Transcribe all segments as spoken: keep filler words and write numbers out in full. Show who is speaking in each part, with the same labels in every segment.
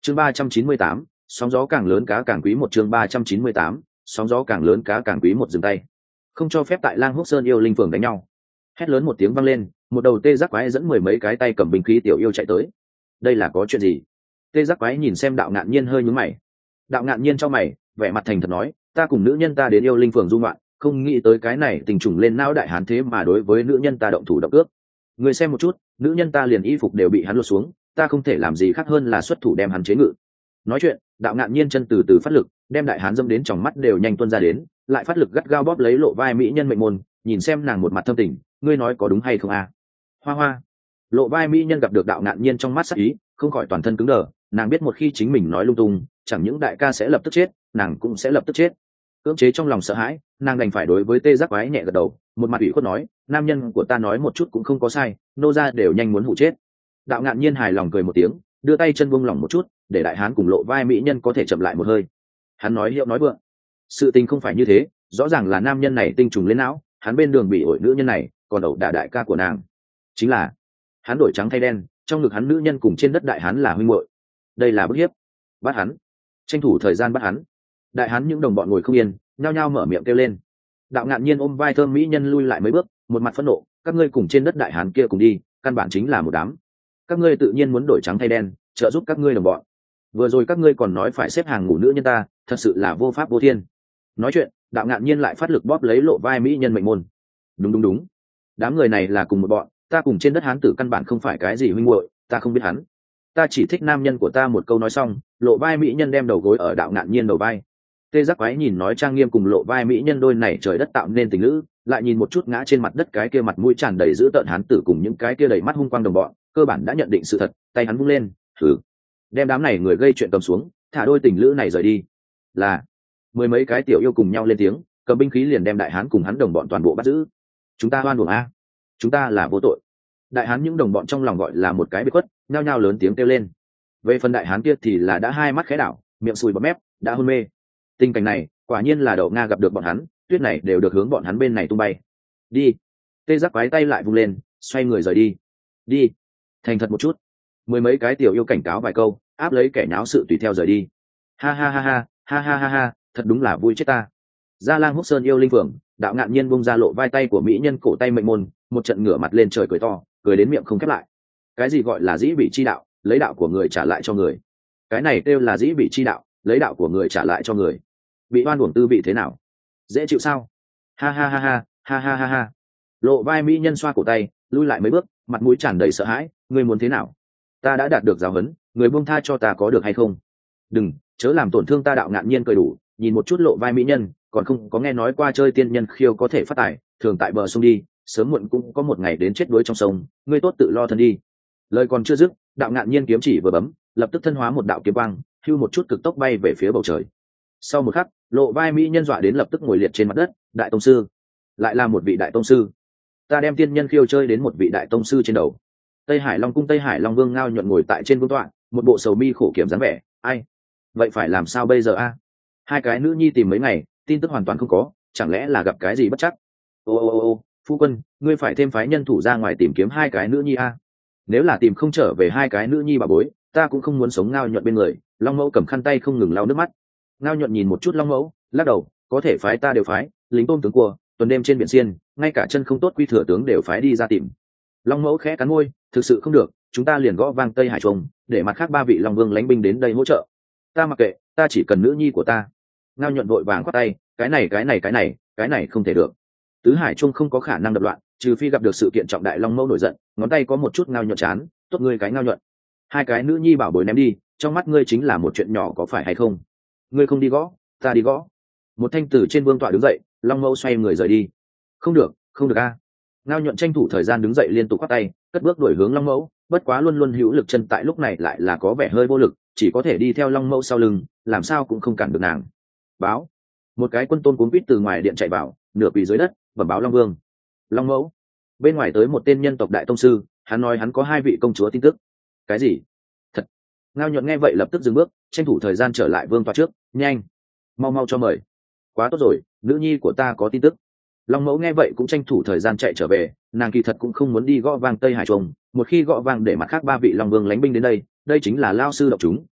Speaker 1: chương ba trăm chín mươi tám, sóng gió càng lớn cá càng quý. Một chương ba trăm chín mươi tám, sóng gió càng lớn cá càng quý. Một dừng tay, không cho phép tại Lang Húc Sơn yêu linh phường đánh nhau. Hét lớn một tiếng vang lên, một đầu tê giác quái dẫn mười mấy cái tay cầm binh khí tiểu yêu chạy tới. Đây là có chuyện gì? Tê giác quái nhìn xem Đạo Ngạn Nhiên hơi nhướng mày. Đạo Ngạn Nhiên cho mày, vẻ mặt thành thật nói, ta cùng nữ nhân ta đến yêu linh phường du ngoạn, không nghĩ tới cái này tình trùng lên não đại hán thế mà đối với nữ nhân ta động thủ động ước. Người xem một chút, nữ nhân ta liền y phục đều bị hắn lột xuống, ta không thể làm gì khác hơn là xuất thủ đem hắn chế ngự. Nói chuyện, Đạo Ngạn Nhiên chân từ từ phát lực, đem đại hán dâm đến trong mắt đều nhanh tuôn ra đến, lại phát lực gắt gao bóp lấy lộ vai mỹ nhân mệnh môn, nhìn xem nàng một mặt thâm tình, ngươi nói có đúng hay không a? Hoa hoa. Lộ vai mỹ nhân gặp được Đạo Ngạn Nhiên trong mắt sắc ý, không khỏi toàn thân cứng đờ, nàng biết một khi chính mình nói lung tung, chẳng những đại ca sẽ lập tức chết, nàng cũng sẽ lập tức chết. Cưỡng chế trong lòng sợ hãi, nàng đành phải đối với tê giác quái nhẹ gật đầu, một mặt ủy khuất nói, nam nhân của ta nói một chút cũng không có sai, nô gia đều nhanh muốn hụ chết. Đạo Ngạn Nhiên hài lòng cười một tiếng, đưa tay chân buông lỏng một chút, để đại hán cùng lộ vai mỹ nhân có thể chậm lại một hơi. Hắn nói hiệu nói vượng, sự tình không phải như thế, rõ ràng là nam nhân này tinh trùng lên não, hắn bên đường bị ổi nữ nhân này, còn ẩu đả đại ca của nàng. Chính là hắn đổi trắng thay đen, trong ngực hắn nữ nhân cùng trên đất đại hán là huynh muội. Đây là bức hiếp. Bắt hắn, tranh thủ thời gian bắt hắn. Đại hán những đồng bọn ngồi không yên, nhao nhao mở miệng kêu lên. Đạo Ngạn Nhiên ôm vai thơm mỹ nhân lui lại mấy bước, một mặt phẫn nộ, các ngươi cùng trên đất đại hán kia cùng đi, căn bản chính là một đám. Các ngươi tự nhiên muốn đổi trắng thay đen, trợ giúp các ngươi đồng bọn. Vừa rồi các ngươi còn nói phải xếp hàng ngủ nữ nhân ta, thật sự là vô pháp vô thiên. Nói chuyện, Đạo Ngạn Nhiên lại phát lực bóp lấy lộ vai mỹ nhân mệnh môn. Đúng đúng đúng, đám người này là cùng một bọn, ta cùng trên đất hán tử căn bản không phải cái gì huynh muội, ta không biết hắn, ta chỉ thích nam nhân của ta. Một câu nói xong, lộ vai mỹ nhân đem đầu gối ở Đạo Ngạn Nhiên đầu vai. Tê giác quái nhìn nói trang nghiêm cùng lộ vai mỹ nhân đôi này trời đất tạo nên tình lữ, lại nhìn một chút ngã trên mặt đất cái kia mặt mũi tràn đầy dữ tợn hán tử cùng những cái kia đầy mắt hung quang đồng bọn, cơ bản đã nhận định sự thật, tay hắn vung lên, thử đem đám này người gây chuyện cầm xuống, thả đôi tình lữ này rời đi. Là mười mấy cái tiểu yêu cùng nhau lên tiếng, cầm binh khí liền đem đại hán cùng hắn đồng bọn toàn bộ bắt giữ. Chúng ta oan uổng a, chúng ta là vô tội. Đại hán những đồng bọn trong lòng gọi là một cái biệt khuất, nhao nhao lớn tiếng kêu lên. Về phần đại hán kia thì là đã hai mắt khẽ đảo, miệng sùi bọt mép, đã hôn mê. Tình cảnh này quả nhiên là Đậu Nga gặp được bọn hắn, tuyết này đều được hướng bọn hắn bên này tung bay. Đi. Tê giác quái tay lại vung lên, xoay người rời đi. Đi, thành thật một chút. Mười mấy cái tiểu yêu cảnh cáo vài câu, áp lấy kẻ nháo sự tùy theo rời đi. Ha ha ha ha, ha ha ha ha, thật đúng là vui chết ta. Ra Lang Húc Sơn yêu linh phường, Đạo Ngạn Nhiên bung ra lộ vai tay của mỹ nhân cổ tay mệnh môn, một trận ngửa mặt lên trời cười to, cười đến miệng không khép lại. Cái gì gọi là dĩ bị chi đạo, lấy đạo của người trả lại cho người. Cái này kêu là dĩ bị chi đạo, lấy đạo của người trả lại cho người. Bị oan uổng tư vị thế nào? Dễ chịu sao? Ha ha ha ha, ha ha ha ha. Lộ vai mỹ nhân xoa cổ tay, lui lại mấy bước, mặt mũi tràn đầy sợ hãi, ngươi muốn thế nào? Ta đã đạt được giáo huấn, người buông tha cho ta có được hay không? Đừng, chớ làm tổn thương ta. Đạo Ngạn Nhiên cười đủ, nhìn một chút lộ vai mỹ nhân, còn không có nghe nói qua chơi tiên nhân khiêu có thể phát tài, thường tại bờ sông đi, sớm muộn cũng có một ngày đến chết đuối trong sông, ngươi tốt tự lo thân đi. Lời còn chưa dứt, Đạo Ngạn Nhiên kiếm chỉ vừa bấm, lập tức thân hóa một đạo kiếm quang, hưu một chút cực tốc bay về phía bầu trời. Sau một khắc, lộ vai mỹ nhân dọa đến lập tức ngồi liệt trên mặt đất. Đại tông sư, lại là một vị đại tông sư. Ta đem tiên nhân khiêu chơi đến một vị đại tông sư trên đầu. Tây Hải Long cung Tây Hải Long Vương Ngao nhuận ngồi tại trên vương tọa, một bộ sầu mi khổ kiểm dáng vẻ. Ai, vậy phải làm sao bây giờ a? Hai cái nữ nhi tìm mấy ngày, tin tức hoàn toàn không có, chẳng lẽ là gặp cái gì bất chắc? Ô ô ô ô, phu quân, ngươi phải thêm phái nhân thủ ra ngoài tìm kiếm hai cái nữ nhi a. Nếu là tìm không trở về hai cái nữ nhi bà bối, ta cũng không muốn sống. Ngao nhuận bên người, Long Mẫu cầm khăn tay không ngừng lau nước mắt. Ngao nhuận nhìn một chút Long Mẫu, lắc đầu, có thể phái ta đều phái, lính tôm tướng cua, tuần đêm trên biển xiên, ngay cả chân không tốt quy thừa tướng đều phái đi ra tìm. Long Mẫu khẽ cắn môi, thực sự không được, chúng ta liền gõ vang Tây Hải Trung, để mặt khác ba vị Long Vương lãnh binh đến đây hỗ trợ. Ta mặc kệ, ta chỉ cần nữ nhi của ta. Ngao nhuận vội vàng khoát tay, cái này cái này cái này, cái này không thể được. Tứ Hải Trung không có khả năng đập loạn, trừ phi gặp được sự kiện trọng đại. Long Mẫu nổi giận, ngón tay có một chút Ngao nhuận chán, tốt ngươi cái Ngao nhuận, hai cái nữ nhi bảo bối ném đi, trong mắt ngươi chính là một chuyện nhỏ có phải hay không? Ngươi không đi gõ, ta đi gõ. Một thanh tử trên vương tọa đứng dậy, Long Mẫu xoay người rời đi. Không được, không được a. Ngao nhuận tranh thủ thời gian đứng dậy liên tục khoát tay, cất bước đuổi hướng Long Mẫu, bất quá luôn luôn hữu lực chân tại lúc này lại là có vẻ hơi vô lực, chỉ có thể đi theo Long Mẫu sau lưng, làm sao cũng không cản được nàng. Báo. Một cái quân tôn cuốn quýt từ ngoài điện chạy vào, nửa quỳ dưới đất, bẩm báo Long Vương. Long Mẫu. Bên ngoài tới một tên nhân tộc đại tông sư, hắn nói hắn có hai vị công chúa tin tức. Cái gì? Thật. Ngao nhuận nghe vậy lập tức dừng bước, tranh thủ thời gian trở lại vương tọa trước, nhanh, mau mau cho mời. Quá tốt rồi, nữ nhi của ta có tin tức. Long Mẫu nghe vậy cũng tranh thủ thời gian chạy trở về, nàng kỳ thật cũng không muốn đi gõ vang Tây Hải Trung, một khi gõ vang để mặt khác ba vị Long Vương lãnh binh đến đây, đây chính là lao sư độc chúng,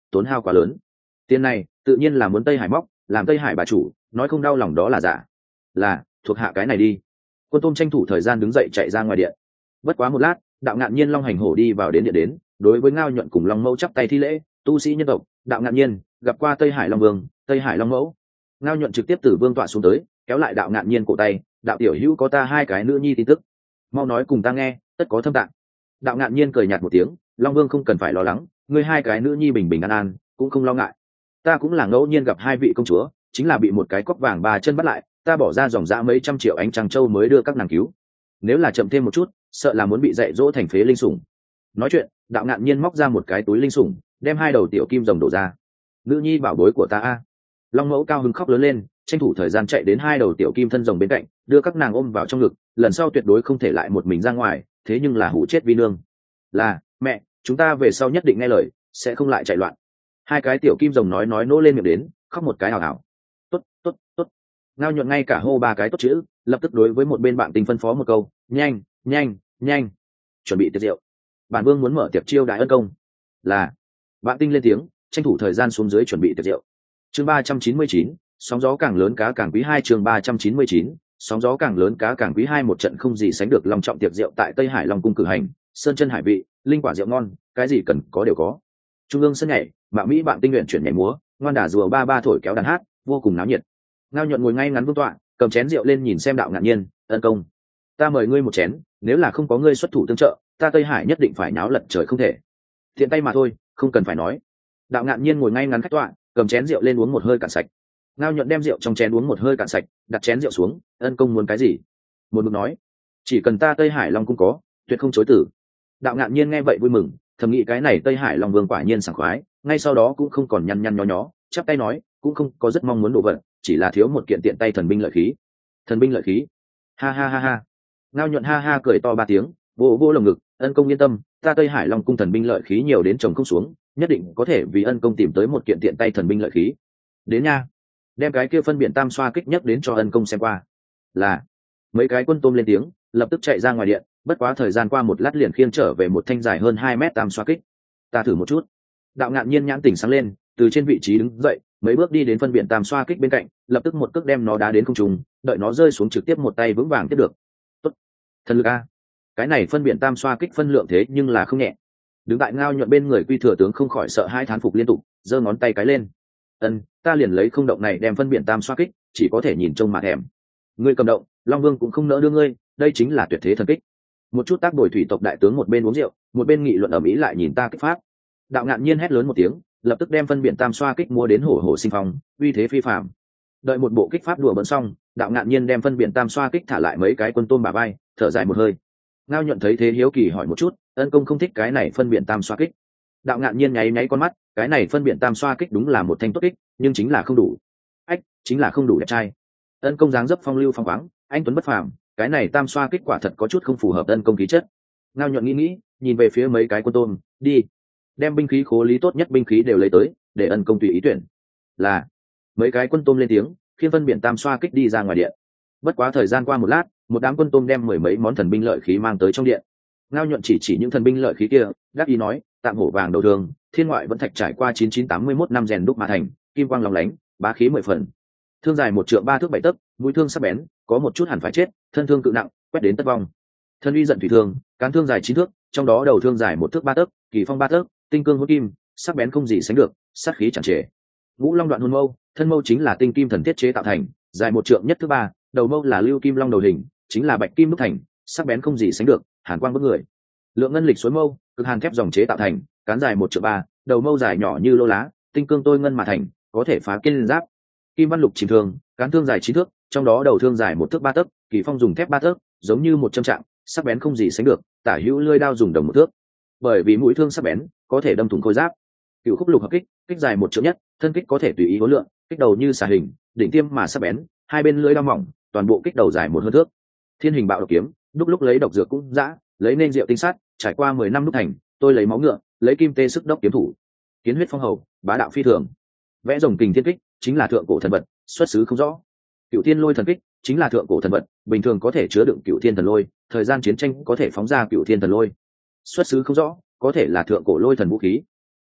Speaker 1: tốn hao quá lớn. Tiền này tự nhiên là muốn Tây Hải móc, làm Tây Hải bà chủ nói không đau lòng đó là giả. Là thuộc hạ cái này đi. Quân tôm tranh thủ thời gian đứng dậy chạy ra ngoài điện. Bất quá một lát, đạo ngạn nhiên long hành hổ đi vào đến điện đến, đối với Ngao Nhuận cùng Long Mẫu chắp tay thi lễ. Tu sĩ nhân tộc, đạo ngạn nhiên gặp qua Tây Hải Long Vương, Tây Hải Long Mẫu. Ngao Nhuận trực tiếp từ vương tọa xuống tới, kéo lại đạo ngạn nhiên cổ tay. Đạo tiểu hữu có ta hai cái nữ nhi tin tức, mau nói cùng ta nghe, tất có thâm tạng. Đạo ngạn nhiên cười nhạt một tiếng, Long Vương không cần phải lo lắng, ngươi hai cái nữ nhi bình bình an an, cũng không lo ngại. Ta cũng là ngẫu nhiên gặp hai vị công chúa, chính là bị một cái cóc vàng ba chân bắt lại, ta bỏ ra dòng dã mấy trăm triệu ánh trăng châu mới đưa các nàng cứu. Nếu là chậm thêm một chút, sợ là muốn bị dạy dỗ thành phế linh sủng. Nói chuyện, đạo ngạn nhiên móc ra một cái túi linh sủng, đem hai đầu tiểu kim rồng đổ ra. Nữ nhi bảo bối của ta a. Long Mẫu cao hứng khóc lớn lên, tranh thủ thời gian chạy đến hai đầu tiểu kim thân rồng bên cạnh, đưa các nàng ôm vào trong ngực, lần sau tuyệt đối không thể lại một mình ra ngoài, thế nhưng là hủ chết vi nương. Là mẹ, chúng ta về sau nhất định nghe lời, sẽ không lại chạy loạn. Hai cái tiểu kim rồng nói nói nỗ lên miệng đến, khóc một cái hào hào. Tốt, tốt, tốt. Ngao Nhuận ngay cả hô ba cái tốt chữ, lập tức đối với một bên bạn tình phân phó một câu, nhanh, nhanh, nhanh, chuẩn bị tiệc rượu. Bản vương muốn mở tiệc chiêu đại ân công. Là. Bạn tinh lên tiếng, tranh thủ thời gian xuống dưới chuẩn bị tiệc rượu. Chương ba trăm chín mươi chín, sóng gió càng lớn cá càng quý hai. Chương ba trăm chín mươi chín, sóng gió càng lớn cá càng quý hai. Một trận không gì sánh được long trọng tiệc rượu tại Tây Hải Long cung cử hành, sơn chân hải vị, linh quả rượu ngon, cái gì cần có đều có. Trung ương sân nhảy, mạo mỹ bạn tinh luyện chuyển nhảy múa, ngoan đả rùa ba ba thổi kéo đàn hát, vô cùng náo nhiệt. Ngao Nhuận ngồi ngay ngắn vương tọa, cầm chén rượu lên nhìn xem đạo ngạn nhiên, ân công, ta mời ngươi một chén, nếu là không có ngươi xuất thủ tương trợ, ta Tây Hải nhất định phải náo lật trời không thể. Thiện tay mà thôi, không cần phải nói. Đạo ngạn nhiên ngồi ngay ngắn khách tọa, cầm chén rượu lên uống một hơi cạn sạch. Ngao Nhuận đem rượu trong chén uống một hơi cạn sạch, đặt chén rượu xuống, ân công muốn cái gì? Một mực nói, chỉ cần ta Tây Hải Long cung có, tuyệt không chối từ. Đạo ngạn nhiên nghe vậy vui mừng, thầm nghĩ cái này Tây Hải Long Vương quả nhiên sảng khoái, ngay sau đó cũng không còn nhăn nhăn nhó nhó, chắp tay nói, cũng không có rất mong muốn đồ vật, chỉ là thiếu một kiện tiện tay thần binh lợi khí. Thần binh lợi khí? Ha ha ha ha. Ngao Nhuận ha ha cười to ba tiếng, vỗ vỗ lồng ngực, ân công yên tâm, ta Tây Hải Long cung thần binh lợi khí nhiều đến chồng không xuống, nhất định có thể vì ân công tìm tới một kiện tiện tay thần binh lợi khí. Đến nha, đem cái kia phân biển tam xoa kích nhất đến cho ân công xem qua. Là. Mấy cái quân tôm lên tiếng, lập tức chạy ra ngoài điện, bất quá thời gian qua một lát liền khiêng trở về một thanh dài hơn hai mét tam xoa kích. Ta thử một chút. Đạo ngạn nhiên nhãn tỉnh sáng lên, từ trên vị trí đứng dậy, mấy bước đi đến phân biển tam xoa kích bên cạnh, lập tức một cước đem nó đá đến không trung, đợi nó rơi xuống trực tiếp một tay vững vàng tiếp được. Tốt, thần lực a. Cái này phân biển tam xoa kích phân lượng thế nhưng là không nhẹ. Đứng tại Ngao Nhuận bên người Quy thừa tướng không khỏi sợ hai thán phục liên tục, giơ ngón tay cái lên. Ân, ta liền lấy không động này đem phân biển tam xoa kích, chỉ có thể nhìn trông mà thèm. Ngươi cầm động, Long Vương cũng không nỡ đưa ngươi, đây chính là tuyệt thế thần kích. Một chút tác bồi thủy tộc đại tướng một bên uống rượu, một bên nghị luận ầm ĩ lại nhìn ta kích pháp. Đạo ngạn nhiên hét lớn một tiếng, lập tức đem phân biển tam xoa kích mua đến hổ hổ sinh phong, uy thế phi phàm. Đợi một bộ kích pháp đùa bỡn xong, đạo ngạn nhiên đem phân biển tam xoa kích thả lại mấy cái quân tôm bà vai, thở dài một hơi. Ngao Nhuận thấy thế hiếu kỳ hỏi một chút, ân công không thích cái này phân biển tam xoa kích. Đạo ngạn nhiên nháy nháy con mắt, cái này phân biển tam xoa kích đúng là một thanh tốt kích, nhưng chính là không đủ. Ách, chính là không đủ đẹp trai. Ân công dáng dấp phong lưu phong khoáng, anh tuấn bất phàm, cái này tam xoa kích quả thật có chút không phù hợp ân công khí chất. Ngao Nhuận nghĩ nghĩ, nhìn về phía mấy cái quân tôm, đi, đem binh khí khố lý tốt nhất binh khí đều lấy tới, để ân công tùy ý tuyển. Là. Mấy cái quân tôm lên tiếng, khiêng phân biển tam xoa kích đi ra ngoài điện. Bất quá thời gian qua một lát, một đám quân tôm đem mười mấy món thần binh lợi khí mang tới trong điện. Ngao Nhuận chỉ chỉ những thần binh lợi khí kia, đáp ý nói, tạm hổ vàng đầu thường, thiên ngoại vẫn thạch trải qua chín chín tám mươi mốt năm rèn đúc mà thành, kim quang lóng lánh, bá khí mười phần. Thương dài một trượng ba thước bảy tấc, mũi thương sắc bén, có một chút hẳn phải chết, thân thương cự nặng, quét đến tất vong. Thân uy giận thủy thương, cán thương dài chín thước, trong đó đầu thương dài một thước ba tấc, kỳ phong ba tấc, tinh cương hút kim, sắc bén không gì sánh được, sát khí chẳng trề. Ngũ long đoạn hồn mâu, thân mâu chính là tinh kim thần thiết chế tạo thành, dài một trượng nhất thứ ba, đầu mâu là lưu kim long đầu hình, chính là bạch kim đúc thành, sắc bén không gì sánh được, hàn quang bức người. Lượng ngân lịch suối mâu, cực hàn thép dòng chế tạo thành, cán dài một trượng ba, đầu mâu dài nhỏ như lô lá, tinh cương tôi ngân mà thành, có thể phá kiên giáp. Kim văn lục chìm thương, cán thương dài chín thước, trong đó đầu thương dài một thước ba tấc, kỳ phong dùng thép ba tấc, giống như một châm trạng, sắc bén không gì sánh được, tả hữu lưỡi đao dùng đồng một thước. Bởi vì mũi thương sắc bén, có thể đâm thủng khôi giáp. Cựu khúc lục hợp kích, kích dài một trượng nhất, thân kích có thể tùy ý hối lượng, kích đầu như xà hình, đỉnh tiêm mà sắc bén, hai bên lưỡi đao mỏng, toàn bộ kích đầu dài một hơn thước. Thiên hình bạo độc kiếm, đúc lúc lấy độc dược cũng dã, lấy nên rượu tinh sát, trải qua mười năm đúc thành, tôi lấy máu ngựa, lấy kim tê sức đốc kiếm thủ. Kiến huyết phong hầu, bá đạo phi thường. Vẽ rồng kình thiên kích, chính là thượng cổ thần vật, xuất xứ không rõ. Cựu thiên lôi thần kích, chính là thượng cổ thần vật, bình thường có thể chứa đựng cựu thiên thần lôi, thời gian chiến tranh có thể phóng ra cựu thiên thần lôi. Xuất xứ không rõ, có thể là thượng cổ lôi thần vũ khí.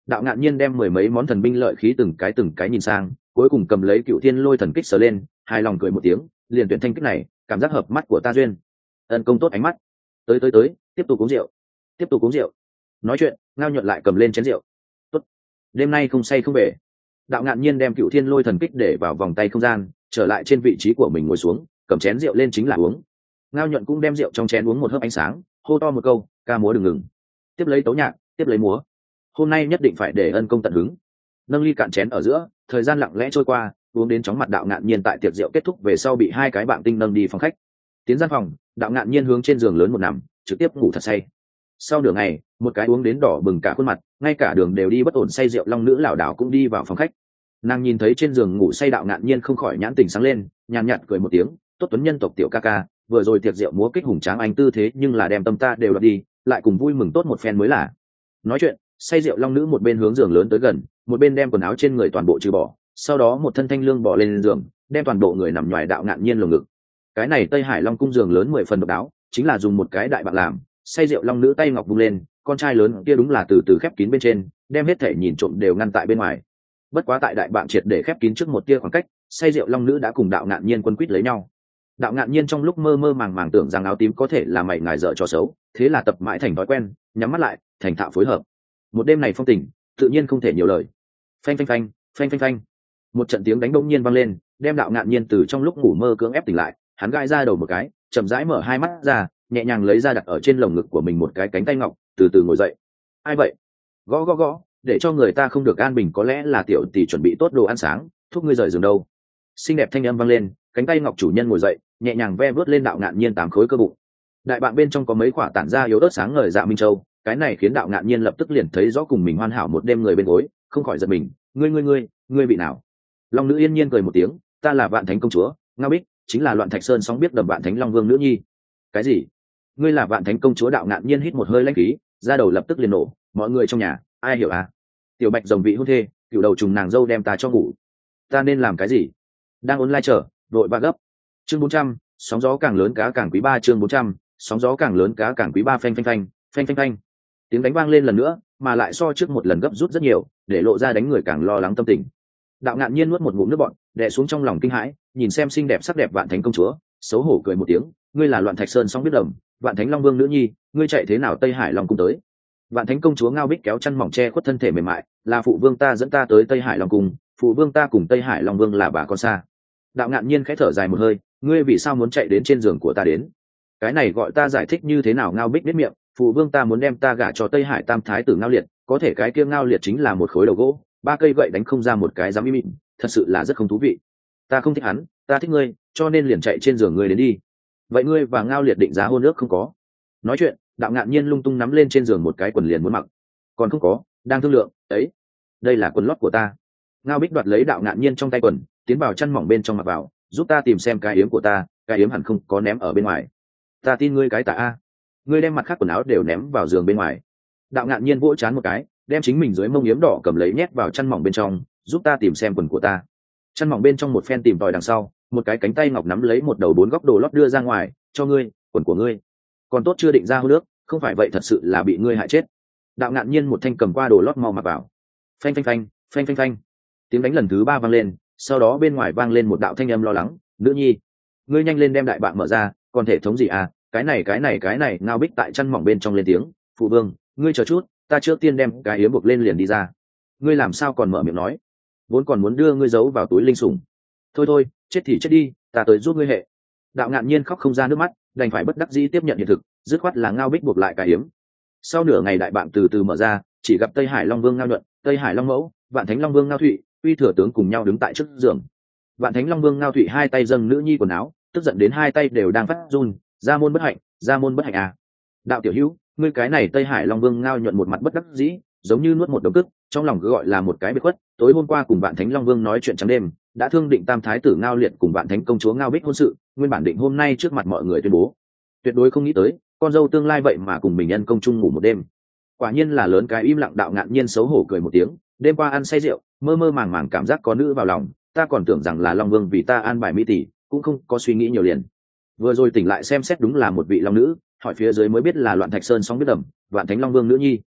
Speaker 1: Đạo Ngạn Nhiên đem mười mấy món thần binh lợi khí từng cái từng cái nhìn sang, cuối cùng cầm lấy Cựu Thiên Lôi Thần Kích sờ lên, hài lòng cười một tiếng, liền tuyển thanh kích này, cảm giác hợp mắt của ta duyên. Ân công tốt ánh mắt. Tới tới tới, tiếp tục uống rượu. Tiếp tục uống rượu. Nói chuyện, Ngao Nhuận lại cầm lên chén rượu. Tốt, đêm nay không say không về. Đạo Ngạn Nhiên đem Cựu Thiên Lôi Thần Kích để vào vòng tay không gian, trở lại trên vị trí của mình ngồi xuống, cầm chén rượu lên chính là uống. Ngao Nhuận cũng đem rượu trong chén uống một hớp ánh sáng, hô to một câu, ca múa đừng ngừng. Tiếp lấy tấu nhạc, tiếp lấy múa. Hôm nay nhất định phải để Ân công tận hứng. Nâng ly cạn chén ở giữa, thời gian lặng lẽ trôi qua, uống đến chóng mặt. Đạo Ngạn Nhiên tại tiệc rượu kết thúc về sau bị hai cái bạn tinh nâng đi phòng khách. Tiến gian phòng, Đạo Ngạn Nhiên hướng trên giường lớn một nằm, trực tiếp ngủ thật say. Sau nửa ngày, một cái uống đến đỏ bừng cả khuôn mặt, ngay cả đường đều đi bất ổn say rượu long nữ lảo đảo cũng đi vào phòng khách. Nàng nhìn thấy trên giường ngủ say Đạo Ngạn Nhiên không khỏi nhãn tình sáng lên, nhàn nhạt cười một tiếng, tốt tuấn nhân tộc tiểu ca ca, vừa rồi tiệc rượu múa kích hùng tráng anh tư thế nhưng là đem tâm ta đều đoạt đi, lại cùng vui mừng tốt một phen mới là. Nói chuyện, say rượu long nữ một bên hướng giường lớn tới gần, một bên đem quần áo trên người toàn bộ trừ bỏ, sau đó một thân thanh lương bỏ lên giường, đem toàn bộ người nằm ngoài Đạo Ngạn Nhiên lồng ngực. Cái này Tây Hải Long cung giường lớn mười phần độc đáo, chính là dùng một cái đại bạc làm. Say rượu long nữ tay ngọc vung lên, con trai lớn kia đúng là từ từ khép kín bên trên, đem hết thể nhìn trộm đều ngăn tại bên ngoài. Bất quá tại đại bạc triệt để khép kín trước một tia khoảng cách, say rượu long nữ đã cùng Đạo Ngạn Nhiên quân quýt lấy nhau. Đạo Ngạn Nhiên trong lúc mơ mơ màng màng tưởng rằng áo tím có thể là mày ngài dở trò xấu, thế là tập mãi thành thói quen, nhắm mắt lại, thành thạo phối hợp. Một đêm này phong tình, tự nhiên không thể nhiều lời. Phanh phanh phanh, phanh phanh phanh. Một trận tiếng đánh bỗng nhiên vang lên, đem Đạo Ngạn Nhiên từ trong lúc ngủ mơ cưỡng ép tỉnh lại, hắn gãi ra đầu một cái, chậm rãi mở hai mắt ra, nhẹ nhàng lấy ra đặt ở trên lồng ngực của mình một cái cánh tay ngọc, từ từ ngồi dậy. Ai vậy? Gõ gõ gõ, để cho người ta không được an bình, có lẽ là tiểu tỷ chuẩn bị tốt đồ ăn sáng, thúc ngươi rời giường đâu. Xinh đẹp thanh âm vang lên, cánh tay ngọc chủ nhân ngồi dậy, nhẹ nhàng ve vớt lên Đạo Ngạn Nhiên tám khối cơ bụng. Đại bạn bên trong có mấy quả tản ra yếu ớt sáng ngời dạ minh châu, cái này khiến Đạo Ngạn Nhiên lập tức liền thấy rõ cùng mình hoàn hảo một đêm người bên gối, không khỏi giật mình, ngươi ngươi ngươi, ngươi vị nào? Long nữ yên nhiên cười một tiếng, ta là Vạn Thánh công chúa, Ngao Bích, chính là Loạn Thạch Sơn sóng biết đầm Vạn Thánh Long Vương nữ nhi. Cái gì? Ngươi là Vạn Thánh công chúa? Đạo Ngạn Nhiên hít một hơi lãnh khí, da đầu lập tức liền nổ, mọi người trong nhà, ai hiểu à? Tiểu Bạch rồng vị hôn thê, cựu đầu trùng nàng dâu đem ta cho ngủ, ta nên làm cái gì? Đang online chờ, đội ba gấp. Chương bốn trăm, sóng gió càng lớn cá càng quý ba. Chương bốn trăm, sóng gió càng lớn cá càng quý ba. Phanh phanh phanh, phanh phanh phanh. Tiếng đánh vang lên lần nữa, mà lại so trước một lần gấp rút rất nhiều, để lộ ra đánh người càng lo lắng tâm tình. Đạo Ngạn Nhiên nuốt một ngụm nước bọt, đè xuống trong lòng kinh hãi, nhìn xem xinh đẹp sắc đẹp Vạn Thánh công chúa, xấu hổ cười một tiếng, ngươi là Loạn Thạch Sơn sóng biết đầm, Vạn Thánh Long Vương nữ nhi, ngươi chạy thế nào Tây Hải Long cung tới? Vạn Thánh công chúa Ngao Bích kéo chăn mỏng che khuất thân thể mềm mại, là phụ vương ta dẫn ta tới Tây Hải Long cung, phụ vương ta cùng Tây Hải Long Vương là bà con xa. Đạo Ngạn Nhiên khẽ thở dài một hơi, ngươi vì sao muốn chạy đến trên giường của ta đến? Cái này gọi ta giải thích như thế nào? Ngao Bích biết miệng, phụ vương ta muốn đem ta gả cho Tây Hải Tam Thái tử Ngao Liệt, có thể cái kia Ngao Liệt chính là một khối đầu gỗ, ba cây gậy đánh không ra một cái dám im mịn, thật sự là rất không thú vị. Ta không thích hắn, ta thích ngươi, cho nên liền chạy trên giường ngươi đến đi. Vậy ngươi và Ngao Liệt định giá hôn ước không có? Nói chuyện, Đạo Ngạn Nhiên lung tung nắm lên trên giường một cái quần liền muốn mặc. Còn không có, đang thương lượng, ấy, đây là quần lót của ta. Ngao Bích đoạt lấy Đạo Ngạn Nhiên trong tay quần, tiến vào chăn mỏng bên trong mặc vào, giúp ta tìm xem cái yếm của ta, cái yếm hẳn không có ném ở bên ngoài. Ta tin ngươi cái tà a, ngươi đem mặt khác quần áo đều ném vào giường bên ngoài. Đạo Ngạn Nhiên vỗ chán một cái, đem chính mình dưới mông yếm đỏ cầm lấy nhét vào chăn mỏng bên trong, giúp ta tìm xem quần của ta. Chăn mỏng bên trong một phen tìm tòi đằng sau, một cái cánh tay ngọc nắm lấy một đầu bốn góc đồ lót đưa ra ngoài, cho ngươi, quần của ngươi. Còn tốt chưa định ra hôn nước, không phải vậy thật sự là bị ngươi hại chết. Đạo Ngạn Nhiên một thanh cầm qua đồ lót mau mặc vào. Phanh phanh phanh, phanh phanh phanh. Tiếng đánh lần thứ ba vang lên, sau đó bên ngoài vang lên một đạo thanh âm lo lắng, nữ nhi, ngươi nhanh lên đem đại bạn mở ra, còn thể thống gì à? Cái này cái này cái này. Ngao Bích tại chăn mỏng bên trong lên tiếng, phụ vương, ngươi chờ chút, ta trước tiên đem cái yếm buộc lên liền đi ra. Ngươi làm sao còn mở miệng nói? Vốn còn muốn đưa ngươi giấu vào túi linh sủng. Thôi thôi, chết thì chết đi, ta tới giúp ngươi hệ. Đạo Ngạn Nhiên khóc không ra nước mắt, đành phải bất đắc dĩ tiếp nhận hiện thực, dứt khoát là Ngao Bích buộc lại cái yếm. Sau nửa ngày đại bạn từ từ mở ra, chỉ gặp Tây Hải Long Vương Ngao Nhuận, Tây Hải Long Mẫu, Vạn Thánh Long Vương Ngao Thụy, uy thừa tướng cùng nhau đứng tại trước giường. Vạn Thánh Long Vương Ngao Thụy hai tay dâng nữ nhi quần áo, tức giận đến hai tay đều đang phát run, ra môn bất hạnh, ra môn bất hạnh à. Đạo tiểu hữu, ngươi cái này Tây Hải Long Vương Ngao Nhuận một mặt bất đắc dĩ, giống như nuốt một đống cức, trong lòng cứ gọi là một cái biệt khuất. Tối hôm qua cùng Vạn Thánh Long Vương nói chuyện trắng đêm, đã thương định Tam Thái tử Ngao Liệt cùng Vạn Thánh công chúa Ngao Bích hôn sự, nguyên bản định hôm nay trước mặt mọi người tuyên bố. Tuyệt đối không nghĩ tới, con dâu tương lai vậy mà cùng mình nhân công chung ngủ một đêm. Quả nhiên là lớn cái im lặng. Đạo Ngạn Nhiên xấu hổ cười một tiếng, đêm qua ăn say rượu, mơ mơ màng màng cảm giác có nữ vào lòng, ta còn tưởng rằng là Long Vương vì ta an bài mỹ tỷ, cũng không có suy nghĩ nhiều liền. Vừa rồi tỉnh lại xem xét đúng là một vị long nữ, hỏi phía dưới mới biết là Loạn Thạch Sơn sóng biết đầm, Vạn Thánh Long Vương nữ nhi.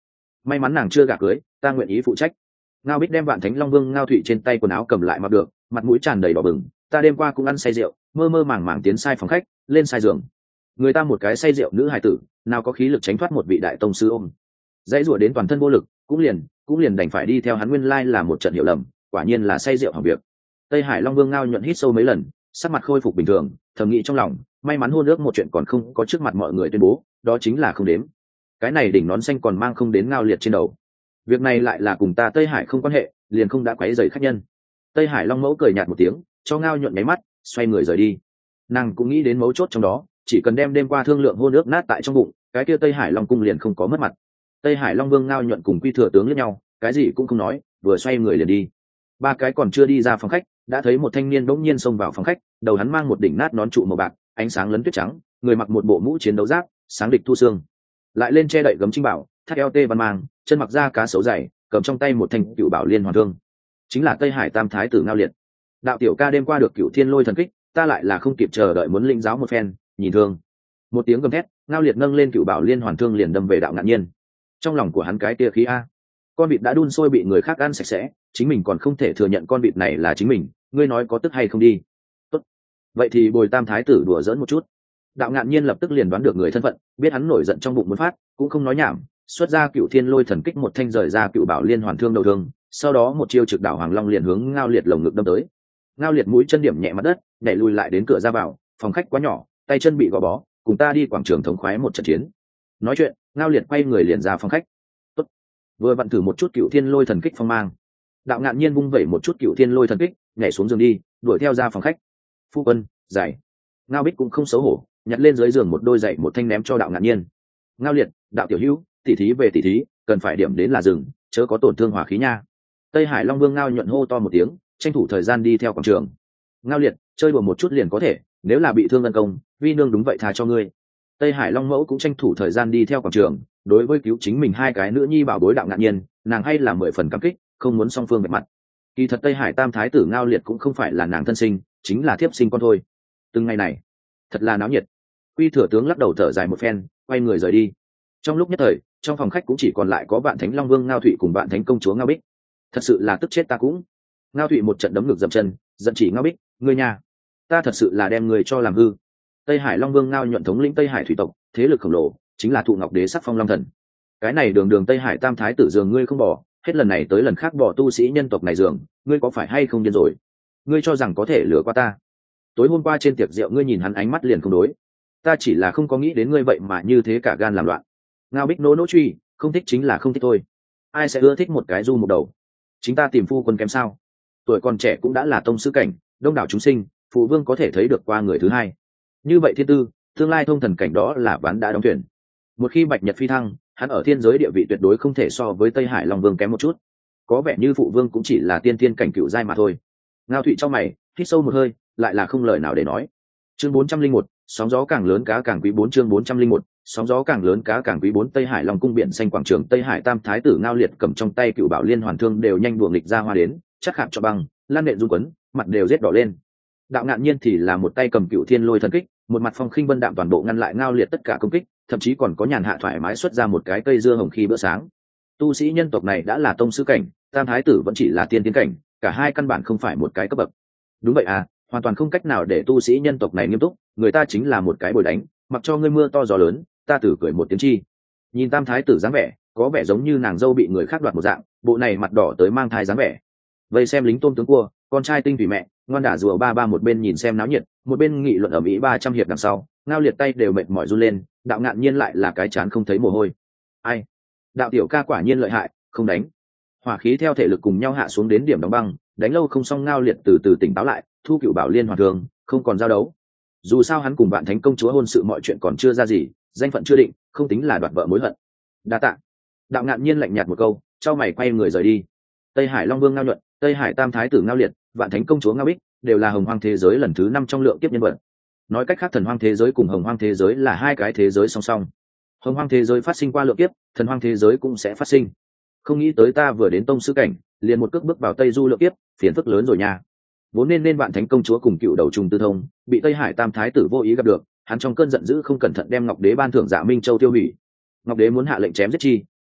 Speaker 1: may mắn nàng chưa gả cưới, ta nguyện ý phụ trách. Ngao Bích đem Vạn Thánh Long Vương Ngao Thụy trên tay quần áo cầm lại mặc được, mặt mũi tràn đầy đỏ bừng. Ta đêm qua cũng ăn say rượu, mơ mơ màng màng tiến sai phòng khách, lên sai giường. Người ta một cái say rượu nữ hài tử, nào có khí lực tránh thoát một vị đại tông sư ôm. Dãy rủa đến toàn thân vô lực, cũng liền cũng liền đành phải đi theo hắn, nguyên lai là một trận hiểu lầm, quả nhiên là say rượu hỏng việc. Tây Hải Long Vương Ngao nhuận hít sâu mấy lần, sắc mặt khôi phục bình thường, thầm nghĩ trong lòng, may mắn hôn ước một chuyện còn không có trước mặt mọi người tuyên bố, đó chính là không đếm. Cái này đỉnh nón xanh còn mang không đến Ngao Liệt trên đầu. Việc này lại là cùng ta Tây Hải không quan hệ, liền không đã quấy rầy khách nhân. Tây Hải Long Mẫu cười nhạt một tiếng, cho Ngao nhuận nháy mắt, xoay người rời đi. Nàng cũng nghĩ đến mấu chốt trong đó, chỉ cần đem đêm qua thương lượng hôn ước nát tại trong bụng, cái kia Tây Hải Long cung liền không có mất mặt. Tây Hải Long Vương Ngao nhuận cùng Quy Thừa tướng liếc nhau, cái gì cũng không nói, vừa xoay người liền đi. Ba cái còn chưa đi ra phòng khách, đã thấy một thanh niên bỗng nhiên xông vào phòng khách, đầu hắn mang một đỉnh nát nón trụ màu bạc, ánh sáng lấn tuyết trắng, người mặc một bộ mũ chiến đấu giáp, sáng địch thu xương, lại lên che đậy gấm trinh bảo, thắt eo tê văn mang, chân mặc da cá sấu dày, cầm trong tay một thanh cựu bảo liên hoàn thương, chính là Tây Hải Tam Thái tử Ngao Liệt. Đạo tiểu ca đêm qua được Cựu Thiên Lôi thần kích, ta lại là không kịp chờ đợi muốn lĩnh giáo một phen, nhìn thương. Một tiếng gầm thét, Ngao Liệt nâng lên cựu bảo liên hoàn thương liền đâm về Đạo Ngạn Nhiên. Trong lòng của hắn cái tia khí a, con vịt đã đun sôi bị người khác ăn sạch sẽ, chính mình còn không thể thừa nhận con vịt này là chính mình, ngươi nói có tức hay không đi? Tốt, vậy thì bồi Tam Thái tử đùa giỡn một chút. Đạo Ngạn Nhiên lập tức liền đoán được người thân phận, biết hắn nổi giận trong bụng muốn phát, cũng không nói nhảm, xuất ra Cựu Thiên Lôi thần kích một thanh rời ra cựu bảo liên hoàn thương đầu thương, sau đó một chiêu trực đảo Hoàng Long liền hướng Ngao Liệt lồng ngực đâm tới. Ngao Liệt mũi chân điểm nhẹ mặt đất, nhảy lùi lại đến cửa ra vào, phòng khách quá nhỏ, tay chân bị gò bó, cùng ta đi quảng trường thống khoái một trận chiến. Nói chuyện, Ngao Liệt quay người liền ra phòng khách. Tốt, vừa vặn thử một chút Cựu Thiên Lôi thần kích phong mang. Đạo Ngạn Nhiên vung vẩy một chút Cựu Thiên Lôi thần kích, nhảy xuống giường đi, đuổi theo ra phòng khách. Phu quân, giày. Ngao Bích cũng không xấu hổ, nhặt lên dưới giường một đôi giày một thanh ném cho Đạo Ngạn Nhiên. Ngao Liệt, Đạo tiểu hữu, tỉ thí về tỉ thí, cần phải điểm đến là rừng, chớ có tổn thương hỏa khí nha. Tây Hải Long Vương Ngao nhuận hô to một tiếng, tranh thủ thời gian đi theo quảng trường. Ngao Liệt, chơi đùa một chút liền có thể, nếu là bị thương ân công, vi nương đúng vậy tha cho ngươi. Tây Hải Long Mẫu cũng tranh thủ thời gian đi theo quảng trường, đối với cứu chính mình hai cái nữ nhi bảo bối Đạo Ngạn Nhiên, nàng hay là mười phần cảm kích, không muốn song phương bạch mặt. Kỳ thật Tây Hải Tam Thái tử Ngao Liệt cũng không phải là nàng thân sinh, chính là thiếp sinh con thôi. Từng ngày này, thật là náo nhiệt. Quy Thừa tướng lắc đầu thở dài một phen, quay người rời đi. Trong lúc nhất thời, trong phòng khách cũng chỉ còn lại có Vạn Thánh Long Vương Ngao Thụy cùng Vạn Thánh công chúa Ngao Bích. Thật sự là tức chết ta cũng. Ngao Thụy một trận đấm ngực dậm chân, giận chỉ Ngao Bích, ngươi nhà, ta thật sự là đem người cho làm hư. Tây Hải Long Vương Ngao nhuận thống lĩnh Tây Hải thủy tộc, thế lực khổng lồ, chính là Thụ Ngọc Đế sắc phong Long Thần. Cái này đường đường Tây Hải Tam Thái tử giường ngươi không bỏ, hết lần này tới lần khác bỏ tu sĩ nhân tộc này giường, ngươi có phải hay không điên rồi? Ngươi cho rằng có thể lừa qua ta? Tối hôm qua trên tiệc rượu ngươi nhìn hắn ánh mắt liền không đối, ta chỉ là không có nghĩ đến ngươi vậy mà như thế cả gan làm loạn. Ngao Bích nỗ nỗ truy, không thích chính là không thích thôi, ai sẽ ưa thích một cái du một đầu? Chính ta tìm phu quân kém sao? Tuổi còn trẻ cũng đã là tông sư cảnh, đông đảo chúng sinh, phụ vương có thể thấy được qua người thứ hai. Như vậy thiên tư, tương lai thông thần cảnh đó là ván đã đóng thuyền. Một khi bạch nhật phi thăng, hắn ở thiên giới địa vị tuyệt đối không thể so với Tây Hải Long Vương kém một chút. Có vẻ như phụ vương cũng chỉ là tiên tiên cảnh cựu giai mà thôi. Ngao Thụy trong mày, hít sâu một hơi, lại là không lời nào để nói. Chương bốn trăm linh một, sóng gió càng lớn cá càng quý. Bốn chương bốn trăm linh một, sóng gió càng lớn cá càng quý. Bốn Tây Hải Long cung biển xanh quảng trường, Tây Hải Tam Thái tử Ngao Liệt cầm trong tay cựu bảo liên hoàn thương đều nhanh đuổi nghịch ra hoa đến, chắc khảm cho băng, lan nện run quấn, mặt đều rết đỏ lên. Đạo Ngạn Nhiên thì là một tay cầm Cựu Thiên Lôi thần kích, một mặt phong khinh vân đạm toàn bộ ngăn lại Ngao Liệt tất cả công kích, thậm chí còn có nhàn hạ thoải mái xuất ra một cái cây dưa hồng khi bữa sáng. Tu sĩ nhân tộc này đã là tông sư cảnh, Tam Thái tử vẫn chỉ là tiên tiến cảnh, cả hai căn bản không phải một cái cấp bậc. Đúng vậy à, hoàn toàn không cách nào để tu sĩ nhân tộc này nghiêm túc, người ta chính là một cái bồi đánh, mặc cho ngươi mưa to gió lớn, ta tử cười một tiếng chi. Nhìn Tam Thái tử dáng vẻ, có vẻ giống như nàng dâu bị người khác đoạt một dạng, bộ này mặt đỏ tới mang thai dáng vẻ. Vây xem lính tôm tướng cua, con trai tinh vì mẹ, ngoan đả rùa ba ba một bên nhìn xem náo nhiệt, một bên nghị luận ở mỹ ba trăm hiệp đằng sau, Ngao Liệt tay đều mệt mỏi run lên, Đạo Ngạn Nhiên lại là cái chán không thấy mồ hôi. Ai, Đạo tiểu ca quả nhiên lợi hại, không đánh. Hỏa khí theo thể lực cùng nhau hạ xuống đến điểm đóng băng, đánh lâu không xong Ngao Liệt từ từ tỉnh táo lại, thu cựu bảo liên hoàn thường, không còn giao đấu. Dù sao hắn cùng Vạn Thánh công chúa hôn sự mọi chuyện còn chưa ra gì, danh phận chưa định, không tính là đoạt vợ mối hận. Đa tạ. Đạo Ngạn Nhiên lạnh nhạt một câu, trao mày quay người rời đi. Tây Hải Long Vương Ngao Nhuận, Tây Hải Tam Thái tử Ngao Liệt, Vạn Thánh công chúa Ngao Bích đều là hồng hoang thế giới lần thứ năm trong lượng kiếp nhân vật. Nói cách khác, thần hoang thế giới cùng hồng hoang thế giới là hai cái thế giới song song. Hồng hoang thế giới phát sinh qua lượng kiếp, thần hoang thế giới cũng sẽ phát sinh. Không nghĩ tới ta vừa đến tông sư cảnh, liền một cước bước vào Tây Du lượng kiếp, phiền phức lớn rồi nha. Vốn nên nên Vạn Thánh công chúa cùng cựu đầu trùng tư thông, bị Tây Hải Tam Thái tử vô ý gặp được, hắn trong cơn giận dữ không cẩn thận đem Ngọc Đế ban thưởng Dạ Minh Châu tiêu hủy. Ngọc Đế muốn hạ lệnh chém giết chi,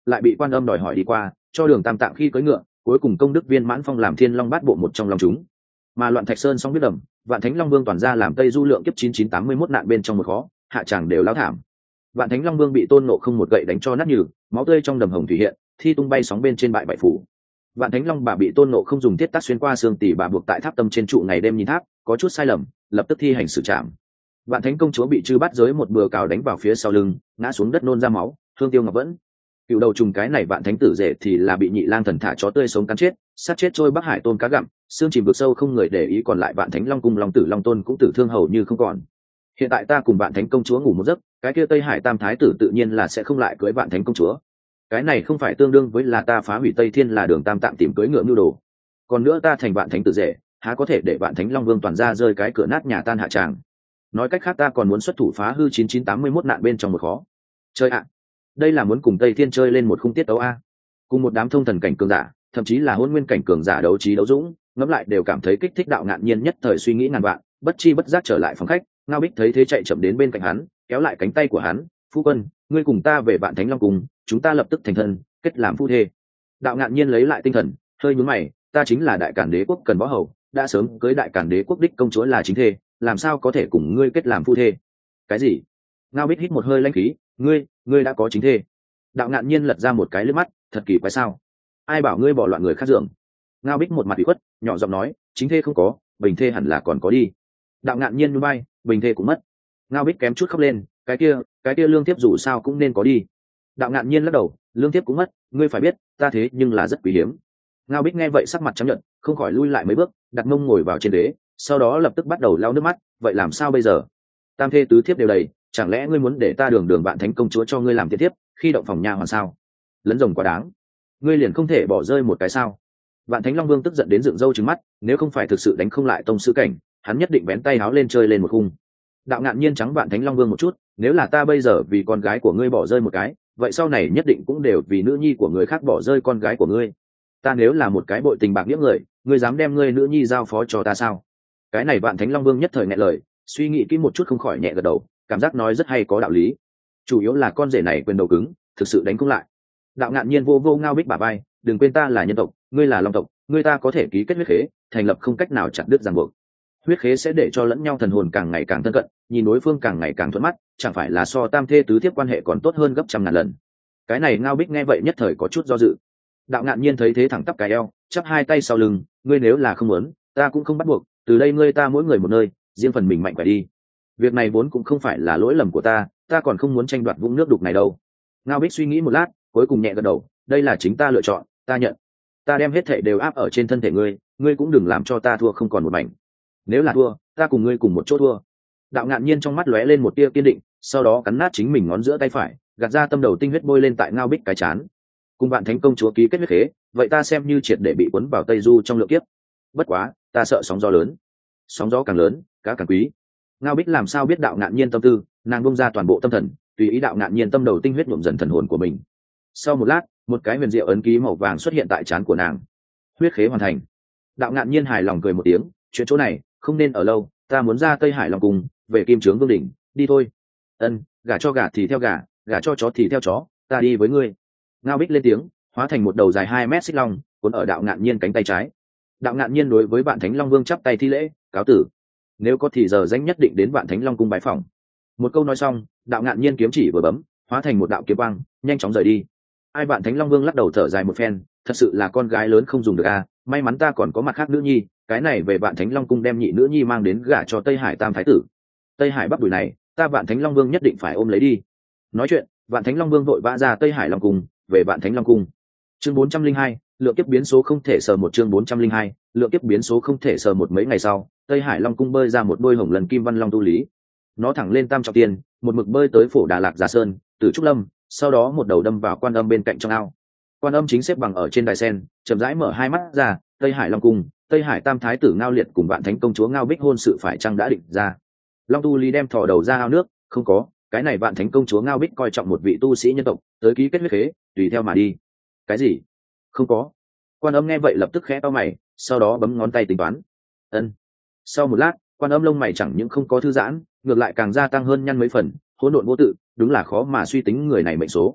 Speaker 1: lại bị quan âm đòi hỏi đi qua, cho đường tam tạng khi cưỡi ngựa, cuối cùng công đức viên mãn phong làm thiên long bát bộ một trong long chúng. Mà loạn thạch sơn xong biết đầm, vạn thánh long vương toàn ra làm tây du lượng kiếp chín chín tám mươi mốt nạn bên trong một khó, hạ tràng đều láo thảm. Vạn thánh long vương bị tôn nộ không một gậy đánh cho nát nhừ, máu tươi trong đầm hồng thủy hiện, thi tung bay sóng bên trên bại bại phủ. Vạn thánh long bà bị tôn nộ không dùng thiết tác xuyên qua xương tỉ bà buộc tại tháp tâm trên trụ ngày đêm nhìn tháp, có chút sai lầm, lập tức thi hành xử trảm. Vạn thánh công chúa bị chư bắt giới một bừa cào đánh vào phía sau lưng, ngã xuống đất nôn ra máu, thương tiêu ngọc vẫn. Cựu đầu trùng cái này vạn thánh tử rể thì là bị nhị lang thần thả chó tươi sống cắn chết, sát chết trôi bắc hải tôm cá gặm, xương chìm vực sâu không người để ý, còn lại vạn thánh long cung long tử long tôn cũng tử thương hầu như không còn. Hiện tại ta cùng vạn thánh công chúa ngủ một giấc, cái kia tây hải tam thái tử tự nhiên là sẽ không lại cưới vạn thánh công chúa. Cái này không phải tương đương với là ta phá hủy tây thiên là đường tam tạm tìm cưới ngựa mưu đồ. Còn nữa ta thành vạn thánh tử rể, há có thể để vạn thánh long vương toàn ra rơi cái cửa nát nhà tan hạ tràng. Nói cách khác ta còn muốn xuất thủ phá hư chín chín tám mươi mốt nạn bên trong một khó. Chơi ạ, đây là muốn cùng tây thiên chơi lên một khung tiết đấu a. Cùng một đám thông thần cảnh cường giả, thậm chí là hôn nguyên cảnh cường giả đấu trí đấu dũng, ngẫm lại đều cảm thấy kích thích. Đạo Ngạn Nhiên nhất thời suy nghĩ ngàn vạn, bất chi bất giác trở lại phòng khách. Ngao Bích thấy thế chạy chậm đến bên cạnh hắn, kéo lại cánh tay của hắn. Phu quân, ngươi cùng ta về vạn thánh long cùng, chúng ta lập tức thành thân, kết làm phu thê. Đạo Ngạn Nhiên lấy lại tinh thần, hơi nhướng mày, ta chính là đại cản đế quốc Cần Võ Hầu, đã sớm cưới đại cản đế quốc đích công chúa là chính thê, làm sao có thể cùng ngươi kết làm phu thê? Cái gì? Ngao Bích hít một hơi lãnh khí, ngươi, ngươi đã có chính thê? Đạo Ngạn Nhiên lật ra một cái lướt mắt, thật kỳ quái sao? Ai bảo ngươi bỏ loạn người khác giường? Ngao Bích một mặt ủy khuất, nhỏ giọng nói, chính thê không có, bình thê hẳn là còn có đi. Đạo Ngạn Nhiên nhún vai, bình thê cũng mất. Ngao Bích kém chút khóc lên, cái kia, cái kia lương thiếp dù sao cũng nên có đi. Đạo Ngạn Nhiên lắc đầu, lương thiếp cũng mất, ngươi phải biết, ta thế nhưng là rất quý hiếm. Ngao Bích nghe vậy sắc mặt trắng nhợt, không khỏi lui lại mấy bước, đặt mông ngồi vào trên ghế, sau đó lập tức bắt đầu lau nước mắt, vậy làm sao bây giờ? Tam thê tứ thiếp đều đầy, chẳng lẽ ngươi muốn để ta đường đường vạn thánh công chúa cho ngươi làm tiếp thiếp, khi động phòng nha hoàn sao? Lấn rồng quá đáng, ngươi liền không thể bỏ rơi một cái sao? Vạn thánh long vương tức giận đến dựng râu trừng mắt, nếu không phải thực sự đánh không lại tông sư cảnh, hắn nhất định bén tay háo lên chơi lên một khung. Đạo Ngạn Nhiên trắng Vạn thánh long vương một chút, nếu là ta bây giờ vì con gái của ngươi bỏ rơi một cái, vậy sau này nhất định cũng đều vì nữ nhi của người khác bỏ rơi con gái của ngươi. Ta nếu là một cái bội tình bạc nghĩa người, ngươi dám đem ngươi nữ nhi giao phó cho ta sao? Cái này Vạn thánh long vương nhất thời nghẹn lời, suy nghĩ kỹ một chút không khỏi nhẹ gật đầu, cảm giác nói rất hay có đạo lý. Chủ yếu là con rể này quyền đầu cứng, thực sự đánh không lại. Đạo Ngạn Nhiên vô vô Ngao Bích bả vai, đừng quên ta là nhân tộc, ngươi là long tộc, ngươi ta có thể ký kết huyết khế, thành lập không cách nào chặt đứt ràng buộc. Huyết khế sẽ để cho lẫn nhau thần hồn càng ngày càng thân cận, nhìn đối phương càng ngày càng thuận mắt, chẳng phải là so tam thê tứ thiếp quan hệ còn tốt hơn gấp trăm ngàn lần. Cái này Ngao Bích nghe vậy nhất thời có chút do dự. Đạo Ngạn Nhiên thấy thế thẳng tắp cái eo, chắp hai tay sau lưng, ngươi nếu là không muốn, ta cũng không bắt buộc, từ đây ngươi ta mỗi người một nơi, riêng phần mình mạnh khỏe đi. Việc này vốn cũng không phải là lỗi lầm của ta, ta còn không muốn tranh đoạt vũng nước đục này đâu. Ngao Bích suy nghĩ một lát, cuối cùng nhẹ gật đầu, đây là chính ta lựa chọn, ta nhận. Ta đem hết thảy đều áp ở trên thân thể ngươi, ngươi cũng đừng làm cho ta thua không còn một mảnh. Nếu là thua, ta cùng ngươi cùng một chỗ thua. Đạo Ngạn Nhiên trong mắt lóe lên một tia kiên định, sau đó cắn nát chính mình ngón giữa tay phải, gạt ra tâm đầu tinh huyết bôi lên tại Ngao Bích cái chán. Cùng Vạn thánh công chúa ký kết huyết khế, vậy ta xem như triệt để bị cuốn vào Tây Du trong lượng kiếp. Bất quá, ta sợ sóng gió lớn. Sóng gió càng lớn, cá càng quý. Ngao Bích làm sao biết Đạo Ngạn Nhiên tâm tư, nàng bung ra toàn bộ tâm thần, tùy ý Đạo Ngạn Nhiên tâm đầu tinh huyết nhuộm dần thần hồn của mình. Sau một lát, một cái huyền diệu ấn ký màu vàng xuất hiện tại trán của nàng. Huyết khế hoàn thành. Đạo Ngạn Nhiên hài lòng cười một tiếng, chuyện chỗ này không nên ở lâu, ta muốn ra Tây Hải Long Cung, về Kim Trướng Vương đỉnh, đi thôi. Ân, gả cho gả thì theo gả, gả cho chó thì theo chó, ta đi với ngươi. Ngao Bích lên tiếng, hóa thành một đầu dài hai mét xích long, cuốn ở Đạo Ngạn Nhiên cánh tay trái. Đạo Ngạn Nhiên đối với Vạn Thánh Long Vương chắp tay thi lễ, cáo tử. Nếu có thì giờ danh nhất định đến Vạn Thánh Long Cung bái phỏng. Một câu nói xong, Đạo Ngạn Nhiên kiếm chỉ vừa bấm, hóa thành một đạo kiếm quang, nhanh chóng rời đi. Ai Vạn Thánh Long Vương lắc đầu thở dài một phen, thật sự là con gái lớn không dùng được à, may mắn ta còn có mặt khác nữ nhi, cái này về Vạn Thánh Long Cung đem nhị nữ nhi mang đến gả cho Tây Hải Tam thái tử. Tây Hải Bắc đùi này, ta Vạn Thánh Long Vương nhất định phải ôm lấy đi. Nói chuyện, Vạn Thánh Long Vương vội vã ra Tây Hải Long Cung, về Vạn Thánh Long Cung. Chương bốn trăm linh hai, lượng kiếp biến số không thể sờ một chương bốn trăm linh hai, lượng kiếp biến số không thể sờ một mấy ngày sau, Tây Hải Long Cung bơi ra một đôi hồng lần kim văn long tu lý. Nó thẳng lên Tam Trọng Tiên, một mực bơi tới Phổ Đà Lạc Già Sơn, Tử Trúc Lâm, sau đó một đầu đâm vào Quan Âm bên cạnh trong ao. Quan Âm chính xếp bằng ở trên đài sen, chậm rãi mở hai mắt ra, Tây Hải Long Cung, Tây Hải Tam thái tử Ngao Liệt cùng Vạn Thánh công chúa Ngao Bích hôn sự phải chăng đã định ra. Long tu lý đem thò đầu ra ao nước, không có, cái này Vạn Thánh công chúa Ngao Bích coi trọng một vị tu sĩ nhân tộc, tới ký kết huyết khế, tùy theo mà đi. Cái gì? Không có. Quan Âm nghe vậy lập tức khẽ to mày, sau đó bấm ngón tay tính toán. Ân. Sau một lát, Quan Âm lông mày chẳng những không có thư giãn, ngược lại càng gia tăng hơn nhăn mấy phần, hỗn độn vô tự, đúng là khó mà suy tính người này mệnh số.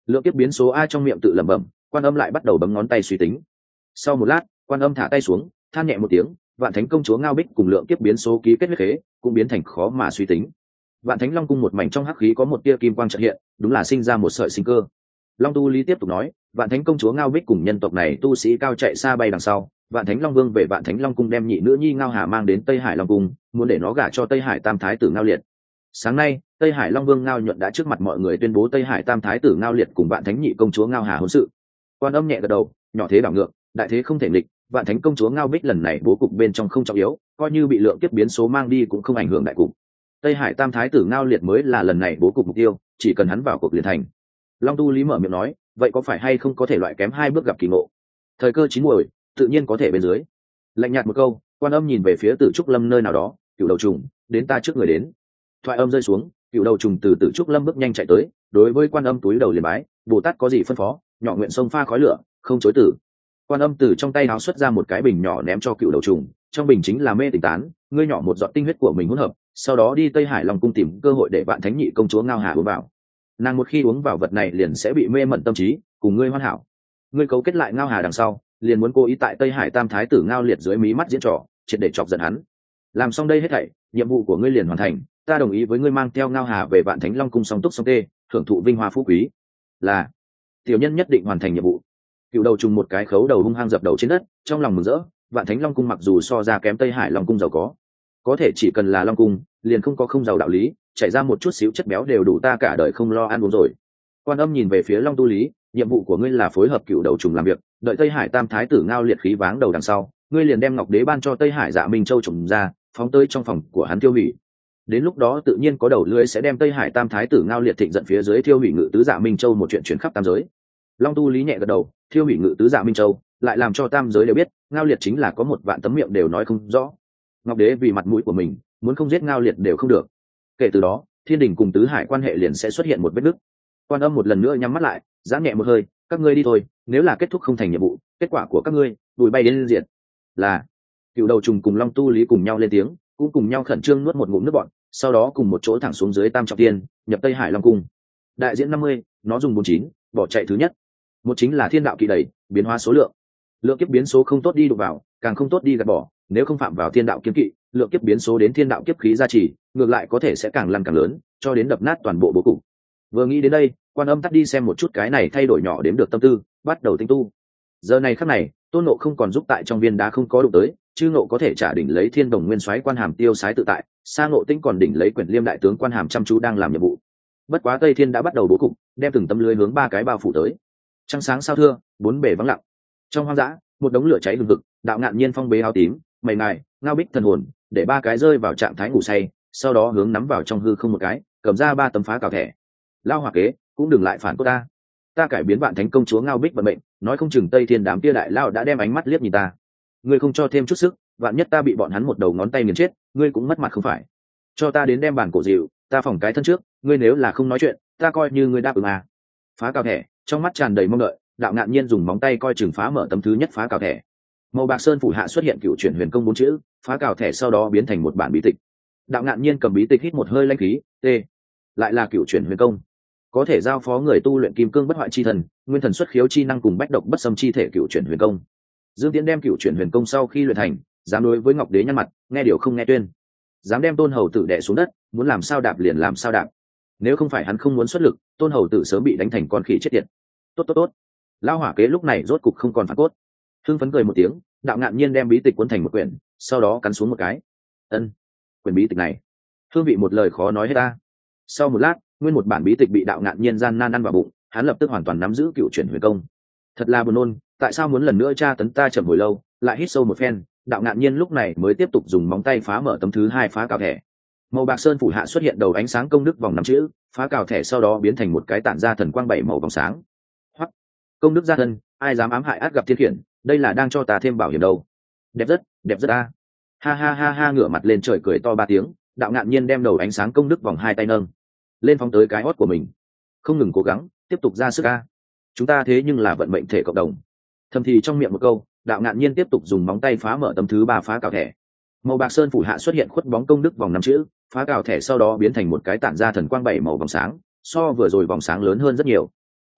Speaker 1: Lượng kiếp biến số a trong miệng tự lẩm bẩm, Quan Âm lại bắt đầu bấm ngón tay suy tính. Sau một lát, Quan Âm thả tay xuống, than nhẹ một tiếng, Vạn Thánh công chúa Ngao Bích cùng lượng kiếp biến số ký kết huyết khế, cũng biến thành khó mà suy tính. Vạn Thánh Long cung một mảnh trong hắc khí có một tia kim quang chợt hiện, đúng là sinh ra một sợi sinh cơ. Long Tu Lý tiếp tục nói, Vạn Thánh công chúa Ngao Bích cùng nhân tộc này tu sĩ cao chạy xa bay đằng sau, Vạn Thánh Long Vương về Vạn Thánh Long cung đem nhị nữ nhi Ngao Hà mang đến Tây Hải Long cung, muốn để nó gả cho Tây Hải Tam thái tử Ngao Liệt. Sáng nay, Tây Hải Long Vương Ngao Nhuận đã trước mặt mọi người tuyên bố Tây Hải Tam thái tử Ngao Liệt cùng Vạn Thánh nhị công chúa Ngao Hà hôn sự. Quan Âm nhẹ gật đầu, nhỏ thế đảo ngược, đại thế không thể nghịch, Vạn Thánh công chúa Ngao Bích lần này bố cục bên trong không trọng yếu, coi như bị lượng kiếp biến số mang đi cũng không ảnh hưởng đại cục. Tây Hải Tam thái tử Ngao Liệt mới là lần này bố cục mục tiêu, chỉ cần hắn vào cuộc liền thành. Long Tu Lý mở miệng nói, vậy có phải hay không có thể loại kém hai bước gặp kỳ ngộ? Thời cơ chín muồi, tự nhiên có thể bên dưới. Lạnh nhạt một câu, Quan Âm nhìn về phía Tử Trúc Lâm nơi nào đó, Cửu Đầu Trùng, đến ta trước người đến. Thoại âm rơi xuống, Cửu Đầu Trùng từ Tử Trúc Lâm bước nhanh chạy tới, đối với Quan Âm túi đầu liền bái, Bồ Tát có gì phân phó, nhỏ nguyện sông pha khói lửa, không chối từ. Quan Âm từ trong tay áo xuất ra một cái bình nhỏ ném cho Cửu Đầu Trùng, trong bình chính là mê tỉnh tán, ngươi nhỏ một giọt tinh huyết của mình hỗn hợp, sau đó đi Tây Hải Long cung tìm cơ hội để Vạn Thánh nhị công chúa Ngao Hà uống vào. Nàng một khi uống vào vật này liền sẽ bị mê mẩn tâm trí, cùng ngươi hoàn hảo. Ngươi cấu kết lại Ngao Hà đằng sau, liền muốn cố ý tại Tây Hải Tam thái tử Ngao Liệt dưới mí mắt diễn trò, triệt để chọc giận hắn. Làm xong đây hết thảy, nhiệm vụ của ngươi liền hoàn thành, ta đồng ý với ngươi mang theo Ngao Hà về Vạn Thánh Long cung song túc song tê, hưởng thụ vinh hoa phú quý. Là, tiểu nhân nhất định hoàn thành nhiệm vụ. Cựu Đầu Trùng một cái khấu đầu hung hăng dập đầu trên đất, trong lòng mừng rỡ. Vạn Thánh Long cung mặc dù so ra kém Tây Hải Long cung giàu có, có thể chỉ cần là Long cung, liền không có không giàu đạo lý, chảy ra một chút xíu chất béo đều đủ ta cả đời không lo ăn uống rồi. Quan Âm nhìn về phía Long Tu Lý, nhiệm vụ của ngươi là phối hợp Cựu Đầu Trùng làm việc, đợi Tây Hải Tam thái tử Ngao Liệt khí váng đầu đằng sau, ngươi liền đem ngọc đế ban cho Tây Hải Dạ Minh Châu trùng ra, phóng tới trong phòng của hắn tiêu hủy. Đến lúc đó tự nhiên có đầu lưới sẽ đem Tây Hải Tam thái tử Ngao Liệt thịnh giận phía dưới tiêu hủy ngự tứ Dạ Minh Châu một chuyện truyền khắp tam giới. Long Tu Lý nhẹ gật đầu, tiêu hủy ngự tứ Dạ Minh Châu, lại làm cho tam giới đều biết, Ngao Liệt chính là có một vạn tấm miệng đều nói không rõ. Ngọc đế vì mặt mũi của mình, muốn không giết Ngao Liệt đều không được. Kể từ đó, thiên đình cùng tứ hải quan hệ liền sẽ xuất hiện một vết nứt. Quan Âm một lần nữa nhắm mắt lại, giãn nhẹ một hơi, các ngươi đi thôi, nếu là kết thúc không thành nhiệm vụ, kết quả của các ngươi đùi bay đến diện. Là. Cựu Đầu Trùng cùng Long Tu Lý cùng nhau lên tiếng, cũng cùng nhau khẩn trương nuốt một ngụm nước bọt, sau đó cùng một chỗ thẳng xuống dưới Tam Trọng Thiên, nhập Tây Hải Long cung. Đại diễn năm mươi, nó dùng bốn chín, bỏ chạy thứ nhất. Một chính là thiên đạo kỳ đẩy, biến hóa số lượng. Lượng kiếp biến số không tốt đi đụng vào, càng không tốt đi gạt bỏ, nếu không phạm vào thiên đạo kiếm kỵ, lượng kiếp biến số đến thiên đạo kiếp khí gia trì, ngược lại có thể sẽ càng lăn càng lớn, cho đến đập nát toàn bộ bố cục. Vừa nghĩ đến đây, Quan Âm tắt đi xem một chút cái này thay đổi nhỏ đếm được tâm tư, bắt đầu tinh tu. Giờ này khắc này, Tôn Ngộ không còn giúp tại trong viên đá không có đụng tới, chư Ngộ có thể trả đỉnh lấy Thiên Đồng Nguyên Soái quan hàm tiêu sái tự tại, Sa Ngộ Tĩnh còn đỉnh lấy Quyển Liêm đại tướng quan hàm chăm chú đang làm nhiệm vụ. Bất quá Tây Thiên đã bắt đầu bố cục, đem từng tấm lưới hướng ba cái bao phủ tới. Trăng sáng sao thưa, bốn bể vắng lặng. Trong hoang dã, một đống lửa cháy hừng hực, Đạo Ngạn Nhiên phong bế áo tím, mày ngài, Ngao Bích thần hồn, để ba cái rơi vào trạng thái ngủ say, sau đó hướng nắm vào trong hư không một cái, cầm ra ba tấm phá cào thẻ. Lao Hỏa Kế, cũng đừng lại phản cô ta. Ta cải biến Vạn Thánh công chúa Ngao Bích vận mệnh, nói không chừng Tây Thiên đám kia đại lao đã đem ánh mắt liếc nhìn ta. Ngươi không cho thêm chút sức, vạn nhất ta bị bọn hắn một đầu ngón tay nghiền chết, ngươi cũng mất mặt không phải? Cho ta đến đem bản cổ dịu, ta phòng cái thân trước, ngươi nếu là không nói chuyện, ta coi như ngươi đáp ứng à. Phá cào thẻ, trong mắt tràn đầy mong đợi, Đạo Ngạn Nhiên dùng móng tay coi chừng phá mở tấm thứ nhất phá cào thẻ. Màu bạc sơn phủ hạ xuất hiện cựu chuyển huyền công bốn chữ, phá cào thẻ sau đó biến thành một bản bí tịch. Đạo Ngạn Nhiên cầm bí tịch hít một hơi lãnh khí, t, lại là cựu chuyển huyền công, có thể giao phó người tu luyện kim cương bất hoại chi thần, nguyên thần xuất khiếu chi năng cùng bách độc bất xâm chi thể cựu chuyển huyền công. Dương Tiễn đem cựu chuyển huyền công sau khi luyện thành, dám đối với Ngọc Đế nhăn mặt, nghe điều không nghe tuyên, dám đem Tôn Hầu Tử đè xuống đất, muốn làm sao đạp liền làm sao đạp. Nếu không phải hắn không muốn xuất lực, Tôn Hầu Tử sớm bị đánh thành con khỉ chết tiệt. Tốt tốt tốt. Lao Hỏa Kế lúc này rốt cục không còn phản cốt, hưng phấn cười một tiếng, Đạo Ngạn Nhiên đem bí tịch cuốn thành một quyển, sau đó cắn xuống một cái. Ân, quyển bí tịch này, hương vị một lời khó nói hết ta. Sau một lát, nguyên một bản bí tịch bị Đạo Ngạn Nhiên gian nan ăn vào bụng, hắn lập tức hoàn toàn nắm giữ cựu chuyển huyền công. Thật là buồn nôn, tại sao muốn lần nữa tra tấn ta chậm hồi lâu, lại hít sâu một phen, Đạo Ngạn Nhiên lúc này mới tiếp tục dùng móng tay phá mở tấm thứ hai phá cào thẻ. Màu bạc sơn phủ hạ xuất hiện đầu ánh sáng công đức vòng năm chữ, phá cào thẻ sau đó biến thành một cái tản ra thần quang bảy màu vòng sáng. Hoặc công đức gia thân, ai dám ám hại át gặp thiên khiển, đây là đang cho ta thêm bảo hiểm đâu. Đẹp rất, đẹp rất a. Ha ha ha ha, ngửa mặt lên trời cười to ba tiếng, Đạo Ngạn Nhiên đem đầu ánh sáng công đức vòng hai tay nâng lên phóng tới cái hót của mình, không ngừng cố gắng tiếp tục ra sức a. Chúng ta thế nhưng là vận mệnh thể cộng đồng. Thầm thì trong miệng một câu, Đạo Ngạn Nhiên tiếp tục dùng móng tay phá mở tấm thứ ba phá cào thẻ. Màu bạc sơn phủ hạ xuất hiện khuất bóng công đức vòng năm chữ, phá cào thẻ sau đó biến thành một cái tản ra thần quang bảy màu vòng sáng, so vừa rồi vòng sáng lớn hơn rất nhiều.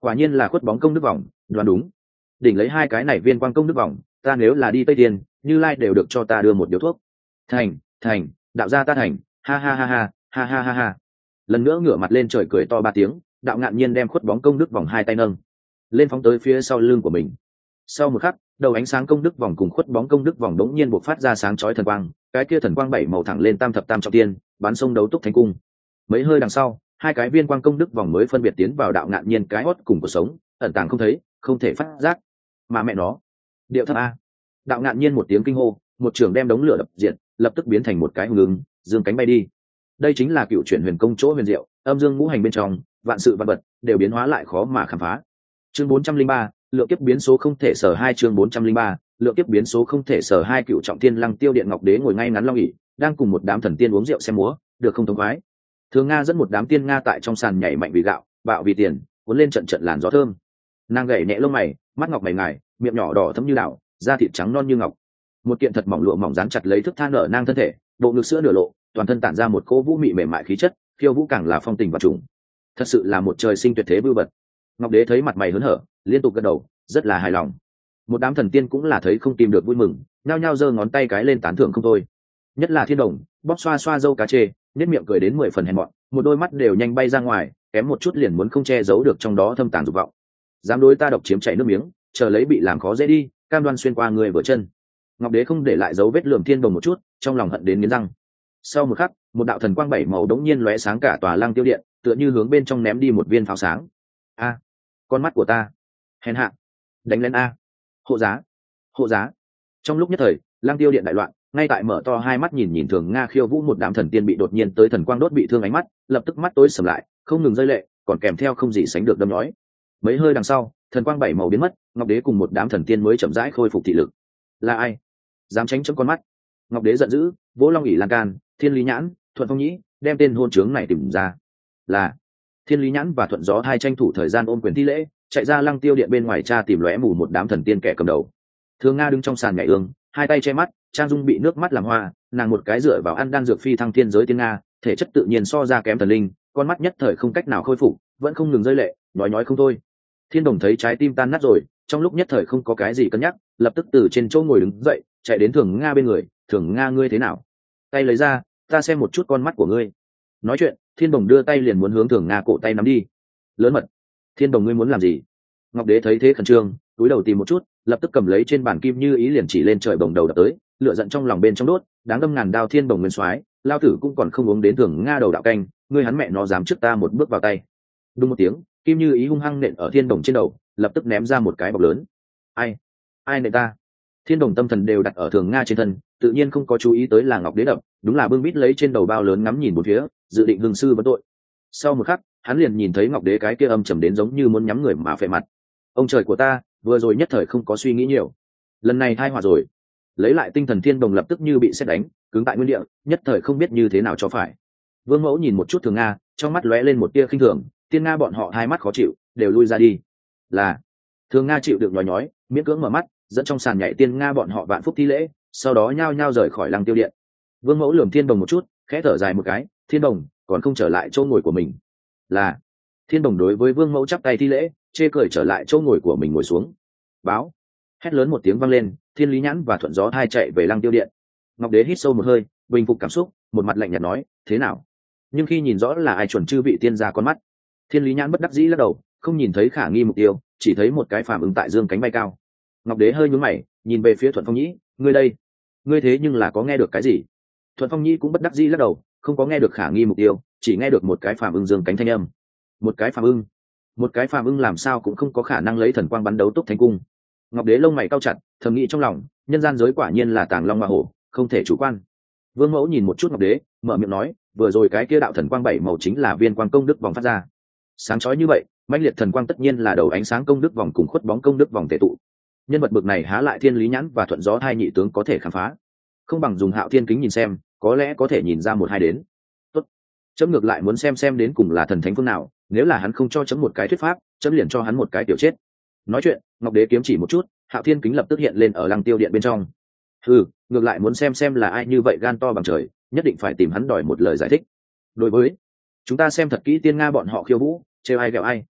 Speaker 1: quả nhiên là khuất bóng công đức vòng, đoán đúng. Đỉnh lấy hai cái này viên quang công đức vòng, ta nếu là đi Tây Tiên, Như Lai đều được cho ta đưa một điếu thuốc. Thành, thành, đạo gia ta thành, ha ha ha ha, ha ha ha ha. Lần nữa ngửa mặt lên trời cười to ba tiếng, Đạo Ngạn Nhiên đem khuất bóng công đức vòng hai tay nâng lên phóng tới phía sau lưng của mình. Sau một khắc, đầu ánh sáng công đức vòng cùng khuất bóng công đức vòng đống nhiên bộc phát ra sáng chói thần quang, cái kia thần quang bảy màu thẳng lên tam thập tam trọng tiên, bắn sông đấu túc thánh cung. Mấy hơi đằng sau, hai cái viên quang công đức vòng mới phân biệt tiến vào Đạo Ngạn Nhiên cái hót cùng cuộc sống, ẩn tàng không thấy, không thể phát giác. Mà mẹ nó, điệu thấp a. Đạo Ngạn Nhiên một tiếng kinh hô, một trường đem đống lửa đập diệt, lập tức biến thành một cái hùng ứng, dương cánh bay đi. Đây chính là cựu chuyển huyền công chỗ huyền diệu, âm dương ngũ hành bên trong, vạn sự vạn vật đều biến hóa lại khó mà khám phá. Chương bốn trăm linh ba, lượng kiếp biến số không thể sở hai chương bốn trăm linh ba, lượng kiếp biến số không thể sở hai cựu trọng thiên Lăng Tiêu Điện Ngọc Đế ngồi ngay ngắn long ỷ, đang cùng một đám thần tiên uống rượu xem múa, được không thống khoái. Thường Nga dẫn một đám tiên nga tại trong sàn nhảy mạnh vì gạo, bạo vì tiền, cuốn lên trận trận làn gió thơm. Nàng gảy nhẹ lông mày, mắt ngọc mày ngài, miệng nhỏ đỏ thẫm như đào, da thịt trắng non như ngọc. Một kiện thật mỏng lụa mỏng dán chặt lấy thức than nở nang thân thể, bộ ngực sữa nửa lộ, toàn thân tản ra một cỗ vũ mị mềm mại khí chất, khiêu vũ càng là phong tình và trùng. Thật sự là một trời sinh tuyệt thế vưu vật. Ngọc Đế thấy mặt mày hớn hở, liên tục gật đầu, rất là hài lòng. Một đám thần tiên cũng là thấy không tìm được vui mừng, nhao nhao giơ ngón tay cái lên tán thưởng không thôi. Nhất là Thiên Đồng, bóp xoa xoa râu cá chê, nét miệng cười đến mười phần hèn mọn, một đôi mắt đều nhanh bay ra ngoài, kém một chút liền muốn không che giấu được trong đó thâm tàng dục vọng. Dám đối ta độc chiếm chảy nước miếng, chờ lấy bị làm khó dễ đi, cam đoan xuyên qua người vừa chân. Ngọc Đế không để lại dấu vết lườm Thiên Đồng một chút, trong lòng hận đến nghiến răng. Sau một khắc, một đạo thần quang bảy màu đống nhiên lóe sáng cả tòa Lăng Tiêu Điện, tựa như hướng bên trong ném đi một viên pháo sáng. A, con mắt của ta, hèn hạ, đánh lên a, hộ giá, hộ giá. Trong lúc nhất thời, Lăng Tiêu Điện đại loạn, ngay tại mở to hai mắt nhìn nhìn Thường Nga khiêu vũ một đám thần tiên bị đột nhiên tới thần quang đốt bị thương ánh mắt, lập tức mắt tối sầm lại, không ngừng rơi lệ, còn kèm theo không gì sánh được đâm nhói. Mấy hơi đằng sau, thần quang bảy màu biến mất, Ngọc Đế cùng một đám thần tiên mới chậm rãi khôi phục thị lực. Là ai dám tránh chấm con mắt? Ngọc Đế giận dữ, vỗ long ỷ lan can, Thiên Lý Nhãn, Thuận Phong Nhĩ, đem tên hôn trướng này tìm ra. Là Thiên Lý Nhãn và Thuận Gió hai tranh thủ thời gian ôm quyền thi lễ, chạy ra Lăng Tiêu Điện bên ngoài tra tìm lóe mù một đám thần tiên kẻ cầm đầu. Thường Nga đứng trong sàn nhảy ương, hai tay che mắt, trang dung bị nước mắt làm hoa, nàng một cái dựa vào ăn đan dược phi thăng thiên giới tiên nga, thể chất tự nhiên so ra kém thần linh, con mắt nhất thời không cách nào khôi phục, vẫn không ngừng rơi lệ, nói nói không thôi. Thiên Đồng thấy trái tim tan nát rồi, trong lúc nhất thời không có cái gì cân nhắc, lập tức từ trên chỗ ngồi đứng dậy, chạy đến Thường Nga bên người. Thường Nga ngươi thế nào? Tay lấy ra, ta xem một chút con mắt của ngươi. Nói chuyện, Thiên Đồng đưa tay liền muốn hướng Thường Nga cổ tay nắm đi. Lớn mật, Thiên Đồng ngươi muốn làm gì? Ngọc Đế thấy thế khẩn trương, túi đầu tìm một chút, lập tức cầm lấy trên bàn kim như ý liền chỉ lên trời bồng đầu đập tới, lửa giận trong lòng bên trong đốt, đáng đâm ngàn đao Thiên Đồng nguyên soái, lao tử cũng còn không uống đến Thường Nga đầu đạo canh, ngươi hắn mẹ nó dám trước ta một bước vào tay. Đúng một tiếng, kim như ý hung hăng nện ở Thiên Đồng trên đầu, lập tức ném ra một cái bọc lớn. Ai? Ai nện ta? Thiên Đồng tâm thần đều đặt ở Thường Nga trên thân, tự nhiên không có chú ý tới là Ngọc Đế đập, đúng là bưng bít lấy trên đầu bao lớn ngắm nhìn một phía, dự định hưng sư vấn tội. Sau một khắc, hắn liền nhìn thấy Ngọc Đế cái kia âm trầm đến giống như muốn nhắm người mà phệ mặt. Ông trời của ta, vừa rồi nhất thời không có suy nghĩ nhiều, lần này thai họa rồi. Lấy lại tinh thần, Thiên Đồng lập tức như bị sét đánh, cứng tại nguyên địa, nhất thời không biết như thế nào cho phải. Vương Mẫu nhìn một chút Thường Nga, trong mắt lóe lên một tia khinh thường, tiên nga bọn họ hai mắt khó chịu, đều lui ra đi. Là Thường Nga chịu được nhói nhói, miễn cưỡng mở mắt, dẫn trong sàn nhảy tiên nga bọn họ vạn phúc thi lễ, sau đó nhao nhao rời khỏi Lăng Tiêu Điện. Vương Mẫu lườm Thiên Đồng một chút, khẽ thở dài một cái, Thiên Đồng còn không trở lại chỗ ngồi của mình. Là Thiên Đồng đối với Vương Mẫu chắp tay thi lễ, chê cười trở lại chỗ ngồi của mình ngồi xuống. Báo. Hét lớn một tiếng vang lên, Thiên Lý Nhãn và Thuận Gió hai chạy về Lăng Tiêu Điện. Ngọc Đế hít sâu một hơi, bình phục cảm xúc, một mặt lạnh nhạt nói, thế nào? Nhưng khi nhìn rõ là ai chuẩn chư vị tiên gia con mắt, Thiên Lý Nhãn bất đắc dĩ lắc đầu, không nhìn thấy khả nghi mục tiêu, chỉ thấy một cái phàm ứng tại dương cánh bay cao. Ngọc Đế hơi nhướng mày, nhìn về phía Thuận Phong Nhĩ, ngươi đây, ngươi thế nhưng là có nghe được cái gì? Thuận Phong Nhĩ cũng bất đắc dĩ lắc đầu, không có nghe được khả nghi mục tiêu, chỉ nghe được một cái phàm ưng dương cánh thanh âm. Một cái phàm ưng? Một cái phàm ưng làm sao cũng không có khả năng lấy thần quang bắn đấu túc thánh cung. Ngọc Đế lông mày cau chặt, thầm nghĩ trong lòng, nhân gian giới quả nhiên là tàng long hoa hổ, không thể chủ quan. Vương Mẫu nhìn một chút Ngọc Đế, mở miệng nói, vừa rồi cái kia đạo thần quang bảy màu chính là viên quang công đức vòng phát ra. Sáng chói như vậy, mãnh liệt thần quang tất nhiên là đầu ánh sáng công đức vòng cùng khuất bóng công đức vòng tề tụ. Nhân vật bực này há lại Thiên Lý Nhãn và Thuận Gió hai nhị tướng có thể khám phá. Không bằng dùng Hạo Thiên kính nhìn xem, có lẽ có thể nhìn ra một hai đến. Tốt, chấm ngược lại muốn xem xem đến cùng là thần thánh phương nào, nếu là hắn không cho chấm một cái thuyết pháp, chấm liền cho hắn một cái tiểu chết. Nói chuyện, Ngọc Đế kiếm chỉ một chút, Hạo Thiên kính lập tức hiện lên ở Lăng Tiêu Điện bên trong. Ừ, ngược lại muốn xem xem là ai như vậy gan to bằng trời, nhất định phải tìm hắn đòi một lời giải thích. Đối với chúng ta xem thật kỹ tiên nga bọn họ khiêu vũ, trêu ai ghẹo ai.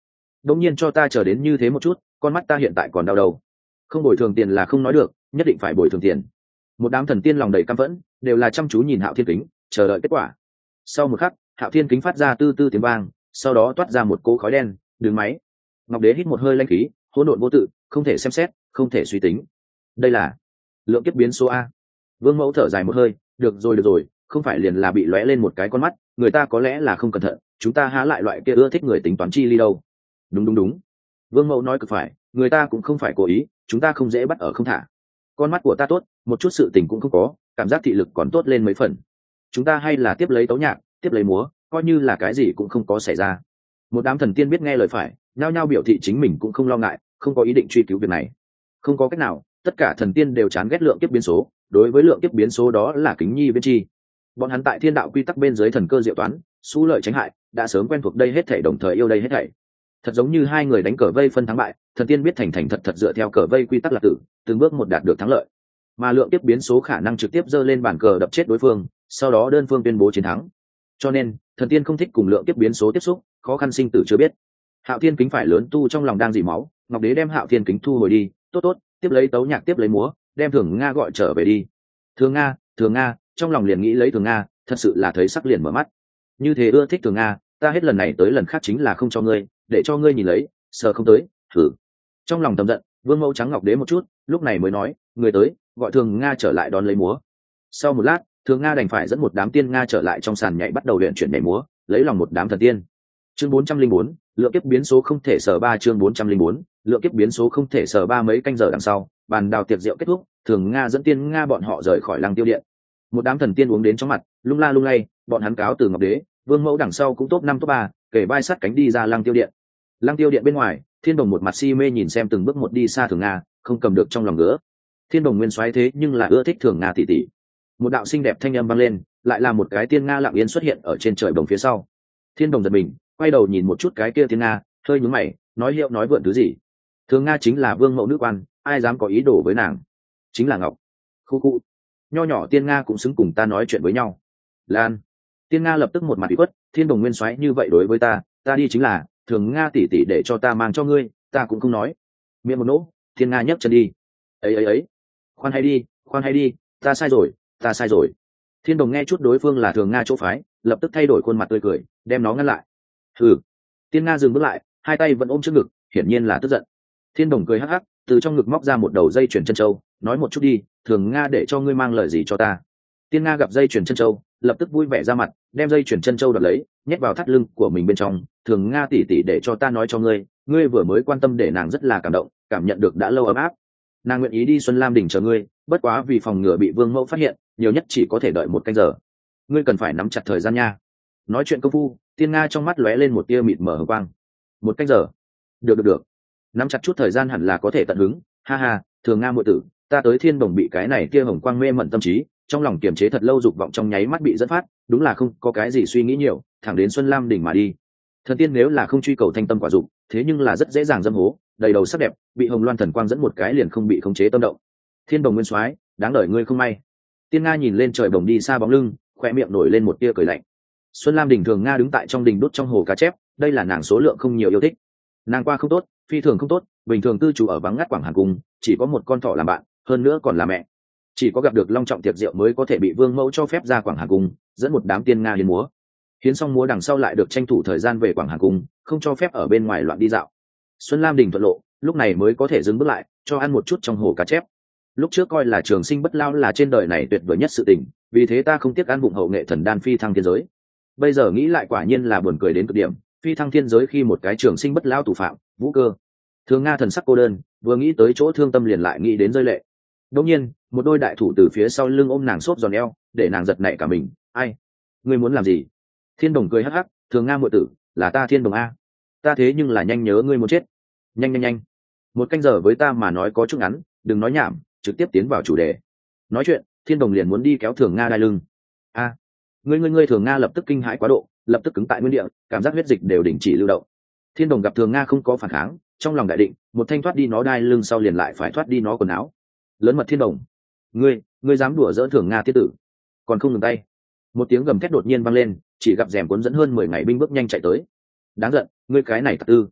Speaker 1: đống nhiên cho ta chờ đến như thế một chút, con mắt ta hiện tại còn đau đầu. Không bồi thường tiền là không nói được, nhất định phải bồi thường tiền. Một đám thần tiên lòng đầy căm phẫn, đều là chăm chú nhìn Hạo Thiên Kính, chờ đợi kết quả. Sau một khắc, Hạo Thiên Kính phát ra tư tư tiếng vang, sau đó toát ra một cỗ khói đen, đứng máy. Ngọc Đế hít một hơi lãnh khí, hỗn độn vô tự, không thể xem xét, không thể suy tính. Đây là lượng kiếp biến số a. Vương Mẫu thở dài một hơi, được rồi được rồi, không phải liền là bị lóe lên một cái con mắt, người ta có lẽ là không cẩn thận, chúng ta há lại loại kia ưa thích người tính toán chi ly đâu. Đúng đúng đúng. Vương Mẫu nói cực phải, người ta cũng không phải cố ý, chúng ta không dễ bắt ở không thả. Con mắt của ta tốt, một chút sự tình cũng không có, cảm giác thị lực còn tốt lên mấy phần. Chúng ta hay là tiếp lấy tấu nhạc, tiếp lấy múa, coi như là cái gì cũng không có xảy ra. Một đám thần tiên biết nghe lời phải, nhao nhao biểu thị chính mình cũng không lo ngại, không có ý định truy cứu việc này. Không có cách nào, tất cả thần tiên đều chán ghét lượng kiếp biến số, đối với lượng kiếp biến số đó là kính nhi viễn chi. Bọn hắn tại thiên đạo quy tắc bên dưới thần cơ diệu toán, xú lợi tránh hại, đã sớm quen thuộc đây hết thảy, đồng thời yêu đây hết thảy. Thật giống như hai người đánh cờ vây phân thắng bại, thần tiên biết thành thành thật thật dựa theo cờ vây quy tắc là tử, từng bước một đạt được thắng lợi. Mà lượng kiếp biến số khả năng trực tiếp giơ lên bàn cờ đập chết đối phương, sau đó đơn phương tuyên bố chiến thắng. Cho nên, thần tiên không thích cùng lượng kiếp biến số tiếp xúc, khó khăn sinh tử chưa biết. Hạo Thiên Kính phải lớn tu trong lòng đang dỉ máu, Ngọc Đế đem Hạo Thiên Kính thu hồi đi, tốt tốt, tiếp lấy tấu nhạc, tiếp lấy múa, đem Thường Nga gọi trở về đi. Thường Nga, Thường Nga, trong lòng liền nghĩ lấy Thường Nga, thật sự là thấy sắc liền mở mắt. Như thế ưa thích Thường Nga, ta hết lần này tới lần khác chính là không cho ngươi, để cho ngươi nhìn lấy, sợ không tới, thử. Trong lòng thầm giận, Vương Mẫu trắng Ngọc Đế một chút, lúc này mới nói, người tới, gọi Thường Nga trở lại đón lấy múa. Sau một lát, Thường Nga đành phải dẫn một đám tiên Nga trở lại trong sàn nhảy bắt đầu luyện chuyển nhảy múa, lấy lòng một đám thần tiên. Chương bốn trăm linh bốn, lượng kiếp biến số không thể sở ba chương bốn trăm linh bốn, lượng kiếp biến số không thể sở ba mấy canh giờ đằng sau, bàn đào tiệc rượu kết thúc, Thường Nga dẫn tiên Nga bọn họ rời khỏi Lăng Tiêu Điện. Một đám thần tiên uống đến trong mặt, lung la lung lay, bọn hắn cáo từ Ngọc Đế, Vương Mẫu đằng sau cũng top năm top ba, kể vai sát cánh đi ra Lăng Tiêu Điện. Lăng Tiêu Điện bên ngoài, Thiên Đồng một mặt si mê nhìn xem từng bước một đi xa Thường Nga, không cầm được trong lòng ngứa. Thiên Đồng nguyên soái thế nhưng là ưa thích Thường Nga tỷ tỷ. Một đạo xinh đẹp thanh âm vang lên, lại là một cái tiên Nga lặng yên xuất hiện ở trên trời bồng phía sau. Thiên Đồng giật mình, quay đầu nhìn một chút cái kia tiên Nga, hơi nhướng mày, nói hiệu nói vượn thứ gì. Thường Nga chính là Vương Mẫu nữ quan, ai dám có ý đồ với nàng? Chính là Ngọc. Khu khu. Nho nhỏ tiên Nga cũng xứng cùng ta nói chuyện với nhau. Lan. Tiên Nga lập tức một mặt ủy khuất, Thiên Đồng nguyên soái như vậy đối với ta, ta đi chính là, Thường Nga tỷ tỷ để cho ta mang cho ngươi, ta cũng không nói. Miệng một nỗ, Thiên Nga nhấc chân đi. Ấy ấy ấy. Khoan hay đi, khoan hay đi, ta sai rồi, ta sai rồi. Thiên Đồng nghe chút đối phương là Thường Nga chỗ phái, lập tức thay đổi khuôn mặt tươi cười, đem nó ngăn lại. Hừ. Tiên Nga dừng bước lại, hai tay vẫn ôm trước ngực, hiển nhiên là tức giận. Thiên Đồng cười hắc hắc, từ trong ngực móc ra một đầu dây chuyền chân châu, nói một chút đi, Thường Nga để cho ngươi mang lời gì cho ta. Tiên Nga gặp dây chuyền chân châu, lập tức vui vẻ ra mặt, đem dây chuyền chân châu đoạt lấy, nhét vào thắt lưng của mình bên trong. Thường Nga tỷ tỷ để cho ta nói cho ngươi, ngươi vừa mới quan tâm để nàng rất là cảm động, cảm nhận được đã lâu ấm áp. Nàng nguyện ý đi Xuân Lam đỉnh chờ ngươi, bất quá vì phòng ngừa bị Vương Mẫu phát hiện, nhiều nhất chỉ có thể đợi một canh giờ. Ngươi cần phải nắm chặt thời gian nha. Nói chuyện công phu, Tiên Nga trong mắt lóe lên một tia mịt mờ hồng quang. Một canh giờ. Được được được. Nắm chặt chút thời gian hẳn là có thể tận hứng. Ha ha, Thường Nga muội tử, ta tới Thiên Đồng bị cái này kia hồng quang mê mẩn tâm trí, trong lòng kiềm chế thật lâu, dục vọng trong nháy mắt bị dẫn phát, đúng là không có cái gì suy nghĩ nhiều, thẳng đến Xuân Lam đỉnh mà đi. Thần tiên nếu là không truy cầu thanh tâm quả dục, thế nhưng là rất dễ dàng dâm hố, đầy đầu sắc đẹp, bị hồng loan thần quang dẫn một cái liền không bị khống chế tâm động. Thiên Đồng nguyên soái, đáng đợi ngươi không may. Tiên Nga nhìn lên trời bồng đi xa bóng lưng, khoe miệng nổi lên một tia cười lạnh. Xuân Lam đỉnh Thường Nga đứng tại trong đình đốt trong hồ cá chép, đây là nàng số lượng không nhiều yêu thích. Nàng qua không tốt, phi thường không tốt, bình thường cư trú ở vắng ngắt Quảng Hàn cung, chỉ có một con thỏ làm bạn, hơn nữa còn là mẹ. Chỉ có gặp được long trọng tiệc rượu mới có thể bị Vương Mẫu cho phép ra Quảng Hàn cung, dẫn một đám tiên Nga hiến múa. Hiến xong múa đằng sau lại được tranh thủ thời gian về Quảng Hàn cung, không cho phép ở bên ngoài loạn đi dạo. Xuân Lam đình thuận lộ, lúc này mới có thể dừng bước lại, cho ăn một chút trong hồ cá chép. Lúc trước coi là trường sinh bất lao là trên đời này tuyệt vời nhất sự tình, vì thế ta không tiếc ăn bụng hậu nghệ thần đan phi thăng thiên giới. Bây giờ nghĩ lại quả nhiên là buồn cười đến cực điểm, phi thăng thiên giới khi một cái trường sinh bất lao tù phạm, Vũ Cơ. Thường Nga thần sắc cô đơn, vừa nghĩ tới chỗ thương tâm liền lại nghĩ đến rơi lệ. Đột nhiên, một đôi đại thủ từ phía sau lưng ôm nàng xốp giòn eo, để nàng giật nảy cả mình. Ai? Ngươi muốn làm gì? Thiên Đồng cười hắc hắc, Thường Nga muội tử, là ta Thiên Đồng a. Ta thế nhưng là nhanh nhớ ngươi muốn chết. Nhanh nhanh nhanh. Một canh giờ với ta mà nói có chút ngắn, đừng nói nhảm, trực tiếp tiến vào chủ đề. Nói chuyện, Thiên Đồng liền muốn đi kéo Thường Nga đai lưng. A, ngươi ngươi ngươi Thường Nga lập tức kinh hãi quá độ, lập tức cứng tại nguyên địa, cảm giác huyết dịch đều đình chỉ lưu động. Thiên Đồng gặp Thường Nga không có phản kháng, trong lòng đại định, một thanh thoát đi nó đai lưng sau liền lại phải thoát đi nó quần áo. Lớn mật Thiên Đồng, ngươi ngươi dám đùa dỡ Thường Nga tiết tử, còn không ngừng tay. Một tiếng gầm thét đột nhiên vang lên, chỉ gặp rèm cuốn dẫn hơn mười ngày binh bước nhanh chạy tới. Đáng giận, ngươi cái này tặc tư.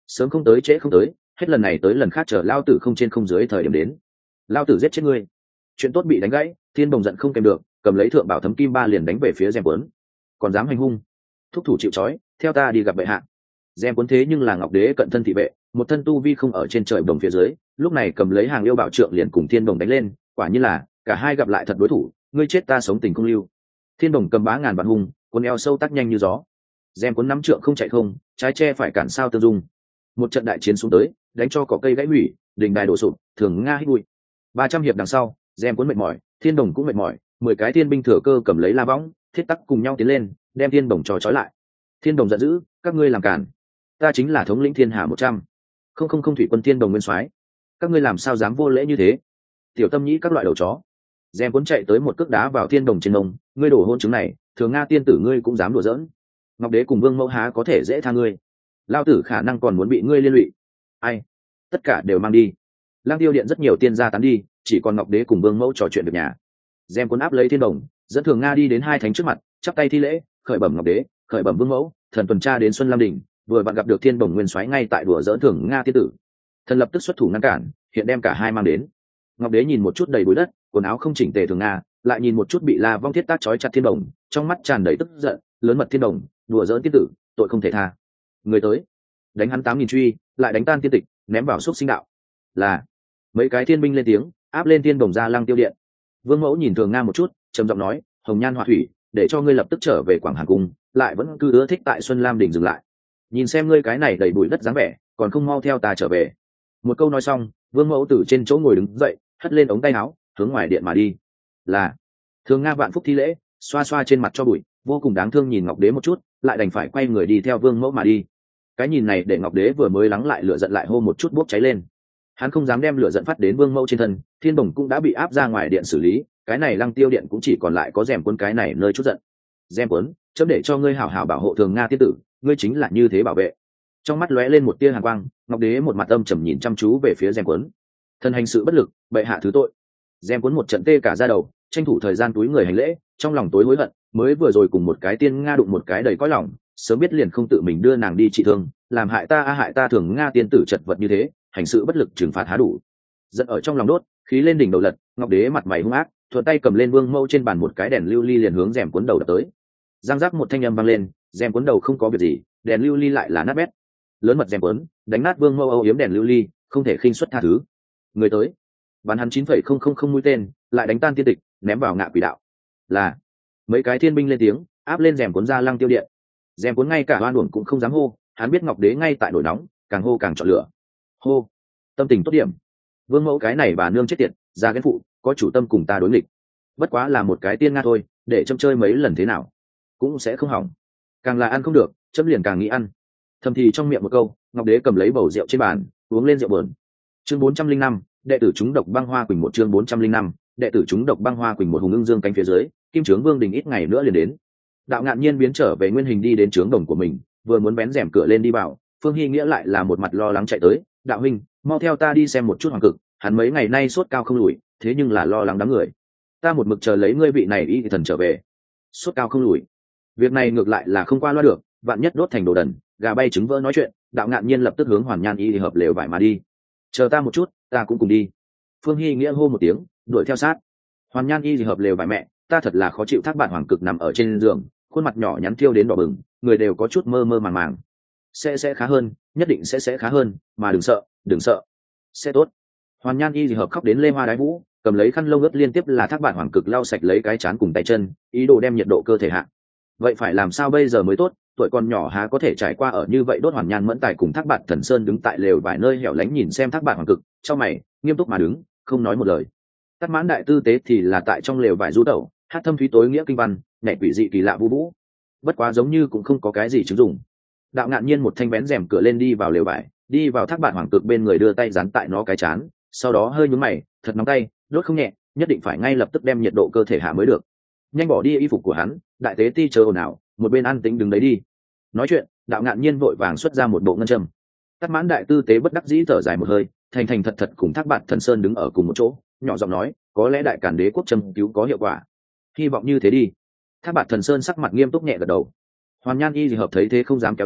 Speaker 1: sớm không tới trễ không tới, hết lần này tới lần khác chờ lao tử không trên không dưới thời điểm đến, lao tử giết chết ngươi. Chuyện tốt bị đánh gãy, Thiên Đồng giận không kèm được, cầm lấy thượng bảo thấm kim ba liền đánh về phía Gem Quấn. Còn dám hành hung, thúc thủ chịu trói, theo ta đi gặp bệ hạ. Gem Quấn thế nhưng là Ngọc Đế cận thân thị vệ, một thân tu vi không ở trên trời đồng phía dưới, lúc này cầm lấy hàng yêu bảo trượng liền cùng Thiên Đồng đánh lên, quả như là cả hai gặp lại thật đối thủ, ngươi chết ta sống tình không lưu. Thiên Đồng cầm bá ngàn vạn hung, cuốn eo sâu tác nhanh như gió. Gem Quấn nắm trượng không chạy không, trái che phải cản sao tương dung. Một trận đại chiến xuống tới, đánh cho cỏ cây gãy hủy, đình đài đổ sụp, thường nga hít bụi. Ba trăm hiệp đằng sau, Gem Quấn mệt mỏi, Thiên Đồng cũng mệt mỏi, mười cái thiên binh thừa cơ cầm lấy la võng, thiết tắc cùng nhau tiến lên, đem Thiên Đồng trò trói lại. Thiên Đồng giận dữ, các ngươi làm cản, ta chính là thống lĩnh thiên hạ một trăm, không không không thủy quân Thiên Đồng nguyên soái, các ngươi làm sao dám vô lễ như thế? Tiểu tâm nhĩ các loại đầu chó. Gem Quấn chạy tới một cước đá vào Thiên Đồng trên mông, ngươi đổ hôn chứng này, thường nga tiên tử ngươi cũng dám đùa giỡn. Ngọc Đế cùng Vương Mẫu há có thể dễ tha ngươi, lao tử khả năng còn muốn bị ngươi liên lụy. Ai, tất cả đều mang đi. Lang Tiêu điện rất nhiều tiên gia tán đi, chỉ còn Ngọc Đế cùng Vương Mẫu trò chuyện được nhà. Gem Quấn áp lấy Thiên Đồng, dẫn thường nga đi đến hai thánh trước mặt, chắp tay thi lễ, khởi bẩm Ngọc Đế, khởi bẩm Vương Mẫu, thần tuần tra đến Xuân Lam đỉnh, vừa vặn gặp được Thiên Đồng nguyên soái ngay tại đùa giỡn thường nga tiên tử. Thần lập tức xuất thủ ngăn cản, hiện đem cả hai mang đến. Ngọc Đế nhìn một chút đầy bụi đất, quần áo không chỉnh tề thường nga, lại nhìn một chút bị la vong thiết tác trói chặt Thiên Đồng, trong mắt tràn đầy tức giận, lớn mật Thiên Đồng, đùa giỡn tiên tử, tội không thể tha. Người tới, đánh hắn tám nghìn truy, lại đánh tan tiên tịch, ném vào xúc sinh đạo. Là mấy cái thiên binh lên tiếng, áp lên Thiên Đồng ra Lăng Tiêu điện. Vương Mẫu nhìn thường nga một chút, trầm giọng nói, hồng nhan họa thủy, để cho ngươi lập tức trở về Quảng Hàn cung, lại vẫn cứ ưa thích tại Xuân Lam đỉnh dừng lại. Nhìn xem ngươi cái này đầy bụi đất dáng vẻ, còn không mau theo ta trở về. Một câu nói xong, Vương Mẫu từ trên chỗ ngồi đứng dậy, hất lên ống tay áo, hướng ngoài điện mà đi. Là thường nga vạn phúc thi lễ, xoa xoa trên mặt cho bụi, vô cùng đáng thương nhìn Ngọc Đế một chút, lại đành phải quay người đi theo Vương Mẫu mà đi. Cái nhìn này để Ngọc Đế vừa mới lắng lại lửa giận lại hô một chút bốc cháy lên. Hắn không dám đem lửa giận phát đến Vương Mẫu trên thân, Thiên Đồng cũng đã bị áp ra ngoài điện xử lý, cái này Lăng Tiêu điện cũng chỉ còn lại có Gem Quấn cái này nơi chút giận. Gem Quấn, chấm để cho ngươi hảo hảo bảo hộ thường nga tiên tử, ngươi chính là như thế bảo vệ. Trong mắt lóe lên một tia hàn quang, Ngọc Đế một mặt âm trầm nhìn chăm chú về phía Gem Quấn. Thân hành sự bất lực, bệ hạ thứ tội. Gem Quấn một trận tê cả da đầu, tranh thủ thời gian túi người hành lễ, trong lòng tối hối hận, mới vừa rồi cùng một cái tiên nga đụng một cái đầy cõi lòng, sớm biết liền không tự mình đưa nàng đi trị thương, làm hại ta a hại ta thường nga tiên tử chật vật như thế, hành sự bất lực trừng phạt há đủ. Giận ở trong lòng đốt, khí lên đỉnh đầu lật, Ngọc Đế mặt mày hung ác, thuận tay cầm lên Vương Mẫu trên bàn một cái đèn lưu ly liền hướng Gem Quấn đầu đập tới. Giang giác một thanh âm vang lên, Gem Quấn đầu không có việc gì, đèn lưu ly lại là nát bét. Lớn mật Gem Quấn, đánh nát Vương Mẫu âu yếm đèn lưu ly, không thể khinh suất tha thứ. Người tới, bắn hắn chín phẩy không không không mũi tên, lại đánh tan tiên tịch, ném vào ngạ quỷ đạo. Là mấy cái thiên binh lên tiếng, áp lên Gem Quấn ra Lăng Tiêu điện. Gem Quấn ngay cả oan uổng cũng không dám hô, hắn biết Ngọc Đế ngay tại nổi nóng, càng hô càng chọn lửa. Hô, tâm tình tốt điểm. Vương Mẫu cái này bà nương chết tiệt, ra ghen phụ, có chủ tâm cùng ta đối nghịch. Bất quá là một cái tiên nga thôi, để châm chơi mấy lần thế nào, cũng sẽ không hỏng. Càng là ăn không được, châm liền càng nghĩ ăn. Thầm thì trong miệng một câu, Ngọc Đế cầm lấy bầu rượu trên bàn, uống lên rượu bờn. Chương bốn trăm linh năm, đệ tử chúng độc băng hoa quỳnh một chương bốn trăm linh năm, đệ tử chúng độc băng hoa quỳnh một hùng ưng dương cánh phía dưới, Kim Trướng Vương đình ít ngày nữa liền đến. Đạo Ngạn Nhiên biến trở về nguyên hình đi đến trướng đồng của mình, vừa muốn bén rèm cửa lên đi vào, Phương Hi Nghĩa lại là một mặt lo lắng chạy tới, đạo huynh, mau theo ta đi xem một chút hoàng cực, hắn mấy ngày nay sốt cao không lùi, thế nhưng là lo lắng đám người. Ta một mực chờ lấy ngươi vị này y thần trở về, sốt cao không lùi. Việc này ngược lại là không qua loa được, vạn nhất đốt thành đồ đần, gà bay trứng vỡ nói chuyện. Đạo Ngạn Nhiên lập tức hướng Hoàn Nhan y hợp lều vải mà đi. Chờ ta một chút, ta cũng cùng đi. Phương Hi Nghĩa hô một tiếng, đuổi theo sát. Hoàn Nhan y hợp lều vải mẹ, ta thật là khó chịu. Thác Bạn hoàng cực nằm ở trên giường, khuôn mặt nhỏ nhắn thiêu đến đỏ bừng, người đều có chút mơ mơ màng màng. Sẽ sẽ khá hơn, nhất định sẽ sẽ khá hơn, mà đừng sợ, đừng sợ, sẽ tốt. Hoàn Nhan y hợp khóc đến lê hoa đái vũ, cầm lấy khăn lông ướt liên tiếp là Thác Bạn hoàng cực lau sạch lấy cái trán cùng tay chân, ý đồ đem nhiệt độ cơ thể hạ. Vậy phải làm sao bây giờ mới tốt? Tuổi con nhỏ há có thể trải qua ở như vậy. Đốt Hoàn Nhan mẫn tài cùng Thác Bạn Thần Sơn đứng tại lều vài nơi hẻo lánh nhìn xem Thác Bạn hoàng cực, trong mày nghiêm túc mà đứng, không nói một lời. Tát Mãn đại tư tế thì là tại trong lều vải du tẩu, hát thâm thúy tối nghĩa kinh văn, nhảy quỷ dị kỳ lạ vũ vũ. Bất quá giống như cũng không có cái gì chứng dụng. Đạo Ngạn Nhiên một thanh vén rèm cửa lên đi vào lều vải, đi vào Thác Bạn hoàng cực bên người đưa tay dán tại nó cái chán, sau đó hơi nhún mày, thật nóng tay, đốt không nhẹ, nhất định phải ngay lập tức đem nhiệt độ cơ thể hạ mới được. Nhanh bỏ đi y phục của hắn, đại tế ti chờ ồn ào, một bên an tĩnh đứng đấy đi. Nói chuyện, Đạo Ngạn Nhiên vội vàng xuất ra một bộ ngân châm. Tát Mãn đại tư tế bất đắc dĩ thở dài một hơi, thành thành thật thật cùng Thác Bạn Thần Sơn đứng ở cùng một chỗ, nhỏ giọng nói, có lẽ đại càn đế quốc châm cứu có hiệu quả, hy vọng như thế đi. Thác Bạn Thần Sơn sắc mặt nghiêm túc nhẹ gật đầu. Hoàn Nhan y thì hợp thấy thế không dám kéo dài,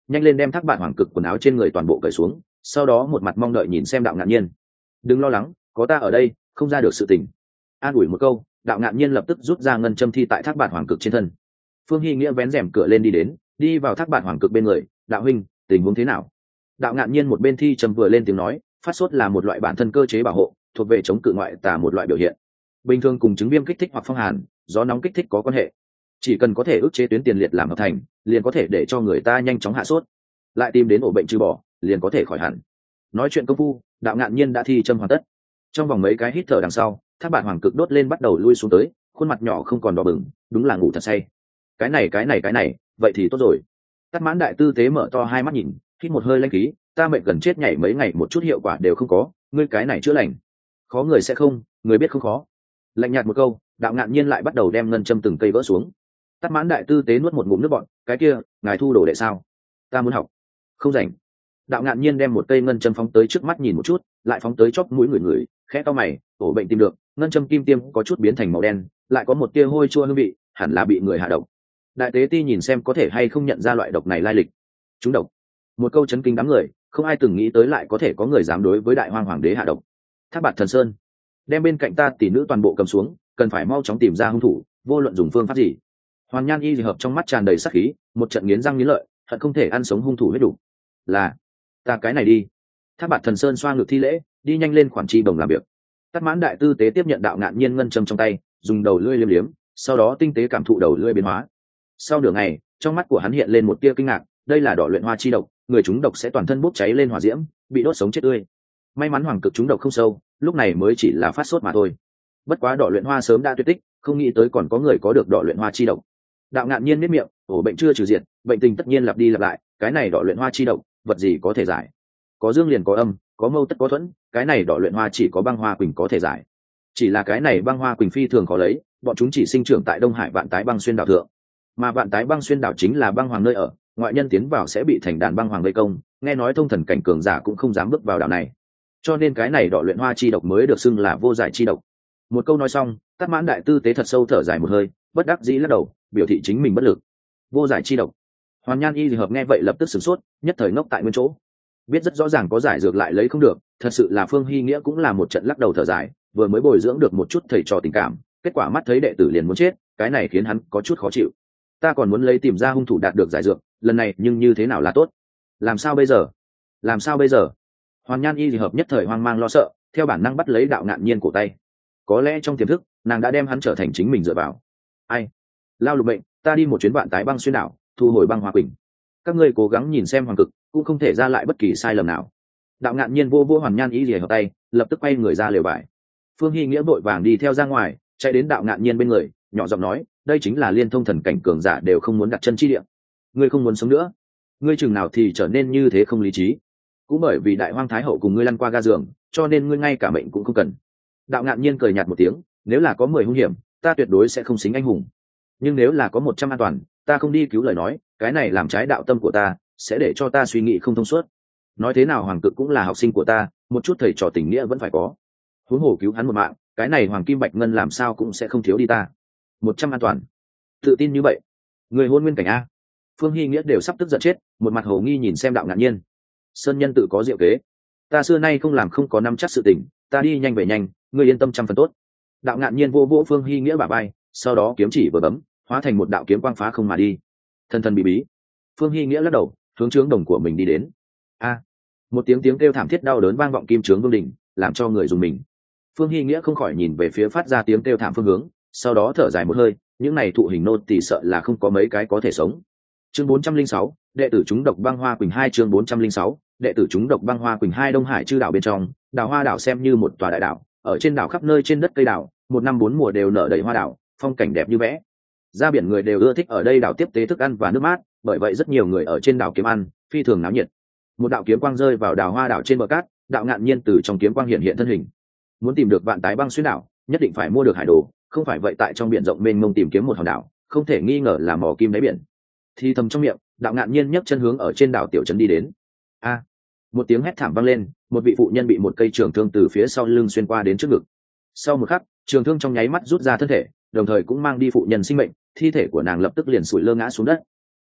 Speaker 1: nhanh lên đem thác bạn hoàng cực quần áo trên người toàn bộ cởi xuống, sau đó một mặt mong đợi nhìn xem đạo ngạn nhiên. Đừng lo lắng, có ta ở đây, không ra được sự tình. An ủi một câu, đạo ngạn nhiên lập tức rút ra ngân châm thi tại thác bạn hoàng cực trên thân. Phương Hy nghĩa vén rèm cửa lên đi đến, đi vào thác bạn hoàng cực bên người. Đạo huynh, tình huống thế nào? Đạo ngạn nhiên một bên thi châm vừa lên tiếng nói, phát sốt là một loại bản thân cơ chế bảo hộ, thuộc về chống cự ngoại tà một loại biểu hiện. Bình thường cùng chứng viêm kích thích hoặc phong hàn, gió nóng kích thích có quan hệ. Chỉ cần có thể ức chế tuyến tiền liệt làm hợp thành, liền có thể để cho người ta nhanh chóng hạ sốt, lại tìm đến ổ bệnh trừ bỏ, liền có thể khỏi hẳn. Nói chuyện công phu, đạo ngạn nhiên đã thi châm hoàn tất. Trong vòng mấy cái hít thở đằng sau, thác bạn hoàng cực đốt lên bắt đầu lui xuống tới, khuôn mặt nhỏ không còn đỏ bừng, đúng là ngủ thật say. Cái này cái này cái này, vậy thì tốt rồi. Tát Mãn đại tư tế mở to hai mắt nhìn, hít một hơi lãnh khí, ta mệt gần chết nhảy mấy ngày một chút hiệu quả đều không có, ngươi cái này chữa lành, khó người sẽ không, người biết không khó. Lạnh nhạt một câu, đạo ngạn nhiên lại bắt đầu đem ngân châm từng cây vỡ xuống. Tát Mãn đại tư tế nuốt một ngụm nước bọt, cái kia, ngài thu đồ đệ sao? Ta muốn học. Không rảnh. Đạo ngạn nhiên đem một cây ngân châm phóng tới trước mắt nhìn một chút, lại phóng tới chóp mũi người người, khẽ cau mày, ổ bệnh tìm được, ngân châm kim tiêm có chút biến thành màu đen, lại có một tia hôi chua hương vị, hẳn là bị người hạ độc. Đại tế ti nhìn xem có thể hay không nhận ra loại độc này lai lịch. Chúng độc. Một câu chấn kinh đám người, không ai từng nghĩ tới lại có thể có người dám đối với đại hoang hoàng đế hạ độc. Thác Bạt Thần Sơn, đem bên cạnh ta tỷ nữ toàn bộ cầm xuống, cần phải mau chóng tìm ra hung thủ, vô luận dùng phương pháp gì. Hoàn Nhan Y hợp trong mắt tràn đầy sát khí, một trận nghiến răng nghiến lợi, hận không thể ăn sống hung thủ hết đủ. Là, ta cái này đi. Thác Bạt Thần Sơn xoa ngực thi lễ, đi nhanh lên khoản chi bồng làm việc. Tát Mãn đại tư tế tiếp nhận đạo ngạn nhiên ngân châm trong tay, dùng đầu lưỡi liếm liếm, sau đó tinh tế cảm thụ đầu lưỡi biến hóa. Sau nửa ngày, trong mắt của hắn hiện lên một tia kinh ngạc, đây là đỏ luyện hoa chi độc, người chúng độc sẽ toàn thân bốc cháy lên hỏa diễm, bị đốt sống chết tươi. May mắn hoàng cực chúng độc không sâu, lúc này mới chỉ là phát sốt mà thôi. Bất quá đỏ luyện hoa sớm đã tuyệt tích, không nghĩ tới còn có người có được đỏ luyện hoa chi độc. Đạo ngạn nhiên miết miệng, ổ bệnh chưa trừ diệt, bệnh tình tất nhiên lặp đi lặp lại, cái này đỏ luyện hoa chi độc, vật gì có thể giải? Có dương liền có âm, có mâu tất có thuẫn, cái này đỏ luyện hoa chỉ có băng hoa quỳnh có thể giải. Chỉ là cái này băng hoa quỳnh phi thường khó lấy, bọn chúng chỉ sinh trưởng tại Đông Hải Vạn Tái Băng Xuyên đảo thượng, mà Vạn Tái Băng Xuyên đảo chính là băng hoàng nơi ở, ngoại nhân tiến vào sẽ bị thành đàn băng hoàng vây công, nghe nói thông thần cảnh cường giả cũng không dám bước vào đảo này, cho nên cái này đỏ luyện hoa chi độc mới được xưng là vô giải chi độc. Một câu nói xong, Tát Mãn đại tư tế thật sâu thở dài một hơi, bất đắc dĩ lắc đầu, biểu thị chính mình bất lực. Vô giải chi độc. Hoàn Nhan Y thì hợp nghe vậy lập tức sửng sốt, nhất thời ngốc tại nguyên chỗ. Biết rất rõ ràng có giải dược lại lấy không được, thật sự là Phương Hy Nghĩa cũng là một trận lắc đầu thở dài, vừa mới bồi dưỡng được một chút thầy trò tình cảm, kết quả mắt thấy đệ tử liền muốn chết, cái này khiến hắn có chút khó chịu. Ta còn muốn lấy tìm ra hung thủ đạt được giải dược, lần này nhưng như thế nào là tốt? Làm sao bây giờ? Làm sao bây giờ? Hoàn Nhan Y thì hợp nhất thời hoang mang lo sợ, theo bản năng bắt lấy đạo ngạn nhiên cổ tay. Có lẽ trong tiềm thức, nàng đã đem hắn trở thành chính mình dựa vào. Ai? Lao Lục bệnh, ta đi một chuyến Vạn Tái Băng Xuyên đảo, thu hồi băng hoa quỳnh. Các ngươi cố gắng nhìn xem hoàng cực, cũng không thể ra lại bất kỳ sai lầm nào. Đạo ngạn nhiên vô vô Hoàn Nhan Y lìa hợp tay, lập tức quay người ra lều vải. Phương Hy Nghĩa vội vàng đi theo ra ngoài, chạy đến đạo ngạn nhiên bên người, nhỏ giọng nói, đây chính là liên thông thần cảnh cường giả đều không muốn đặt chân chi địa. Ngươi không muốn sống nữa, ngươi chừng nào thì trở nên như thế không lý trí. Cũng bởi vì đại hoang thái hậu cùng ngươi lăn qua ga giường, cho nên ngươi ngay cả mệnh cũng không cần. Đạo ngạn nhiên cười nhạt một tiếng, nếu là có mười hung hiểm, ta tuyệt đối sẽ không xính anh hùng. Nhưng nếu là có một trăm an toàn, ta không đi cứu lời nói, cái này làm trái đạo tâm của ta, sẽ để cho ta suy nghĩ không thông suốt. Nói thế nào hoàng cực cũng là học sinh của ta, một chút thầy trò tình nghĩa vẫn phải có. Huống hồ cứu hắn một mạng, cái này hoàng kim bạch ngân làm sao cũng sẽ không thiếu đi ta. Một trăm an toàn, tự tin như vậy, người hôn nguyên cảnh a. Phương Hy Nghĩa đều sắp tức giận chết, một mặt hồ nghi nhìn xem đạo ngạn nhiên. Sơn nhân tự có diệu kế, ta xưa nay không làm không có nắm chắc sự tình, ta đi nhanh về nhanh, ngươi yên tâm trăm phần tốt. Đạo ngạn nhiên vô vỗ Phương Hy Nghĩa bả vai, sau đó kiếm chỉ vừa bấm, hóa thành một đạo kiếm quang phá không mà đi. Thần thần bí bí. Phương Hy Nghĩa lắc đầu, hướng trướng đồng của mình đi đến. A! Một tiếng tiếng kêu thảm thiết đau đớn vang vọng kim trướng vương đỉnh, làm cho người dùng mình. Phương Hy Nghĩa không khỏi nhìn về phía phát ra tiếng kêu thảm phương hướng, sau đó thở dài một hơi, những này thụ hình nô tỳ sợ là không có mấy cái có thể sống. Chương bốn trăm linh sáu, đệ tử chúng độc băng hoa quỳnh hai chương bốn trăm linh sáu, đệ tử chúng độc băng hoa quỳnh hai Đông Hải chư đảo bên trong, đảo Hoa đảo xem như một tòa đại đảo, ở trên đảo khắp nơi trên đất cây đảo, một năm bốn mùa đều nở đầy hoa đảo, phong cảnh đẹp như vẽ. Ra biển người đều ưa thích ở đây đảo tiếp tế thức ăn và nước mát, bởi vậy rất nhiều người ở trên đảo kiếm ăn, phi thường náo nhiệt. Một đạo kiếm quang rơi vào đảo Hoa đảo trên bờ cát, đạo ngạn nhiên từ trong kiếm quang hiện hiện thân hình. Muốn tìm được Vạn Tái Băng Xuyên đảo, nhất định phải mua được hải đồ, không phải vậy tại trong biển rộng mênh mông tìm kiếm một hòn đảo, không thể nghi ngờ là mò kim đáy biển. Thì thầm trong miệng, đạo ngạn nhiên nhấc chân hướng ở trên đảo tiểu trấn đi đến. A! Một tiếng hét thảm vang lên, một vị phụ nhân bị một cây trường thương từ phía sau lưng xuyên qua đến trước ngực. Sau một khắc, trường thương trong nháy mắt rút ra thân thể, đồng thời cũng mang đi phụ nhân sinh mệnh, thi thể của nàng lập tức liền sủi lơ ngã xuống đất.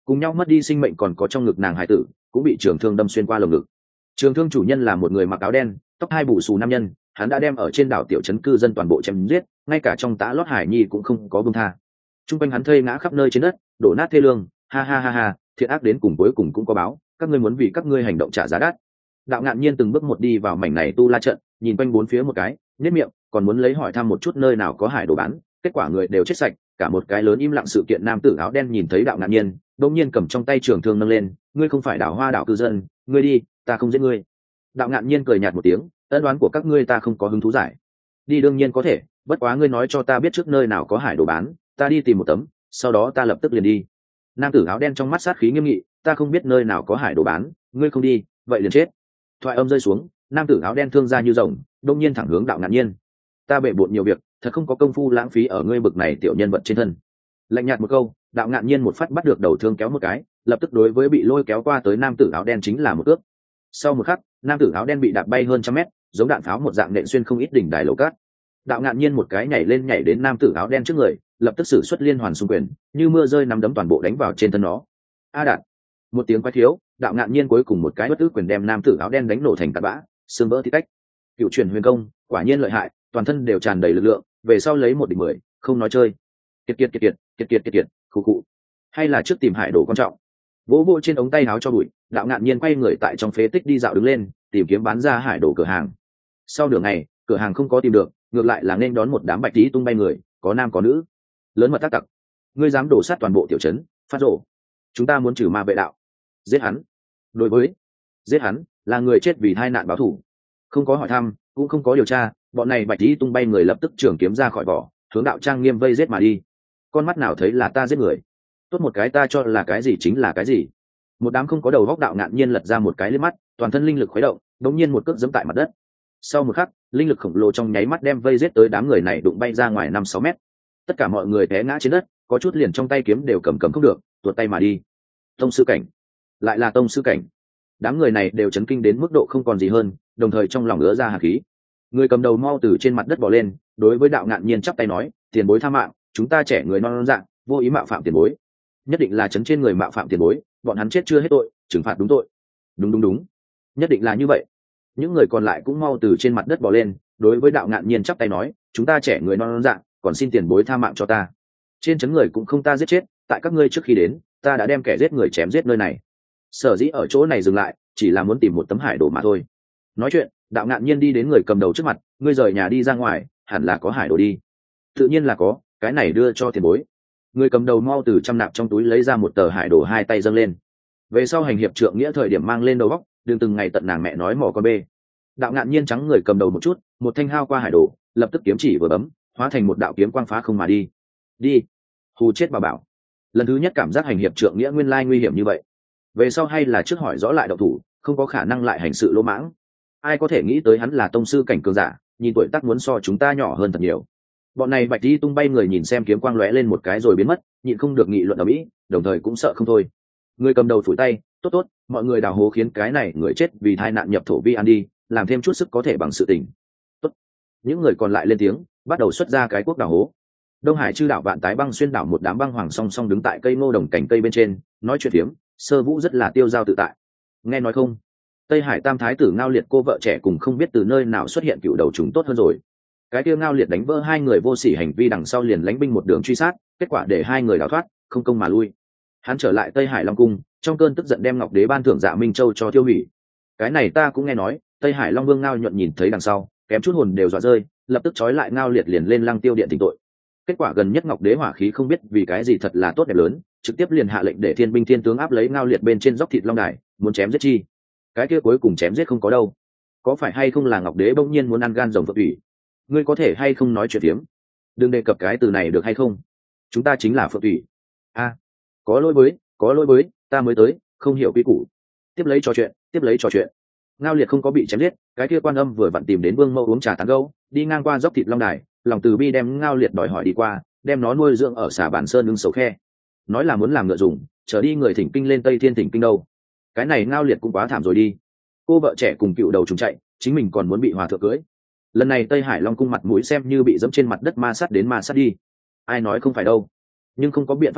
Speaker 1: cùng nhau mất đi sinh mệnh còn có trong ngực nàng hải tử cũng bị trường thương đâm xuyên qua lồng ngực. Trường thương chủ nhân là một người mặc áo đen, tóc hai bù xù nam nhân, hắn đã đem ở trên đảo tiểu trấn cư dân toàn bộ chém giết, ngay cả trong tã lót hải nhi cũng không có buông tha. Trung quanh hắn thây ngã khắp nơi trên đất, đổ nát thê lương, ha ha ha ha, thiện ác đến cùng cuối cùng cũng có báo, các ngươi muốn vì các ngươi hành động trả giá đắt. Đạo Ngạn Nhiên từng bước một đi vào mảnh này tu la trận, nhìn quanh bốn phía một cái, nhếch miệng, còn muốn lấy hỏi thăm một chút nơi nào có hải đồ bán, kết quả người đều chết sạch, cả một cái lớn im lặng. Sự kiện nam tử áo đen nhìn thấy Đạo Ngạn Nhiên, đột nhiên cầm trong tay trường thương nâng lên, ngươi không phải đảo hoa đảo cư dân, ngươi đi, ta không giết ngươi. Đạo Ngạn Nhiên cười nhạt một tiếng, ân đoán của các ngươi ta không có hứng thú giải. Đi đương nhiên có thể, bất quá ngươi nói cho ta biết trước nơi nào có hải đồ bán, ta đi tìm một tấm, sau đó ta lập tức liền đi. Nam tử áo đen trong mắt sát khí nghiêm nghị, ta không biết nơi nào có hải đồ bán, ngươi không đi, vậy liền chết. Thoại âm rơi xuống, nam tử áo đen thương ra như rồng, đông nhiên thẳng hướng Đạo Ngạn Nhiên. Ta bệ bội nhiều việc, thật không có công phu lãng phí ở ngươi bực này tiểu nhân vật trên thân. Lạnh nhạt một câu, Đạo Ngạn Nhiên một phát bắt được đầu thương kéo một cái, lập tức đối với bị lôi kéo qua tới nam tử áo đen chính là một cước. Sau một khắc, nam tử áo đen bị đạp bay hơn trăm mét, giống đạn pháo một dạng nện xuyên không ít đỉnh đài lầu cát. Đạo Ngạn Nhiên một cái nhảy lên nhảy đến nam tử áo đen trước người, lập tức sử xuất liên hoàn xung quyền, như mưa rơi nắm đấm toàn bộ đánh vào trên thân nó. A đạt! Một tiếng quái thiếu, Đạo Ngạn Nhiên cuối cùng một cái bất ức quyền đem nam tử áo đen đánh nổ thành tạt bã, xương vỡ thít cách. Cựu truyền huyền công, quả nhiên lợi hại, toàn thân đều tràn đầy lực lượng, về sau lấy một địch mười, không nói chơi. Kiệt kiệt kiệt kiệt, kiệt kiệt kiệt kiệt, khụ khụ. Hay là trước tìm hải đồ quan trọng. Vỗ vỗ trên ống tay áo cho bụi, Đạo Ngạn Nhiên quay người tại trong phế tích đi dạo đứng lên, tìm kiếm bán ra hải đồ cửa hàng. Sau nửa ngày, cửa hàng không có tìm được, ngược lại là nên đón một đám bạch tí tung bay người, có nam có nữ. Lớn mật tác tặc, ngươi dám đổ sát toàn bộ tiểu trấn, phát rồ. Chúng ta muốn trừ ma vệ đạo, giết hắn. Đối với giết hắn là người chết vì tai nạn báo thù. Không có hỏi thăm, cũng không có điều tra, bọn này bạch tí tung bay người lập tức trường kiếm ra khỏi vỏ, hướng Đạo Trang Nghiêm vây giết mà đi. Con mắt nào thấy là ta giết người, tốt một cái ta cho là cái gì chính là cái gì. Một đám không có đầu góc Đạo Ngạn Nhiên lật ra một cái liếc mắt, toàn thân linh lực khuấy động, đột nhiên một cước giẫm tại mặt đất. Sau một khắc, linh lực khổng lồ trong nháy mắt đem vây giết tới đám người này đụng bay ra ngoài năm sáu mét. Tất cả mọi người té ngã trên đất, có chút liền trong tay kiếm đều cầm cầm không được, tuột tay mà đi. Tông sư cảnh, lại là tông sư cảnh. Đám người này đều chấn kinh đến mức độ không còn gì hơn, đồng thời trong lòng ứa ra hàn khí. Người cầm đầu mau từ trên mặt đất bò lên, đối với Đạo Ngạn Nhiên chắp tay nói, tiền bối tha mạng, chúng ta trẻ người non non dạng, vô ý mạo phạm tiền bối, nhất định là chấn trên người mạo phạm tiền bối, bọn hắn chết chưa hết tội, trừng phạt đúng tội. Đúng đúng đúng, nhất định là như vậy. Những người còn lại cũng mau từ trên mặt đất bò lên, đối với Đạo Ngạn Nhiên chắp tay nói, chúng ta trẻ người non non dạng, còn xin tiền bối tha mạng cho ta. Trên chấn người cũng không ta giết chết, tại các ngươi trước khi đến, ta đã đem kẻ giết người chém giết nơi này. Sở dĩ ở chỗ này dừng lại, chỉ là muốn tìm một tấm hải đồ mà thôi. Nói chuyện, Đạo Ngạn Nhiên đi đến người cầm đầu trước mặt, ngươi rời nhà đi ra ngoài, hẳn là có hải đồ đi. Tự nhiên là có, cái này đưa cho tiền bối. Người cầm đầu mau từ trăm nạp trong túi lấy ra một tờ hải đồ, hai tay dâng lên. Về sau hành hiệp trượng nghĩa thời điểm mang lên đầu góc, đừng từng ngày tận nàng mẹ nói mỏ con bê. Đạo Ngạn Nhiên trắng người cầm đầu một chút, một thanh hao qua hải đồ, lập tức kiếm chỉ vừa bấm, hóa thành một đạo kiếm quang phá không mà đi. Đi, hù chết bà bảo. Lần thứ nhất cảm giác hành hiệp trượng nghĩa nguyên lai nguy hiểm như vậy. Về sau hay là trước hỏi rõ lại độc thủ, không có khả năng lại hành sự lỗ mãng. Ai có thể nghĩ tới hắn là tông sư cảnh cường giả, nhìn tuổi tác muốn so chúng ta nhỏ hơn thật nhiều. Bọn này bạch đi tung bay người nhìn xem kiếm quang lóe lên một cái rồi biến mất, nhịn không được nghị luận ở mỹ, đồng thời cũng sợ không thôi. Người cầm đầu phủi tay, tốt tốt, mọi người đào hố khiến cái này người chết vì tai nạn nhập thổ vi ăn đi, làm thêm chút sức có thể bằng sự tình. Tốt. Những người còn lại lên tiếng, bắt đầu xuất ra cái cuốc đào hố. Đông Hải chư đảo Vạn Tái Băng xuyên đảo một đám băng hoàng song song đứng tại cây ngô đồng cành cây bên trên, nói chuyện phiếm, Sơ Vũ rất là tiêu dao tự tại. Nghe nói không? Tây Hải Tam Thái tử Ngao Liệt cô vợ trẻ cùng không biết từ nơi nào xuất hiện cựu đầu chúng tốt hơn rồi. Cái kia Ngao Liệt đánh vỡ hai người vô sỉ hành vi đằng sau liền lánh binh một đường truy sát, kết quả để hai người đào thoát, không công mà lui. Hắn trở lại Tây Hải Long cung, trong cơn tức giận đem Ngọc Đế ban thưởng Dạ Minh Châu cho tiêu hủy. Cái này ta cũng nghe nói, Tây Hải Long Vương Ngao Nhuận nhìn thấy đằng sau, kém chút hồn đều dọa rơi, lập tức trói lại Ngao Liệt liền lên Lăng Tiêu điện tỉnh tội. Kết quả gần nhất Ngọc Đế hỏa khí không biết vì cái gì thật là tốt đẹp lớn, trực tiếp liền hạ lệnh để thiên binh thiên tướng áp lấy Ngao Liệt bên trên dốc thịt long đài, muốn chém giết chi. Cái kia cuối cùng chém giết không có đâu. Có phải hay không là Ngọc Đế bỗng nhiên muốn ăn gan rồng phượng thủy? Ngươi có thể hay không nói chuyện tiếm? Đừng đề cập cái từ này được hay không? Chúng ta chính là phượng thủy. A, à, có lỗi với, có lỗi với, ta mới tới, không hiểu quy củ. Tiếp lấy trò chuyện, tiếp lấy trò chuyện. Ngao Liệt không có bị chém giết, cái kia quan âm vừa vặn tìm đến Vương Mẫu uống trà tán gẫu, đi ngang qua dốc thịt long đài, lòng từ bi đem Ngao Liệt đòi hỏi đi qua, đem nó nuôi dưỡng ở xà bản sơn ưng sầu khe, nói là muốn làm ngựa dùng, trở đi người thỉnh kinh lên Tây Thiên thỉnh kinh đâu. Cái này Ngao Liệt cũng quá thảm rồi đi. Cô vợ trẻ cùng cựu đầu trùng chạy, chính mình còn muốn bị hòa thượng cưới. Lần này Tây Hải Long cung mặt mũi xem như bị dẫm trên mặt đất ma sát đến ma sát đi. Ai nói không phải đâu, nhưng không có biện pháp nha,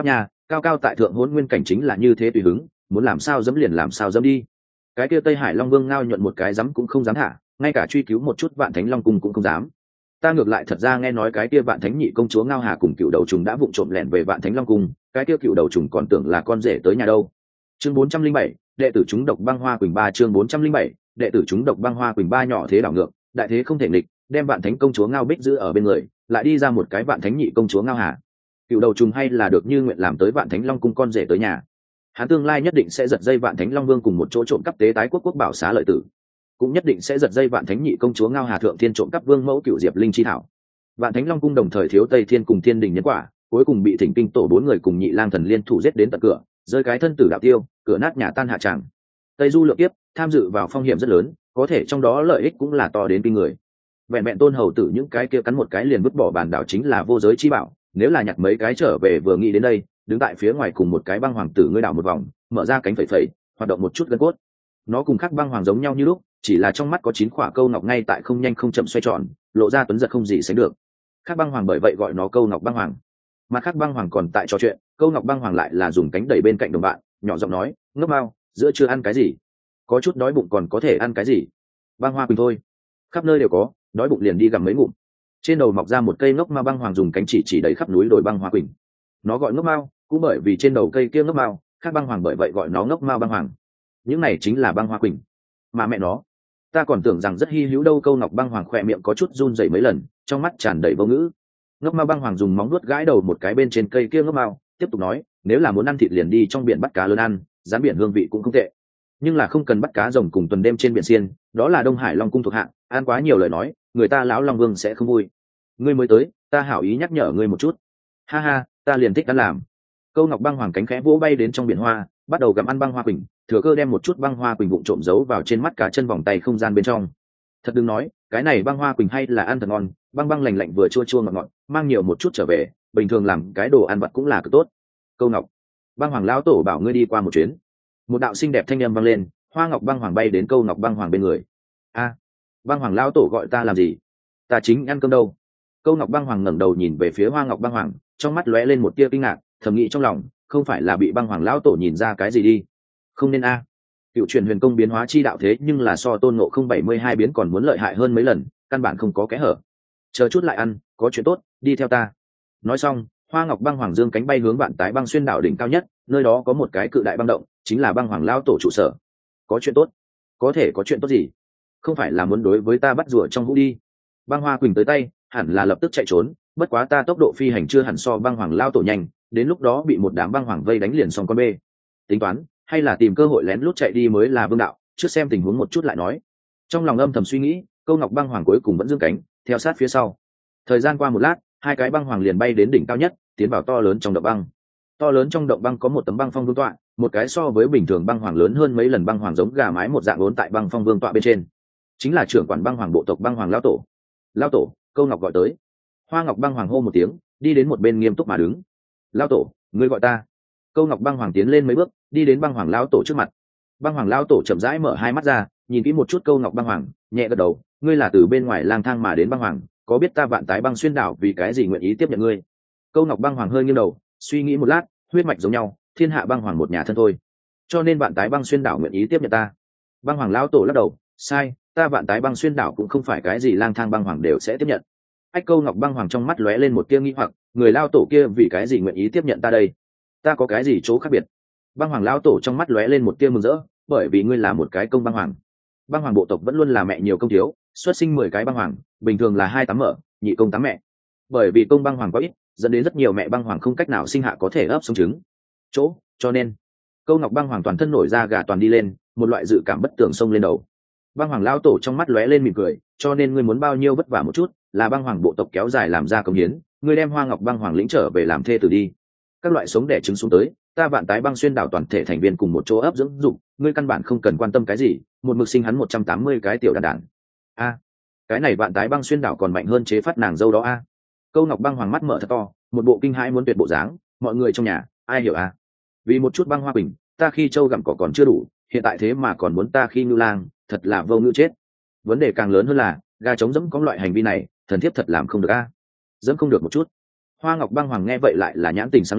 Speaker 1: cao cao tại thượng hôn nguyên cảnh chính là như thế tùy hứng, muốn làm sao dẫm liền làm sao dẫm đi. Cái kia Tây Hải Long Vương ngao nhuận một cái dám cũng không dám thả, ngay cả truy cứu một chút Vạn Thánh Long Cung cũng không dám. Ta ngược lại thật ra nghe nói cái kia Vạn Thánh nhị công chúa Ngao Hà cùng cựu đầu trùng đã vụng trộm lẻn về Vạn Thánh Long Cung, cái kia cựu đầu trùng còn tưởng là con rể tới nhà đâu. Chương bốn trăm linh bảy, đệ tử chúng độc băng hoa quỳnh ba. Chương bốn trăm linh bảy, đệ tử chúng độc băng hoa quỳnh ba. Nhỏ thế đảo ngược, đại thế không thể nghịch, đem Vạn Thánh công chúa Ngao Bích giữ ở bên người, lại đi ra một cái Vạn Thánh nhị công chúa Ngao Hà. Cựu đầu trùng hay là được như nguyện làm tới Vạn Thánh Long Cung con rể tới nhà. Hắn tương lai nhất định sẽ giật dây Vạn Thánh Long Vương cùng một chỗ trộm cắp tế tái quốc quốc bảo xá lợi tử, cũng nhất định sẽ giật dây Vạn Thánh nhị công chúa Ngao Hà thượng thiên trộm cắp vương mẫu cựu diệp linh chi thảo. Vạn Thánh Long Cung đồng thời thiếu Tây Thiên cùng Thiên Đình nhân quả, cuối cùng bị Thỉnh Kinh tổ bốn người cùng Nhị Lang thần liên thủ giết đến tận cửa, rơi cái thân tử đạo tiêu, cửa nát nhà tan hạ tràng. Tây Du lượng kiếp, tham dự vào phong hiểm rất lớn, có thể trong đó lợi ích cũng là to đến kinh người. Vẹn vẹn Tôn hầu tử những cái kia cắn một cái liền vứt bỏ bản đảo chính là vô giới chi bảo, nếu là nhặt mấy cái trở về vừa nghĩ đến đây, đứng tại phía ngoài cùng một cái băng hoàng tử ngươi đảo một vòng, mở ra cánh phẩy phẩy, hoạt động một chút gân cốt. Nó cùng khác băng hoàng giống nhau như lúc, chỉ là trong mắt có chín khỏa câu ngọc ngay tại không nhanh không chậm xoay tròn, lộ ra tuấn giật không gì sánh được. Khác băng hoàng bởi vậy gọi nó câu ngọc băng hoàng. Mà khác băng hoàng còn tại trò chuyện, câu ngọc băng hoàng lại là dùng cánh đẩy bên cạnh đồng bạn, nhỏ giọng nói, ngốc mau, giữa chưa ăn cái gì? Có chút đói bụng còn có thể ăn cái gì? Băng hoa quỳnh thôi, khắp nơi đều có, đói bụng liền đi gặm mấy ngụm. Trên đầu mọc ra một cây ngốc mao, băng hoàng dùng cánh chỉ chỉ đầy khắp núi đồi băng hoa quỳnh. Nó gọi ngốc mao, cũng bởi vì trên đầu cây kia ngốc mao, khác băng hoàng bởi vậy gọi nó ngốc mao băng hoàng. Những này chính là băng hoa quỳnh. Mà mẹ nó, ta còn tưởng rằng rất hy hữu đâu. Câu ngọc băng hoàng khỏe miệng có chút run rẩy mấy lần, trong mắt tràn đầy vô ngữ. Ngốc mao băng hoàng dùng móng nuốt gãi đầu một cái bên trên cây kia ngốc mao, tiếp tục nói, nếu là muốn ăn thịt liền đi trong biển bắt cá lớn ăn, rán biển hương vị cũng không tệ, nhưng là không cần bắt cá rồng cùng tuần đêm trên biển xiên, đó là Đông Hải Long Cung thuộc hạng, ăn quá nhiều lời nói người ta lão Long Vương sẽ không vui. Ngươi mới tới, ta hảo ý nhắc nhở ngươi một chút. Ha ha, ta liền thích ăn làm. Câu ngọc băng hoàng cánh khẽ vỗ bay đến trong biển hoa, bắt đầu gặm ăn băng hoa quỳnh, thừa cơ đem một chút băng hoa quỳnh vụn trộm giấu vào trên mắt cá chân vòng tay không gian bên trong. Thật đừng nói, cái này băng hoa quỳnh hay là ăn thật ngon, băng băng lành lạnh vừa chua chua ngọt ngọt, mang nhiều một chút trở về, bình thường làm cái đồ ăn vặt cũng là cực tốt. Câu ngọc băng hoàng lão tổ bảo ngươi đi qua một chuyến. Một đạo xinh đẹp thanh âm vang lên, hoa ngọc băng hoàng bay đến câu ngọc băng hoàng bên người. A, băng hoàng lão tổ gọi ta làm gì? Ta chính ăn cơm đâu. Câu ngọc băng hoàng ngẩng đầu nhìn về phía hoa ngọc băng hoàng, trong mắt lóe lên một tia kinh ngạc, thầm nghĩ trong lòng, không phải là bị băng hoàng lão tổ nhìn ra cái gì đi. Không nên a. Cựu truyền huyền công biến hóa chi đạo thế nhưng là so tôn ngộ không bảy mươi hai biến còn muốn lợi hại hơn mấy lần, căn bản không có kẽ hở. Chờ chút lại ăn, có chuyện tốt, đi theo ta. Nói xong, hoa ngọc băng hoàng dương cánh bay hướng Vạn Tái Băng Xuyên đảo đỉnh cao nhất, nơi đó có một cái cự đại băng động, chính là băng hoàng lão tổ trụ sở. Có chuyện tốt? Có thể có chuyện tốt gì? Không phải là muốn đối với ta bắt rùa trong hũ đi? Băng hoa quỳnh tới tay, hẳn là lập tức chạy trốn, bất quá ta tốc độ phi hành chưa hẳn so băng hoàng lão tổ nhanh, đến lúc đó bị một đám băng hoàng vây đánh liền xong con bê. Tính toán, hay là tìm cơ hội lén lút chạy đi mới là vương đạo, trước xem tình huống một chút lại nói. Trong lòng âm thầm suy nghĩ, câu ngọc băng hoàng cuối cùng vẫn dương cánh, theo sát phía sau. Thời gian qua một lát, hai cái băng hoàng liền bay đến đỉnh cao nhất, tiến vào to lớn trong động băng. To lớn trong động băng có một tấm băng phong vương tọa, một cái so với bình thường băng hoàng lớn hơn mấy lần băng hoàng giống gà mái một dạng ốn tại băng phong vương tọa bên trên, chính là trưởng quản băng hoàng bộ tộc băng hoàng lão tổ. Lão tổ, câu ngọc gọi tới. Hoa ngọc băng hoàng hô một tiếng, đi đến một bên nghiêm túc mà đứng. Lão tổ, ngươi gọi ta. Câu ngọc băng hoàng tiến lên mấy bước, đi đến băng hoàng lão tổ trước mặt. Băng hoàng lão tổ chậm rãi mở hai mắt ra, nhìn kỹ một chút câu ngọc băng hoàng, nhẹ gật đầu, ngươi là từ bên ngoài lang thang mà đến băng hoàng, có biết ta Vạn Tái Băng Xuyên đảo vì cái gì nguyện ý tiếp nhận ngươi? Câu ngọc băng hoàng hơi nghiêng đầu, suy nghĩ một lát, huyết mạch giống nhau, thiên hạ băng hoàng một nhà thân thôi, cho nên Vạn Tái Băng Xuyên đảo nguyện ý tiếp nhận ta. Băng hoàng lão tổ lắc đầu, sai, ta Vạn Tái Băng Xuyên đảo cũng không phải cái gì lang thang băng hoàng đều sẽ tiếp nhận. Ách. Câu ngọc băng hoàng trong mắt lóe lên một tia nghi hoặc, người lao tổ kia vì cái gì nguyện ý tiếp nhận ta đây? Ta có cái gì chỗ khác biệt? Băng hoàng lão tổ trong mắt lóe lên một tia mừng rỡ, bởi vì ngươi là một cái công băng hoàng. Băng hoàng bộ tộc vẫn luôn là mẹ nhiều công thiếu, xuất sinh mười cái băng hoàng, bình thường là hai tám mở, nhị công tám mẹ. Bởi vì công băng hoàng quá ít, dẫn đến rất nhiều mẹ băng hoàng không cách nào sinh hạ có thể ấp sống trứng. Chỗ, cho nên, câu ngọc băng hoàng toàn thân nổi da gà toàn đi lên, một loại dự cảm bất tường xông lên đầu. Băng hoàng lão tổ trong mắt lóe lên mỉm cười, cho nên ngươi muốn bao nhiêu vất vả một chút, là băng hoàng bộ tộc kéo dài làm ra công hiến, ngươi đem Hoa Ngọc băng hoàng lĩnh trở về làm thê tử đi. Các loại sống đẻ trứng xuống tới, ta Vạn Tái Băng Xuyên đảo toàn thể thành viên cùng một chỗ ấp dưỡng dục, ngươi căn bản không cần quan tâm cái gì, một mực sinh hắn một trăm tám mươi cái tiểu đàn đản. A, cái này Vạn Tái Băng Xuyên đảo còn mạnh hơn chế phát nàng dâu đó a. Câu Ngọc băng hoàng mắt mở thật to, một bộ kinh hãi muốn tuyệt bộ dáng, mọi người trong nhà, ai hiểu a? Vì một chút băng hoa bình, ta khi châu gặm cỏ còn chưa đủ, hiện tại thế mà còn muốn ta khi ngưu lang, thật là vô ngữ chết. Vấn đề càng lớn hơn là, gà trống dẫm có loại hành vi này, thần thiếp thật làm không được a. Dẫm không được một chút. Hoa Ngọc băng hoàng nghe vậy lại là nhãn tình sáng lên,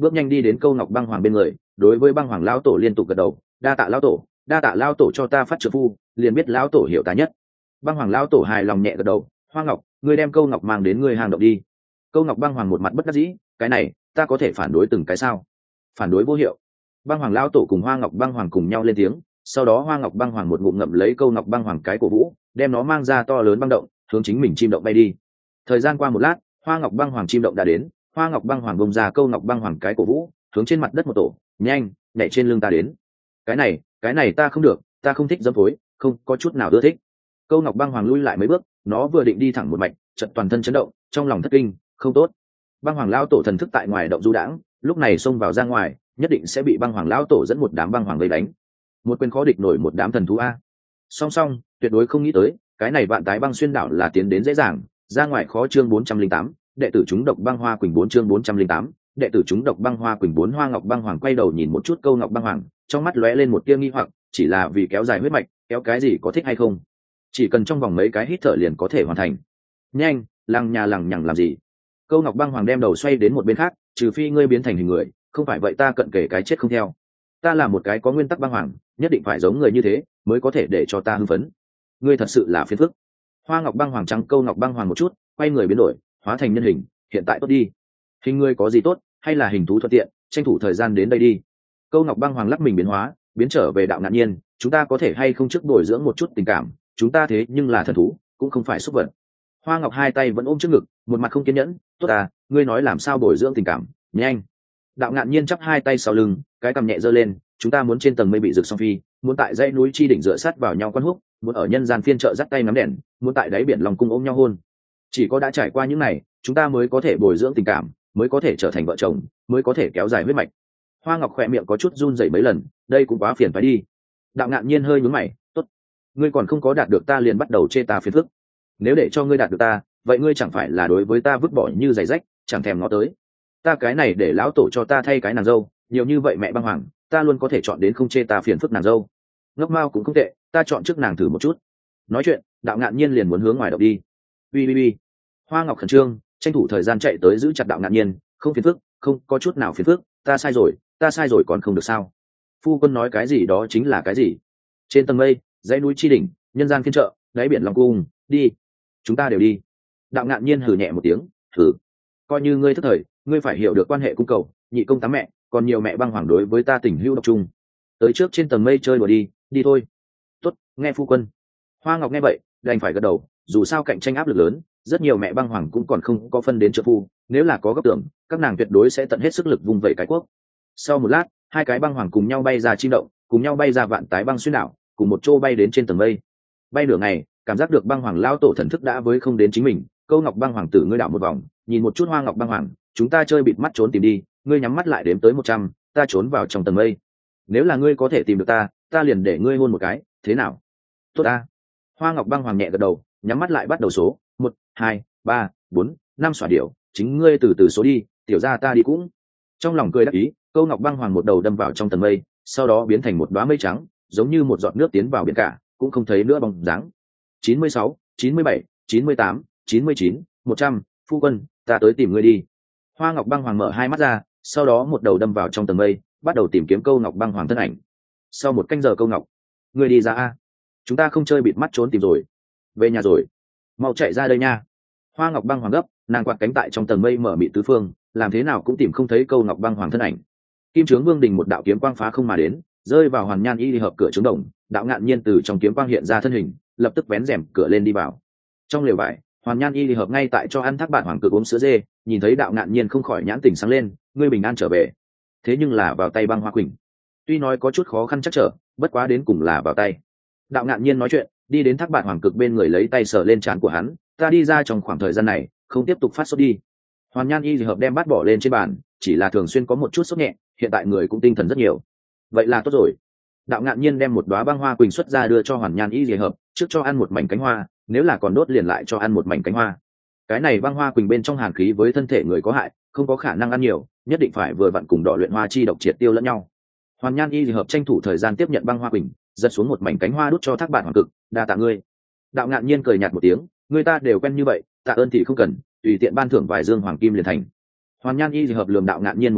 Speaker 1: bước nhanh đi đến câu ngọc băng hoàng bên người, đối với băng hoàng lão tổ liên tục gật đầu, đa tạ lão tổ, đa tạ lão tổ cho ta phát trợ phu, liền biết lão tổ hiểu ta nhất. Băng hoàng lão tổ hài lòng nhẹ gật đầu, Hoa Ngọc, ngươi đem câu ngọc mang đến ngươi hang động đi. Câu ngọc băng hoàng một mặt bất đắc dĩ, cái này ta có thể phản đối từng cái sao? Phản đối vô hiệu. Băng hoàng lão tổ cùng Hoa Ngọc băng hoàng cùng nhau lên tiếng, sau đó Hoa Ngọc băng hoàng một ngụm ngậm lấy câu ngọc băng hoàng cái cổ vũ, đem nó mang ra to lớn băng động, hướng chính mình chim động bay đi. Thời gian qua một lát, Hoa Ngọc băng hoàng chim động đã đến, Hoa Ngọc băng hoàng bông ra câu ngọc băng hoàng cái cổ vũ, hướng trên mặt đất một tổ, nhanh, nhảy trên lưng ta đến. Cái này, cái này ta không được, ta không thích dâm phối, không có chút nào ưa thích. Câu ngọc băng hoàng lui lại mấy bước, nó vừa định đi thẳng một mạch, chợt toàn thân chấn động, trong lòng thất kinh, không tốt. Băng hoàng lão tổ thần thức tại ngoài động du đãng, lúc này xông vào ra ngoài, nhất định sẽ bị băng hoàng lão tổ dẫn một đám băng hoàng vây đánh. Một quyền khó địch nổi một đám thần thú a. Song song, tuyệt đối không nghĩ tới, cái này vạn tái băng xuyên đảo là tiến đến dễ dàng, ra ngoài khó chương bốn trăm linh tám, đệ tử chúng độc băng hoa quỳnh bốn chương bốn trăm linh tám, đệ tử chúng độc băng hoa quỳnh bốn. Hoa Ngọc băng hoàng quay đầu nhìn một chút câu ngọc băng hoàng, trong mắt lóe lên một tia nghi hoặc, chỉ là vì kéo dài huyết mạch, kéo cái gì có thích hay không? Chỉ cần trong vòng mấy cái hít thở liền có thể hoàn thành. Nhanh, lằng nhà lằng nhằng làm gì? Câu ngọc băng hoàng đem đầu xoay đến một bên khác, trừ phi ngươi biến thành hình người, không phải vậy ta cận kể cái chết không theo. Ta là một cái có nguyên tắc băng hoàng, nhất định phải giống người như thế mới có thể để cho ta hưng phấn. Ngươi thật sự là phiền phức. Hoa Ngọc băng hoàng trắng câu ngọc băng hoàng một chút, quay người biến đổi, hóa thành nhân hình, hiện tại tốt đi. Hình ngươi có gì tốt, hay là hình thú thuận tiện, tranh thủ thời gian đến đây đi. Câu ngọc băng hoàng lắc mình biến hóa, biến trở về đạo ngạn nhiên, chúng ta có thể hay không trước bồi dưỡng một chút tình cảm, chúng ta thế nhưng là thần thú, cũng không phải súc vật. Hoa Ngọc hai tay vẫn ôm trước ngực, một mặt không kiên nhẫn, tốt à, ngươi nói làm sao bồi dưỡng tình cảm, nhanh. Đạo ngạn nhiên chắp hai tay sau lưng, cái cằm nhẹ giơ lên, chúng ta muốn trên tầng mây bị rực song phi, muốn tại dãy núi chi đỉnh dựa sát vào nhau quan húc, muốn ở nhân gian phiên chợ dắt tay nắm đèn, muốn tại đáy biển lòng cung ôm nhau hôn. Chỉ có đã trải qua những này, chúng ta mới có thể bồi dưỡng tình cảm, mới có thể trở thành vợ chồng, mới có thể kéo dài huyết mạch. Hoa Ngọc khỏe miệng có chút run rẩy mấy lần, đây cũng quá phiền phải đi. Đạo ngạn nhiên hơi nhướng mày, tốt, ngươi còn không có đạt được ta liền bắt đầu chê ta phiền phức. Nếu để cho ngươi đạt được ta, vậy ngươi chẳng phải là đối với ta vứt bỏ như giày rách, chẳng thèm ngó tới. Ta cái này để lão tổ cho ta thay cái nàng dâu, nhiều như vậy mẹ băng hoàng, ta luôn có thể chọn đến không chê ta phiền phức nàng dâu. Ngốc mao cũng không tệ, ta chọn trước nàng thử một chút. Nói chuyện, đạo ngạn nhiên liền muốn hướng ngoài động đi. Ui ui ui. Hoa Ngọc khẩn trương, tranh thủ thời gian chạy tới giữ chặt đạo ngạn nhiên, không phiền phức, không có chút nào phiền phức, ta sai rồi, ta sai rồi còn không được sao? Phu quân nói cái gì đó chính là cái gì? Trên tầng mây, dãy núi chi đỉnh, nhân gian phiên chợ, đáy biển long cung, đi, chúng ta đều đi. Đạo ngạn nhiên hừ nhẹ một tiếng, thử, coi như ngươi thất thời, ngươi phải hiểu được quan hệ cung cầu, nhị công tám mẹ, còn nhiều mẹ băng hoàng đối với ta tình hữu độc trung. Tới trước trên tầng mây chơi đùa đi, đi thôi. Tốt, nghe phu quân. Hoa Ngọc nghe vậy, đành phải gật đầu, dù sao cạnh tranh áp lực lớn, rất nhiều mẹ băng hoàng cũng còn không có phân đến trợ phu, nếu là có gấp tưởng, các nàng tuyệt đối sẽ tận hết sức lực vùng vẫy cái quốc. Sau một lát, hai cái băng hoàng cùng nhau bay ra chim động, cùng nhau bay ra vạn tái băng xuyên đảo, cùng một chỗ bay đến trên tầng mây. Bay nửa ngày, cảm giác được băng hoàng lao tổ thần thức đã với không đến chính mình, câu ngọc băng hoàng tử ngươi đảo một vòng, nhìn một chút Hoa Ngọc băng hoàng, chúng ta chơi bịt mắt trốn tìm đi, ngươi nhắm mắt lại đếm tới một trăm, ta trốn vào trong tầng mây. Nếu là ngươi có thể tìm được ta, ta liền để ngươi hôn một cái, thế nào? Tốt a. Hoa Ngọc băng hoàng nhẹ gật đầu, nhắm mắt lại bắt đầu số, một, hai, ba, bốn, năm xỏa điệu, chính ngươi từ từ số đi, tiểu gia ta đi cũng. Trong lòng cười đắc ý, câu ngọc băng hoàng một đầu đâm vào trong tầng mây, sau đó biến thành một đóa mây trắng, giống như một giọt nước tiến vào biển cả, cũng không thấy nữa bóng dáng. chín mươi sáu, chín mươi bảy, chín mươi tám, chín mươi chín, một trăm, phu quân, ta tới tìm ngươi đi. Hoa Ngọc băng hoàng mở hai mắt ra, sau đó một đầu đâm vào trong tầng mây, bắt đầu tìm kiếm câu ngọc băng hoàng thân ảnh. Sau một canh giờ câu ngọc, ngươi đi ra a, chúng ta không chơi bịt mắt trốn tìm rồi, về nhà rồi, mau chạy ra đây nha. Hoa Ngọc băng hoàng gấp, nàng quạt cánh tại trong tầng mây mở mị tứ phương, làm thế nào cũng tìm không thấy câu ngọc băng hoàng thân ảnh. Kim Trướng Vương Đình một đạo kiếm quang phá không mà đến, rơi vào Hoàn Nhan Y hợp cửa trướng đồng, đạo ngạn nhiên từ trong kiếm quang hiện ra thân hình, lập tức vén rèm cửa lên đi vào. Trong lều vải, Hoàn Nhan Y hợp ngay tại cho ăn thác bạn hoàng cực uống sữa dê, nhìn thấy đạo ngạn nhiên không khỏi nhãn tình sáng lên, ngươi bình an trở về. Thế nhưng là vào tay băng hoa quỳnh, tuy nói có chút khó khăn chắc trở, bất quá đến cùng là vào tay. Đạo ngạn nhiên nói chuyện, đi đến thác bạn hoàng cực bên người lấy tay sờ lên trán của hắn, ta đi ra trong khoảng thời gian này, không tiếp tục phát sốt đi. Hoàn Nhan Y hợp đem bát bỏ lên trên bàn, chỉ là thường xuyên có một chút sốt nhẹ, hiện tại người cũng tinh thần rất nhiều. Vậy là tốt rồi. Đạo ngạn nhiên đem một đóa băng hoa quỳnh xuất ra đưa cho Hoàn Nhan Y hợp, trước cho ăn một mảnh cánh hoa, nếu là còn đốt liền lại cho ăn một mảnh cánh hoa. Cái này băng hoa quỳnh bên trong hàn khí với thân thể người có hại, không có khả năng ăn nhiều, nhất định phải vừa vặn cùng đỏ luyện hoa chi độc triệt tiêu lẫn nhau. Hoàn Nhan Y hợp tranh thủ thời gian tiếp nhận băng hoa quỳnh, giật xuống một mảnh cánh hoa đút cho thác bạn hoàng cực, đa tạ ngươi. Đạo ngạn nhiên cười nhạt một tiếng, người ta đều quen như vậy, tạ ơn thì không cần, tùy tiện ban thưởng vài dương hoàng kim liền thành. Hoàn Nhan Y hợp lườm đạo ngạn nhiên một chút,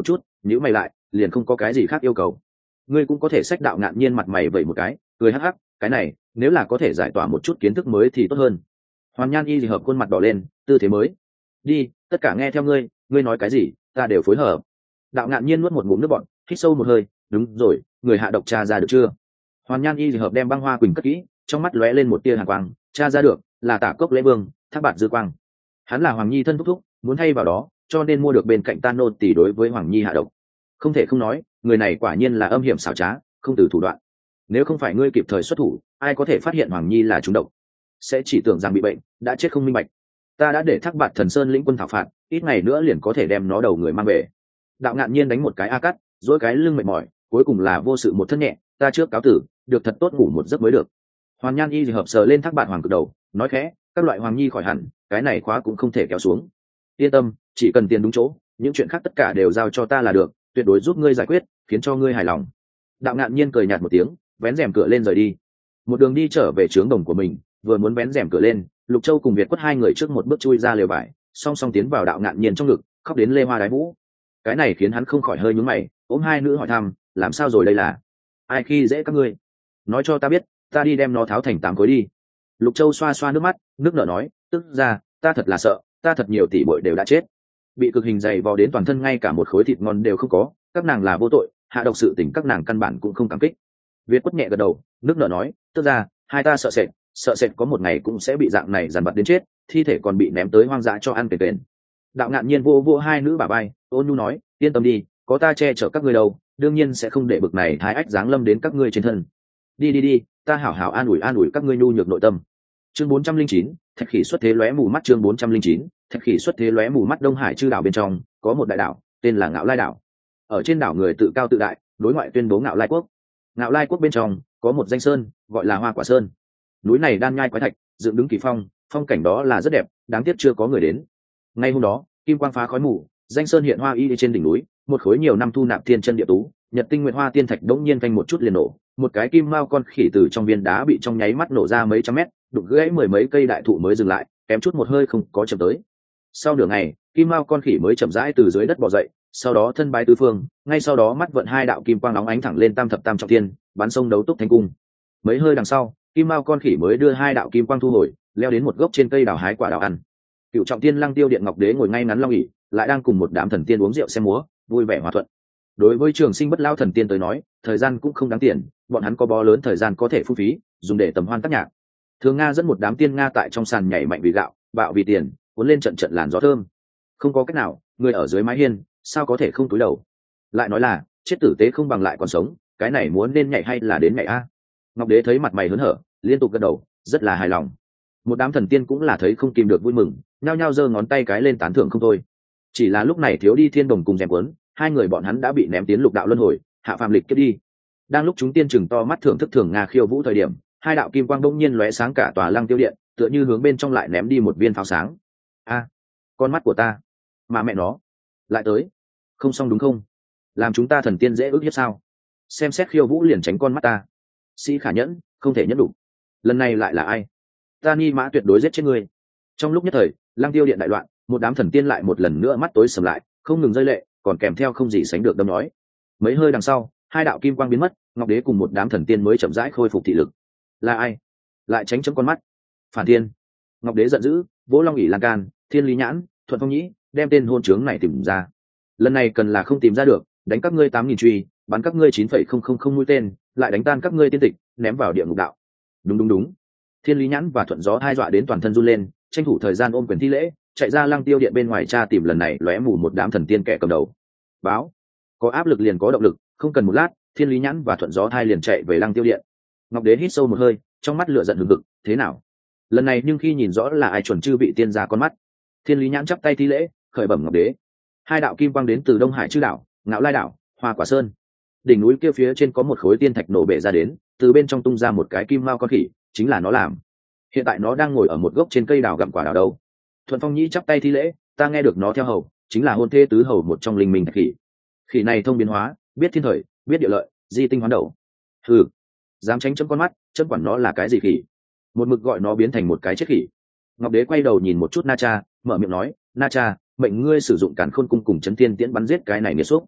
Speaker 1: nhữ mày lại liền không có cái gì khác yêu cầu. Ngươi cũng có thể xách Đạo Ngạn Nhiên mặt mày vẩy một cái cười hắc hắc, cái này nếu là có thể giải tỏa một chút kiến thức mới thì tốt hơn. Hoàn Nhan Y thì hợp khuôn mặt đỏ lên, tư thế mới. Đi, tất cả nghe theo ngươi, ngươi nói cái gì ta đều phối hợp. Đạo Ngạn Nhiên nuốt một ngụm nước bọt, hít sâu một hơi, đúng rồi, người hạ độc tra ra được chưa? Hoàn Nhan Y thì hợp đem băng hoa quỳnh cất kỹ, trong mắt lóe lên một tia hàn quang, tra ra được là Tả Cốc Lễ Vương, Thác Bạt Dư Quang. Hắn là Hoàng Nhi thân thúc thúc, muốn thay vào đó, cho nên mua được bên cạnh Tan nô tỷ đối với Hoàng Nhi hạ độc. Không thể không nói, người này quả nhiên là âm hiểm xảo trá, không từ thủ đoạn. Nếu không phải ngươi kịp thời xuất thủ, ai có thể phát hiện Hoàng Nhi là trúng độc? Sẽ chỉ tưởng rằng bị bệnh, đã chết không minh bạch. Ta đã để Thác Bạt Thần Sơn lĩnh quân thảo phạt, ít ngày nữa liền có thể đem nó đầu người mang về. Đạo Ngạn Nhiên đánh một cái a cắt, duỗi cái lưng mệt mỏi, cuối cùng là vô sự một thân nhẹ, ta trước cáo tử, được thật tốt ngủ một giấc mới được. Hoàn Nhan Y thì hợp sờ lên Thác Bạt Hoàng cực đầu, nói khẽ, các loại Hoàng Nhi khỏi hẳn, cái này khóa cũng không thể kéo xuống. Yên tâm, chỉ cần tiền đúng chỗ, những chuyện khác tất cả đều giao cho ta là được, tuyệt đối giúp ngươi giải quyết, khiến cho ngươi hài lòng. Đạo Ngạn Nhiên cười nhạt một tiếng, vén rèm cửa lên rời đi. Một đường đi trở về trướng đồng của mình, vừa muốn vén rèm cửa lên, Lục Châu cùng Việt Quất hai người trước một bước chui ra lều vải, song song tiến vào Đạo Ngạn Nhiên trong ngực, khóc đến lê hoa đái vũ. Cái này khiến hắn không khỏi hơi nhướng mày, ôm hai nữ hỏi thăm, làm sao rồi đây là? Ai khi dễ các ngươi? Nói cho ta biết, ta đi đem nó tháo thành tám khối đi. Lục Châu xoa xoa nước mắt, nước nở nói, tức ra, ta thật là sợ, ta thật nhiều tỷ bội đều đã chết, bị cực hình dày vò đến toàn thân ngay cả một khối thịt ngon đều không có, các nàng là vô tội, hạ độc sự tình các nàng căn bản cũng không cảm kích. Việt Quất nhẹ gật đầu, nước nở nói, tức ra, hai ta sợ sệt, sợ sệt có một ngày cũng sẽ bị dạng này dằn vặt đến chết, thi thể còn bị ném tới hoang dã cho ăn kền kền. Đạo Ngạn Nhiên vô vô hai nữ bà bay, ôn nhu nói, yên tâm đi, có ta che chở các ngươi đâu, đương nhiên sẽ không để bực này thái ách giáng lâm đến các ngươi trên thân. Đi đi đi, ta hảo hảo an ủi an ủi các ngươi nhu nhược nội tâm. Chương bốn trăm linh chín, Thạch Khỉ xuất thế lóe mù mắt. Chương bốn trăm linh chín, Thạch Khỉ xuất thế lóe mù mắt. Đông Hải chư đảo bên trong có một đại đảo tên là Ngạo Lai đảo. Ở trên đảo người tự cao tự đại, đối ngoại tuyên bố Ngạo Lai quốc. Ngạo Lai quốc bên trong có một danh sơn gọi là Hoa Quả Sơn. Núi này đan nhai quái thạch, dựng đứng kỳ phong, phong cảnh đó là rất đẹp, đáng tiếc chưa có người đến. Ngay hôm đó, kim quang phá khói mù, danh sơn hiện hoa y trên đỉnh núi, một khối nhiều năm thu nạp thiên chân địa tú, nhật tinh nguyệt hoa tiên thạch đống nhiên vang một chút liền nổ, một cái kim mao con khỉ từ trong viên đá bị trong nháy mắt nổ ra mấy trăm mét, đụng gãy mười mấy cây đại thụ mới dừng lại, kém chút một hơi không có chậm tới. Sau nửa ngày, kim mao con khỉ mới chậm rãi từ dưới đất bò dậy, sau đó thân bái tứ phương, ngay sau đó mắt vận hai đạo kim quang nóng ánh thẳng lên tam thập tam trọng thiên, bắn sông đấu túc thành cung. Mấy hơi đằng sau, kim mao con khỉ mới đưa hai đạo kim quang thu hồi, leo đến một gốc trên cây đào hái quả đào ăn. Cựu trọng thiên Lăng Tiêu Điện Ngọc Đế ngồi ngay ngắn long ỷ, lại đang cùng một đám thần tiên uống rượu xem múa, vui vẻ hòa thuận. Đối với Trường Sinh Bất Lao thần tiên tới nói, thời gian cũng không đáng tiền, bọn hắn có bó lớn thời gian có thể phung phí, dùng để tầm hoan tác nhạc. Thường Nga dẫn một đám tiên Nga tại trong sàn nhảy mạnh vì gạo, bạo vì tiền, cuốn lên trận trận làn gió thơm. Không có cách nào, người ở dưới mái hiên, sao có thể không túi đầu? Lại nói là, chết tử tế không bằng lại còn sống, cái này muốn nên nhảy hay là đến nhảy a? Ngọc Đế thấy mặt mày hớn hở, liên tục gật đầu, rất là hài lòng. Một đám thần tiên cũng là thấy không kìm được vui mừng, nhao nhao giơ ngón tay cái lên tán thưởng không thôi. Chỉ là lúc này thiếu đi Thiên Đồng cùng Dèm Quấn, hai người bọn hắn đã bị ném tiến lục đạo luân hồi, hạ phàm lịch kiếp đi. Đang lúc chúng tiên chừng to mắt thưởng thức Thường Nga khiêu vũ thời điểm, hai đạo kim quang bỗng nhiên lóe sáng cả tòa Lăng Tiêu Điện, tựa như hướng bên trong lại ném đi một viên pháo sáng. A, con mắt của ta, mà mẹ nó, lại tới, không xong đúng không? Làm chúng ta thần tiên dễ ước hiếp sao? Xem xét khiêu vũ liền tránh con mắt ta. Sĩ khả nhẫn, không thể nhẫn đủ. Lần này lại là ai? Ta Ni Mã tuyệt đối giết chết ngươi. Trong lúc nhất thời, Lăng Tiêu Điện đại loạn, một đám thần tiên lại một lần nữa mắt tối sầm lại, không ngừng rơi lệ, còn kèm theo không gì sánh được đâm nói. Mấy hơi đằng sau, hai đạo kim quang biến mất, Ngọc Đế cùng một đám thần tiên mới chậm rãi khôi phục thị lực. Là ai? Lại tránh chấm con mắt. Phản tiên. Ngọc Đế giận dữ, vỗ long ỷ lan can, Thiên Lý Nhãn, Thuận Phong Nhĩ, đem tên hôn trướng này tìm ra. Lần này cần là không tìm ra được, đánh các ngươi tám nghìn truy, bắn các ngươi chín phẩy không không không mũi tên, lại đánh tan các ngươi tiên tịch, ném vào địa ngục đạo. Đúng đúng đúng. Thiên Lý Nhãn và Thuận Gió hai dọa đến toàn thân run lên, tranh thủ thời gian ôm quyền thi lễ, chạy ra Lăng Tiêu Điện bên ngoài tra tìm lần này lóe mù một đám thần tiên kẻ cầm đầu. Báo, có áp lực liền có động lực, không cần một lát, Thiên Lý Nhãn và Thuận Gió hai liền chạy về Lăng Tiêu Điện. Ngọc Đế hít sâu một hơi, trong mắt lửa giận hừng hực, thế nào? Lần này nhưng khi nhìn rõ là ai chuẩn chư bị tiên ra con mắt. Thiên Lý Nhãn chắp tay thi lễ, khởi bẩm Ngọc Đế. Hai đạo kim quang đến từ Đông Hải chư đảo, Ngạo Lai đảo, Hoa Quả Sơn. Đỉnh núi kia phía trên có một khối tiên thạch nổ bể ra đến, từ bên trong tung ra một cái kim mao con khỉ, chính là nó làm. Hiện tại nó đang ngồi ở một gốc trên cây đào gặm quả đào đâu. Thuận Phong Nhĩ chắp tay thi lễ, ta nghe được nó theo hầu, chính là hôn thê tứ hầu một trong linh minh thạch khỉ. Khỉ này thông biến hóa, biết thiên thời, biết địa lợi, di tinh hoán đầu. Hừ, dám tránh chấm con mắt, chấm quản nó là cái gì khỉ? Một mực gọi nó biến thành một cái chết khỉ. Ngọc Đế quay đầu nhìn một chút Na Cha, mở miệng nói, Na Cha, mệnh ngươi sử dụng càn khôn cung cùng chấn thiên tiễn bắn giết cái này nghiệt xúc.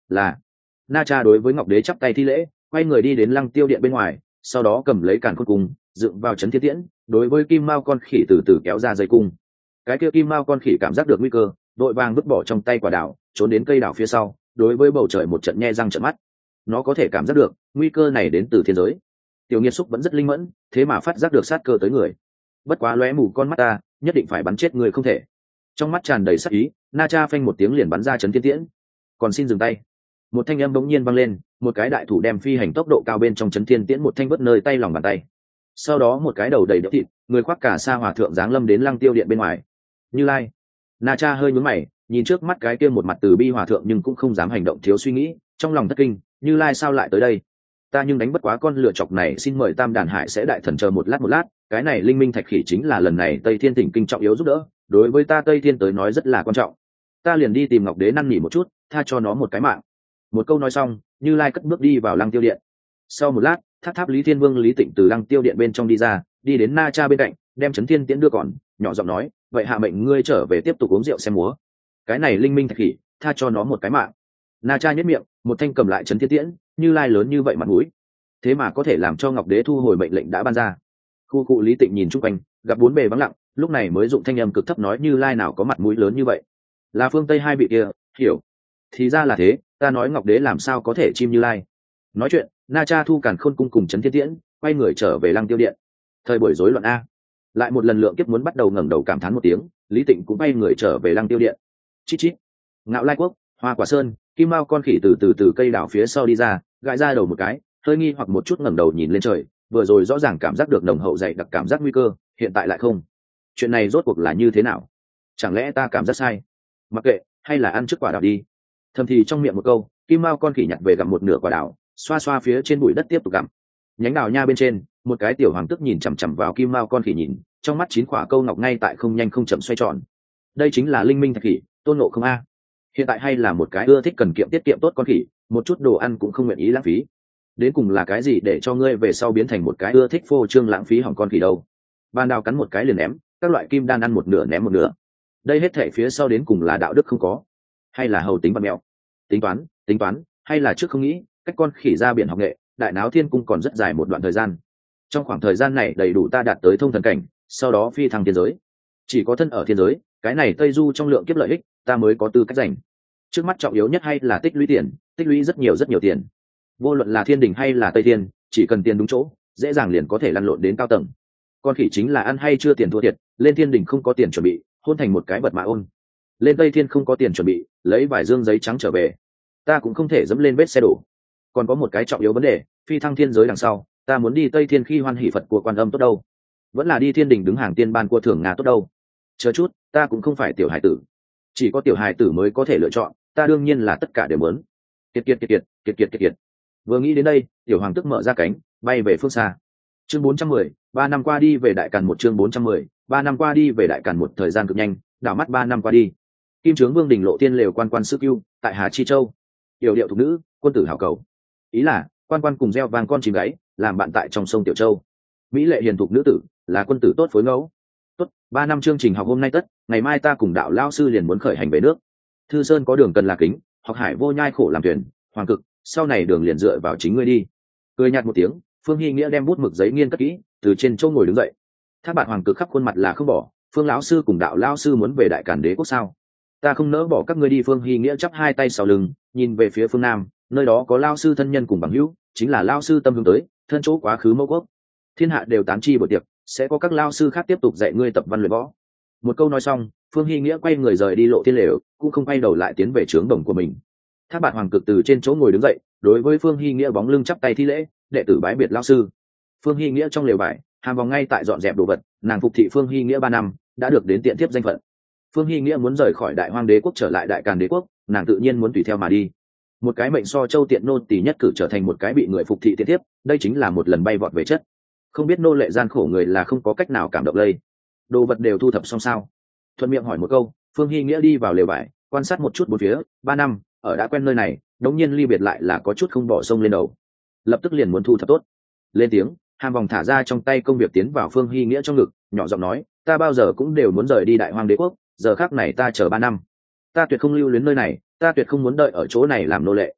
Speaker 1: là. Na Cha đối với Ngọc Đế chắp tay thi lễ, quay người đi đến Lăng Tiêu Điện bên ngoài, sau đó cầm lấy càn khôn cung dựng vào chấn thiên tiễn, đối với kim mao con khỉ từ từ kéo ra dây cung. Cái kia kim mao con khỉ cảm giác được nguy cơ, đội vàng vứt bỏ trong tay quả đảo, trốn đến cây đảo phía sau, đối với bầu trời một trận nhe răng trợn mắt. Nó có thể cảm giác được nguy cơ này đến từ thiên giới. Tiểu Nghiệt Xúc vẫn rất linh mẫn, thế mà phát giác được sát cơ tới người. Bất quá lóe mù con mắt ta, nhất định phải bắn chết người không thể. Trong mắt tràn đầy sát ý, Na Cha phanh một tiếng liền bắn ra chấn thiên tiễn. Còn xin dừng tay. Một thanh âm bỗng nhiên vang lên, một cái đại thủ đem phi hành tốc độ cao bên trong chấn thiên tiễn một thanh vứt nơi tay lòng bàn tay. Sau đó một cái đầu đầy đẫu thịt, người khoác cả sa hòa thượng giáng lâm đến Lăng Tiêu Điện bên ngoài. Như Lai. Na Cha hơi nhướng mày, nhìn trước mắt cái kia một mặt từ bi hòa thượng nhưng cũng không dám hành động thiếu suy nghĩ, trong lòng thất kinh, Như Lai sao lại tới đây? Ta nhưng đánh bất quá con lựa chọc này, xin mời Tam Đàn Hải sẽ đại thần chờ một lát một lát, cái này linh minh thạch khỉ chính là lần này Tây Thiên Thỉnh kinh trọng yếu giúp đỡ, đối với ta Tây Thiên tới nói rất là quan trọng. Ta liền đi tìm Ngọc Đế năn nỉ một chút, tha cho nó một cái mạng. Một câu nói xong, Như Lai cất bước đi vào Lăng Tiêu Điện. Sau một lát, Tháp Tháp Lý Thiên Vương Lý Tịnh từ Lăng Tiêu Điện bên trong đi ra, đi đến Na Cha bên cạnh, đem chấn thiên tiễn đưa còn, nhỏ giọng nói, vậy hạ mệnh ngươi trở về tiếp tục uống rượu xem múa. Cái này linh minh thạch khỉ, tha cho nó một cái mạng. Na Cha nhếch miệng, một thanh cầm lại chấn thiên tiễn, Như Lai lớn như vậy mặt mũi, thế mà có thể làm cho Ngọc Đế thu hồi mệnh lệnh đã ban ra. Khu cụ Lý Tịnh nhìn chung quanh, gặp bốn bề vắng lặng, lúc này mới dụng thanh âm cực thấp nói, Như Lai nào có mặt mũi lớn như vậy, là phương Tây hai vị kia. Hiểu, thì ra là thế, ta nói Ngọc Đế làm sao có thể chim Như Lai. Nói chuyện, Na Cha thu càn khôn cung cùng chấn thiên tiễn, quay người trở về Lăng Tiêu Điện. Thời buổi rối loạn a, lại một lần lượng kiếp muốn bắt đầu, ngẩng đầu cảm thán một tiếng, Lý Tịnh cũng quay người trở về Lăng Tiêu Điện. Chít chít. Ngạo Lai Quốc, Hoa Quả Sơn, kim mao con khỉ từ từ từ cây đảo phía sau đi ra, gãi ra đầu một cái, hơi nghi hoặc một chút ngẩng đầu nhìn lên trời, vừa rồi rõ ràng cảm giác được nồng hậu dày đặc cảm giác nguy cơ, hiện tại lại không. Chuyện này rốt cuộc là như thế nào? Chẳng lẽ ta cảm giác sai? Mặc kệ, hay là ăn trước quả đào đi. Thầm thì trong miệng một câu, kim mao con khỉ nhặt về gặm một nửa quả đào, xoa xoa phía trên bụi đất tiếp tục gặm. Nhánh đào nha bên trên, một cái tiểu hoàng tước nhìn chằm chằm vào kim mao con khỉ nhìn, trong mắt chín quả câu ngọc ngay tại không nhanh không chậm xoay tròn. Đây chính là linh minh thạch khỉ, tôn ngộ không a. Hiện tại hay là một cái ưa thích cần kiệm tiết kiệm tốt con khỉ, một chút đồ ăn cũng không nguyện ý lãng phí. Đến cùng là cái gì để cho ngươi về sau biến thành một cái ưa thích phô trương lãng phí hỏng con khỉ đâu? Ban đào cắn một cái liền ném, các loại kim đan ăn một nửa ném một nửa. Đây hết thể phía sau đến cùng là đạo đức không có, hay là hầu tính văn mẹo? Tính toán, tính toán, hay là trước không nghĩ, cách con khỉ ra biển học nghệ, đại náo thiên cung còn rất dài một đoạn thời gian. Trong khoảng thời gian này đầy đủ ta đạt tới thông thần cảnh, sau đó phi thăng thiên giới. Chỉ có thân ở thiên giới, cái này Tây Du trong lượng kiếp lợi ích, ta mới có tư cách giành. Trước mắt trọng yếu nhất hay là tích lũy tiền, tích lũy rất nhiều rất nhiều tiền. Vô luận là thiên đình hay là Tây Thiên, chỉ cần tiền đúng chỗ, dễ dàng liền có thể lăn lộn đến cao tầng. Con khỉ chính là ăn hay chưa tiền thua thiệt, lên thiên đình không có tiền chuẩn bị, hôn thành một cái bật mã ôn. Lên Tây Thiên không có tiền chuẩn bị, lấy vài dương giấy trắng trở về. Ta cũng không thể dẫm lên vết xe đổ. Còn có một cái trọng yếu vấn đề, phi thăng thiên giới đằng sau, ta muốn đi Tây Thiên khi hoan hỷ Phật của Quan Âm tốt đâu, vẫn là đi thiên đình đứng hàng tiên ban của thưởng Nga tốt đâu? Chờ chút, ta cũng không phải tiểu hải tử, chỉ có tiểu hải tử mới có thể lựa chọn, ta đương nhiên là tất cả đều muốn. Kiệt kiệt kiệt kiệt kiệt kiệt kiệt kiệt. Vừa nghĩ đến đây, tiểu hoàng tức mở ra cánh, bay về phương xa. Chương bốn trăm mười, ba năm qua đi về Đại Càn một chương bốn trăm mười, ba năm qua đi về Đại Càn một thời gian cực nhanh, đảo mắt ba năm qua đi. Kim Trướng Vương đỉnh lộ tiên lều quan quan sư cưu, tại Hà Chi Châu. Yểu điệu thục nữ, quân tử hảo cầu. Ý là, quan quan cùng gieo vàng con chim gáy, làm bạn tại trong sông Tiểu Châu. Mỹ lệ hiền thục nữ tử, là quân tử tốt phối ngẫu. Tốt, ba năm chương trình học hôm nay tất, ngày mai ta cùng đạo lao sư liền muốn khởi hành về nước. Thư Sơn có đường cần là kính, học hải vô nhai khổ làm thuyền, hoàng cực, sau này đường liền dựa vào chính ngươi đi. Cười nhạt một tiếng, Phương Hy Nghĩa đem bút mực giấy nghiên cất kỹ, từ trên châu ngồi đứng dậy. Thác bạn hoàng cực khắp khuôn mặt là không bỏ, Phương lão sư cùng đạo lao sư muốn về Đại Càn Đế quốc sao? Ta không nỡ bỏ các ngươi đi. Phương Hy Nghĩa chắp hai tay sau lưng, nhìn về phía phương nam, nơi đó có lao sư thân nhân cùng bằng hữu, chính là lao sư tâm hướng tới, thân chỗ quá khứ mẫu quốc. Thiên hạ đều tán chi buổi tiệc, sẽ có các lao sư khác tiếp tục dạy ngươi tập văn luyện võ. Một câu nói xong, Phương Hy Nghĩa quay người rời đi lộ thiên lều, cũng không quay đầu lại tiến về trướng đồng của mình. Thác bạn hoàng cực từ trên chỗ ngồi đứng dậy, đối với Phương Hy Nghĩa bóng lưng chắp tay thi lễ, đệ tử bái biệt lao sư. Phương Hy Nghĩa trong lều vải, hàm vòng ngay tại dọn dẹp đồ vật, nàng phục thị Phương Hy Nghĩa ba năm, đã được đến tiện tiếp danh phận. Phương Hy Nghĩa muốn rời khỏi Đại Hoang Đế quốc trở lại Đại Càn Đế quốc, nàng tự nhiên muốn tùy theo mà đi. Một cái mệnh so châu tiện nô tỳ nhất cử trở thành một cái bị người phục thị tiện tiếp, đây chính là một lần bay vọt về chất. Không biết nô lệ gian khổ người là không có cách nào cảm động lây. Đồ vật đều thu thập xong sao? Thuận miệng hỏi một câu, Phương Hy Nghĩa đi vào lều vải, quan sát một chút bốn phía, ba năm, ở đã quen nơi này, đống nhiên ly biệt lại là có chút không bỏ sông lên đầu. Lập tức liền muốn thu thập tốt. Lên tiếng, hàm vòng thả ra trong tay công việc tiến vào Phương Hy Nghĩa trong ngực, nhỏ giọng nói, ta bao giờ cũng đều muốn rời đi Đại Hoang Đế quốc, giờ khác này ta chờ ba năm, ta tuyệt không lưu luyến nơi này, ta tuyệt không muốn đợi ở chỗ này làm nô lệ.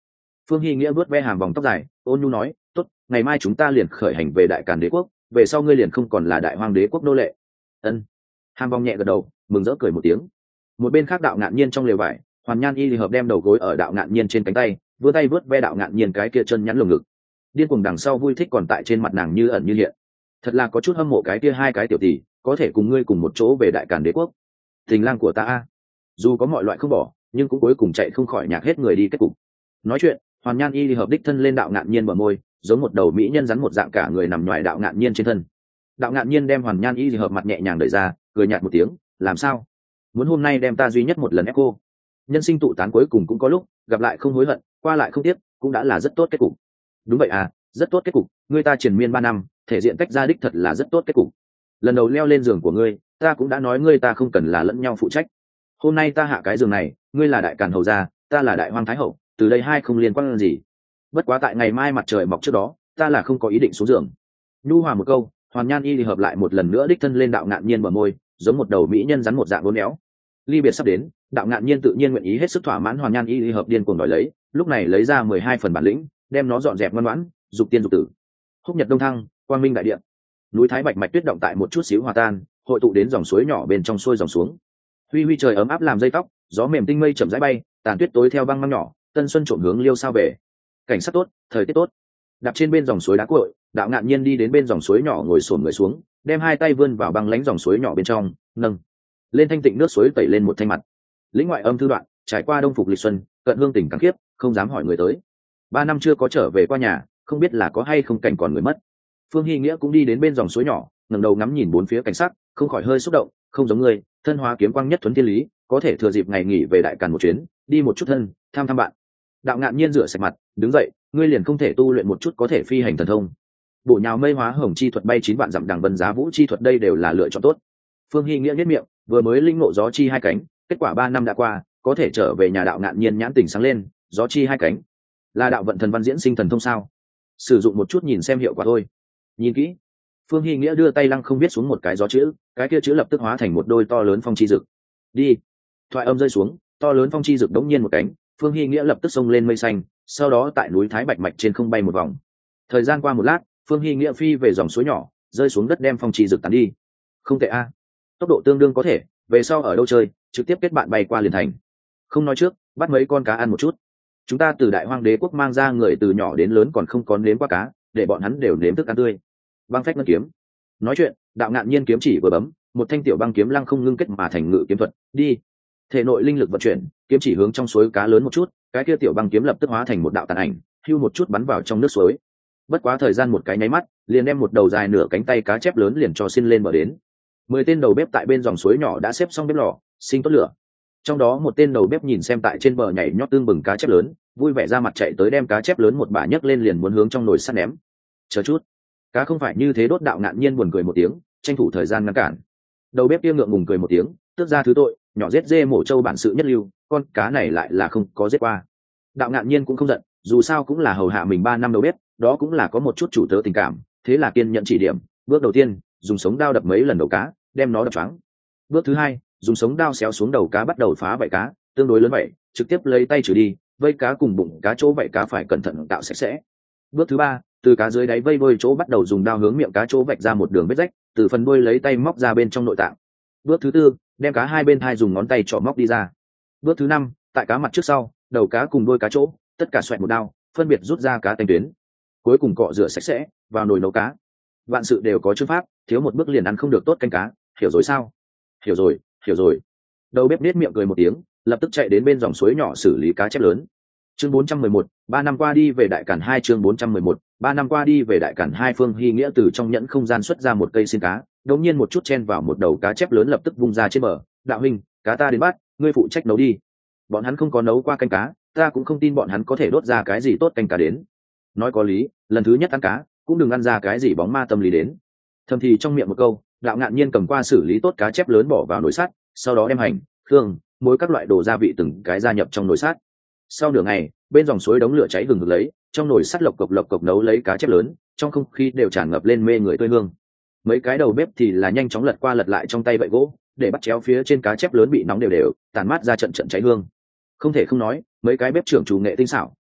Speaker 1: Phương Hy nghĩa vớt ve hàm vòng tóc dài, ôn nhu nói, tốt, ngày mai chúng ta liền khởi hành về đại càn đế quốc, về sau ngươi liền không còn là đại hoang đế quốc nô lệ. Ân. Hàm vòng nhẹ gật đầu, mừng rỡ cười một tiếng. Một bên khác đạo ngạn nhiên trong lều vải, Hoàn Nhan Y hợp đem đầu gối ở đạo ngạn nhiên trên cánh tay, vươn tay vớt ve đạo ngạn nhiên cái kia chân nhắn lồng ngực. Điên cuồng đằng sau vui thích còn tại trên mặt nàng như ẩn như hiện. Thật là có chút hâm mộ cái kia hai cái tiểu tỷ, có thể cùng ngươi cùng một chỗ về đại càn đế quốc. Tình lang của ta a. Dù có mọi loại không bỏ, nhưng cũng cuối cùng chạy không khỏi nhạc hết người đi kết cục. Nói chuyện, Hoàn Nhan Y hợp đích thân lên đạo ngạn nhiên bờ môi, giống một đầu mỹ nhân rắn một dạng cả người nằm ngoài đạo ngạn nhiên trên thân. Đạo ngạn nhiên đem Hoàn Nhan Y hợp mặt nhẹ nhàng đẩy ra, cười nhạt một tiếng, làm sao? Muốn hôm nay đem ta duy nhất một lần ép cô? Nhân sinh tụ tán cuối cùng cũng có lúc, gặp lại không hối hận, qua lại không tiếc, cũng đã là rất tốt kết cục. Đúng vậy à, rất tốt kết cục, ngươi ta triền miên ba năm, thể diện tách ra đích thật là rất tốt kết cục. Lần đầu leo lên giường của ngươi, ta cũng đã nói ngươi ta không cần là lẫn nhau phụ trách. Hôm nay ta hạ cái giường này, ngươi là đại càn hầu gia, ta là đại hoang thái hậu, từ đây hai không liên quan gì. Bất quá tại ngày mai mặt trời mọc trước đó, ta là không có ý định xuống giường. Nhu hòa một câu, Hoàn Nhan Y thì hợp lại một lần nữa đích thân lên đạo ngạn nhiên bờ môi, giống một đầu mỹ nhân rắn một dạng uốn éo. Ly biệt sắp đến, đạo ngạn nhiên tự nhiên nguyện ý hết sức thỏa mãn Hoàn Nhan Y thì hợp điên cuồng đòi lấy, lúc này lấy ra mười hai phần bản lĩnh, đem nó dọn dẹp ngoan ngoãn, dục tiên dục tử. Húc nhật đông thăng, quang minh đại điện. Núi Thái Bạch mạch tuyết động tại một chút xíu hòa tan, hội tụ đến dòng suối nhỏ bên trong xuôi dòng xuống. Huy huy trời ấm áp làm dây tóc, gió mềm tinh mây chậm rãi bay, tàn tuyết tối theo băng băng nhỏ, tân xuân trộm hướng liêu sao về. Cảnh sắc tốt, thời tiết tốt. Đạp trên bên dòng suối đá cuội, đạo ngạn nhiên đi đến bên dòng suối nhỏ ngồi xổm người xuống, đem hai tay vươn vào băng lánh dòng suối nhỏ bên trong, nâng lên thanh tịnh nước suối tẩy lên một thanh mặt. Lĩnh ngoại âm thư đoạn, trải qua đông phục lịch xuân, cận hương tỉnh càng khiếp, không dám hỏi người tới. Ba năm chưa có trở về qua nhà, không biết là có hay không cảnh còn người mất. Phương Hy nghĩa cũng đi đến bên dòng suối nhỏ, ngẩng đầu ngắm nhìn bốn phía cảnh sắc, không khỏi hơi xúc động, không giống người, thân hóa kiếm quang nhất thuấn thiên lý, có thể thừa dịp ngày nghỉ về đại càn một chuyến, đi một chút thân, tham thăm bạn. Đạo ngạn nhiên rửa sạch mặt, đứng dậy, ngươi liền không thể tu luyện một chút có thể phi hành thần thông? Bộ nhào mây hóa hồng chi thuật bay chín vạn dặm đằng vân giá vũ chi thuật đây đều là lựa chọn tốt. Phương Hy nghĩa nhất miệng, vừa mới linh ngộ gió chi hai cánh, kết quả ba năm đã qua, có thể trở về nhà đạo ngạn nhiên nhãn tỉnh sáng lên, gió chi hai cánh, là đạo vận thần văn diễn sinh thần thông sao? Sử dụng một chút nhìn xem hiệu quả thôi. Nhìn kỹ. Phương Hy nghĩa đưa tay lăng không viết xuống một cái gió chữ, cái kia chữ lập tức hóa thành một đôi to lớn phong chi dực. Đi. Thoại âm rơi xuống, to lớn phong chi dực đống nhiên một cánh, Phương Hy nghĩa lập tức xông lên mây xanh, sau đó tại núi Thái Bạch mạch trên không bay một vòng. Thời gian qua một lát, Phương Hy nghĩa phi về dòng suối nhỏ, rơi xuống đất đem phong chi dực tán đi. Không tệ a, tốc độ tương đương có thể, về sau ở đâu chơi, trực tiếp kết bạn bay qua liền thành. Không nói trước, bắt mấy con cá ăn một chút. Chúng ta từ Đại Hoang Đế quốc mang ra người từ nhỏ đến lớn còn không có nếm qua cá, để bọn hắn đều nếm thức ăn tươi. Băng phách ngân kiếm. Nói chuyện, đạo ngạn nhiên kiếm chỉ vừa bấm, một thanh tiểu băng kiếm lăng không ngưng kết mà thành ngự kiếm thuật, đi. Thể nội linh lực vận chuyển, kiếm chỉ hướng trong suối cá lớn một chút, cái kia tiểu băng kiếm lập tức hóa thành một đạo tàn ảnh, hưu một chút bắn vào trong nước suối. Bất quá thời gian một cái nháy mắt, liền đem một đầu dài nửa cánh tay cá chép lớn liền cho xin lên bờ đến. Mười tên đầu bếp tại bên dòng suối nhỏ đã xếp xong bếp lò, sinh tốt lửa. Trong đó một tên đầu bếp nhìn xem tại trên bờ nhảy nhót tương bừng cá chép lớn, vui vẻ ra mặt chạy tới đem cá chép lớn một bả nhấc lên liền muốn hướng trong nồi sắt ném. Chờ chút, cá không phải như thế đốt đạo ngạn nhiên buồn cười một tiếng, tranh thủ thời gian ngăn cản. Đầu bếp kia ngượng ngùng cười một tiếng, tước ra thứ tội, nhỏ giết dê mổ trâu bản sự nhất lưu, con cá này lại là không có giết qua. Đạo ngạn nhiên cũng không giận, dù sao cũng là hầu hạ mình ba năm đầu bếp, đó cũng là có một chút chủ tớ tình cảm, thế là kiên nhận chỉ điểm. Bước đầu tiên, dùng sống đao đập mấy lần đầu cá, đem nó đập choáng. Bước thứ hai, dùng sống đao xéo xuống đầu cá bắt đầu phá vảy cá, tương đối lớn vậy, trực tiếp lấy tay trừ đi, vây cá cùng bụng cá chỗ vảy cá phải cẩn thận tạo sạch sẽ. Bước thứ ba, từ cá dưới đáy vây đuôi chỗ bắt đầu dùng đao hướng miệng cá chỗ vạch ra một đường vết rách, từ phần đuôi lấy tay móc ra bên trong nội tạng. Bước thứ tư, đem cá hai bên thai dùng ngón tay chọ móc đi ra. Bước thứ năm, tại cá mặt trước sau, đầu cá cùng đuôi cá chỗ, tất cả xoẹt một đao, phân biệt rút ra cá tanh tuyến. Cuối cùng cọ rửa sạch sẽ, vào nồi nấu cá. Vạn sự đều có chữ pháp, thiếu một bước liền ăn không được tốt canh cá, hiểu rồi sao? Hiểu rồi, hiểu rồi. Đầu bếp nết miệng cười một tiếng, lập tức chạy đến bên dòng suối nhỏ xử lý cá chép lớn. Chương bốn trăm mười một, ba năm qua đi về đại cản hai chương bốn trăm mười một, ba năm qua đi về đại cản hai Phương Hy nghĩa từ trong nhẫn không gian xuất ra một cây xiên cá, đột nhiên một chút chen vào một đầu cá chép lớn lập tức vung ra trên bờ, "Đạo huynh, cá ta đến bắt, ngươi phụ trách nấu đi." Bọn hắn không có nấu qua canh cá, ta cũng không tin bọn hắn có thể đốt ra cái gì tốt canh cá đến. Nói có lý, lần thứ nhất ăn cá, cũng đừng ăn ra cái gì bóng ma tâm lý đến. Thầm thì trong miệng một câu, đạo ngạn nhiên cầm qua xử lý tốt cá chép lớn bỏ vào nồi sắt, sau đó đem hành, khương, muối các loại đồ gia vị từng cái gia nhập trong nồi sắt. Sau nửa ngày, bên dòng suối đống lửa cháy hừng hực lấy, trong nồi sắt lộc cộc lộc cộc nấu lấy cá chép lớn, trong không khí đều tràn ngập lên mê người tươi hương. Mấy cái đầu bếp thì là nhanh chóng lật qua lật lại trong tay gậy gỗ, để bắt chéo phía trên cá chép lớn bị nóng đều đều, tàn mát ra trận trận cháy hương. Không thể không nói, mấy cái bếp trưởng chủ nghệ tinh xảo,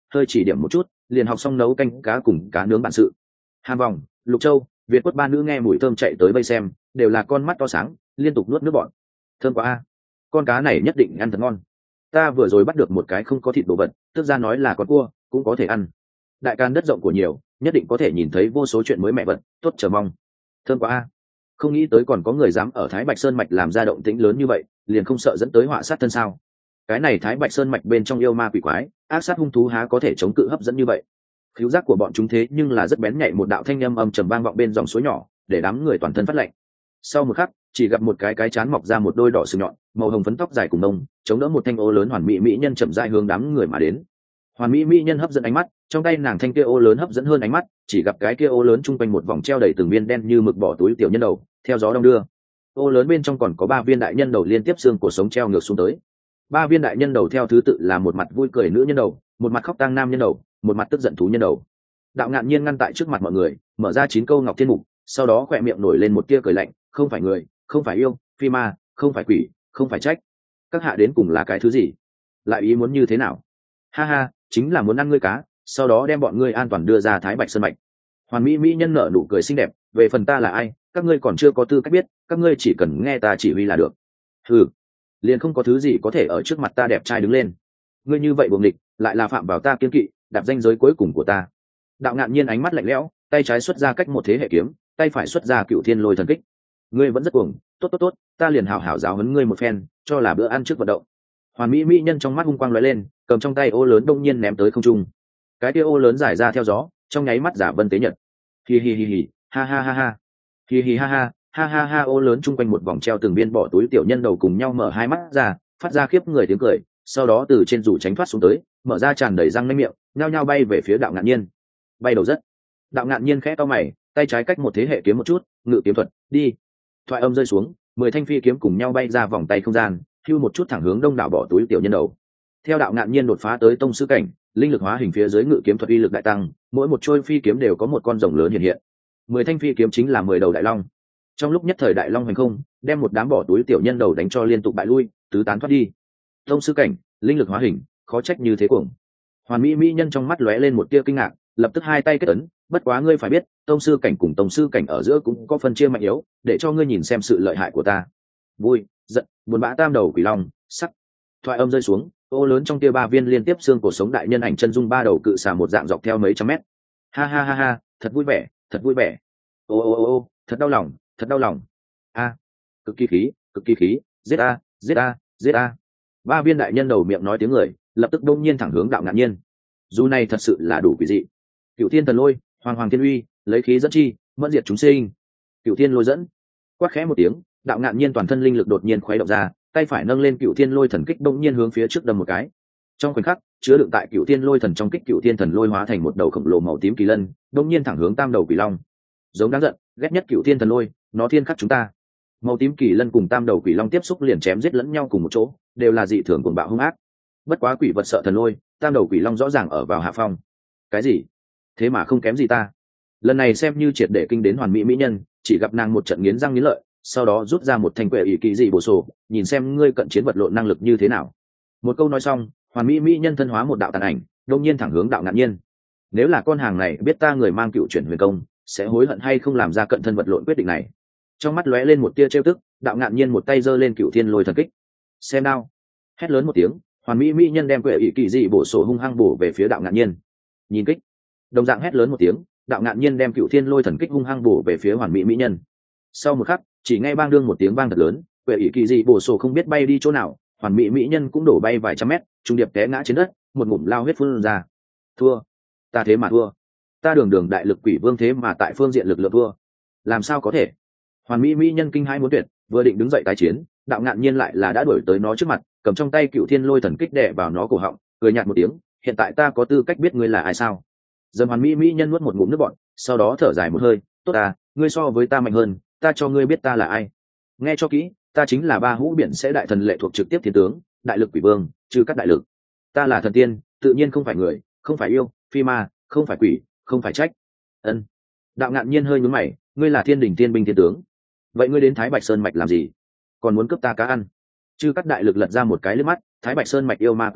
Speaker 1: hơi chỉ điểm một chút liền học xong nấu canh cá cùng cá nướng bản sự. Hàm Vòng, Lục Châu, Việt Quất ba nữ nghe mùi thơm chạy tới vây xem, đều là con mắt to sáng liên tục nuốt nước bọt. Thơm quá a, con cá này nhất định ăn thật ngon. Ta vừa rồi bắt được một cái không có thịt đồ vật, tức ra nói là con cua cũng có thể ăn. Đại can đất rộng của nhiều, nhất định có thể nhìn thấy vô số chuyện mới mẹ vật, tốt chờ mong. Thơm quá a, không nghĩ tới còn có người dám ở Thái Bạch Sơn mạch làm ra động tĩnh lớn như vậy, liền không sợ dẫn tới họa sát thân sao? Cái này Thái Bạch Sơn mạch bên trong yêu ma quỷ quái, ác sát hung thú há có thể chống cự hấp dẫn như vậy? Khiếu giác của bọn chúng thế nhưng là rất bén nhạy, một đạo thanh âm âm trầm vang vọng bên dòng suối nhỏ, để đám người toàn thân phát lạnh. Sau một khắc, chỉ gặp một cái cái chán mọc ra một đôi đỏ sừng nhọn, màu hồng phấn tóc dài cùng nông, chống đỡ một thanh ô lớn hoàn mỹ mỹ nhân chậm rãi hướng đám người mà đến. Hoàn mỹ mỹ nhân hấp dẫn ánh mắt, trong tay nàng thanh kia ô lớn hấp dẫn hơn ánh mắt, chỉ gặp cái kia ô lớn trung quanh một vòng treo đầy từng viên đen như mực bỏ túi tiểu nhân đầu, theo gió đông đưa. Ô lớn bên trong còn có ba viên đại nhân đầu liên tiếp xương cổ sống treo ngược xuống tới. Ba viên đại nhân đầu theo thứ tự là một mặt vui cười nữ nhân đầu, một mặt khóc tang nam nhân đầu, một mặt tức giận thú nhân đầu. Đạo Ngạn Nhiên ngăn tại trước mặt mọi người, mở ra chín câu ngọc thiên mục, sau đó khỏe miệng nổi lên một tia cười lạnh, không phải người, không phải yêu, phi ma, không phải quỷ, không phải trách. Các hạ đến cùng là cái thứ gì? Lại ý muốn như thế nào? Ha ha, chính là muốn ăn ngươi cá, sau đó đem bọn ngươi an toàn đưa ra Thái Bạch Sơn mạch. Hoàn mỹ mỹ nhân nở nụ cười xinh đẹp, về phần ta là ai, các ngươi còn chưa có tư cách biết, các ngươi chỉ cần nghe ta chỉ huy là được. Ừ, liền không có thứ gì có thể ở trước mặt ta đẹp trai đứng lên. Ngươi như vậy buồng địch, lại là phạm vào ta kiên kỵ, đạp danh giới cuối cùng của ta. Đạo Ngạn Nhiên ánh mắt lạnh lẽo, tay trái xuất ra cách một thế hệ kiếm, tay phải xuất ra Cựu Thiên Lôi thần kích. Ngươi vẫn rất cuồng, tốt tốt tốt, ta liền hảo hảo giáo huấn ngươi một phen, cho là bữa ăn trước vận động. Hoàn mỹ mỹ nhân trong mắt hung quang lóe lên, cầm trong tay ô lớn đông nhiên ném tới không trung. Cái kia ô lớn giải ra theo gió, trong nháy mắt giả vân tế nhật. Hi hi hi hi, ha ha ha ha. Hi hi ha ha, ha ha ha, ô lớn trung quanh một vòng treo từng viên bỏ túi tiểu nhân đầu cùng nhau mở hai mắt ra, phát ra khiếp người tiếng cười, sau đó từ trên rủ tránh thoát xuống tới, mở ra tràn đầy răng nanh miệng, nhao nhao bay về phía Đạo Ngạn Nhiên. Bay đầu rất. Đạo Ngạn Nhiên khẽ cau mày, tay trái cách một thế hệ kiếm một chút, ngự kiếm thuật, đi. Thoại âm rơi xuống, mười thanh phi kiếm cùng nhau bay ra vòng tay không gian, hưu một chút thẳng hướng đông đảo bỏ túi tiểu nhân đầu. Theo Đạo Ngạn Nhiên đột phá tới tông sư cảnh, linh lực hóa hình phía dưới ngự kiếm thuật uy lực đại tăng, mỗi một trôi phi kiếm đều có một con rồng lớn hiện hiện. Mười thanh phi kiếm chính là mười đầu đại long. Trong lúc nhất thời đại long hành không, đem một đám bỏ túi tiểu nhân đầu đánh cho liên tục bại lui, tứ tán thoát đi. Tông sư cảnh, linh lực hóa hình, khó trách như thế cuồng. Hoàn mỹ mỹ nhân trong mắt lóe lên một tia kinh ngạc, lập tức hai tay kết ấn, bất quá ngươi phải biết, tông sư cảnh cùng tông sư cảnh ở giữa cũng có phân chia mạnh yếu, để cho ngươi nhìn xem sự lợi hại của ta. Vui, giận, buồn bã tam đầu quỷ long, sắc. Thoại âm rơi xuống, ô lớn trong tia ba viên liên tiếp xương cổ sống đại nhân ảnh chân dung ba đầu cự xà một dạng dọc theo mấy trăm mét. Ha ha ha ha, thật vui vẻ, thật vui vẻ. Ô ô ô ô, thật đau lòng, thật đau lòng. A, cực kỳ khí, cực kỳ khí, giết a, giết a, giết a. Ba viên đại nhân đầu miệng nói tiếng người, lập tức đông nhiên thẳng hướng Đạo Ngạn Nhiên. Dù này thật sự là đủ quỷ dị. Cựu Thiên Thần Lôi, Hoàng Hoàng Thiên Uy, lấy khí dẫn chi, mẫn diệt chúng sinh. Cựu Thiên Lôi dẫn. Quát khẽ một tiếng, Đạo Ngạn Nhiên toàn thân linh lực đột nhiên khuấy động ra, tay phải nâng lên Cựu Thiên Lôi thần kích đông nhiên hướng phía trước đâm một cái. Trong khoảnh khắc, chứa đựng tại Cựu Thiên Lôi thần trong kích Cựu Thiên Thần Lôi hóa thành một đầu khổng lồ màu tím kỳ lân, đông nhiên thẳng hướng tam đầu quỷ long. Giống đáng giận, ghét nhất Cựu Thiên Thần Lôi, nó thiên khắc chúng ta. Màu tím kỳ lân cùng tam đầu quỷ long tiếp xúc liền chém giết lẫn nhau cùng một chỗ, đều là dị thường cuồng bạo hung ác. Bất quá quỷ vật sợ thần lôi, tam đầu quỷ long rõ ràng ở vào hạ phong. Cái gì? Thế mà không kém gì ta. Lần này xem như triệt để kinh đến hoàn mỹ mỹ nhân, chỉ gặp nàng một trận nghiến răng nghiến lợi, sau đó rút ra một thanh quệ ỷ kỳ dị bổ sổ, nhìn xem ngươi cận chiến vật lộn năng lực như thế nào. Một câu nói xong, hoàn mỹ mỹ nhân thân hóa một đạo tàn ảnh, đông nhiên thẳng hướng Đạo Ngạn Nhiên. Nếu là con hàng này biết ta người mang cựu chuyển huyền công, sẽ hối hận hay không làm ra cận thân vật lộn quyết định này. Trong mắt lóe lên một tia trêu tức, Đạo Ngạn Nhiên một tay giơ lên Cựu Thiên Lôi thần kích. Xem đao. Hét lớn một tiếng, hoàn mỹ mỹ nhân đem quệ ỷ kỳ dị bổ sổ hung hăng bổ về phía Đạo Ngạn Nhiên. Nhìn kích. Đồng dạng hét lớn một tiếng, Đạo Ngạn Nhiên đem Cựu Thiên Lôi thần kích hung hăng bổ về phía hoàn mỹ mỹ nhân. Sau một khắc, chỉ nghe bang đương một tiếng vang thật lớn, quệ ỷ kỳ dị bổ sổ không biết bay đi chỗ nào, hoàn mỹ mỹ nhân cũng đổ bay vài trăm mét, trung điệp té ngã trên đất, một ngụm lao huyết phun ra. Thua. Ta thế mà thua. Ta đường đường đại lực quỷ vương thế mà tại phương diện lực lượng thua. Làm sao có thể? Hoàn mỹ mỹ nhân kinh hãi muốn tuyệt, vừa định đứng dậy tái chiến, Đạo Ngạn Nhiên lại là đã đuổi tới nó trước mặt, cầm trong tay Cựu Thiên Lôi thần kích đè vào nó cổ họng, cười nhạt một tiếng, hiện tại ta có tư cách biết ngươi là ai sao? Dầm hoàn mỹ mỹ nhân nuốt một ngụm nước bọt, sau đó thở dài một hơi, tốt à, ngươi so với ta mạnh hơn, ta cho ngươi biết ta là ai. Nghe cho kỹ, ta chính là Ba Hũ Biển Sẽ đại thần lệ thuộc trực tiếp thiên tướng, đại lực quỷ vương, trừ các đại lực. Ta là thần tiên, tự nhiên không phải người, không phải yêu, phi ma, không phải quỷ, không phải trách. Ân. Đạo Ngạn Nhiên hơi nhướng mày, ngươi là Thiên Đình Tiên binh thiên tướng, vậy ngươi đến Thái Bạch Sơn mạch làm gì? Còn muốn cướp ta cá ăn? Chư các đại lực lật ra một cái liếc mắt, Thái Bạch Sơn mạch yêu ma quỷ quái,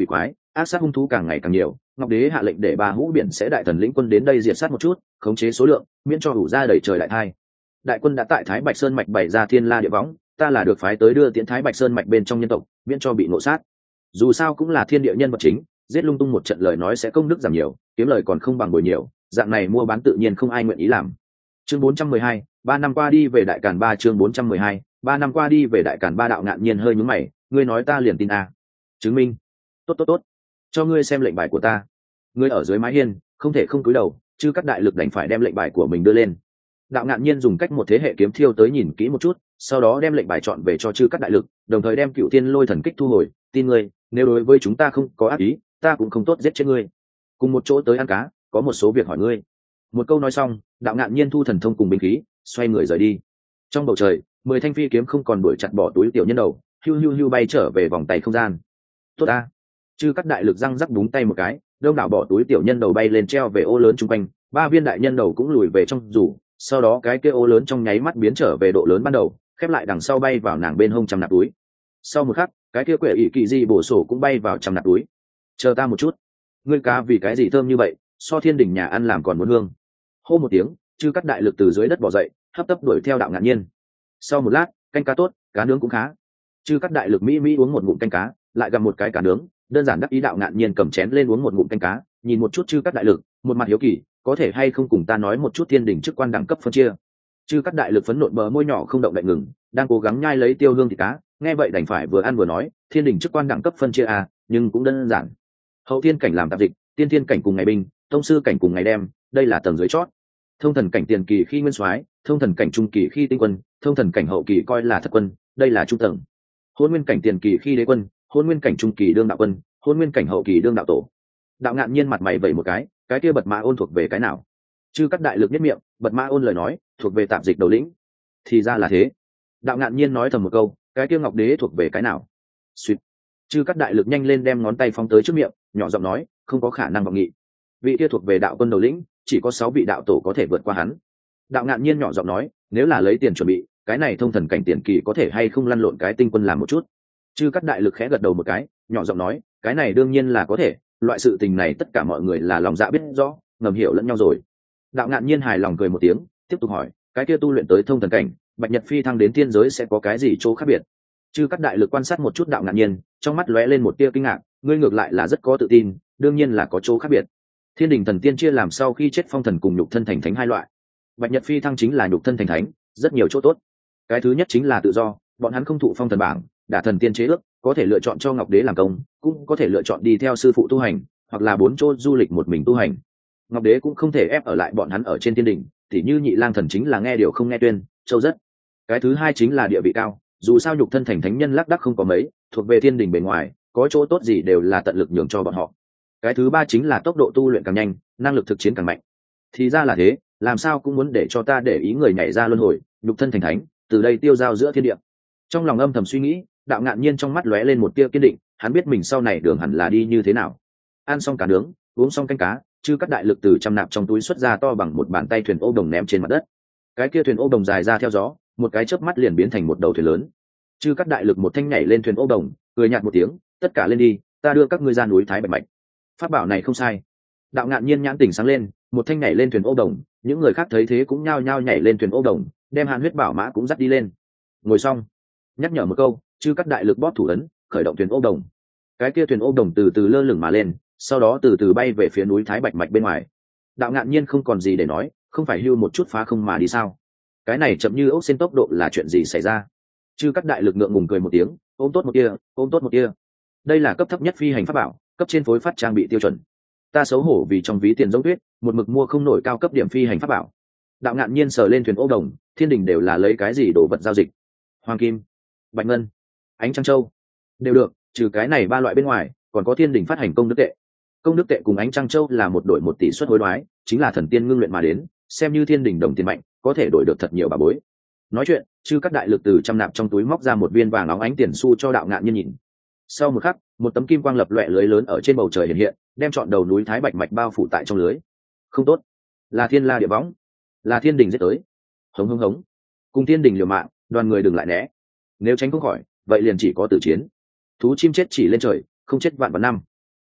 Speaker 1: ác sát hung thú càng ngày càng nhiều, ngọc đế hạ lệnh để ba hũ biển sẽ đại thần lĩnh quân đến đây diệt sát một chút, khống chế số lượng, miễn cho hủ ra đẩy trời đại thai. Đại quân đã tại Thái Bạch Sơn mạch bày ra thiên la địa võng, ta là được phái tới đưa tiễn Thái Bạch Sơn mạch bên trong nhân tộc, miễn cho bị ngộ sát. Dù sao cũng là thiên địa nhân vật chính, giết lung tung một trận lời nói sẽ công đức giảm nhiều, kiếm lời còn không bằng bồi nhiều, dạng này mua bán tự nhiên không ai nguyện ý làm. Chương bốn trăm mười hai, ba năm qua đi về đại càn ba chương bốn trăm mười hai, ba năm qua đi về đại càn ba. Đạo Ngạn Nhiên hơi nhướng mày, ngươi nói ta liền tin a? À. Chứng minh. Tốt tốt tốt, cho ngươi xem lệnh bài của ta. Ngươi ở dưới mái hiên, không thể không cúi đầu, chứ các đại lực đành phải đem lệnh bài của mình đưa lên. Đạo Ngạn Nhiên dùng cách một thế hệ kiếm thiêu tới nhìn kỹ một chút, sau đó đem lệnh bài chọn về cho chư các đại lực, đồng thời đem Cựu Thiên Lôi Thần Kích thu hồi. Tin ngươi, nếu đối với chúng ta không có ác ý, ta cũng không tốt giết chết ngươi. Cùng một chỗ tới ăn cá, có một số việc hỏi ngươi. Một câu nói xong, Đạo Ngạn Nhiên thu thần thông cùng binh khí, xoay người rời đi. Trong bầu trời, mười thanh phi kiếm không còn đuổi chặt bỏ túi tiểu nhân đầu, hiu hiu hiu bay trở về vòng tay không gian. Tốt ta. Chư các đại lực răng rắc búng tay một cái, đông đảo bỏ túi tiểu nhân đầu bay lên treo về ô lớn trung quanh, ba viên đại nhân đầu cũng lùi về trong rủ, sau đó cái kia ô lớn trong nháy mắt biến trở về độ lớn ban đầu, khép lại đằng sau bay vào nàng bên hông trăm nạp túi. Sau một khắc, cái kia quệ ỷ kỳ di bổ sổ cũng bay vào trăm nạp túi. Chờ ta một chút, ngươi cá vì cái gì thơm như vậy, so thiên đỉnh nhà ăn làm còn muốn hương. Hô một tiếng, chư cắt đại lực từ dưới đất bò dậy, hấp tấp đuổi theo Đạo Ngạn Nhiên. Sau một lát, canh cá tốt, cá nướng cũng khá. Chư cắt đại lực mỹ mỹ uống một ngụm canh cá, lại gặm một cái cá nướng, đơn giản đắc ý. Đạo Ngạn Nhiên cầm chén lên uống một ngụm canh cá, nhìn một chút chư cắt đại lực, một mặt hiếu kỳ, có thể hay không cùng ta nói một chút thiên đỉnh chức quan đẳng cấp phân chia. Chư cắt đại lực phấn nộn bờ môi nhỏ không động đậy ngừng, đang cố gắng nhai lấy tiêu hương thịt cá, nghe vậy đành phải vừa ăn vừa nói, thiên đỉnh chức quan đẳng cấp phân chia à, nhưng cũng đơn giản. Hậu thiên cảnh làm tạp dịch, tiên thiên cảnh cùng ngày binh, tông sư cảnh cùng ngày đem, đây là tầng dưới chót. Thông thần cảnh tiền kỳ khi nguyên soái, thông thần cảnh trung kỳ khi tinh quân, thông thần cảnh hậu kỳ coi là thất quân, đây là trung tầng. Hôn nguyên cảnh tiền kỳ khi đế quân, hôn nguyên cảnh trung kỳ đương đạo quân, hôn nguyên cảnh hậu kỳ đương đạo tổ. Đạo Ngạn Nhiên mặt mày vẩy một cái, cái kia bật mã ôn thuộc về cái nào? Chư cắt đại lực nhất miệng, bật mã ôn lời nói, thuộc về tạp dịch đầu lĩnh. Thì ra là thế. Đạo Ngạn Nhiên nói thầm một câu, cái kia ngọc đế thuộc về cái nào? Xuyệt. Chư cắt đại lực nhanh lên đem ngón tay phóng tới trước miệng, nhỏ giọng nói, không có khả năng vọng nghị. Vị kia thuộc về đạo quân đầu lĩnh, chỉ có sáu vị đạo tổ có thể vượt qua hắn. Đạo Ngạn Nhiên nhỏ giọng nói, nếu là lấy tiền chuẩn bị, cái này thông thần cảnh tiền kỳ có thể hay không lăn lộn cái tinh quân làm một chút. Chư cắt đại lực khẽ gật đầu một cái, nhỏ giọng nói, cái này đương nhiên là có thể, loại sự tình này tất cả mọi người là lòng dạ biết rõ, ngầm hiểu lẫn nhau rồi. Đạo Ngạn Nhiên hài lòng cười một tiếng, tiếp tục hỏi, cái kia tu luyện tới thông thần cảnh, bạch nhật phi thăng đến tiên giới sẽ có cái gì chỗ khác biệt? Chư cắt đại lực quan sát một chút Đạo Ngạn Nhiên, trong mắt lóe lên một tia kinh ngạc, ngươi ngược lại là rất có tự tin, đương nhiên là có chỗ khác biệt. Thiên đình thần tiên chia làm sau khi chết phong thần cùng nhục thân thành thánh hai loại, bạch nhật phi thăng chính là nhục thân thành thánh, rất nhiều chỗ tốt. Cái thứ nhất chính là tự do, bọn hắn không thụ phong thần bảng, đả thần tiên chế ước, có thể lựa chọn cho ngọc đế làm công, cũng có thể lựa chọn đi theo sư phụ tu hành, hoặc là bốn chỗ du lịch một mình tu hành. Ngọc đế cũng không thể ép ở lại bọn hắn ở trên thiên đình, thì như nhị lang thần chính là nghe điều không nghe tuyên, châu rất. Cái thứ hai chính là địa vị cao, dù sao nhục thân thành thánh nhân lác đác không có mấy, thuộc về thiên đình bề ngoài, có chỗ tốt gì đều là tận lực nhường cho bọn họ. Cái thứ ba chính là tốc độ tu luyện càng nhanh, năng lực thực chiến càng mạnh. Thì ra là thế, làm sao cũng muốn để cho ta để ý người nhảy ra luân hồi, nhục thân thành thánh, từ đây tiêu dao giữa thiên địa. Trong lòng âm thầm suy nghĩ, Đạo Ngạn Nhiên trong mắt lóe lên một tia kiên định, hắn biết mình sau này đường hẳn là đi như thế nào. Ăn xong cá nướng, uống xong canh cá, chư các đại lực từ trăm nạp trong túi xuất ra to bằng một bàn tay thuyền ô đồng ném trên mặt đất. Cái kia thuyền ô đồng dài ra theo gió, một cái chớp mắt liền biến thành một đầu thuyền lớn. Chư các đại lực một thanh nhảy lên thuyền ô đồng, cười nhạt một tiếng, tất cả lên đi, ta đưa các ngươi ra núi Thái Bạch Mạch. Pháp bảo này không sai. Đạo Ngạn Nhiên nhãn tỉnh sáng lên, một thanh nhảy lên thuyền ô đồng, những người khác thấy thế cũng nhao nhao nhảy lên thuyền ô đồng, đem Hàn Huyết Bảo Mã cũng dắt đi lên. Ngồi xong, nhắc nhở một câu, chư các đại lực bóp thủ ấn, khởi động thuyền ô đồng. Cái kia thuyền ô đồng từ từ lơ lửng mà lên, sau đó từ từ bay về phía núi Thái Bạch Mạch bên ngoài. Đạo Ngạn Nhiên không còn gì để nói, không phải hưu một chút phá không mà đi sao? Cái này chậm như ốc xin tốc độ là chuyện gì xảy ra? Chư các đại lực ngượng ngùng cười một tiếng, ôm tốt một kia, ôm tốt một kia. Đây là cấp thấp nhất phi hành pháp bảo, cấp trên phối phát trang bị tiêu chuẩn. Ta xấu hổ vì trong ví tiền giống tuyết, một mực mua không nổi cao cấp điểm phi hành pháp bảo. Đạo Ngạn Nhiên sờ lên thuyền ô đồng, thiên đình đều là lấy cái gì đồ vật giao dịch? Hoàng kim, bạch ngân, ánh trăng châu, đều được, trừ cái này ba loại bên ngoài, còn có thiên đình phát hành công đức tệ. Công đức tệ cùng ánh trăng châu là một đổi một tỷ suất hối đoái, chính là thần tiên ngưng luyện mà đến, xem như thiên đình đồng tiền mạnh, có thể đổi được thật nhiều bà bối. Nói chuyện, chư các đại lực từ trăm nạp trong túi móc ra một viên vàng óng ánh tiền xu cho Đạo Ngạn Nhiên nhìn. Sau một khắc, một tấm kim quang lập loè lưới lớn ở trên bầu trời hiện hiện, đem trọn đầu núi Thái Bạch Mạch bao phủ tại trong lưới. Không tốt, là thiên la địa võng, là thiên đình giết tới. Hống hống hống, cùng thiên đình liều mạng, đoàn người đừng lại né. Nếu tránh không khỏi, vậy liền chỉ có tử chiến. Thú chim chết chỉ lên trời, không chết vạn vạn năm.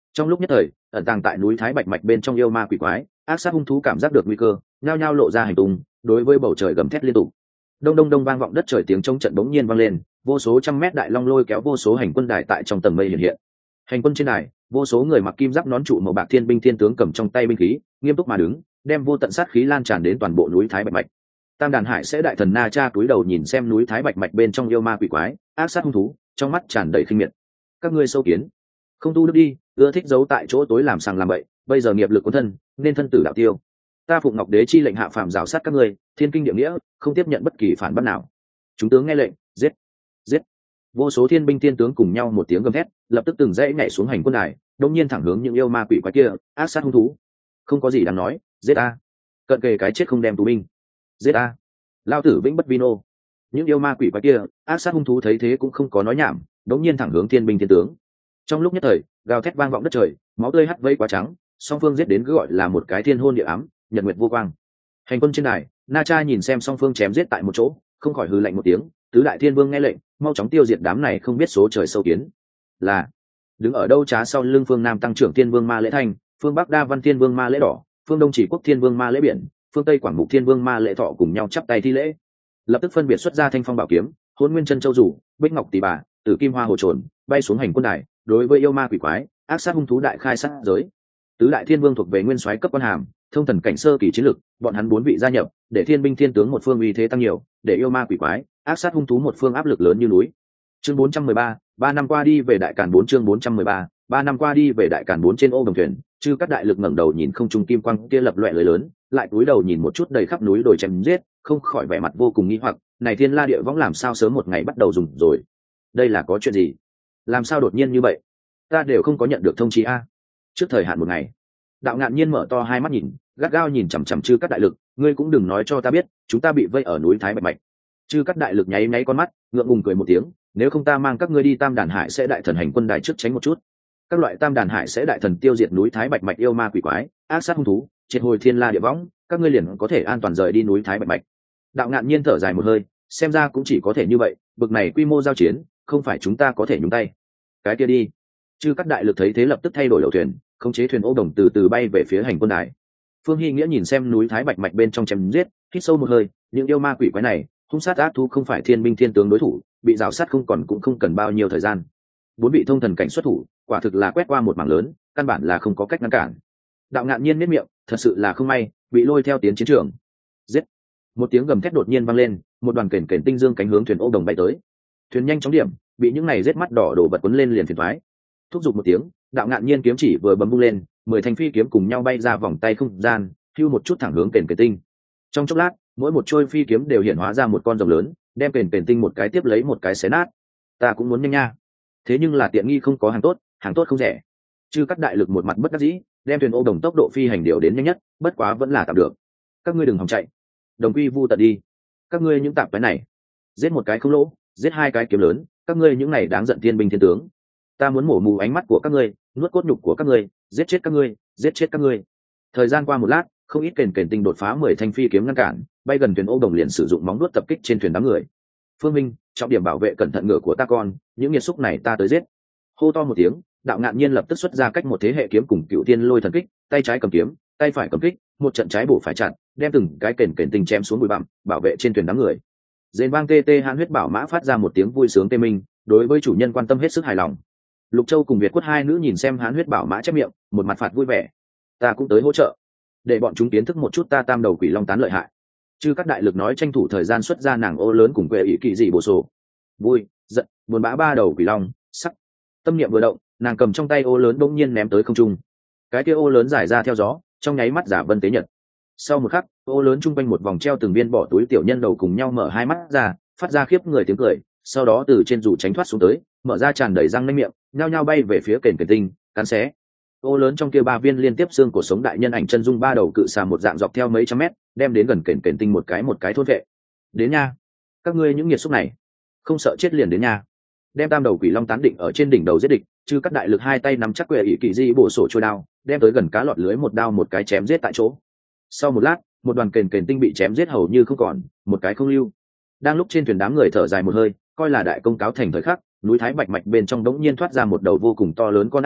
Speaker 1: Trong lúc nhất thời, ẩn tàng tại núi thái bạch mạch bên trong yêu ma quỷ quái ác sát hung thú cảm giác được nguy cơ, nhao nhao lộ ra hành tung, đối với bầu trời gầm thét liên tục. Đông đông đông vang vọng đất trời, tiếng chống trận bỗng nhiên vang lên, vô số trăm mét đại long lôi kéo vô số hành quân đài tại trong tầng mây hiện hiện. Hành quân trên đài, vô số người mặc kim giáp nón trụ màu bạc thiên binh thiên tướng cầm trong tay binh khí, nghiêm túc mà đứng, đem vô tận sát khí lan tràn đến toàn bộ núi thái bạch mạch. Tam đàn hải sẽ đại thần Na Cha cúi đầu nhìn xem núi thái bạch mạch bên trong yêu ma quỷ quái ác sát hung thú, trong mắt tràn đầy khinh miệt. Các ngươi sâu kiến, không tu đức đi, ưa thích giấu tại chỗ tối làm sàng làm bậy, bây giờ nghiệp lực cuốn thân nên thân tử đạo tiêu. Ta phụng ngọc đế chi lệnh hạ phàm rào sát các ngươi, thiên kinh địa nghĩa, không tiếp nhận bất kỳ phản bác nào. Chúng tướng nghe lệnh, giết, giết. Vô số thiên binh thiên tướng cùng nhau một tiếng gầm thét, lập tức từng dãy nhảy xuống hành quân đài, đông nhiên thẳng hướng những yêu ma quỷ quái kia ác sát hung thú. Không có gì đáng nói, giết a, cận kề cái chết không đem tù binh, giết a, lao tử vĩnh bất vino. Những yêu ma quỷ quái kia ác sát hung thú thấy thế cũng không có nói nhảm, đống nhiên thẳng hướng thiên binh thiên tướng. Trong lúc nhất thời, gào thét vang vọng đất trời, máu tươi hắt vây quá trắng, song phương giết đến cứ gọi là một cái thiên hôn địa ám, nhật nguyệt vô quang. Hành quân trên đài, Na Cha nhìn xem song phương chém giết tại một chỗ, không khỏi hừ lạnh một tiếng. Tứ đại thiên vương nghe lệnh, mau chóng tiêu diệt đám này không biết số trời sâu kiến. Là đứng ở đâu trá sau lưng phương nam tăng trưởng thiên vương ma lễ thanh, phương bắc đa văn thiên vương ma lễ đỏ, phương đông chỉ quốc thiên vương ma lễ biển, phương tây quảng mục thiên vương ma lễ thọ cùng nhau chắp tay thi lễ, lập tức phân biệt xuất ra thanh phong bảo kiếm, hôn nguyên chân châu rủ, bích ngọc tỷ bà, tử kim hoa hồ trồn, bay xuống hành quân đài. Đối với yêu ma quỷ quái ác sát hung thú đại khai sát giới. Tứ đại thiên vương thuộc về nguyên soái cấp quan hàm, thông thần cảnh sơ kỳ chiến lực, bọn hắn bốn vị gia nhập, để thiên binh thiên tướng một phương uy thế tăng nhiều, để yêu ma quỷ quái ác sát hung thú một phương áp lực lớn như núi. Chương bốn trăm mười ba, ba năm qua đi về đại càn bốn chương bốn trăm mười ba, ba năm qua đi về đại càn bốn trên ô đồng thuyền, chư các đại lực ngẩng đầu nhìn không trung kim quang kia lập loè lưới lớn, lại cúi đầu nhìn một chút đầy khắp núi đồi chém giết, không khỏi vẻ mặt vô cùng nghi hoặc, này thiên la địa võng làm sao sớm một ngày bắt đầu dùng rồi? Đây là có chuyện gì? Làm sao đột nhiên như vậy? Ta đều không có nhận được thông chí a. Trước thời hạn một ngày. Đạo Ngạn Nhiên mở to hai mắt nhìn, gắt gao nhìn chằm chằm chư các đại lực, ngươi cũng đừng nói cho ta biết, chúng ta bị vây ở núi Thái Bạch Bạch. Chư các đại lực nháy nháy con mắt, ngượng ngùng cười một tiếng, nếu không ta mang các ngươi đi Tam đàn hải sẽ đại thần hành quân đài trước tránh một chút. Các loại Tam đàn hải sẽ đại thần tiêu diệt núi Thái Bạch Bạch yêu ma quỷ quái, ác sát hung thú, triệt hồi thiên la địa võng, các ngươi liền có thể an toàn rời đi núi Thái Bạch Bạch. Đạo Ngạn Nhiên thở dài một hơi, xem ra cũng chỉ có thể như vậy, bực này quy mô giao chiến, không phải chúng ta có thể nhúng tay. Cái kia đi. Chư các đại lực thấy thế lập tức thay đổi đầu thuyền, khống chế thuyền ô đồng từ từ bay về phía hành quân đài. Phương Hy Nghĩa nhìn xem núi Thái Bạch Mạch bên trong chém giết, hít sâu một hơi, những yêu ma quỷ quái này, hung sát ác thú không phải thiên binh thiên tướng đối thủ, bị rào sát không còn cũng không cần bao nhiêu thời gian. Bốn vị thông thần cảnh xuất thủ, quả thực là quét qua một mảng lớn, căn bản là không có cách ngăn cản. Đạo Ngạn Nhiên miết miệng, thật sự là không may, bị lôi theo tiến chiến trường. Giết! Một tiếng gầm thét đột nhiên vang lên, một đoàn kền kền tinh dương cánh hướng thuyền ô đồng bay tới. Thuyền nhanh chóng điểm, bị những này giết mắt đỏ đổ vật quấn lên liền phiền toái. Thúc giục một tiếng, Đạo Ngạn Nhiên kiếm chỉ vừa bấm bung lên, mười thanh phi kiếm cùng nhau bay ra vòng tay không gian, hưu một chút thẳng hướng kền kền tinh. Trong chốc lát, mỗi một trôi phi kiếm đều hiện hóa ra một con rồng lớn, đem kền kền tinh một cái tiếp lấy một cái xé nát. Ta cũng muốn nhanh nha, thế nhưng là tiện nghi không có hàng tốt, hàng tốt không rẻ. Chư các đại lực một mặt bất đắc dĩ, đem thuyền ô đồng tốc độ phi hành điều đến nhanh nhất, bất quá vẫn là tạm được. Các ngươi đừng hòng chạy, đồng quy vu tận đi. Các ngươi những tạp cái này, giết một cái không lỗ, giết hai cái kiếm lớn, các ngươi những này đáng giận thiên binh thiên tướng. Ta muốn mổ mù ánh mắt của các ngươi, nuốt cốt nhục của các ngươi, giết chết các ngươi, giết chết các ngươi. Thời gian qua một lát, không ít kền kền tinh đột phá mười thanh phi kiếm ngăn cản, bay gần thuyền ô đồng liền sử dụng móng nuốt tập kích trên thuyền đám người. Phương Minh, trọng điểm bảo vệ cẩn thận ngựa của ta con, những nghiệt xúc này ta tới giết. Hô to một tiếng, Đạo Ngạn Nhiên lập tức xuất ra cách một thế hệ kiếm cùng cựu tiên lôi thần kích, tay trái cầm kiếm, tay phải cầm kích, một trận trái bổ phải chặn, đem từng cái kền kền tinh chém xuống bụi bặm, bảo vệ trên thuyền đám người. Dền vang tê tê hãn huyết bảo mã phát ra một tiếng vui sướng tê minh, đối với chủ nhân quan tâm hết sức hài lòng. Lục Châu cùng Việt Quất hai nữ nhìn xem hãn huyết bảo mã chép miệng, một mặt phạt vui vẻ. Ta cũng tới hỗ trợ, để bọn chúng kiến thức một chút ta tam đầu quỷ long tán lợi hại. Chư các đại lực nói tranh thủ thời gian xuất ra nàng ô lớn cùng quệ ý kỳ dị bổ sổ. Vui, giận, buồn bã ba đầu quỷ long, sắc. Tâm niệm vừa động, nàng cầm trong tay ô lớn bỗng nhiên ném tới không trung. Cái kia ô lớn giải ra theo gió, trong nháy mắt giả vân tế nhật. Sau một khắc, ô lớn trung quanh một vòng treo từng viên bỏ túi tiểu nhân đầu cùng nhau mở hai mắt ra, phát ra khiếp người tiếng cười, sau đó từ trên dù tránh thoát xuống tới, mở ra tràn đầy răng nanh miệng, nhao nhao bay về phía kền kền tinh, cắn xé. Ô lớn trong kia ba viên liên tiếp xương của sống đại nhân ảnh chân dung ba đầu cự xà một dạng dọc theo mấy trăm mét, đem đến gần kền kền tinh một cái một cái thôn vệ. Đến nha, các ngươi những nghiệt xúc này, không sợ chết liền đến nha. Đem tam đầu quỷ long tán định ở trên đỉnh đầu giết địch, chư các đại lực hai tay nắm chắc quệ ỷ kỳ di bổ sổ trôi đao, đem tới gần cá lọt lưới một đao một cái chém giết tại chỗ. Sau một lát, một đoàn kền kền tinh bị chém giết hầu như không còn, một cái không lưu. Đang lúc trên thuyền đám người thở dài một hơi, coi là đại công cáo thành thời khắc, núi Thái Bạch Mạch bên trong đống nhiên thoát ra một đầu vô cùng to lớn con ác thú,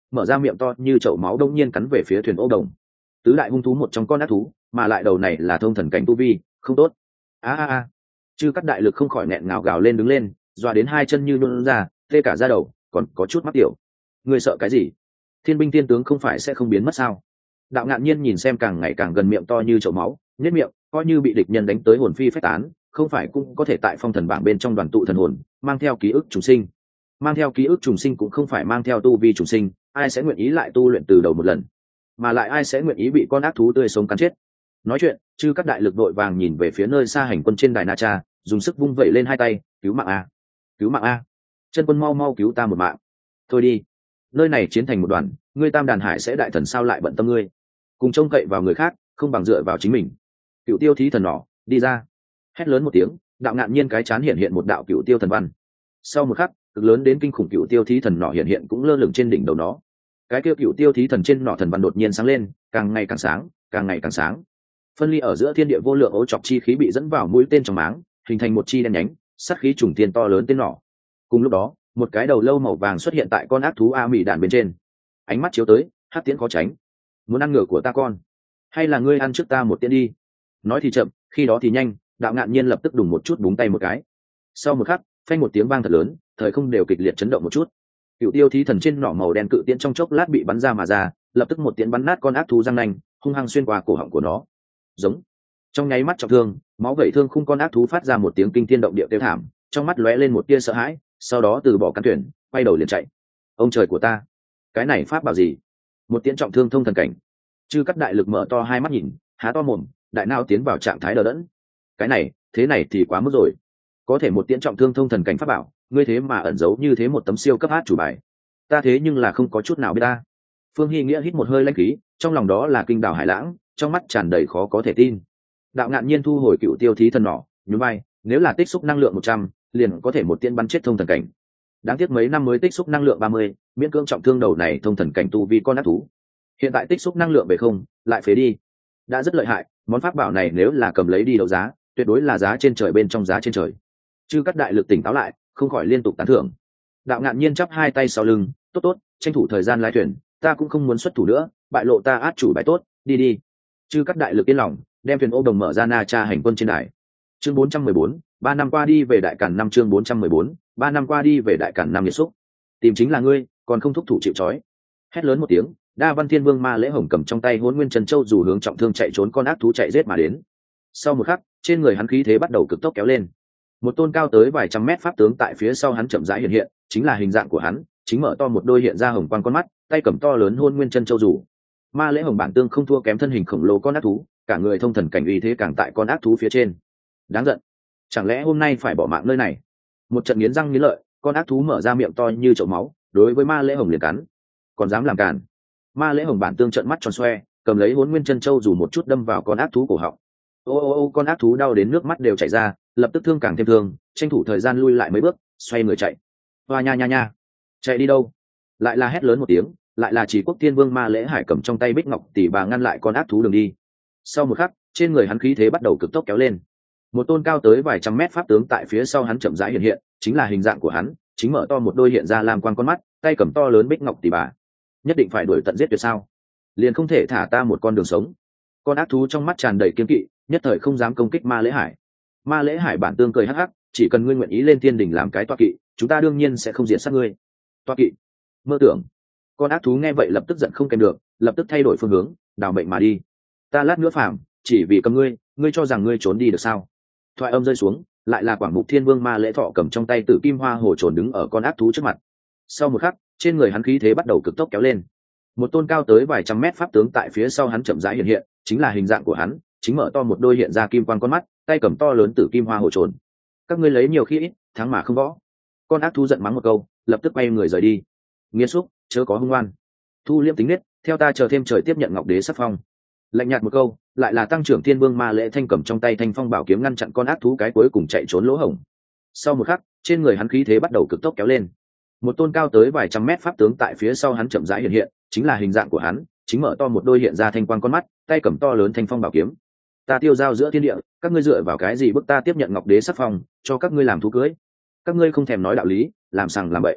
Speaker 1: mở ra miệng to như chậu máu đông nhiên cắn về phía thuyền ô đồng. Tứ đại hung thú một trong con ác thú, mà lại đầu này là thông thần cảnh tu vi, không tốt. A a a. Chư Cắt Đại Lực không khỏi nghẹn ngào gào lên đứng lên, doa đến hai chân như nhũn ra, tê cả da đầu, còn có chút mắc tiểu. Ngươi sợ cái gì? Thiên binh thiên tướng không phải sẽ không biến mất sao? Đạo Ngạn Nhiên nhìn xem càng ngày càng gần miệng to như chậu máu, nhếch miệng, coi như bị địch nhân đánh tới hồn phi phách tán, không phải cũng có thể tại phong thần bảng bên trong đoàn tụ thần hồn, mang theo ký ức trùng sinh. Mang theo ký ức trùng sinh cũng không phải mang theo tu vi trùng sinh, ai sẽ nguyện ý lại tu luyện từ đầu một lần, mà lại ai sẽ nguyện ý bị con ác thú tươi sống cắn chết. Nói chuyện, Chư Cắt Đại Lực đội vàng nhìn về phía nơi xa hành quân trên đài Na Cha, dùng sức vung vẩy lên hai tay, cứu mạng a, cứu mạng a, chân quân mau mau cứu ta một mạng. Thôi đi, nơi này chiến thành một đoàn, ngươi Tam Đàn Hải sẽ đại thần sao lại bận tâm ngươi, cùng trông cậy vào người khác không bằng dựa vào chính mình. Cựu Tiêu Thí Thần nỏ đi ra. Hét lớn một tiếng, Đạo Ngạn Nhiên cái chán hiện hiện một đạo Cựu Tiêu Thần văn. Sau một khắc, cực lớn đến kinh khủng Cựu Tiêu Thí Thần nỏ hiện hiện cũng lơ lửng trên đỉnh đầu nó. Cái kia Cựu Tiêu Thí Thần trên nỏ thần văn đột nhiên sáng lên, càng ngày càng sáng, càng ngày càng sáng. Phân ly ở giữa thiên địa vô lượng ấu trọc chi khí bị dẫn vào mũi tên trong máng, hình thành một chi đen nhánh, sát khí trùng tiên to lớn tên nỏ. Cùng lúc đó, một cái đầu lâu màu vàng xuất hiện tại con ác thú A Mị đàn bên trên. Ánh mắt chiếu tới, hắc tiễn khó tránh. Muốn ăn ngựa của ta con, hay là ngươi ăn trước ta một tiễn đi? Nói thì chậm, khi đó thì nhanh, Đạo Ngạn Nhiên lập tức đùng một chút búng tay một cái. Sau một khắc, phanh một tiếng vang thật lớn, thời không đều kịch liệt chấn động một chút. Cựu Tiêu Thí Thần trên nỏ màu đen cự tiễn trong chốc lát bị bắn ra mà ra, lập tức một tiễn bắn nát con ác thú răng nanh, hung hăng xuyên qua cổ họng của nó. Giống. Trong nháy mắt trọng thương, máu vẩy thương khung con ác thú phát ra một tiếng kinh thiên động địa kêu thảm, trong mắt lóe lên một tia sợ hãi, sau đó từ bỏ căn thuyền, quay đầu liền chạy. Ông trời của ta, cái này pháp bảo gì? Một tiễn trọng thương thông thần cảnh. Chư Cắt Đại Lực mở to hai mắt nhìn, há to mồm, đại não tiến vào trạng thái đờ đẫn. Cái này, thế này thì quá mức rồi. Có thể một tiễn trọng thương thông thần cảnh pháp bảo, ngươi thế mà ẩn giấu như thế một tấm siêu cấp át chủ bài. Ta thế nhưng là không có chút nào biết ta. Phương Hy Nghĩa hít một hơi lãnh khí, trong lòng đó là kinh đảo hải lãng, trong mắt tràn đầy khó có thể tin. Đạo Ngạn Nhiên thu hồi Cựu Tiêu Thí Thần nỏ, nhún vai, nếu là tích xúc năng lượng một trăm, liền có thể một tiễn bắn chết thông thần cảnh. Đáng tiếc mấy năm mới tích xúc năng lượng ba mươi, miễn cưỡng trọng thương đầu này thông thần cảnh tu vi con ác thú. Hiện tại tích xúc năng lượng về không, lại phế đi. Đã rất lợi hại, món pháp bảo này nếu là cầm lấy đi đấu giá, tuyệt đối là giá trên trời bên trong giá trên trời. Chư Cắt Đại Lực tỉnh táo lại, không khỏi liên tục tán thưởng. Đạo Ngạn Nhiên chắp hai tay sau lưng, tốt tốt, tranh thủ thời gian lái thuyền, ta cũng không muốn xuất thủ nữa, bại lộ ta át chủ bài tốt, đi đi. Chư Cắt Đại Lực yên lòng, đem thuyền ô đồng mở ra Na Cha hành quân trên đài. Chương bốn trăm mười bốn, ba năm qua đi về đại càn năm chương bốn trăm mười bốn, ba năm qua đi về đại càn năm nhiệt xúc. Tìm chính là ngươi, còn không thúc thủ chịu trói. Hét lớn một tiếng, Đa Văn Thiên Vương Ma Lễ Hồng cầm trong tay Hỗn Nguyên Trần Châu dù hướng trọng thương chạy trốn con ác thú chạy giết mà đến. Sau một khắc, trên người hắn khí thế bắt đầu cực tốc kéo lên. Một tôn cao tới vài trăm mét pháp tướng tại phía sau hắn chậm rãi hiện hiện, chính là hình dạng của hắn, chính mở to một đôi hiện ra hồng quang con mắt, tay cầm to lớn Hỗn Nguyên Trân Châu dù. Ma Lễ Hồng bản tương không thua kém thân hình khổng lồ con ác thú, cả người thông thần cảnh uy thế càng tại con ác thú phía trên. Đáng giận, chẳng lẽ hôm nay phải bỏ mạng nơi này? Một trận nghiến răng nghiến lợi, con ác thú mở ra miệng to như chậu máu, đối với Ma Lễ Hồng liền cắn. Còn dám làm cản? Ma Lễ Hồng bản tương trợn mắt tròn xoe, cầm lấy Hỗn Nguyên Trân Châu dù một chút đâm vào con ác thú cổ họng. Ô ô ô, con ác thú đau đến nước mắt đều chảy ra, lập tức thương càng thêm thương, tranh thủ thời gian lui lại mấy bước, xoay người chạy. Hoa nha nha nha, chạy đi đâu? Lại là hét lớn một tiếng, lại là Chỉ Quốc Thiên Vương Ma Lễ Hải cầm trong tay Bích Ngọc tỷ bà ngăn lại con ác thú đường đi. Sau một khắc, trên người hắn khí thế bắt đầu cực tốc kéo lên. Một tôn cao tới vài trăm mét pháp tướng tại phía sau hắn chậm rãi hiện hiện, chính là hình dạng của hắn, chính mở to một đôi hiện ra lam quang con mắt, tay cầm to lớn Bích Ngọc tỷ bà. Nhất định phải đuổi tận giết tuyệt sao? Liền không thể thả ta một con đường sống? Con ác thú trong mắt tràn đầy kiên kỵ, nhất thời không dám công kích Ma Lễ Hải. Ma Lễ Hải bản tương cười hắc hắc, chỉ cần ngươi nguyện ý lên thiên đình làm cái toa kỵ, chúng ta đương nhiên sẽ không diệt sát ngươi. Toa kỵ? Mơ tưởng. Con ác thú nghe vậy lập tức giận không kèm được, lập tức thay đổi phương hướng, đào mệnh mà đi. Ta lát nữa phàm, chỉ vì cầm ngươi, ngươi cho rằng ngươi trốn đi được sao? Thoại âm rơi xuống, lại là Quảng Mục Thiên Vương Ma Lễ Thọ cầm trong tay Tử Kim Hoa Hồ trồn đứng ở con ác thú trước mặt. Sau một khắc, trên người hắn khí thế bắt đầu cực tốc kéo lên. Một tôn cao tới vài trăm mét pháp tướng tại phía sau hắn chậm rãi hiện hiện, chính là hình dạng của hắn, chính mở to một đôi hiện ra kim quang con mắt, tay cầm to lớn Tử Kim Hoa Hồ trồn. Các ngươi lấy nhiều khi ít, thắng mà không võ. Con ác thú giận mắng một câu, lập tức quay người rời đi. Nghiệt xúc, chớ có hung oan. Thu liêm tính nết, theo ta chờ thêm trời tiếp nhận Ngọc Đế sắc phong. Lạnh nhạt một câu, lại là tăng trưởng Thiên Vương Ma Lễ Thanh cầm trong tay Thanh Phong bảo kiếm ngăn chặn con ác thú cái cuối cùng chạy trốn lỗ hổng. Sau một khắc, trên người hắn khí thế bắt đầu cực tốc kéo lên. Một tôn cao tới vài trăm mét pháp tướng tại phía sau hắn chậm rãi hiện hiện, chính là hình dạng của hắn, chính mở to một đôi hiện ra thanh quang con mắt, tay cầm to lớn Thanh Phong bảo kiếm. Ta tiêu giao giữa thiên địa, các ngươi dựa vào cái gì bức ta tiếp nhận Ngọc Đế sắc phong, cho các ngươi làm thú cưới? Các ngươi không thèm nói đạo lý, làm sằng làm bậy.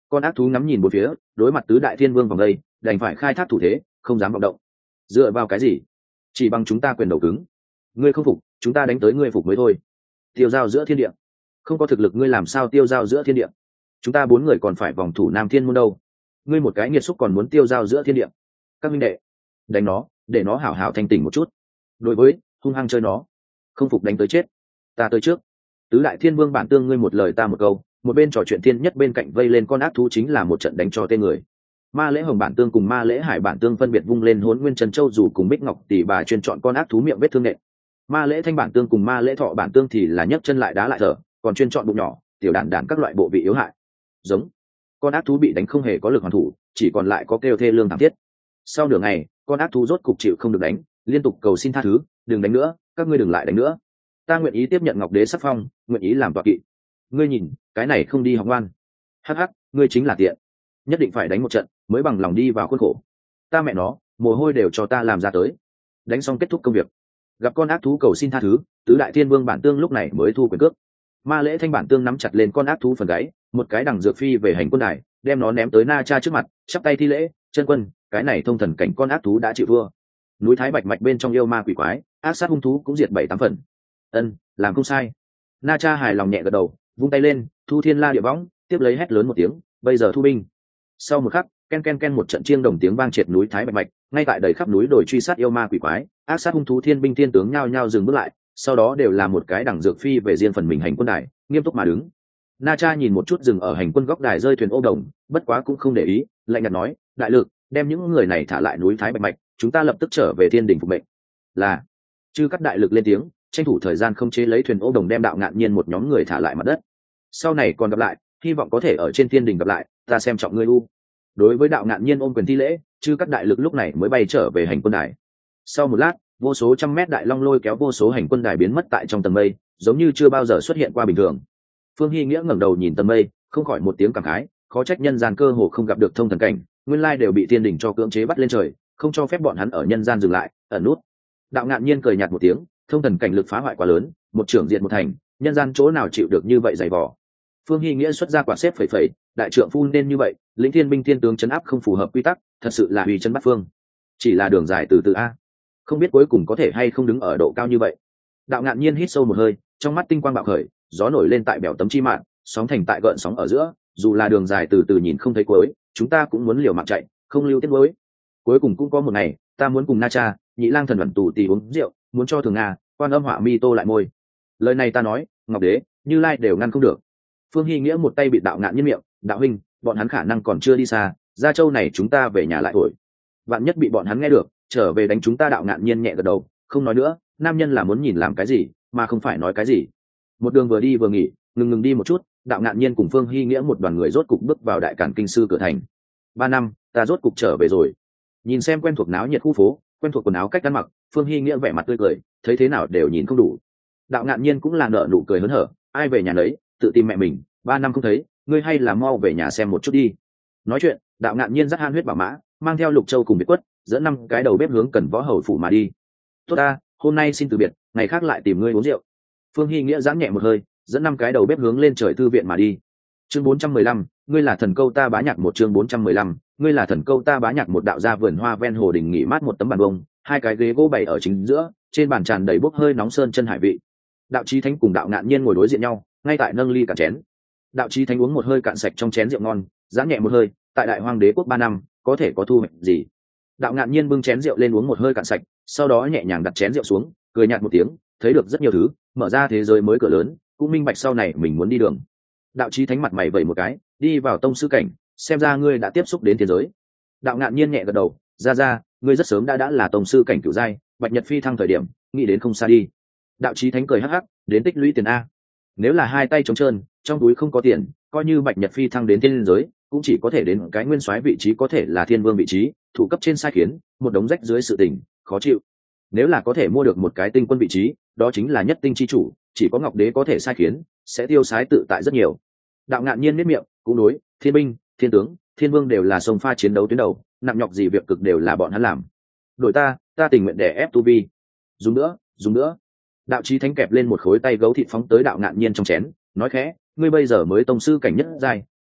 Speaker 1: Con ác thú ngắm nhìn một phía, đối mặt tứ đại thiên vương vòng đây, đành phải khai thác thủ thế, không dám vọng động. Dựa vào cái gì? Chỉ bằng chúng ta quyền đầu cứng. Ngươi không phục, chúng ta đánh tới ngươi phục mới thôi. Tiêu giao giữa thiên địa, không có thực lực ngươi làm sao tiêu giao giữa thiên địa? Chúng ta bốn người còn phải vòng thủ Nam Thiên môn đâu. Ngươi một cái nghiệt xúc còn muốn tiêu giao giữa thiên địa. Các minh đệ, đánh nó, để nó hảo hảo thanh tỉnh một chút. Đối với hung hăng chơi nó, không phục đánh tới chết. Ta tới trước. Tứ đại thiên vương bản tương ngươi một lời ta một câu, một bên trò chuyện thiên nhất bên cạnh vây lên con ác thú chính là một trận đánh cho tên người. Ma lễ hồng bản tương cùng ma lễ hải bản tương phân biệt vung lên hốn nguyên trần châu dù cùng bích ngọc tỷ bà chuyên chọn con ác thú miệng vết thương nện. Ma lễ thanh bản tương cùng ma lễ thọ bản tương thì là nhấc chân lại đá lại thở, còn chuyên chọn bụng nhỏ tiểu đản đản các loại bộ vị yếu hại. Giống con ác thú bị đánh không hề có lực hoàn thủ, chỉ còn lại có kêu thê lương thảm thiết. Sau nửa ngày con ác thú rốt cục chịu không được đánh, liên tục cầu xin tha thứ, đừng đánh nữa, các ngươi đừng lại đánh nữa, ta nguyện ý tiếp nhận ngọc đế sắc phong, nguyện ý làm tọa kỵ. Ngươi nhìn cái này không đi học ngoan, hắc hắc, ngươi chính là tiện, nhất định phải đánh một trận mới bằng lòng đi vào khuôn khổ. Ta mẹ nó, mồ hôi đều cho ta làm ra tới. Đánh xong kết thúc công việc, gặp con ác thú cầu xin tha thứ, tứ đại thiên vương bản tương lúc này mới thu quyền cước. Ma lễ thanh bản tương nắm chặt lên con ác thú phần gáy, một cái đằng dược phi về hành quân đài, đem nó ném tới Na Cha trước mặt, chắp tay thi lễ, chân quân, cái này thông thần cảnh con ác thú đã chịu thua. Núi Thái Bạch mạch bên trong yêu ma quỷ quái, ác sát hung thú cũng diệt bảy tám phần. Ân, làm không sai. Na Cha hài lòng nhẹ gật đầu, vung tay lên, thu thiên la địa võng, tiếp lấy hét lớn một tiếng, bây giờ thu binh. Sau một khắc, ken ken ken một trận chiêng đồng tiếng vang triệt núi Thái Bạch mạch, ngay tại đầy khắp núi đồi truy sát yêu ma quỷ quái, ác sát hung thú thiên binh thiên tướng nhao nhao dừng bước lại, sau đó đều là một cái đẳng dược phi về riêng phần mình hành quân đài, nghiêm túc mà đứng. Na Cha nhìn một chút dừng ở hành quân góc đài rơi thuyền ô đồng, bất quá cũng không để ý, lạnh nhạt nói, đại lực, đem những người này thả lại núi Thái Bạch mạch, chúng ta lập tức trở về thiên đình phục mệnh. Là. Chư Cắt đại lực lên tiếng, tranh thủ thời gian không chế lấy thuyền ô đồng đem Đạo Ngạn Nhiên một nhóm người thả lại mặt đất. Sau này còn gặp lại, hy vọng có thể ở trên thiên đình gặp lại, ta xem trọng ngươi u. Đối với Đạo Ngạn Nhiên ôm quyền thi lễ, Chư Cắt đại lực lúc này mới bay trở về hành quân đài. Sau một lát, vô số trăm mét đại long lôi kéo vô số hành quân đài biến mất tại trong tầng mây, giống như chưa bao giờ xuất hiện qua bình thường. Phương Hy Nghĩa ngẩng đầu nhìn tầng mây, không khỏi một tiếng cảm khái, khó trách nhân gian cơ hồ không gặp được thông thần cảnh, nguyên lai đều bị thiên đình cho cưỡng chế bắt lên trời, không cho phép bọn hắn ở nhân gian dừng lại, ẩn nút. Đạo Ngạn Nhiên cười nhạt một tiếng, thông thần cảnh lực phá hoại quá lớn, một trưởng diện một thành, nhân gian chỗ nào chịu được như vậy dày vò. Phương Hy Nghĩa xuất ra quả xếp phẩy phẩy, đại trượng phu nên như vậy, lĩnh thiên binh thiên tướng chấn áp không phù hợp quy tắc, thật sự là uy chân bắt phương. Chỉ là đường dài từ từ a, không biết cuối cùng có thể hay không đứng ở độ cao như vậy. Đạo Ngạn Nhiên hít sâu một hơi, trong mắt tinh quang bạo khởi, gió nổi lên tại bèo tấm chi mạng, sóng thành tại gợn sóng ở giữa, dù là đường dài từ từ nhìn không thấy cuối, chúng ta cũng muốn liều mạng chạy, không lưu tiết lối. Cuối cùng cũng có một ngày, ta muốn cùng Na Cha, Nhị Lang thần ẩn tù tì uống rượu, muốn cho Thường Nga, Quan Âm Họa Mi tô lại môi. Lời này ta nói, Ngọc Đế, Như Lai đều ngăn không được. Phương Hy Nghĩa một tay bị Đạo Ngạn Nhiên miệng, đạo huynh, bọn hắn khả năng còn chưa đi xa, Gia Châu này chúng ta về nhà lại thổi. Vạn nhất bị bọn hắn nghe được, trở về đánh chúng ta. Đạo Ngạn Nhiên nhẹ gật đầu, không nói nữa, nam nhân là muốn nhìn làm cái gì, mà không phải nói cái gì. Một đường vừa đi vừa nghỉ, ngừng ngừng đi một chút, Đạo Ngạn Nhiên cùng Phương Hy Nghĩa một đoàn người rốt cục bước vào Đại Cản kinh sư cửa thành. Ba năm, ta rốt cục trở về rồi. Nhìn xem quen thuộc náo nhiệt khu phố, quen thuộc quần áo cách ăn mặc, Phương Hy Nghĩa vẻ mặt tươi cười, thấy thế nào đều nhìn không đủ. Đạo Ngạn Nhiên cũng là nở nụ cười hớn hở, ai về nhà nấy, tự tìm mẹ mình, ba năm không thấy, ngươi hay là mau về nhà xem một chút đi. Nói chuyện, Đạo Ngạn Nhiên dắt han huyết bảo mã, mang theo Lục Châu cùng Biệt Quất, dẫn năm cái đầu bếp hướng Cần Võ hầu phủ mà đi. Tốt ta, hôm nay xin từ biệt, ngày khác lại tìm ngươi uống rượu. Phương Hy Nghĩa giãn nhẹ một hơi, dẫn năm cái đầu bếp hướng lên trời thư viện mà đi. Chương bốn trăm mười lăm, ngươi là thần câu ta bá nhạc một. Chương bốn trăm mười lăm, ngươi là thần câu ta bá nhạc một. Đạo ra vườn hoa ven hồ đình nghỉ mát một tấm bàn bông, hai cái ghế gỗ bày ở chính giữa, trên bàn tràn đầy bốc hơi nóng sơn chân hải vị. Đạo Chí Thánh cùng Đạo Ngạn Nhiên ngồi đối diện nhau, ngay tại nâng ly cả chén. Đạo Chí Thánh uống một hơi cạn sạch trong chén rượu ngon, giãn nhẹ một hơi, tại Đại Hoang Đế quốc ba năm, có thể có thu hoạch gì? Đạo Ngạn Nhiên bưng chén rượu lên uống một hơi cạn sạch, sau đó nhẹ nhàng đặt chén rượu xuống, cười nhạt một tiếng, thấy được rất nhiều thứ, mở ra thế giới mới cửa lớn, cũng minh bạch sau này mình muốn đi đường. Đạo Chí Thánh mặt mày vẩy một cái, đi vào tông sư cảnh, xem ra ngươi đã tiếp xúc đến thế giới. Đạo Ngạn Nhiên nhẹ gật đầu, ra ra, ngươi rất sớm đã đã là tông sư cảnh cửu giai, Bạch Nhật Phi thăng thời điểm, nghĩ đến không xa đi. Đạo Chí Thánh cười hắc hắc, đến tích lũy tiền a. Nếu là hai tay trống trơn, trong túi không có tiền, coi như Bạch Nhật Phi thăng đến thiên giới, cũng chỉ có thể đến cái nguyên soái vị trí, có thể là thiên vương vị trí, thủ cấp trên sai khiến, một đống rách dưới sự tình, khó chịu. Nếu là có thể mua được một cái tinh quân vị trí, đó chính là nhất tinh chi chủ, chỉ có Ngọc Đế có thể sai khiến, sẽ tiêu sái tự tại rất nhiều. Đạo Ngạn Nhiên miết miệng, cũng đối, thiên binh, thiên tướng, thiên vương đều là sông pha chiến đấu tuyến đầu, nặng nhọc gì việc cực đều là bọn hắn làm. Đội ta, ta tình nguyện để ép tu vi. Dùng nữa, dùng nữa. Đạo Chí Thánh kẹp lên một khối tay gấu thịt phóng tới Đạo Ngạn Nhiên trong chén, nói khẽ, ngươi bây giờ mới tông sư cảnh nhất giai,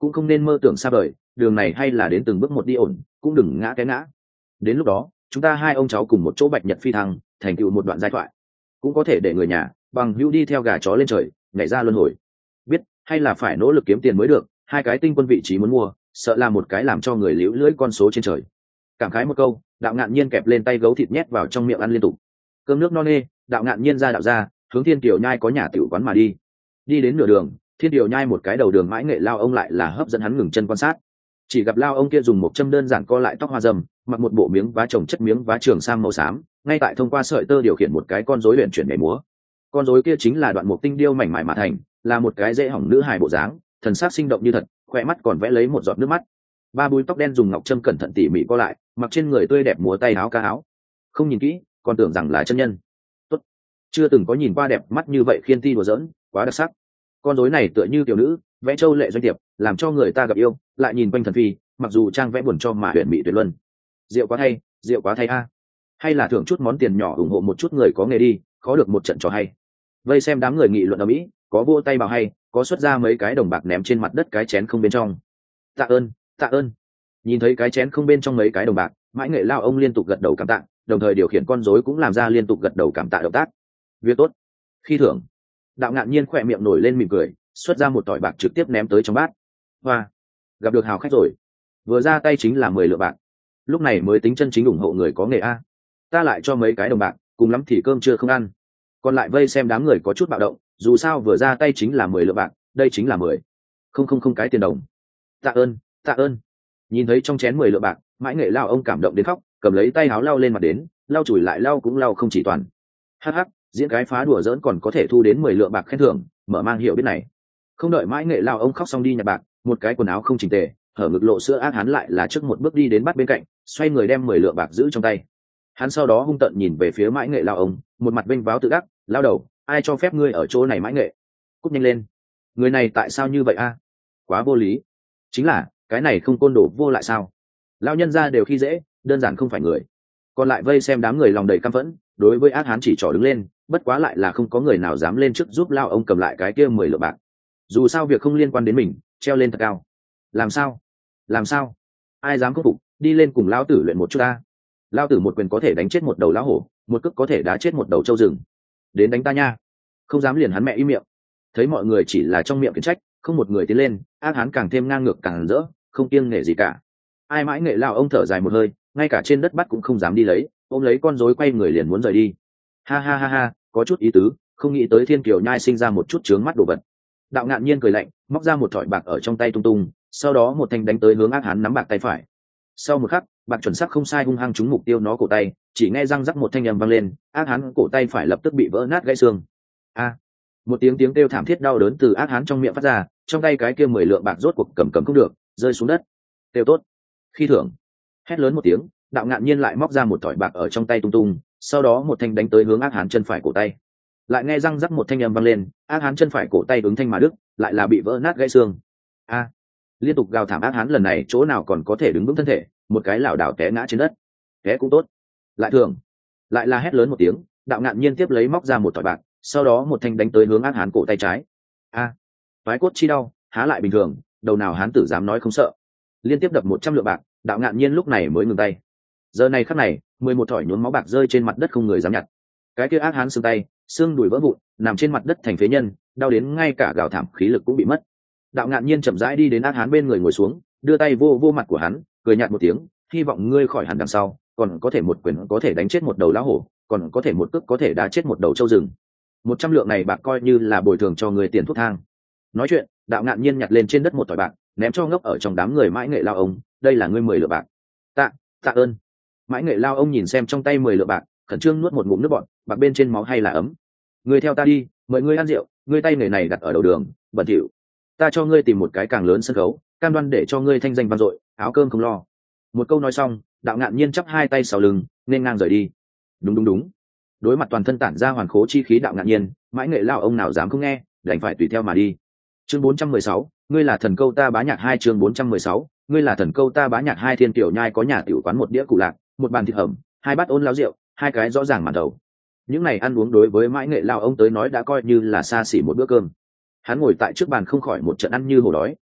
Speaker 1: cũng không nên mơ tưởng xa vời, đường này hay là đến từng bước một đi ổn, cũng đừng ngã té ngã. Đến lúc đó chúng ta hai ông cháu cùng một chỗ bạch nhật phi thăng, thành tựu một đoạn giai thoại, cũng có thể để người nhà bằng hữu đi theo gà chó lên trời, nhảy ra luân hồi. Biết hay là phải nỗ lực kiếm tiền mới được, hai cái tinh quân vị trí muốn mua, sợ là một cái làm cho người liễu lưỡi con số trên trời. Cảm khái một câu, Đạo Ngạn Nhiên kẹp lên tay gấu thịt nhét vào trong miệng ăn liên tục. Cơm nước no nê, Đạo Ngạn Nhiên ra đạo ra, hướng Thiên Kiều Nhai có nhà tiểu quán mà đi. Đi đến nửa đường, Thiên Kiều Nhai một cái đầu đường mãi nghệ lao ông lại là hấp dẫn hắn ngừng chân quan sát. Chỉ gặp lao ông kia dùng một châm đơn giản co lại tóc hoa râm, mặc một bộ miếng vá trồng chất miếng vá trường sam màu xám, ngay tại thông qua sợi tơ điều khiển một cái con rối luyện chuyển nhảy múa. Con rối kia chính là đoạn mục tinh điêu mảnh mại mà thành, là một cái dễ hỏng nữ hài bộ dáng, thần sắc sinh động như thật, khỏe mắt còn vẽ lấy một giọt nước mắt. Ba búi tóc đen dùng ngọc trâm cẩn thận tỉ mỉ co lại, mặc trên người tươi đẹp múa tay áo ca áo. Không nhìn kỹ, còn tưởng rằng là chân nhân. Tốt, chưa từng có nhìn qua đẹp mắt như vậy khiên ti đùa giỡn, quá đặc sắc. Con rối này tựa như tiểu nữ, vẽ châu lệ doanh điệp, làm cho người ta gặp yêu, lại nhìn quanh thần phi, mặc dù trang vẽ buồn cho mà huyền mỹ tuyệt luân. Rượu quá thay, rượu quá thay a. Hay là thưởng chút món tiền nhỏ ủng hộ một chút người có nghề đi, khó được một trận trò hay. Vây xem đám người nghị luận ở mỹ, có vô tay bảo hay, có xuất ra mấy cái đồng bạc ném trên mặt đất cái chén không bên trong. Tạ ơn, tạ ơn. Nhìn thấy cái chén không bên trong mấy cái đồng bạc, mãi nghệ lao ông liên tục gật đầu cảm tạ, đồng thời điều khiển con rối cũng làm ra liên tục gật đầu cảm tạ động tác. Việc tốt. Khi thưởng. Đạo Ngạn Nhiên khỏe miệng nổi lên mỉm cười, xuất ra một tỏi bạc trực tiếp ném tới trong bát. Hoa, gặp được hào khách rồi. Vừa ra tay chính là mười lượng bạc. Lúc này mới tính chân chính ủng hộ người có nghề a. Ta lại cho mấy cái đồng bạc, cùng lắm thì cơm chưa không ăn. Còn lại vây xem đám người có chút bạo động, dù sao vừa ra tay chính là mười lượng bạc, đây chính là mười không không không cái tiền đồng. Tạ ơn, tạ ơn. Nhìn thấy trong chén mười lượng bạc, mãi nghệ lao ông cảm động đến khóc, cầm lấy tay áo lau lên mặt đến, lau chùi lại lau cũng lau không chỉ toàn. Hắc hắc, diễn cái phá đùa giỡn còn có thể thu đến mười lượng bạc khen thưởng, mở mang hiểu biết này. Không đợi mãi nghệ lao ông khóc xong đi nhặt bạc, một cái quần áo không chỉnh tề, hở ngực lộ sữa ác hắn lại là trước một bước đi đến bắt bên cạnh, xoay người đem mười lượng bạc giữ trong tay. Hắn sau đó hung tợn nhìn về phía mãi nghệ lao ông, một mặt vênh váo tự đắc, lao đầu, ai cho phép ngươi ở chỗ này mãi nghệ? Cút nhanh lên. Người này tại sao như vậy a? Quá vô lý. Chính là, cái này không côn đồ vô lại sao? Lao nhân ra đều khi dễ, đơn giản không phải người. Còn lại vây xem đám người lòng đầy căm phẫn, đối với ác hán chỉ trỏ đứng lên, bất quá lại là không có người nào dám lên trước giúp lao ông cầm lại cái kia mười lượng bạc. Dù sao việc không liên quan đến mình, treo lên thật cao. Làm sao? Làm sao? Ai dám khắc phục, đi lên cùng lao tử luyện một chút ta. Lao tử một quyền có thể đánh chết một đầu lão hổ, một cước có thể đá chết một đầu trâu rừng. Đến đánh ta nha. Không dám liền hắn mẹ im miệng. Thấy mọi người chỉ là trong miệng khiển trách, không một người tiến lên, ác hán càng thêm ngang ngược càng rỡ, không kiêng nể gì cả. Ai mãi nghệ lao ông thở dài một hơi, ngay cả trên đất bắt cũng không dám đi lấy, ôm lấy con rối quay người liền muốn rời đi. Ha ha ha ha, có chút ý tứ, không nghĩ tới Thiên Kiều Nhai sinh ra một chút chướng mắt đồ vật. Đạo Ngạn Nhiên cười lạnh, móc ra một thỏi bạc ở trong tay tung tung, sau đó một thanh đánh tới hướng ác hán nắm bạc tay phải. Sau một khắc, bạc chuẩn xác không sai hung hăng trúng mục tiêu nó cổ tay, chỉ nghe răng rắc một thanh âm vang lên, ác hán cổ tay phải lập tức bị vỡ nát gãy xương. A! Một tiếng tiếng kêu thảm thiết đau đớn từ ác hán trong miệng phát ra, trong tay cái kia mười lượng bạc rốt cuộc cầm cầm không được, rơi xuống đất. Tiêu tốt. Khi thưởng. Hét lớn một tiếng, Đạo Ngạn Nhiên lại móc ra một thỏi bạc ở trong tay tung tung, sau đó một thanh đánh tới hướng ác hán chân phải cổ tay. Lại nghe răng rắc một thanh âm vang lên, ác hán chân phải cổ tay ứng thanh mà đứt, lại là bị vỡ nát gãy xương. A! Liên tục gào thảm ác hán lần này chỗ nào còn có thể đứng vững thân thể, một cái lảo đảo té ngã trên đất. Té cũng tốt. Lại thường. Lại là hét lớn một tiếng, Đạo Ngạn Nhiên tiếp lấy móc ra một thỏi bạc, sau đó một thanh đánh tới hướng ác hán cổ tay trái. A! Phái cốt chi đau, há lại bình thường, đầu nào hán tử dám nói không sợ. Liên tiếp đập một trăm lượng bạc, Đạo Ngạn Nhiên lúc này mới ngừng tay. Giờ này khắc này, mười một thỏi nhuốm máu bạc rơi trên mặt đất không người dám nhặt. Cái kia ác hán xương tay, xương đùi vỡ vụn, nằm trên mặt đất thành phế nhân, đau đến ngay cả gào thảm khí lực cũng bị mất. Đạo Ngạn Nhiên chậm rãi đi đến ác hán bên người ngồi xuống, đưa tay vô vô mặt của hắn, cười nhạt một tiếng, hy vọng ngươi khỏi hẳn đằng sau, còn có thể một quyền có thể đánh chết một đầu lão hổ, còn có thể một cước có thể đá chết một đầu trâu rừng. Một trăm lượng này bạc coi như là bồi thường cho người tiền thuốc thang. Nói chuyện, Đạo Ngạn Nhiên nhặt lên trên đất một thỏi bạc, ném cho ngốc ở trong đám người mãi nghệ lao ông, đây là ngươi mười lượng bạc. Tạ, tạ ơn. Mãi nghệ lao ông nhìn xem trong tay mười lượng bạc, khẩn trương nuốt một ngụm nước bọt, bạc bên trên máu hay là ấm. Ngươi theo ta đi, mời ngươi ăn rượu, ngươi tay người này đặt ở đầu đường, bẩn thỉu. Ta cho ngươi tìm một cái càng lớn sân khấu, cam đoan để cho ngươi thanh danh vang dội, áo cơm không lo. Một câu nói xong, Đạo Ngạn Nhiên chắp hai tay sau lưng, nên ngang rời đi. Đúng đúng đúng. Đối mặt toàn thân tản ra hoàn khố chi khí Đạo Ngạn Nhiên, mãi nghệ lao ông nào dám không nghe, đành phải tùy theo mà đi. Chương bốn trăm mười sáu, ngươi là thần câu ta bá nhạc hai chương bốn trăm mười sáu, ngươi là thần câu ta bá nhạc hai. Thiên Kiều Nhai có nhà tiểu quán một đĩa củ lạc, một bàn thịt hầm, hai bát ôn láo rượu, hai cái rõ ràng màn đầu. Những này ăn uống đối với mãi nghệ lao ông tới nói đã coi như là xa xỉ một bữa cơm. Hắn ngồi tại trước bàn không khỏi một trận ăn như hổ đói,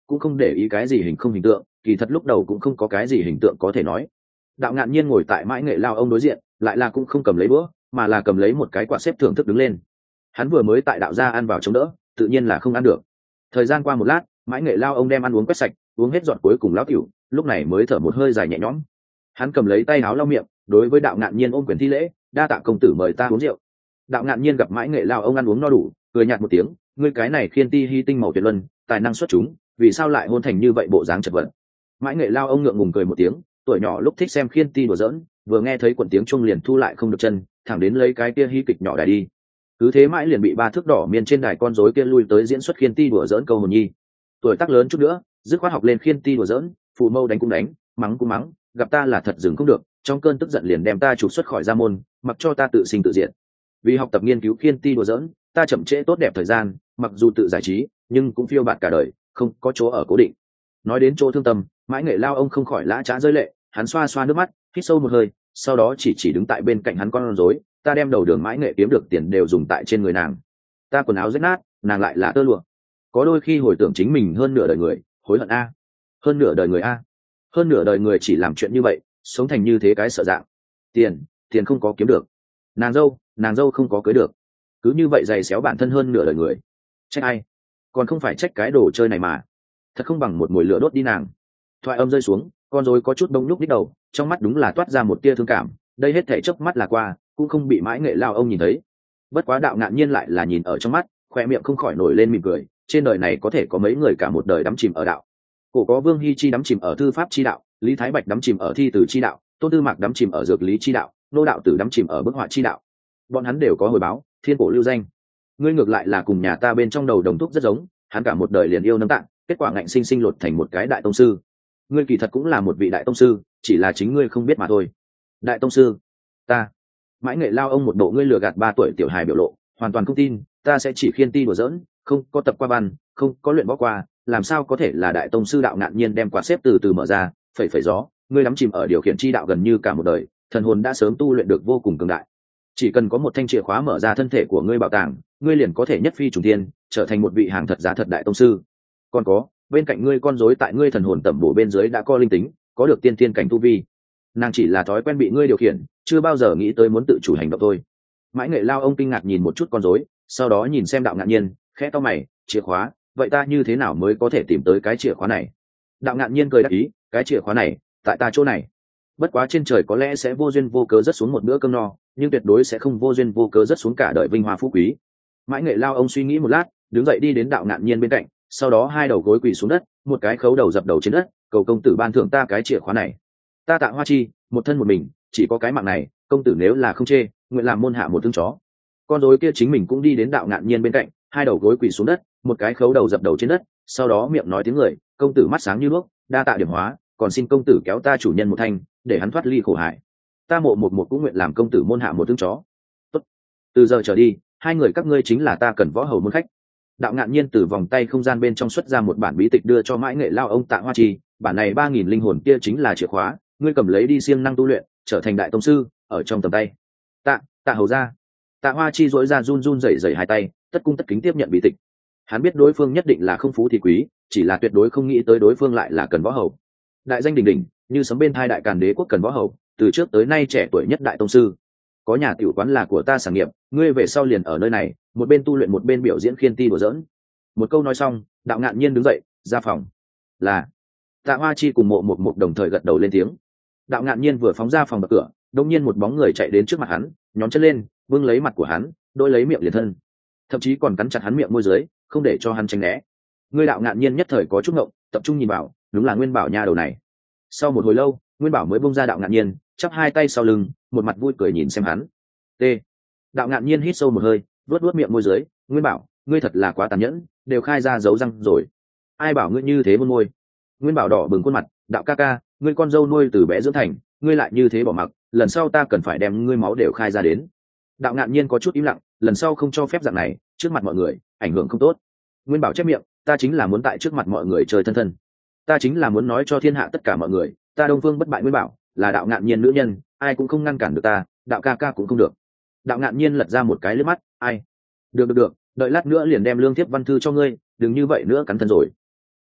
Speaker 1: cũng không để ý cái gì hình không hình tượng, kỳ thật lúc đầu cũng không có cái gì hình tượng có thể nói. Đạo Ngạn Nhiên ngồi tại Mãi Nghệ Lao ông đối diện, lại là cũng không cầm lấy bữa, mà là cầm lấy một cái quạt xếp thưởng thức đứng lên. Hắn vừa mới tại đạo gia ăn vào chống đỡ, tự nhiên là không ăn được. Thời gian qua một lát, Mãi Nghệ Lao ông đem ăn uống quét sạch, uống hết giọt cuối cùng lão tiểu, lúc này mới thở một hơi dài nhẹ nhõm. Hắn cầm lấy tay áo lau miệng, đối với Đạo Ngạn Nhiên ôm quyền thi lễ, đa tạ công tử mời ta uống rượu. Đạo Ngạn Nhiên gặp Mãi Nghệ Lao ông ăn uống no đủ, cười nhạt một tiếng, ngươi cái này khiên ti hy tinh màu tuyệt luân, tài năng xuất chúng, vì sao lại hôn thành như vậy bộ dáng chật vật. Mãi Nghệ Lao ông ngượng ngùng cười một tiếng, tuổi nhỏ lúc thích xem khiên ti đùa giỡn, vừa nghe thấy quận tiếng chuông liền thu lại không được chân, thẳng đến lấy cái kia hy kịch nhỏ đài đi. Cứ thế mãi liền bị ba thước đỏ miên trên đài con rối kia lui tới diễn xuất khiên ti đùa giỡn câu hồn nhi. Tuổi tác lớn chút nữa, dứt khoát học lên khiên ti đùa giỡn, phụ mâu đánh cũng đánh, mắng cũng mắng, gặp ta là thật dừng không được, trong cơn tức giận liền đem ta trục xuất khỏi gia môn, mặc cho ta tự sinh tự diệt. Vì học tập nghiên cứu khiên ti đùa giỡn, ta chậm trễ tốt đẹp thời gian, mặc dù tự giải trí, nhưng cũng phiêu bạt cả đời, không có chỗ ở cố định. Nói đến chỗ thương tâm, Mãi Nghệ Lao ông không khỏi lã chã rơi lệ, hắn xoa xoa nước mắt, hít sâu một hơi, sau đó chỉ chỉ đứng tại bên cạnh hắn con rối, ta đem đầu đường Mãi Nghệ kiếm được tiền đều dùng tại trên người nàng, ta quần áo rách nát, nàng lại là tơ lụa. Có đôi khi hồi tưởng chính mình hơn nửa đời người, hối hận a, hơn nửa đời người a, hơn nửa đời người chỉ làm chuyện như vậy, sống thành như thế cái sợ dạng. Tiền, tiền không có kiếm được, nàng dâu, nàng dâu không có cưới được, cứ như vậy giày xéo bản thân hơn nửa đời người. Trách ai? Còn không phải trách cái đồ chơi này mà. Thật không bằng một mùi lửa đốt đi nàng. Thoại âm rơi xuống, con rối có chút bông nhúc nhích đầu, trong mắt đúng là toát ra một tia thương cảm. Đây hết thảy chớp mắt là qua, cũng không bị Mãi Nghệ Lao ông nhìn thấy. Bất quá Đạo Ngạn Nhiên lại là nhìn ở trong mắt, khoe miệng không khỏi nổi lên mỉm cười. Trên đời này có thể có mấy người cả một đời đắm chìm ở đạo. Cổ có Vương Hi Chi đắm chìm ở thư pháp chi đạo, Lý Thái Bạch đắm chìm ở thi từ chi đạo, Tôn Tư Mạc đắm chìm ở dược lý chi đạo, Nô Đạo Tử đắm chìm ở bức họa chi đạo. Bọn hắn đều có hồi báo, thiên cổ lưu danh. Ngươi ngược lại là cùng nhà ta bên trong đầu đồng thúc rất giống, hắn cả một đời liền yêu nấm tạng, kết quả ngạnh sinh sinh lột thành một cái đại tông sư. Ngươi kỳ thật cũng là một vị đại tông sư, chỉ là chính ngươi không biết mà thôi. Đại tông sư? Ta? Mãi Nghệ Lao ông một bộ ngươi lừa gạt ba tuổi tiểu hài biểu lộ, hoàn toàn không tin, ta sẽ chỉ khiên ti đùa giỡn, không có tập qua văn, không có luyện võ qua, làm sao có thể là đại tông sư. Đạo Ngạn Nhiên đem quạt xếp từ từ mở ra, phẩy phẩy gió, ngươi đắm chìm ở điều khiển chi đạo gần như cả một đời, thần hồn đã sớm tu luyện được vô cùng cường đại. Chỉ cần có một thanh chìa khóa mở ra thân thể của ngươi bảo tàng, ngươi liền có thể nhất phi trùng thiên, trở thành một vị hàng thật giá thật đại tông sư. Còn có, bên cạnh ngươi con rối tại ngươi thần hồn tẩm bổ bên dưới đã có linh tính, có được tiên tiên cảnh tu vi. Nàng chỉ là thói quen bị ngươi điều khiển, chưa bao giờ nghĩ tới muốn tự chủ hành động thôi. Mãi Nghệ Lao ông kinh ngạc nhìn một chút con rối, sau đó nhìn xem Đạo Ngạn Nhiên, khẽ cau mày, chìa khóa, vậy ta như thế nào mới có thể tìm tới cái chìa khóa này? Đạo Ngạn Nhiên cười đáp ý, cái chìa khóa này, tại ta chỗ này. Bất quá trên trời có lẽ sẽ vô duyên vô cớ rớt xuống một bữa cơm no, nhưng tuyệt đối sẽ không vô duyên vô cớ rớt xuống cả đời vinh hoa phú quý. Mãi Nghệ Lao ông suy nghĩ một lát, đứng dậy đi đến Đạo Ngạn Nhiên bên cạnh, sau đó hai đầu gối quỳ xuống đất, một cái khấu đầu dập đầu trên đất, cầu công tử ban thưởng ta cái chìa khóa này. Ta Tạ Hoa Chi, một thân một mình, chỉ có cái mạng này, công tử nếu là không chê, nguyện làm môn hạ một thương chó. Con rối kia chính mình cũng đi đến Đạo Ngạn Nhiên bên cạnh, hai đầu gối quỳ xuống đất, một cái khấu đầu dập đầu trên đất, sau đó miệng nói tiếng người, công tử mắt sáng như đuốc, đa tạ điểm hóa, còn xin công tử kéo ta chủ nhân một thanh, để hắn thoát ly khổ hải. Ta Mộ một một cũng nguyện làm công tử môn hạ một thương chó. Tốt. Từ giờ trở đi, hai người các ngươi chính là ta cần võ hầu môn khách. Đạo Ngạn Nhiên từ vòng tay không gian bên trong xuất ra một bản bí tịch đưa cho Mãi Nghệ Lao ông Tạ Hoa Chi, bản này ba nghìn linh hồn kia chính là chìa khóa, ngươi cầm lấy đi siêng năng tu luyện, trở thành đại tông sư, ở trong tầm tay. Tạ, Tạ hầu ra. Tạ Hoa Chi duỗi ra run run rẩy rẩy hai tay, tất cung tất kính tiếp nhận bí tịch. Hắn biết đối phương nhất định là không phú thì quý, chỉ là tuyệt đối không nghĩ tới đối phương lại là cần võ hầu. Đại danh đỉnh đỉnh, như sấm bên thai đại càn đế quốc cần võ hầu, từ trước tới nay trẻ tuổi nhất đại tông sư. Có nhà tiểu quán là của ta sản nghiệp, ngươi về sau liền ở nơi này, một bên tu luyện một bên biểu diễn khiên ti đùa giỡn. Một câu nói xong, Đạo Ngạn Nhiên đứng dậy, ra phòng. Là. Tạ Hoa Chi cùng Mộ một một đồng thời gật đầu lên tiếng. Đạo Ngạn Nhiên vừa phóng ra phòng bậc cửa, đột nhiên một bóng người chạy đến trước mặt hắn, nhón chân lên, vương lấy mặt của hắn, đôi lấy miệng liền thân, thậm chí còn cắn chặt hắn miệng môi dưới, không để cho hắn tránh né. Ngươi Đạo Ngạn Nhiên nhất thời có chút ngộng, tập trung nhìn vào, đúng là Nguyên Bảo nha đầu này. Sau một hồi lâu, Nguyên Bảo mới buông ra Đạo Ngạn Nhiên, chắp hai tay sau lưng, một mặt vui cười nhìn xem hắn. T. Đạo Ngạn Nhiên hít sâu một hơi, vuốt vuốt miệng môi dưới, Nguyên Bảo, ngươi thật là quá tàn nhẫn, đều khai ra dấu răng rồi. Ai bảo ngươi như thế buôn môi? Nguyên Bảo đỏ bừng khuôn mặt, Đạo ca ca, ngươi con dâu nuôi từ bé dưỡng thành, ngươi lại như thế bỏ mặc, lần sau ta cần phải đem ngươi máu đều khai ra đến. Đạo Ngạn Nhiên có chút im lặng, lần sau không cho phép dạng này, trước mặt mọi người, ảnh hưởng không tốt. Nguyên Bảo chép miệng, ta chính là muốn tại trước mặt mọi người chơi thân thân, ta chính là muốn nói cho thiên hạ tất cả mọi người, ta Đông Phương bất bại Nguyên Bảo là Đạo Ngạn Nhiên nữ nhân, ai cũng không ngăn cản được ta, Đạo ca ca cũng không được. Đạo Ngạn Nhiên lật ra một cái liếc mắt, ai? Được được được, đợi lát nữa liền đem lương thiếp văn thư cho ngươi, đừng như vậy nữa cắn thân rồi.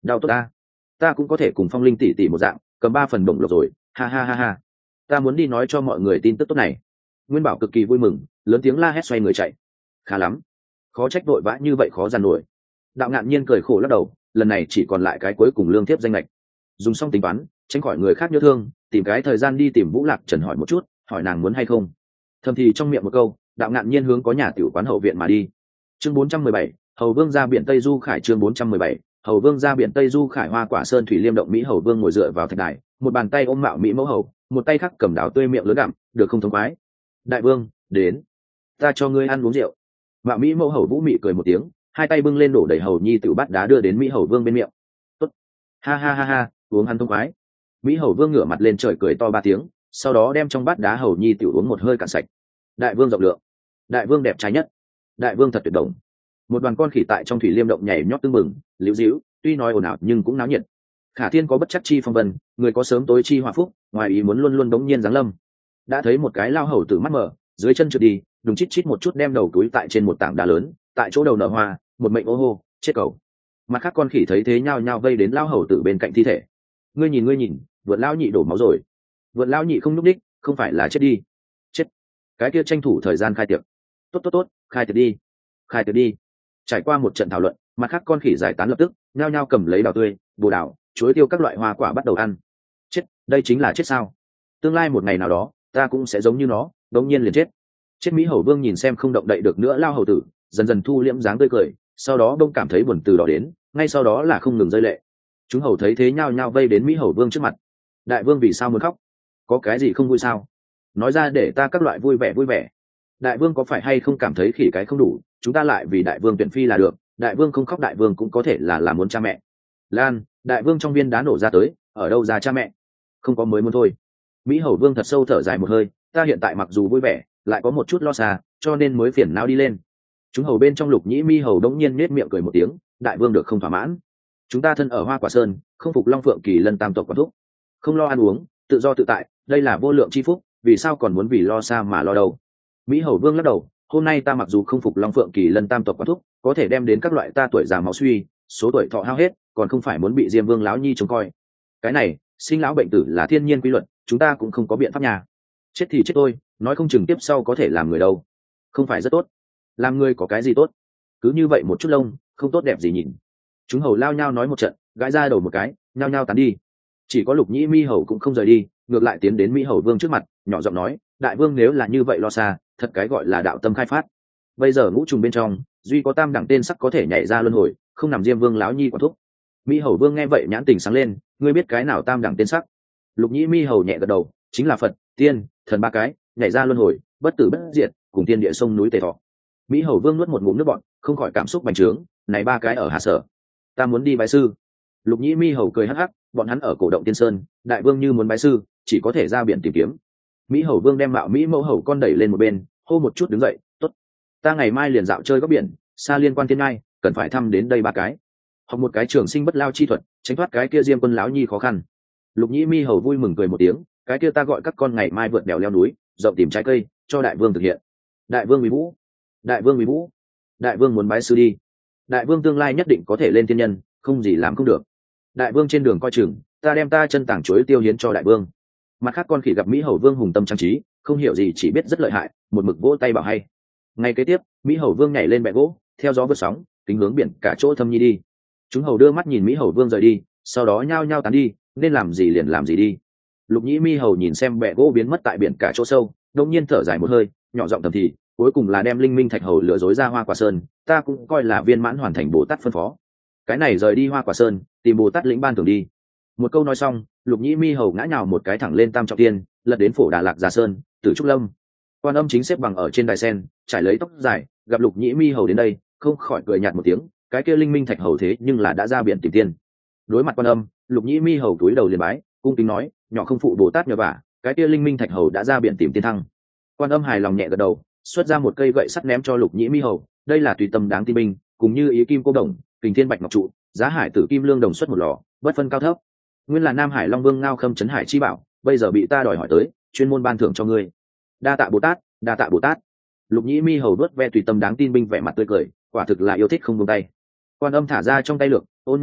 Speaker 1: đau tốt ta, ta cũng có thể cùng Phong Linh tỷ tỷ một dạng cầm ba phần bổng lộc rồi, ha ha ha ha. Ta muốn đi nói cho mọi người tin tức tốt này. Nguyên Bảo cực kỳ vui mừng, lớn tiếng la hét xoay người chạy. Khá lắm, khó trách vội vã như vậy khó giàn nổi. Đạo Ngạn Nhiên cười khổ lắc đầu, lần này chỉ còn lại cái cuối cùng lương thiếp danh lệch. Dùng xong tính toán, tránh khỏi người khác nhớ thương, tìm cái thời gian đi tìm Vũ Lạc Trần hỏi một chút, hỏi nàng muốn hay không. Thầm thì trong miệng một câu, Đạo Ngạn Nhiên hướng có nhà tiểu quán hậu viện mà đi. Chương bốn trăm mười bảy, Hầu Vương ra biển Tây Du Khải. Chương bốn trăm mười bảy, Hầu Vương ra biển Tây Du Khải. Hoa Quả Sơn thủy liêm động Mỹ Hầu Vương ngồi dựa vào thạch đài, một bàn tay ôm mạo mỹ mẫu hầu, một tay khác cầm đào tươi miệng lớn gặm, được không thống khoái. Đại vương, đến, ta cho ngươi ăn uống rượu. Mạo mỹ mẫu hầu Vũ Mị cười một tiếng, hai tay bưng lên đổ đầy hầu nhi tiểu bát đá đưa đến Mỹ Hầu Vương bên miệng. Tốt, ha ha ha ha, uống ăn thông khoái. Mỹ Hầu Vương ngửa mặt lên trời cười to ba tiếng, sau đó đem trong bát đá hầu nhi tiểu uống một hơi cạn sạch. Đại vương rộng lượng, đại vương đẹp trai nhất, đại vương thật tuyệt động. Một đoàn con khỉ tại trong thủy liêm động nhảy nhót tưng bừng, liễu díu, tuy nói ồn ào nhưng cũng náo nhiệt. Khả thiên có bất chắc chi phong vân, người có sớm tối chi hòa phúc, ngoài ý muốn luôn luôn đống nhiên giáng lâm. Đã thấy một cái lao hầu tử mắt mở, dưới chân trượt đi, đùng chít chít một chút đem đầu túi tại trên một tảng đá lớn, tại chỗ đầu nở hoa, một mệnh ô hô, chết cầu. Mặt khác con khỉ thấy thế nhao nhao vây đến lao hầu tử bên cạnh thi thể. Ngươi nhìn ngươi nhìn, vượt lao nhị đổ máu rồi. Vượt lao nhị không nhúc đích, không phải là chết đi. Chết. Cái kia tranh thủ thời gian khai tiệc. Tốt tốt tốt, khai tiệc đi. Khai tiệc đi. Trải qua một trận thảo luận, mặt khác con khỉ giải tán lập tức, nhao nhao cầm lấy đào tươi, bồ đào, chuối tiêu các loại hoa quả bắt đầu ăn. Chết, đây chính là chết sao? Tương lai một ngày nào đó, ta cũng sẽ giống như nó, đống nhiên liền chết. Chết. Mỹ Hầu Vương nhìn xem không động đậy được nữa lao hầu tử, dần dần thu liễm dáng tươi cười, sau đó đông cảm thấy buồn từ đó đến, ngay sau đó là không ngừng rơi lệ. Chúng hầu thấy thế nhao nhao vây đến Mỹ Hầu Vương trước mặt. Đại vương vì sao muốn khóc? Có cái gì không vui sao? Nói ra để ta các loại vui vẻ vui vẻ. Đại vương có phải hay không cảm thấy khỉ cái không đủ, chúng ta lại vì đại vương tuyển phi là được, đại vương không khóc đại vương cũng có thể là là muốn cha mẹ. Lan, đại vương trong viên đá nổ ra tới, ở đâu ra cha mẹ? Không có mới muốn thôi. Mỹ Hầu Vương thật sâu thở dài một hơi, ta hiện tại mặc dù vui vẻ, lại có một chút lo xa, cho nên mới phiền não đi lên. Chúng hầu bên trong Lục Nhĩ Mi hầu đống nhiên nết miệng cười một tiếng, đại vương được không thỏa mãn. Chúng ta thân ở Hoa Quả Sơn, không phục Long Phượng Kỳ Lân tam tộc quản thúc, không lo ăn uống, tự do tự tại, đây là vô lượng chi phúc, vì sao còn muốn vì lo xa mà lo đâu? Mỹ Hầu Vương lắc đầu, hôm nay ta mặc dù không phục Long Phượng Kỳ Lân tam tộc quản thúc, có thể đem đến các loại ta tuổi già máu suy, số tuổi thọ hao hết, còn không phải muốn bị Diêm Vương lão nhi trông coi. Cái này, sinh lão bệnh tử là thiên nhiên quy luật, chúng ta cũng không có biện pháp nhà. Chết thì chết thôi, nói không chừng tiếp sau có thể làm người đâu. Không phải rất tốt? Làm người có cái gì tốt? Cứ như vậy một chút lông, không tốt đẹp gì nhìn. Chúng hầu lao nhau nói một trận, gãi ra đầu một cái, nhao nhao tán đi. Chỉ có Lục Nhĩ Mi hầu cũng không rời đi, ngược lại tiến đến Mỹ Hầu Vương trước mặt, nhỏ giọng nói, đại vương nếu là như vậy lo xa, thật cái gọi là đạo tâm khai phát. Bây giờ ngũ trùng bên trong, duy có tam đẳng tên sắc có thể nhảy ra luân hồi, không nằm Diêm Vương lão nhi quản thúc. Mỹ Hầu Vương nghe vậy nhãn tình sáng lên, ngươi biết cái nào tam đẳng tên sắc? Lục Nhĩ Mi hầu nhẹ gật đầu, chính là Phật, tiên, thần ba cái, nhảy ra luân hồi, bất tử bất diệt, cùng tiên địa sông núi Tề Thọ. Mỹ Hầu Vương nuốt một ngụm nước bọt, không khỏi cảm xúc bành trướng, này ba cái ở Hà Sở, ta muốn đi bái sư. Lục Nhĩ Mi hầu cười hắc hắc, bọn hắn ở cổ động Tiên Sơn, đại vương như muốn bái sư, chỉ có thể ra biển tìm kiếm. Mỹ Hầu Vương đem mạo Mỹ mẫu hầu con đẩy lên một bên, hô một chút đứng dậy, tốt, ta ngày mai liền dạo chơi góc biển, xa liên quan thiên ngai, cần phải thăm đến đây ba cái, học một cái trường sinh bất lao chi thuật, tránh thoát cái kia Diêm Quân lão nhi khó khăn. Lục Nhĩ Mi hầu vui mừng cười một tiếng, cái kia ta gọi các con ngày mai vượt đèo leo núi, rộng tìm trái cây, cho đại vương thực hiện. Đại vương Mỹ Vũ, đại vương Mỹ Vũ, đại vương muốn bái sư đi. Đại vương tương lai nhất định có thể lên thiên nhân, không gì làm không được. Đại vương trên đường coi chừng, ta đem ta chân tảng chuối tiêu hiến cho đại vương. Mặt khác con khỉ gặp Mỹ Hầu Vương hùng tâm trang trí, không hiểu gì chỉ biết rất lợi hại, một mực vỗ tay bảo hay. Ngay kế tiếp, Mỹ Hầu Vương nhảy lên bẹ gỗ, theo gió vượt sóng, kính hướng biển cả chỗ thâm nhi đi. Chúng hầu đưa mắt nhìn Mỹ Hầu Vương rời đi, sau đó nhao nhao tán đi, nên làm gì liền làm gì đi. Lục Nhĩ Mi hầu nhìn xem bẹ gỗ biến mất tại biển cả chỗ sâu, đột nhiên thở dài một hơi, nhỏ giọng thầm thì, cuối cùng là đem Linh Minh Thạch hầu lừa dối ra Hoa Quả Sơn, ta cũng coi là viên mãn hoàn thành Bồ Tát phân phó. Cái này rời đi Hoa Quả Sơn, tìm Bồ Tát lĩnh ban thưởng đi. Một câu nói xong, Lục Nhĩ Mi hầu ngã nhào một cái thẳng lên Tam Trọng Tiên, lật đến Phổ Đà Lạc Già Sơn, Tử Trúc Lâm. Quan Âm chính xếp bằng ở trên đài sen, trải lấy tóc dài, gặp Lục Nhĩ Mi hầu đến đây, không khỏi cười nhạt một tiếng, cái kia Linh Minh Thạch hầu thế nhưng là đã ra biển tìm tiên. Đối mặt Quan Âm, Lục Nhĩ Mi hầu cúi đầu liền bái, cung kính nói, nhỏ không phụ Bồ Tát nhờ vả, cái kia Linh Minh Thạch hầu đã ra biển tìm tiên thăng. Quan Âm hài lòng nhẹ gật đầu, xuất ra một cây gậy sắt ném cho Lục Nhĩ Mi hầu, đây là tùy tâm đáng tin binh, cùng như ý kim cô đồng, kình thiên bạch ngọc trụ, giá hải tử kim lương đồng xuất một lò, bất phân cao thấp. Nguyên là Nam Hải Long Vương Ngao Khâm trấn hải chi bảo, bây giờ bị ta đòi hỏi tới, chuyên môn ban thưởng cho ngươi. Đa tạ Bồ Tát, đa tạ Bồ Tát. Lục Nhĩ Mi hầu đuốt ve tùy tâm đáng tin binh vẻ mặt tươi cười, quả thực là yêu thích không buông tay. Quan Âm thả ra trong tay lược, ôn nhu nói,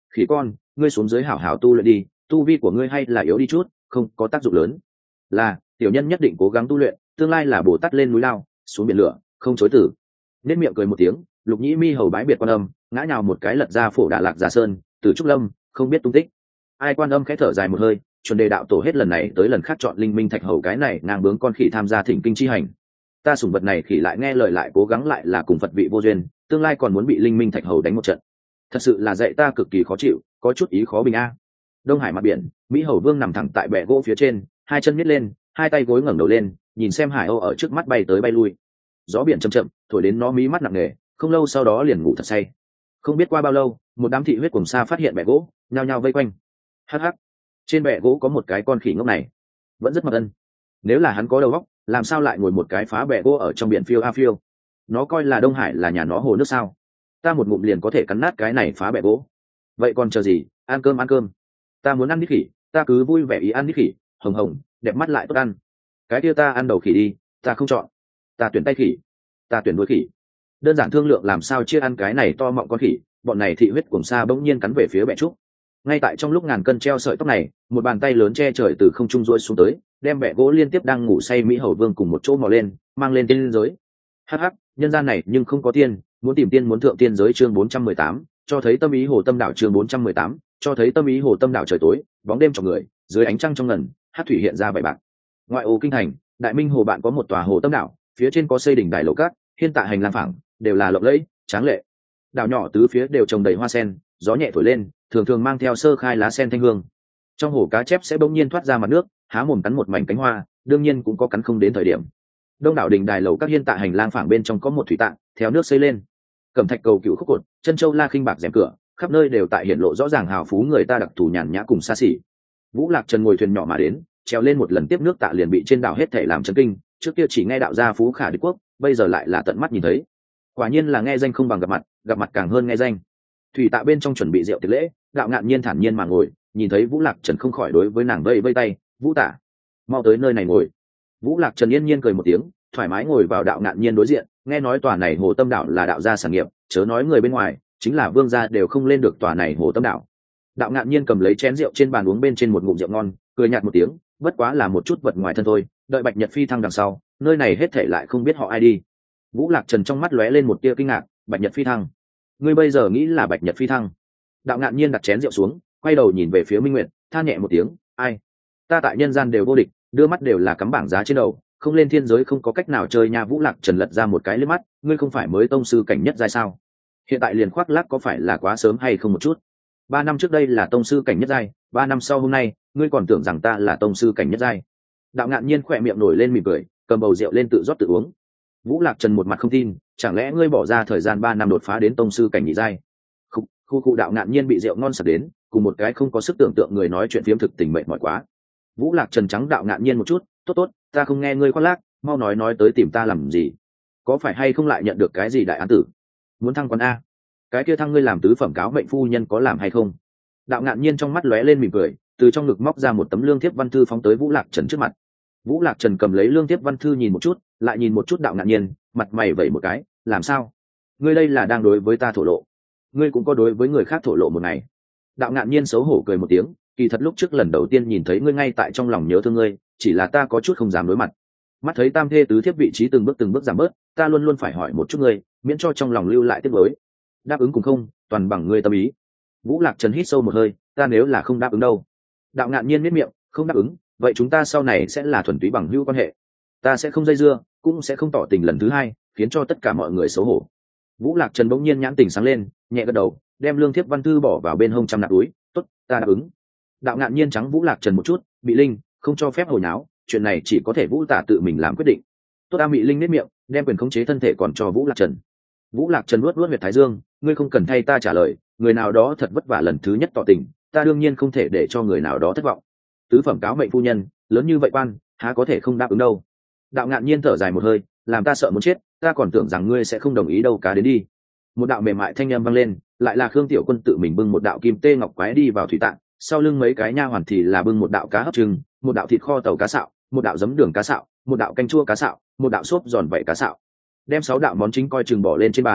Speaker 1: Khỉ con, ngươi xuống dưới hảo hảo tu luyện đi, tu vi của ngươi hay là yếu đi chút, không có tác dụng lớn. Là, tiểu nhân nhất định cố gắng tu luyện, tương lai là bồ tát lên núi lao, xuống biển lửa, không chối từ. Nét miệng cười một tiếng, Lục Nhĩ Mi hầu bái biệt Quan Âm, ngã nhào một cái lật ra phổ Đà Lạc Giả Sơn, từ Trúc Lâm, không biết tung tích. Ai Quan Âm khẽ thở dài một hơi, chuẩn đề đạo tổ hết lần này tới lần khác chọn Linh Minh Thạch hầu cái này nàng bướng con khỉ tham gia thỉnh kinh chi hành. Ta sủng vật này khỉ lại nghe lời lại cố gắng lại là cùng Phật vị vô duyên, tương lai còn muốn bị Linh Minh Thạch hầu đánh một trận. Thật sự là dạy ta cực kỳ khó chịu, có chút ý khó bình a. Đông Hải mặt biển, Mỹ hầu vương nằm thẳng tại bệ gỗ phía trên, hai chân nhét lên, hai tay gối ngẩng đầu lên, nhìn xem hải âu ở trước mắt bay tới bay lui. Gió biển chậm chậm thổi đến nó mí mắt nặng nề, không lâu sau đó liền ngủ thật say. Không biết qua bao lâu, một đám thị huyết cùng xa phát hiện bệ gỗ, nhao nhao vây quanh. Hắc hắc, trên bệ gỗ có một cái con khỉ ngốc này, vẫn rất mật ân. Nếu là hắn có đầu óc, làm sao lại ngồi một cái phá bệ gỗ ở trong biển phiêu a phiêu? Nó coi là Đông Hải là nhà nó hồ nước sao? Ta một ngụm liền có thể cắn nát cái này phá bệ gỗ. Vậy còn chờ gì, ăn cơm ăn cơm. Ta muốn ăn đít khỉ, ta cứ vui vẻ ý ăn đít khỉ, hồng hồng, đẹp mắt lại tốt ăn. Cái kia ta ăn đầu khỉ đi, ta không chọn. Ta tuyển tay khỉ, ta tuyển đuôi khỉ. Đơn giản thương lượng làm sao chia ăn cái này to mọng con khỉ, bọn này thị huyết cùng xa bỗng nhiên cắn về phía bệ trúc. Ngay tại trong lúc ngàn cân treo sợi tóc này, một bàn tay lớn che trời từ không trung rối xuống tới, đem bệ gỗ liên tiếp đang ngủ say Mỹ hầu vương cùng một chỗ mò lên, mang lên tiên giới. Hắc hắc, nhân gian này nhưng không có tiên, muốn tìm tiên muốn thượng tiên giới chương bốn trăm mười tám, cho thấy tâm ý hồ tâm đảo chương bốn trăm mười tám, cho thấy tâm ý hồ tâm đảo trời tối, bóng đêm trong người, dưới ánh trăng trong ngần, hát thủy hiện ra bảy bạc. Ngoại ô kinh thành, Đại Minh hồ bạn có một tòa hồ tâm đảo, phía trên có xây đỉnh đài lầu cát, hiên tạ hành lang phẳng, đều là lộng lẫy, tráng lệ. Đảo nhỏ tứ phía đều trồng đầy hoa sen, gió nhẹ thổi lên, thường thường mang theo sơ khai lá sen thanh hương. Trong hồ cá chép sẽ bỗng nhiên thoát ra mặt nước, há mồm cắn một mảnh cánh hoa, đương nhiên cũng có cắn không đến thời điểm. Đông đảo đỉnh đài lầu các hiên tạ hành lang phẳng bên trong có một thủy tạng, theo nước xây lên. Cẩm thạch cầu cựu khúc cột, chân châu la khinh bạc rèm cửa, khắp nơi đều tại hiện lộ rõ ràng hào phú người ta đặc thù nhàn nhã cùng xa xỉ. Vũ Lạc Trần ngồi thuyền nhỏ mà đến, trèo lên một lần tiếp nước tạ liền bị trên đảo hết thể làm chấn kinh, trước kia chỉ nghe đạo gia phú khả đế quốc, bây giờ lại là tận mắt nhìn thấy. Quả nhiên là nghe danh không bằng gặp mặt, gặp mặt càng hơn nghe danh. Thủy tạ bên trong chuẩn bị rượu tiệc lễ, Đạo Ngạn Nhiên thản nhiên mà ngồi, nhìn thấy Vũ Lạc Trần không khỏi đối với nàng vây vây tay, "Vũ tả, mau tới nơi này ngồi." Vũ Lạc Trần yên nhiên cười một tiếng, thoải mái ngồi vào Đạo Ngạn Nhiên đối diện, nghe nói tòa này hồ tâm đảo là đạo gia sản nghiệp, chớ nói người bên ngoài, chính là vương gia đều không lên được tòa này hồ tâm đảo. Đạo Ngạn Nhiên cầm lấy chén rượu trên bàn uống bên trên một ngụm rượu ngon, cười nhạt một tiếng, bất quá là một chút vật ngoài thân thôi, đợi Bạch Nhật phi thăng đằng sau, nơi này hết thảy lại không biết họ ai đi. Vũ Lạc Trần trong mắt lóe lên một tia kinh ngạc, Bạch Nhật phi thăng? Ngươi bây giờ nghĩ là Bạch Nhật phi thăng? Đạo Ngạn Nhiên đặt chén rượu xuống, quay đầu nhìn về phía Minh Nguyệt, than nhẹ một tiếng, ai? Ta tại nhân gian đều vô địch, đưa mắt đều là cắm bảng giá trên đầu, không lên thiên giới không có cách nào chơi nha. Vũ Lạc Trần lật ra một cái liếc mắt, ngươi không phải mới tông sư cảnh nhất giai sao? Hiện tại liền khoác lác có phải là quá sớm hay không một chút? Ba năm trước đây là tông sư cảnh nhất giai, ba năm sau hôm nay, ngươi còn tưởng rằng ta là tông sư cảnh nhất giai? Đạo Ngạn Nhiên khỏe miệng nổi lên mỉm cười, cầm bầu rượu lên tự rót tự uống. Vũ Lạc Trần một mặt không tin, chẳng lẽ ngươi bỏ ra thời gian ba năm đột phá đến tông sư cảnh nhị giai? Khu khu khu Đạo Ngạn Nhiên bị rượu ngon sặc đến, cùng một cái không có sức tưởng tượng người nói chuyện phiếm thực tình mệt mỏi quá. Vũ Lạc Trần trắng Đạo Ngạn Nhiên một chút, tốt tốt, ta không nghe ngươi khoác lác, mau nói nói tới tìm ta làm gì? Có phải hay không lại nhận được cái gì đại án tử? Muốn thăng quan a? Cái kia thăng ngươi làm tứ phẩm cáo mệnh phu nhân có làm hay không? Đạo Ngạn Nhiên trong mắt lóe lên mỉm cười, từ trong ngực móc ra một tấm lương thiếp văn thư phóng tới Vũ Lạc Trần trước mặt. Vũ Lạc Trần cầm lấy lương thiếp văn thư nhìn một chút, lại nhìn một chút Đạo Ngạn Nhiên, mặt mày vẩy một cái, làm sao? Ngươi đây là đang đối với ta thổ lộ? Ngươi cũng có đối với người khác thổ lộ một ngày? Đạo Ngạn Nhiên xấu hổ cười một tiếng, kỳ thật lúc trước lần đầu tiên nhìn thấy ngươi ngay tại trong lòng nhớ thương ngươi, chỉ là ta có chút không dám đối mặt. Mắt thấy tam thê tứ thiếp vị trí từng bước từng bước giảm bớt, ta luôn luôn phải hỏi một chút ngươi, miễn cho trong lòng lưu lại tiếc nuối. Đáp ứng cùng không, toàn bằng ngươi tâm ý. Vũ Lạc Trần hít sâu một hơi, ta nếu là không đáp ứng đâu? Đạo Ngạn Nhiên miết miệng, không đáp ứng, vậy chúng ta sau này sẽ là thuần túy bằng hữu quan hệ. Ta sẽ không dây dưa, cũng sẽ không tỏ tình lần thứ hai, khiến cho tất cả mọi người xấu hổ. Vũ Lạc Trần bỗng nhiên nhãn tình sáng lên, nhẹ gật đầu, đem lương thiếp văn thư bỏ vào bên hông trăm nạp túi, tốt, ta đáp ứng. Đạo Ngạn Nhiên trắng Vũ Lạc Trần một chút, Bị Linh, không cho phép hồi náo, chuyện này chỉ có thể Vũ Tả tự mình làm quyết định. Tốt. A Mị Linh nếp miệng, đem quyền khống chế thân thể còn cho Vũ Lạc Trần. Vũ Lạc Trần luốt luốt huyệt thái dương, ngươi không cần thay ta trả lời, người nào đó thật vất vả lần thứ nhất tỏ tình, ta đương nhiên không thể để cho người nào đó thất vọng. Tứ phẩm cáo mệnh phu nhân, lớn như vậy quan, há có thể không đáp ứng đâu. Đạo Ngạn Nhiên thở dài một hơi, làm ta sợ muốn chết, ta còn tưởng rằng ngươi sẽ không đồng ý đâu cá đến đi. Một đạo mềm mại thanh âm vang lên, lại là Khương Tiểu Quân tự mình bưng một đạo kim tê ngọc quái đi vào thủy tạng, sau lưng mấy cái nha hoàn thì là bưng một đạo cá hấp trứng, một đạo thịt kho tàu cá sạo, một đạo giấm đường cá sạo, một đạo canh chua cá sạo, một đạo xốp giòn vảy cá sạo. Đem sáu đạo món chính coi chừng bỏ lên trên bàn,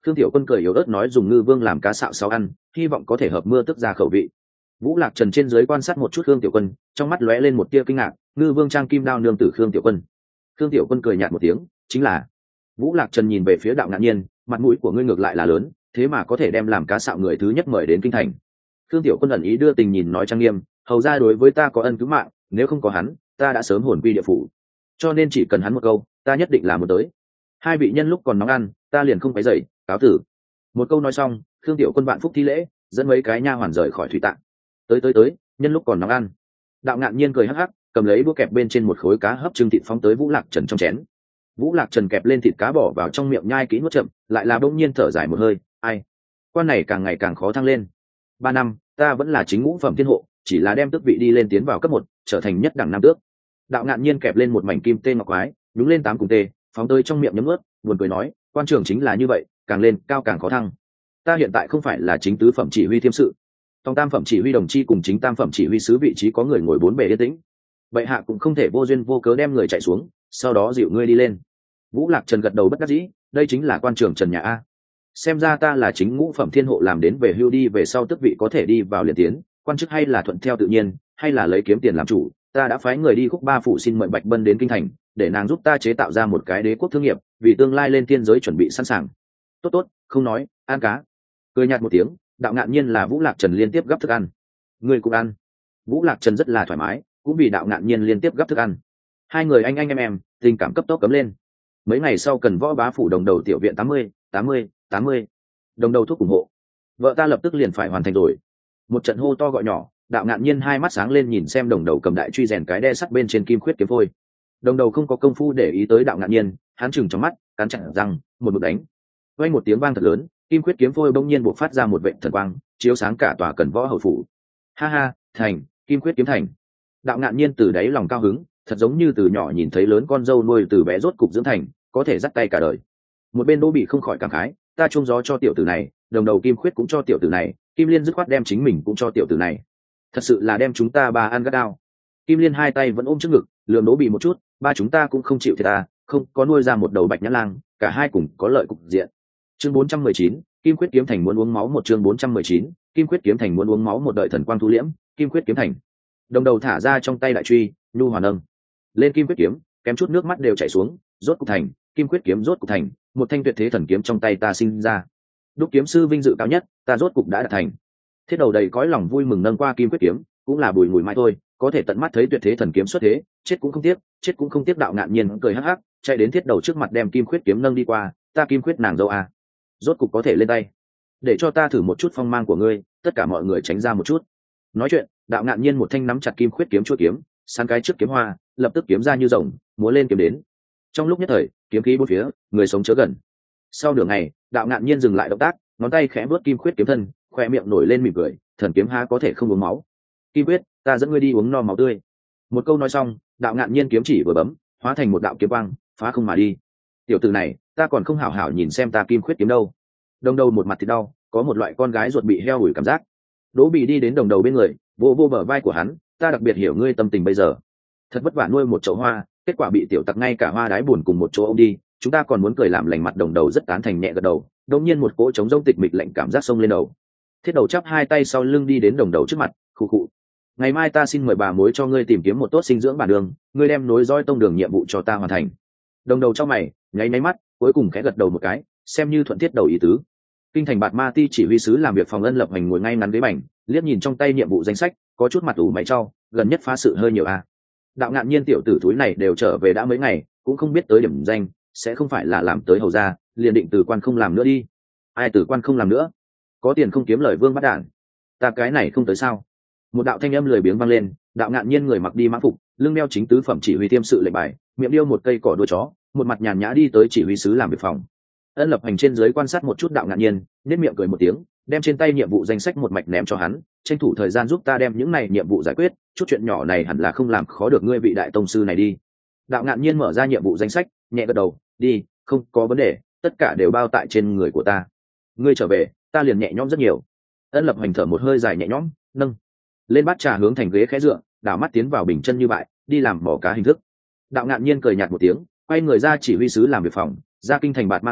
Speaker 1: Khương Tiểu Quân cười yếu ớt nói dùng ngư vương làm cá xạo sáu ăn, hy vọng có thể hợp mưa tức ra khẩu vị. Vũ Lạc Trần trên dưới quan sát một chút Khương Tiểu Quân, trong mắt lóe lên một tia kinh ngạc, ngư vương trang kim đao nương tử Khương Tiểu Quân. Khương Tiểu Quân cười nhạt một tiếng, chính là. Vũ Lạc Trần nhìn về phía Đạo Ngạn Nhiên, mặt mũi của ngươi ngược lại là lớn, thế mà có thể đem làm cá xạo người thứ nhất mời đến kinh thành. Khương Tiểu Quân ẩn ý đưa tình nhìn nói trang nghiêm, hầu ra đối với ta có ân cứu mạng, nếu không có hắn, ta đã sớm hồn quy địa phủ. Cho nên chỉ cần hắn một câu, ta nhất định là một tới. Hai vị nhân lúc còn nóng ăn, ta liền không phải dậy, cáo tử. Một câu nói xong, Khương Tiểu Quân vạn phúc thi lễ, dẫn mấy cái nha hoàn rời khỏi thủy tạng. Tới tới tới, nhân lúc còn nóng ăn. Đạo Ngạn Nhiên cười hắc hắc, cầm lấy đũa kẹp bên trên một khối cá hấp trưng thịt phóng tới Vũ Lạc Trần trong chén. Vũ Lạc Trần kẹp lên thịt cá bỏ vào trong miệng nhai kỹ nuốt chậm, lại là bỗng nhiên thở dài một hơi, ai, quan này càng ngày càng khó thăng lên. Ba năm, ta vẫn là chính ngũ phẩm thiên hộ, chỉ là đem tước vị đi lên tiến vào cấp một, trở thành nhất đẳng nam tước. Đạo Ngạn Nhiên kẹp lên một mảnh kim tê ngọc quái, nhúng lên tám cùng tê, phóng tới trong miệng nhấm nuốt, buồn cười nói, quan trường chính là như vậy, càng lên cao càng khó thăng. Ta hiện tại không phải là chính tứ phẩm chỉ huy thiêm sự, trong tam phẩm chỉ huy đồng chi cùng chính tam phẩm chỉ huy sứ vị trí có người ngồi bốn bề yên tĩnh, bệ hạ cũng không thể vô duyên vô cớ đem người chạy xuống, sau đó dịu ngươi đi lên. Vũ Lạc Trần gật đầu bất đắc dĩ, đây chính là quan trường Trần nhà a. Xem ra ta là chính ngũ phẩm thiên hộ làm đến về hưu đi về sau tước vị có thể đi vào liền tiến, quan chức hay là thuận theo tự nhiên, hay là lấy kiếm tiền làm chủ. Ta đã phái người đi khúc ba phủ xin mời Bạch Bân đến kinh thành, để nàng giúp ta chế tạo ra một cái đế quốc thương nghiệp, vì tương lai lên thiên giới chuẩn bị sẵn sàng. Tốt tốt, không nói, ăn cá. Cười nhạt một tiếng, Đạo Ngạn Nhiên là Vũ Lạc Trần liên tiếp gấp thức ăn. Người cũng ăn. Vũ Lạc Trần rất là thoải mái, cũng vì Đạo Ngạn Nhiên liên tiếp gấp thức ăn. Hai người anh anh em em, tình cảm cấp tốc cấm lên. Mấy ngày sau cần võ bá phủ đồng đầu tiểu viện tám mươi, tám mươi, tám mươi. Đồng đầu thuốc ủng hộ. Vợ ta lập tức liền phải hoàn thành rồi. Một trận hô to gọi nhỏ, Đạo Ngạn Nhiên hai mắt sáng lên nhìn xem đồng đầu cầm đại truy rèn cái đe sắt bên trên kim khuyết kiếm phôi. Đồng đầu không có công phu để ý tới Đạo Ngạn Nhiên, hắn chừng trong mắt, cắn chặt răng, một mực đánh. Vang một tiếng vang thật lớn, kim khuyết kiếm phôi bỗng nhiên bộc phát ra một vệt thần quang, chiếu sáng cả tòa Cần Võ hầu phủ. Ha ha, thành, kim khuyết kiếm thành. Đạo Ngạn Nhiên từ đáy lòng cao hứng, thật giống như từ nhỏ nhìn thấy lớn con dâu nuôi từ bé rốt cục dưỡng thành, có thể dắt tay cả đời. Một bên Đỗ Bị không khỏi cảm khái, ta chuông gió cho tiểu tử này, đồng đầu kim khuyết cũng cho tiểu tử này, Kim Liên dứt khoát đem chính mình cũng cho tiểu tử này. Thật sự là đem chúng ta ba ăn gắt đao. Kim Liên hai tay vẫn ôm trước ngực, lườm Đỗ Bị một chút, ba chúng ta cũng không chịu thiệt ta, không có nuôi ra một đầu bạch nhã lang, cả hai cùng có lợi cục diện. Chương bốn trăm mười chín, Kim Khuyết kiếm thành muốn uống máu một chương bốn trăm mười chín, Kim Khuyết kiếm thành muốn uống máu một đợi thần quang thu liễm, Kim Khuyết kiếm thành. Đồng đầu thả ra trong tay đại truy, nhu hòa nâng lên Kim Khuyết kiếm, kém chút nước mắt đều chảy xuống, rốt cục thành, Kim Khuyết kiếm rốt cục thành, một thanh tuyệt thế thần kiếm trong tay ta sinh ra. Đúc kiếm sư vinh dự cao nhất, ta rốt cục đã đạt thành. Thiết đầu đầy cõi lòng vui mừng nâng qua Kim Khuyết kiếm, cũng là bùi ngùi mai thôi, có thể tận mắt thấy tuyệt thế thần kiếm xuất thế, chết cũng không tiếc, chết cũng không tiếc. Đạo Ngạn Nhiên cười hắc hắc, chạy đến thiết đầu trước mặt đem Kim Khuyết kiếm nâng đi qua, ta Kim Khuyết nàng dâu à, rốt cục có thể lên tay, để cho ta thử một chút phong mang của ngươi. Tất cả mọi người tránh ra một chút. Nói chuyện, Đạo Ngạn Nhiên một thanh nắm chặt Kim Khuyết kiếm chuôi kiếm, sáng cái trước kiếm hoa, lập tức kiếm ra như rồng, múa lên kiếm đến. Trong lúc nhất thời, kiếm khí bốn phía, người sống chớ gần. Sau nửa ngày, Đạo Ngạn Nhiên dừng lại động tác, ngón tay khẽ vuốt Kim Khuyết kiếm thân, khoe miệng nổi lên mỉm cười, thần kiếm há có thể không uống máu. Kim Khuyết, ta dẫn ngươi đi uống no máu tươi. Một câu nói xong, Đạo Ngạn Nhiên kiếm chỉ vừa bấm, hóa thành một đạo kiếm quang, phá không mà đi. Tiểu tử này, ta còn không hảo hảo nhìn xem ta Kim Khuyết kiếm đâu. Đồng đầu một mặt thì đau, có một loại con gái ruột bị heo ủi cảm giác. Đỗ Bị đi đến đồng đầu bên người, vô vô bờ vai của hắn, ta đặc biệt hiểu ngươi tâm tình bây giờ. Thật vất vả nuôi một chậu hoa, kết quả bị tiểu tặc ngay cả hoa đái buồn cùng một chỗ ông đi, chúng ta còn muốn cười làm lành. Mặt đồng đầu rất tán thành nhẹ gật đầu, đột nhiên một cỗ trống rỗng tịch mịch lạnh cảm giác xông lên đầu. Thiết đầu chắp hai tay sau lưng đi đến đồng đầu trước mặt, khụ khụ. Ngày mai ta xin mời bà mối cho ngươi tìm kiếm một tốt sinh dưỡng bản đường, ngươi đem nối dõi tông đường nhiệm vụ cho ta hoàn thành. Đồng đầu trong mày, nháy nháy mắt, cuối cùng khẽ gật đầu một cái, xem như thuận thiết đầu ý tứ. Kinh thành Bạt Ma Ti chỉ huy sứ làm việc phòng Ân Lập Hành ngồi ngay ngắn ghế bành, liếc nhìn trong tay nhiệm vụ danh sách, có chút mặt ủ mày trao, gần nhất phá sự hơi nhiều à. Đạo Ngạn Nhiên tiểu tử thúi này đều trở về đã mấy ngày, cũng không biết tới điểm danh, sẽ không phải là làm tới hầu ra, liền định từ quan không làm nữa đi. Ai từ quan không làm nữa? Có tiền không kiếm lời vương bắt đản. Ta cái này không tới sao? Một đạo thanh âm lười biếng vang lên, Đạo Ngạn Nhiên người mặc đi mã phục, lưng đeo chính tứ phẩm chỉ huy tiêm sự lệnh bài, miệng điêu một cây cỏ đuôi chó, một mặt nhàn nhã đi tới chỉ huy sứ làm việc phòng. Ân Lập Hành trên dưới quan sát một chút Đạo Ngạn Nhiên, nét miệng cười một tiếng, đem trên tay nhiệm vụ danh sách một mạch ném cho hắn, tranh thủ thời gian giúp ta đem những này nhiệm vụ giải quyết, chút chuyện nhỏ này hẳn là không làm khó được ngươi vị đại tông sư này đi. Đạo Ngạn Nhiên mở ra nhiệm vụ danh sách, nhẹ gật đầu, đi, không có vấn đề, tất cả đều bao tại trên người của ta. Ngươi trở về, ta liền nhẹ nhõm rất nhiều. Ân Lập Hành thở một hơi dài nhẹ nhõm, nâng lên bát trà hướng thành ghế khẽ dựa, đảo mắt tiến vào bình chân như bại, đi làm mỏ cá hình thức. Đạo Ngạn Nhiên cười nhạt một tiếng, quay người ra chỉ huy sứ làm việc phòng, ra kinh thành Bạt Ma Ti,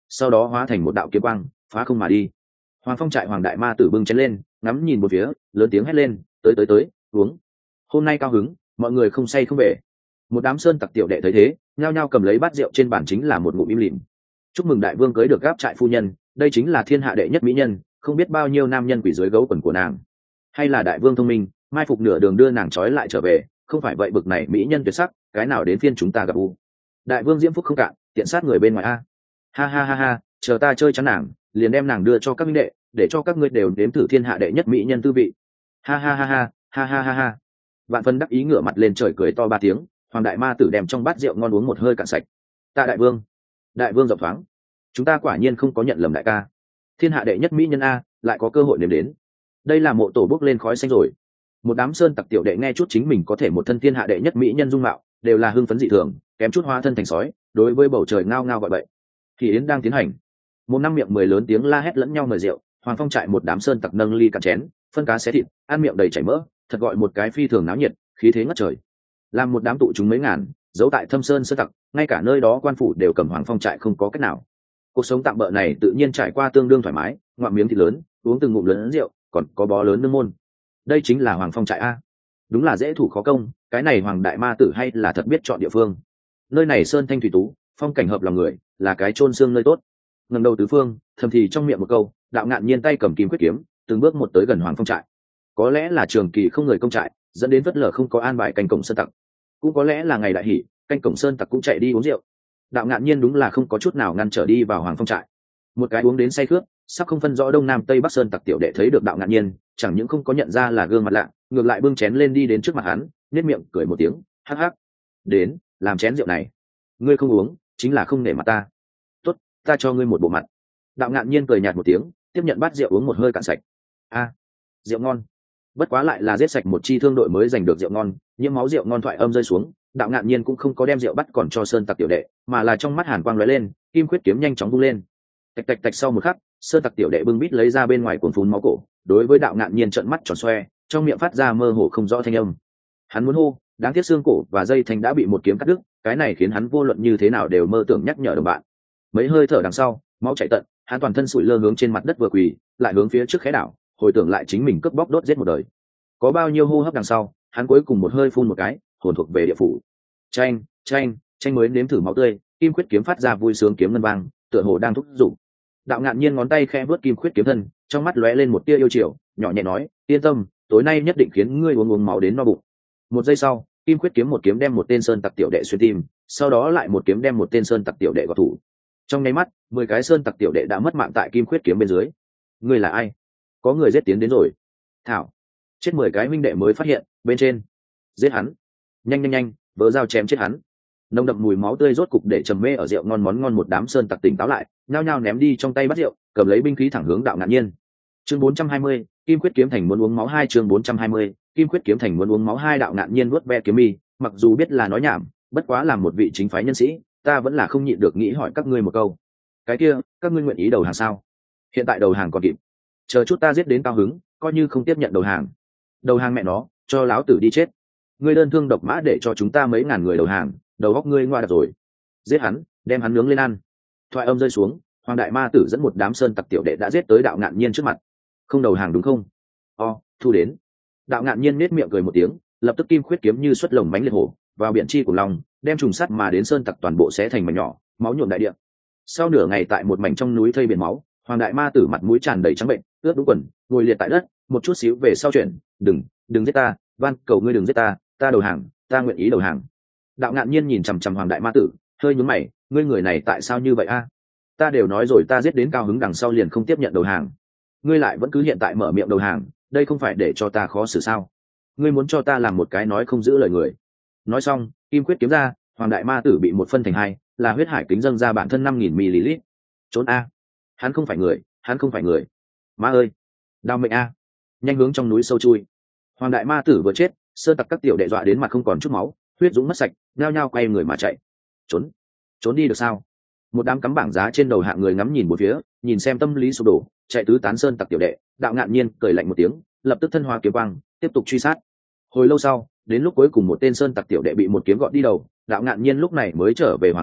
Speaker 1: sau đó hóa thành một đạo kiếm quang phá không mà đi. Hoàng Phong trại Hoàng Đại Ma Tử bưng chén lên, ngắm nhìn một phía, lớn tiếng hét lên, tới tới tới, uống. Hôm nay cao hứng, mọi người không say không về. Một đám sơn tặc tiểu đệ thấy thế, nhao nhao cầm lấy bát rượu trên bàn chính là một ngụm im lìm. Chúc mừng đại vương cưới được gáp trại phu nhân, đây chính là thiên hạ đệ nhất mỹ nhân, không biết bao nhiêu nam nhân quỷ dưới gấu quần của nàng. Hay là đại vương thông minh, mai phục nửa đường đưa nàng trói lại trở về, không phải vậy bực này mỹ nhân tuyệt sắc, cái nào đến phiên chúng ta gặp u. Đại vương diễm phúc không cạn, tiện sát người bên ngoài a. Ha ha ha ha, chờ ta chơi chán nàng, liền đem nàng đưa cho các minh đệ, để cho các ngươi đều nếm thử thiên hạ đệ nhất mỹ nhân tư vị. Ha ha ha ha, ha ha ha ha. Vạn Phân đắc ý ngửa mặt lên trời cười to ba tiếng, Hoàng Đại Ma Tử đem trong bát rượu ngon uống một hơi cạn sạch. Tạ đại vương, đại vương rộng thoáng, chúng ta quả nhiên không có nhận lầm đại ca. Thiên hạ đệ nhất mỹ nhân a, lại có cơ hội nếm đến. Đây là mộ tổ bốc lên khói xanh rồi. Một đám sơn tặc tiểu đệ nghe chút chính mình có thể một thân thiên hạ đệ nhất mỹ nhân dung mạo, đều là hưng phấn dị thường, kém chút hóa thân thành sói, đối với bầu trời ngao ngao gọi bậy. Thì yến đang tiến hành. Một năm miệng mười lớn tiếng la hét lẫn nhau mời rượu, Hoàng Phong trại một đám sơn tặc nâng ly cạn chén, phân cá xé thịt, ăn miệng đầy chảy mỡ, thật gọi một cái phi thường náo nhiệt, khí thế ngất trời. Làm một đám tụ chúng mấy ngàn, giấu tại thâm sơn sơn tặc, ngay cả nơi đó quan phủ đều cầm Hoàng Phong trại không có cách nào. Cuộc sống tạm bợ này tự nhiên trải qua tương đương thoải mái, ngoạm miếng thịt lớn, uống từng ngụm lớn rượu, còn có bó lớn nương môn. Đây chính là Hoàng Phong trại a. Đúng là dễ thủ khó công, cái này Hoàng Đại Ma Tử hay là thật biết chọn địa phương. Nơi này sơn thanh thủy tú, phong cảnh hợp lòng người, là cái chôn xương nơi tốt. Ngẩng đầu tứ phương, thầm thì trong miệng một câu, Đạo Ngạn Nhiên tay cầm kim quyết kiếm, từng bước một tới gần Hoàng Phong trại. Có lẽ là trường kỳ không người công trại, dẫn đến vất lở không có an bài canh cổng sơn tặc, cũng có lẽ là ngày đại hỷ, canh cổng sơn tặc cũng chạy đi uống rượu. Đạo Ngạn Nhiên đúng là không có chút nào ngăn trở đi vào Hoàng Phong trại. Một cái uống đến say khướt, sắp không phân rõ đông nam tây bắc sơn tặc tiểu đệ thấy được Đạo Ngạn Nhiên, chẳng những không có nhận ra là gương mặt lạ, ngược lại bưng chén lên đi đến trước mặt hắn, nhếch miệng cười một tiếng, hắc hắc, đến, làm chén rượu này. Ngươi không uống, chính là không nể mặt ta. Tốt, ta cho ngươi một bộ mặt. Đạo Ngạn Nhiên cười nhạt một tiếng, tiếp nhận bát rượu uống một hơi cạn sạch. A, rượu ngon. Bất quá lại là giết sạch một chi thương đội mới giành được rượu ngon, nhiễm máu rượu ngon thoại âm rơi xuống, Đạo Ngạn Nhiên cũng không có đem rượu bắt còn cho sơn tặc tiểu đệ, mà là trong mắt hàn quang lóe lên, kim quyết kiếm nhanh chóng vung lên. Tạch tạch tạch, sau một khắc, sơn tặc tiểu đệ bưng bít lấy ra bên ngoài cuồn phún máu cổ, đối với Đạo Ngạn Nhiên trợn mắt tròn xoe, trong miệng phát ra mơ hồ không rõ thanh âm. Hắn muốn hô, đáng tiếc xương cổ và dây thành đã bị một kiếm cắt đứt, cái này khiến hắn vô luận như thế nào đều mơ tưởng nhắc nhở đồng bạn. Mấy hơi thở đằng sau, máu chảy tận, hắn toàn thân sụi lơ hướng trên mặt đất vừa quỳ, lại hướng phía trước khẽ đảo, hồi tưởng lại chính mình cướp bóc đốt giết một đời. Có bao nhiêu hô hấp đằng sau, hắn cuối cùng một hơi phun một cái, hồn thuộc về địa phủ. Chanh, chanh, chanh mới nếm thử máu tươi, kim quyết kiếm phát ra vui sướng kiếm ngân vang, tựa hồ đang thúc giục. Đạo Ngạn Nhiên ngón tay khẽ vớt kim quyết kiếm thân, trong mắt lóe lên một tia yêu chiều, nhỏ nhẹ nói, yên tâm, tối nay nhất định khiến ngươi uống uống máu đến no bụng. Một giây sau, kim quyết kiếm một kiếm đem một tên sơn tặc tiểu đệ xuyên tim, sau đó lại một kiếm đem một tên sơn tặc tiểu đệ gọt thủ. Trong nháy mắt, mười cái sơn tặc tiểu đệ đã mất mạng tại kim quyết kiếm bên dưới. Ngươi là ai? Có người giết tiến đến rồi. Thảo, chết mười cái huynh đệ mới phát hiện, bên trên. Giết hắn. Nhanh nhanh nhanh, vỡ dao chém chết hắn. Nồng đậm mùi máu tươi rốt cục để trầm mê ở rượu ngon món ngon một đám sơn tặc tỉnh táo lại, nhao nhao ném đi trong tay bát rượu, cầm lấy binh khí thẳng hướng Đạo Ngạn Nhiên. Chương bốn trăm hai mươi, Kim quyết kiếm thành muốn uống máu hai. Chương bốn trăm hai mươi, Kim quyết kiếm thành muốn uống máu hai. Đạo Ngạn Nhiên vuốt ve kiếm mi, mặc dù biết là nói nhảm, bất quá làm một vị chính phái nhân sĩ, ta vẫn là không nhịn được nghĩ hỏi các ngươi một câu. Cái kia, các ngươi nguyện ý đầu hàng sao? Hiện tại đầu hàng còn kịp, chờ chút ta giết đến cao hứng, coi như không tiếp nhận đầu hàng. Đầu hàng mẹ nó, cho láo tử đi chết. Ngươi đơn thương độc mã để cho chúng ta mấy ngàn người đầu hàng, đầu góc ngươi ngoa đặt rồi. Giết hắn, đem hắn nướng lên ăn. Thoại âm rơi xuống, Hoàng Đại Ma Tử dẫn một đám sơn tặc tiểu đệ đã giết tới Đạo Ngạn Nhiên trước mặt. Không đầu hàng đúng không? O, thu đến. Đạo Ngạn Nhiên nết miệng cười một tiếng, lập tức kim khuyết kiếm như xuất lồng mánh liệt hổ, vào biển chi của lòng, đem trùng sắt mà đến sơn tặc toàn bộ xé thành mảnh nhỏ, máu nhuộm đại địa. Sau nửa ngày tại một mảnh trong núi thây biển máu, Hoàng Đại Ma Tử mặt mũi tràn đầy trắng bệnh, ướt đúng quần, ngồi liệt tại đất, một chút xíu về sau chuyển, đừng, đừng giết ta, van cầu ngươi đừng giết ta, ta đầu hàng, ta nguyện ý đầu hàng. Đạo Ngạn Nhiên nhìn chằm chằm Hoàng Đại Ma Tử, hơi nhướng mày, ngươi người này tại sao như vậy a? Ta đều nói rồi, ta giết đến cao hứng đằng sau liền không tiếp nhận đầu hàng, ngươi lại vẫn cứ hiện tại mở miệng đầu hàng, đây không phải để cho ta khó xử sao? Ngươi muốn cho ta làm một cái nói không giữ lời người. Nói xong, kim quyết kiếm ra, Hoàng Đại Ma Tử bị một phân thành hai, là huyết hải kính dâng ra bản thân năm nghìn mi-li-lít. Trốn a, hắn không phải người, hắn không phải người. Ma ơi, đao mệnh a, nhanh hướng trong núi sâu chui. Hoàng Đại Ma Tử vừa chết, sơn tặc các tiểu đệ dọa đến mặt không còn chút máu, huyết dũng mất sạch, nhao nhao quay người mà chạy. Trốn, trốn đi được sao? Một đám cắm bảng giá trên đầu hạng người ngắm nhìn một phía, nhìn xem tâm lý sụp đổ, chạy tứ tán sơn tặc tiểu đệ. Đạo Ngạn Nhiên cười lạnh một tiếng, lập tức thân hóa kiếm quang, tiếp tục truy sát. Hồi lâu sau, đến lúc cuối cùng một tên sơn tặc tiểu đệ bị một kiếm gọt đi đầu, Đạo Ngạn Nhiên lúc này mới trở về Hoàng Phong trại,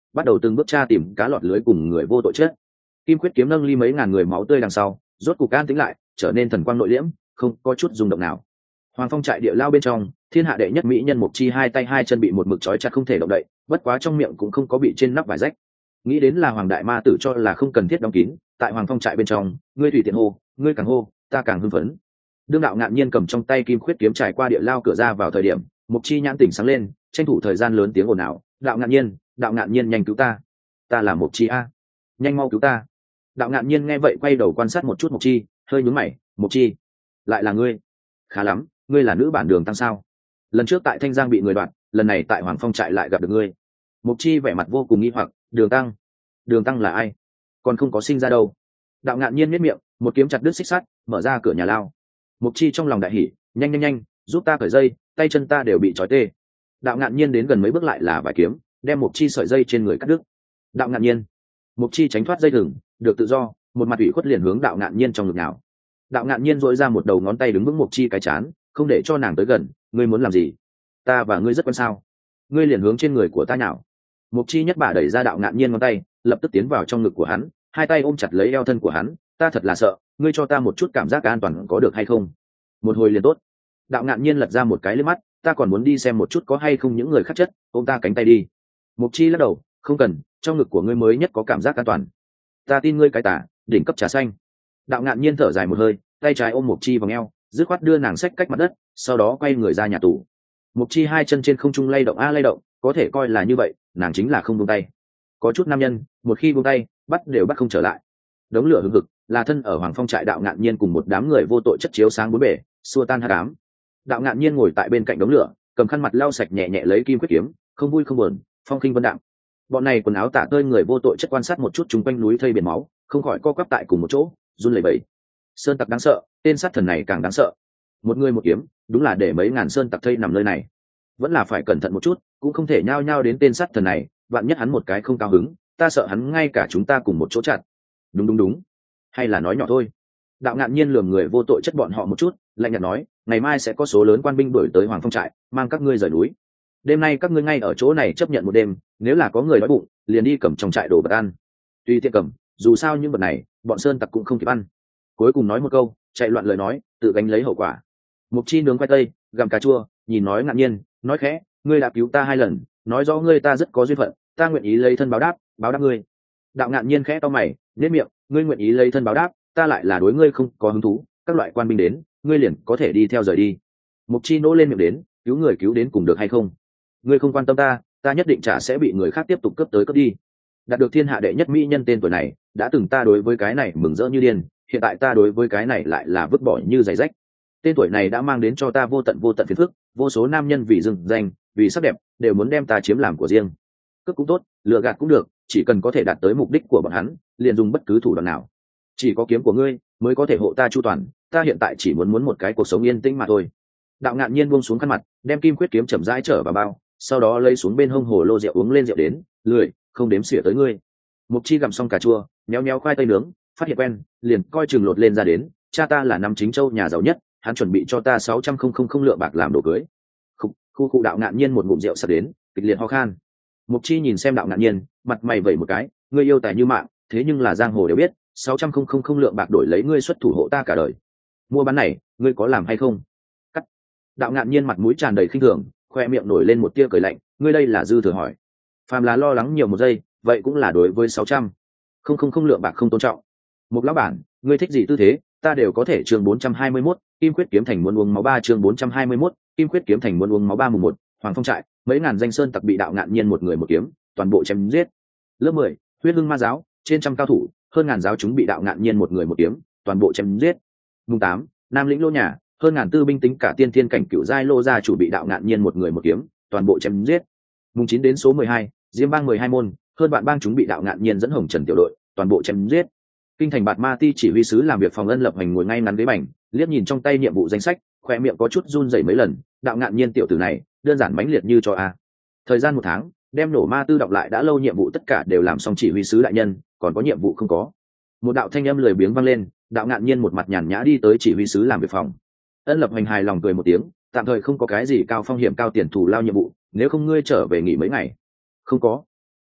Speaker 1: bắt đầu từng bước tra tìm cá lọt lưới cùng người vô tội chết. Kim Quyết kiếm nâng ly mấy ngàn người máu tươi đằng sau, rốt cục an tĩnh lại, trở nên thần quang nội liễm, không có chút rung động nào. Hoàng Phong trại địa lao bên trong, thiên hạ đệ nhất mỹ nhân Mộc Chi hai tay hai chân bị một mực trói chặt không thể động đậy, bất quá trong miệng cũng không có bị trên nắp vải rách. Nghĩ đến là Hoàng đại ma tử cho là không cần thiết đóng kín, tại Hoàng Phong trại bên trong, ngươi tùy tiện hô, ngươi càng hô, ta càng hưng phấn. Đương đạo ngạn nhiên cầm trong tay Kim Khuyết kiếm trải qua địa lao cửa ra vào thời điểm, Mộc Chi nhãn tỉnh sáng lên, tranh thủ thời gian lớn tiếng ồn ào, đạo ngạn nhiên, đạo ngạn nhiên nhanh cứu ta, ta là Mộc Chi a, nhanh mau cứu ta. Đạo ngạn nhiên nghe vậy quay đầu quan sát một chút Mộc Chi, hơi nhướng mày, Mộc Chi, lại là ngươi, khá lắm, ngươi là nữ bản đường tăng sao? Lần trước tại Thanh Giang bị người đoạt, lần này tại Hoàng Phong trại lại gặp được ngươi. Mộc Chi vẻ mặt vô cùng nghi hoặc, đường tăng, đường tăng là ai? Còn không có sinh ra đâu. Đạo ngạn nhiên nhếch miệng, một kiếm chặt đứt xích sắt, mở ra cửa nhà lao. Mộc Chi trong lòng đại hỉ, nhanh nhanh nhanh, giúp ta cởi dây, tay chân ta đều bị trói tê. Đạo ngạn nhiên đến gần mấy bước lại là vài kiếm, đem Mộc Chi sợi dây trên người cắt đứt. Đạo ngạn nhiên, Mộc Chi tránh thoát dây thừng, được tự do, một mặt ủy khuất liền hướng đạo ngạn nhiên trong ngực nào. Đạo ngạn nhiên dội ra một đầu ngón tay đứng vững Mộc Chi cái chán, không để cho nàng tới gần. Ngươi muốn làm gì? Ta và ngươi rất quen sao? Ngươi liền hướng trên người của ta nhào. Mộc Chi nhất bả đẩy ra đạo ngạn nhiên ngón tay, lập tức tiến vào trong ngực của hắn, hai tay ôm chặt lấy eo thân của hắn. Ta thật là sợ, ngươi cho ta một chút cảm giác an toàn có được hay không? Một hồi liền tốt. Đạo ngạn nhiên lật ra một cái liếc mắt, ta còn muốn đi xem một chút có hay không những người khác chất, ôm ta cánh tay đi. Mộc Chi lắc đầu, không cần, trong ngực của ngươi mới nhất có cảm giác an toàn. Ta tin ngươi cái tả, đỉnh cấp trà xanh. Đạo ngạn nhiên thở dài một hơi, tay trái ôm Mộc Chi vào eo, dứt khoát đưa nàng xách cách mặt đất, sau đó quay người ra nhà tù. Mộc Chi hai chân trên không trung lay động a lay động, có thể coi là như vậy, nàng chính là không buông tay. Có chút nam nhân, một khi buông tay, bắt đều bắt không trở lại. Đống lửa hừng hực, là thân ở Hoàng Phong trại đạo ngạn nhiên cùng một đám người vô tội chất chiếu sáng bốn bể, xua tan hắc ám. Đạo ngạn nhiên ngồi tại bên cạnh đống lửa, cầm khăn mặt lau sạch nhẹ nhẹ lấy Kim Quyết kiếm, không vui không buồn, phong khinh vân đạm. Bọn này quần áo tả tơi người vô tội chất quan sát một chút chung quanh núi thây biển máu, không khỏi co quắp tại cùng một chỗ, run lẩy bẩy. Sơn tặc đáng sợ, tên sát thần này càng đáng sợ. Một người một kiếm, đúng là để mấy ngàn sơn tặc thây nằm nơi này. Vẫn là phải cẩn thận một chút, cũng không thể nhao nhao đến tên sát thần này, vạn nhất hắn một cái không cao hứng, ta sợ hắn ngay cả chúng ta cùng một chỗ chặt. Đúng đúng đúng, hay là nói nhỏ thôi. Đạo ngạn nhiên lườm người vô tội chất bọn họ một chút, lạnh nhạt nói, ngày mai sẽ có số lớn quan binh đuổi tới Hoàng Phong trại, mang các ngươi rời núi. Đêm nay các ngươi ngay ở chỗ này chấp nhận một đêm, nếu là có người đói bụng, liền đi cầm trong trại đồ vật ăn. Tuy tiện cầm, dù sao những vật này, bọn sơn tặc cũng không kịp ăn. Cuối cùng nói một câu, chạy loạn lời nói, tự gánh lấy hậu quả. Mộc Chi nướng khoai tây, gặm cà chua, nhìn nói ngạn nhiên, nói khẽ, ngươi đã cứu ta hai lần, nói rõ ngươi ta rất có duyên phận, ta nguyện ý lấy thân báo đáp, báo đáp ngươi. Đạo ngạn nhiên khẽ to mày, nhếch miệng, ngươi nguyện ý lấy thân báo đáp, ta lại là đối ngươi không có hứng thú, các loại quan binh đến, ngươi liền có thể đi theo rời đi. Mộc Chi nỗ lên miệng đến, cứu người cứu đến cùng được hay không? Ngươi không quan tâm ta, ta nhất định trả sẽ bị người khác tiếp tục cướp tới cướp đi. Đạt được thiên hạ đệ nhất mỹ nhân tên tuổi này, đã từng ta đối với cái này mừng rỡ như điên, hiện tại ta đối với cái này lại là vứt bỏ như giày rách. Tên tuổi này đã mang đến cho ta vô tận vô tận phiền phức, vô số nam nhân vì dừng danh, vì sắc đẹp, đều muốn đem ta chiếm làm của riêng. Cướp cũng tốt, lừa gạt cũng được, chỉ cần có thể đạt tới mục đích của bọn hắn, liền dùng bất cứ thủ đoạn nào. Chỉ có kiếm của ngươi mới có thể hộ ta chu toàn, ta hiện tại chỉ muốn muốn một cái cuộc sống yên tĩnh mà thôi. Đạo ngạn nhiên buông xuống khăn mặt, đem Kim Quyết kiếm chậm rãi trở vào bao, sau đó lấy xuống bên hông hồ lô rượu uống lên rượu đến, lười, không đếm xỉa tới ngươi. Mộc Chi gặm xong cà chua, méo méo khoai tây nướng, phát hiện quen, liền coi chừng lột lên ra đến, cha ta là năm chính châu nhà giàu nhất, hắn chuẩn bị cho ta sáu trăm không không không lượng bạc làm đồ cưới. Khu khu khu đạo ngạn nhiên một ngụm rượu sặc đến, kịch liệt ho khan. Mộc Chi nhìn xem đạo ngạn nhiên, mặt mày vẩy một cái, ngươi yêu tài như mạng, thế nhưng là giang hồ đều biết, sáu trăm không không không lượng bạc đổi lấy ngươi xuất thủ hộ ta cả đời. Mua bán này, ngươi có làm hay không? Cắt. Đạo ngạn nhiên mặt mũi tràn đầy khinh thường, khoe miệng nổi lên một tia cười lạnh, ngươi đây là dư thừa hỏi. Phàm là lo lắng nhiều một giây, vậy cũng là đối với sáu trăm không không không lượng bạc không tôn trọng. Một lão bản, ngươi thích gì tư thế, ta đều có thể. Chương bốn trăm hai mươi mốt, Kim Quyết kiếm thành muốn uống máu ba. Chương bốn trăm hai mươi mốt, Kim Quyết kiếm thành muốn uống máu ba. Mùng một, Hoàng Phong trại, mấy ngàn danh sơn tặc bị đạo ngạn nhiên một người một kiếm, toàn bộ chém giết. Lớp mười, Huyết Hưng Ma giáo, trên trăm cao thủ, hơn ngàn giáo chúng bị đạo ngạn nhiên một người một kiếm, toàn bộ chém giết. Mùng tám, Nam lĩnh lô nhà, hơn ngàn tư binh tính cả tiên thiên cảnh cửu giai lô gia chủ bị đạo ngạn nhiên một người một kiếm, toàn bộ chém giết. Mùng chín đến số mười hai, Diêm bang mười hai môn, hơn bạn bang chúng bị đạo ngạn nhiên dẫn hồng trần tiểu đội, toàn bộ chém giết. Kinh thành Bạt Ma Ti chỉ huy sứ làm việc phòng ân lập hành ngồi ngay ngắn ghế bành, liếc nhìn trong tay nhiệm vụ danh sách, khoe miệng có chút run rẩy mấy lần, đạo ngạn nhiên tiểu tử này, đơn giản mãnh liệt như cho a. Thời gian một tháng, đem nổ ma tư đọc lại đã lâu nhiệm vụ tất cả đều làm xong chỉ huy sứ đại nhân, còn có nhiệm vụ không có. Một đạo thanh âm lười biếng vang lên, đạo ngạn nhiên một mặt nhàn nhã đi tới chỉ huy sứ làm việc phòng. Ân lập hành hài lòng cười một tiếng, tạm thời không có cái gì cao phong hiểm cao tiền thù lao nhiệm vụ, nếu không ngươi trở về nghỉ mấy ngày. Không có.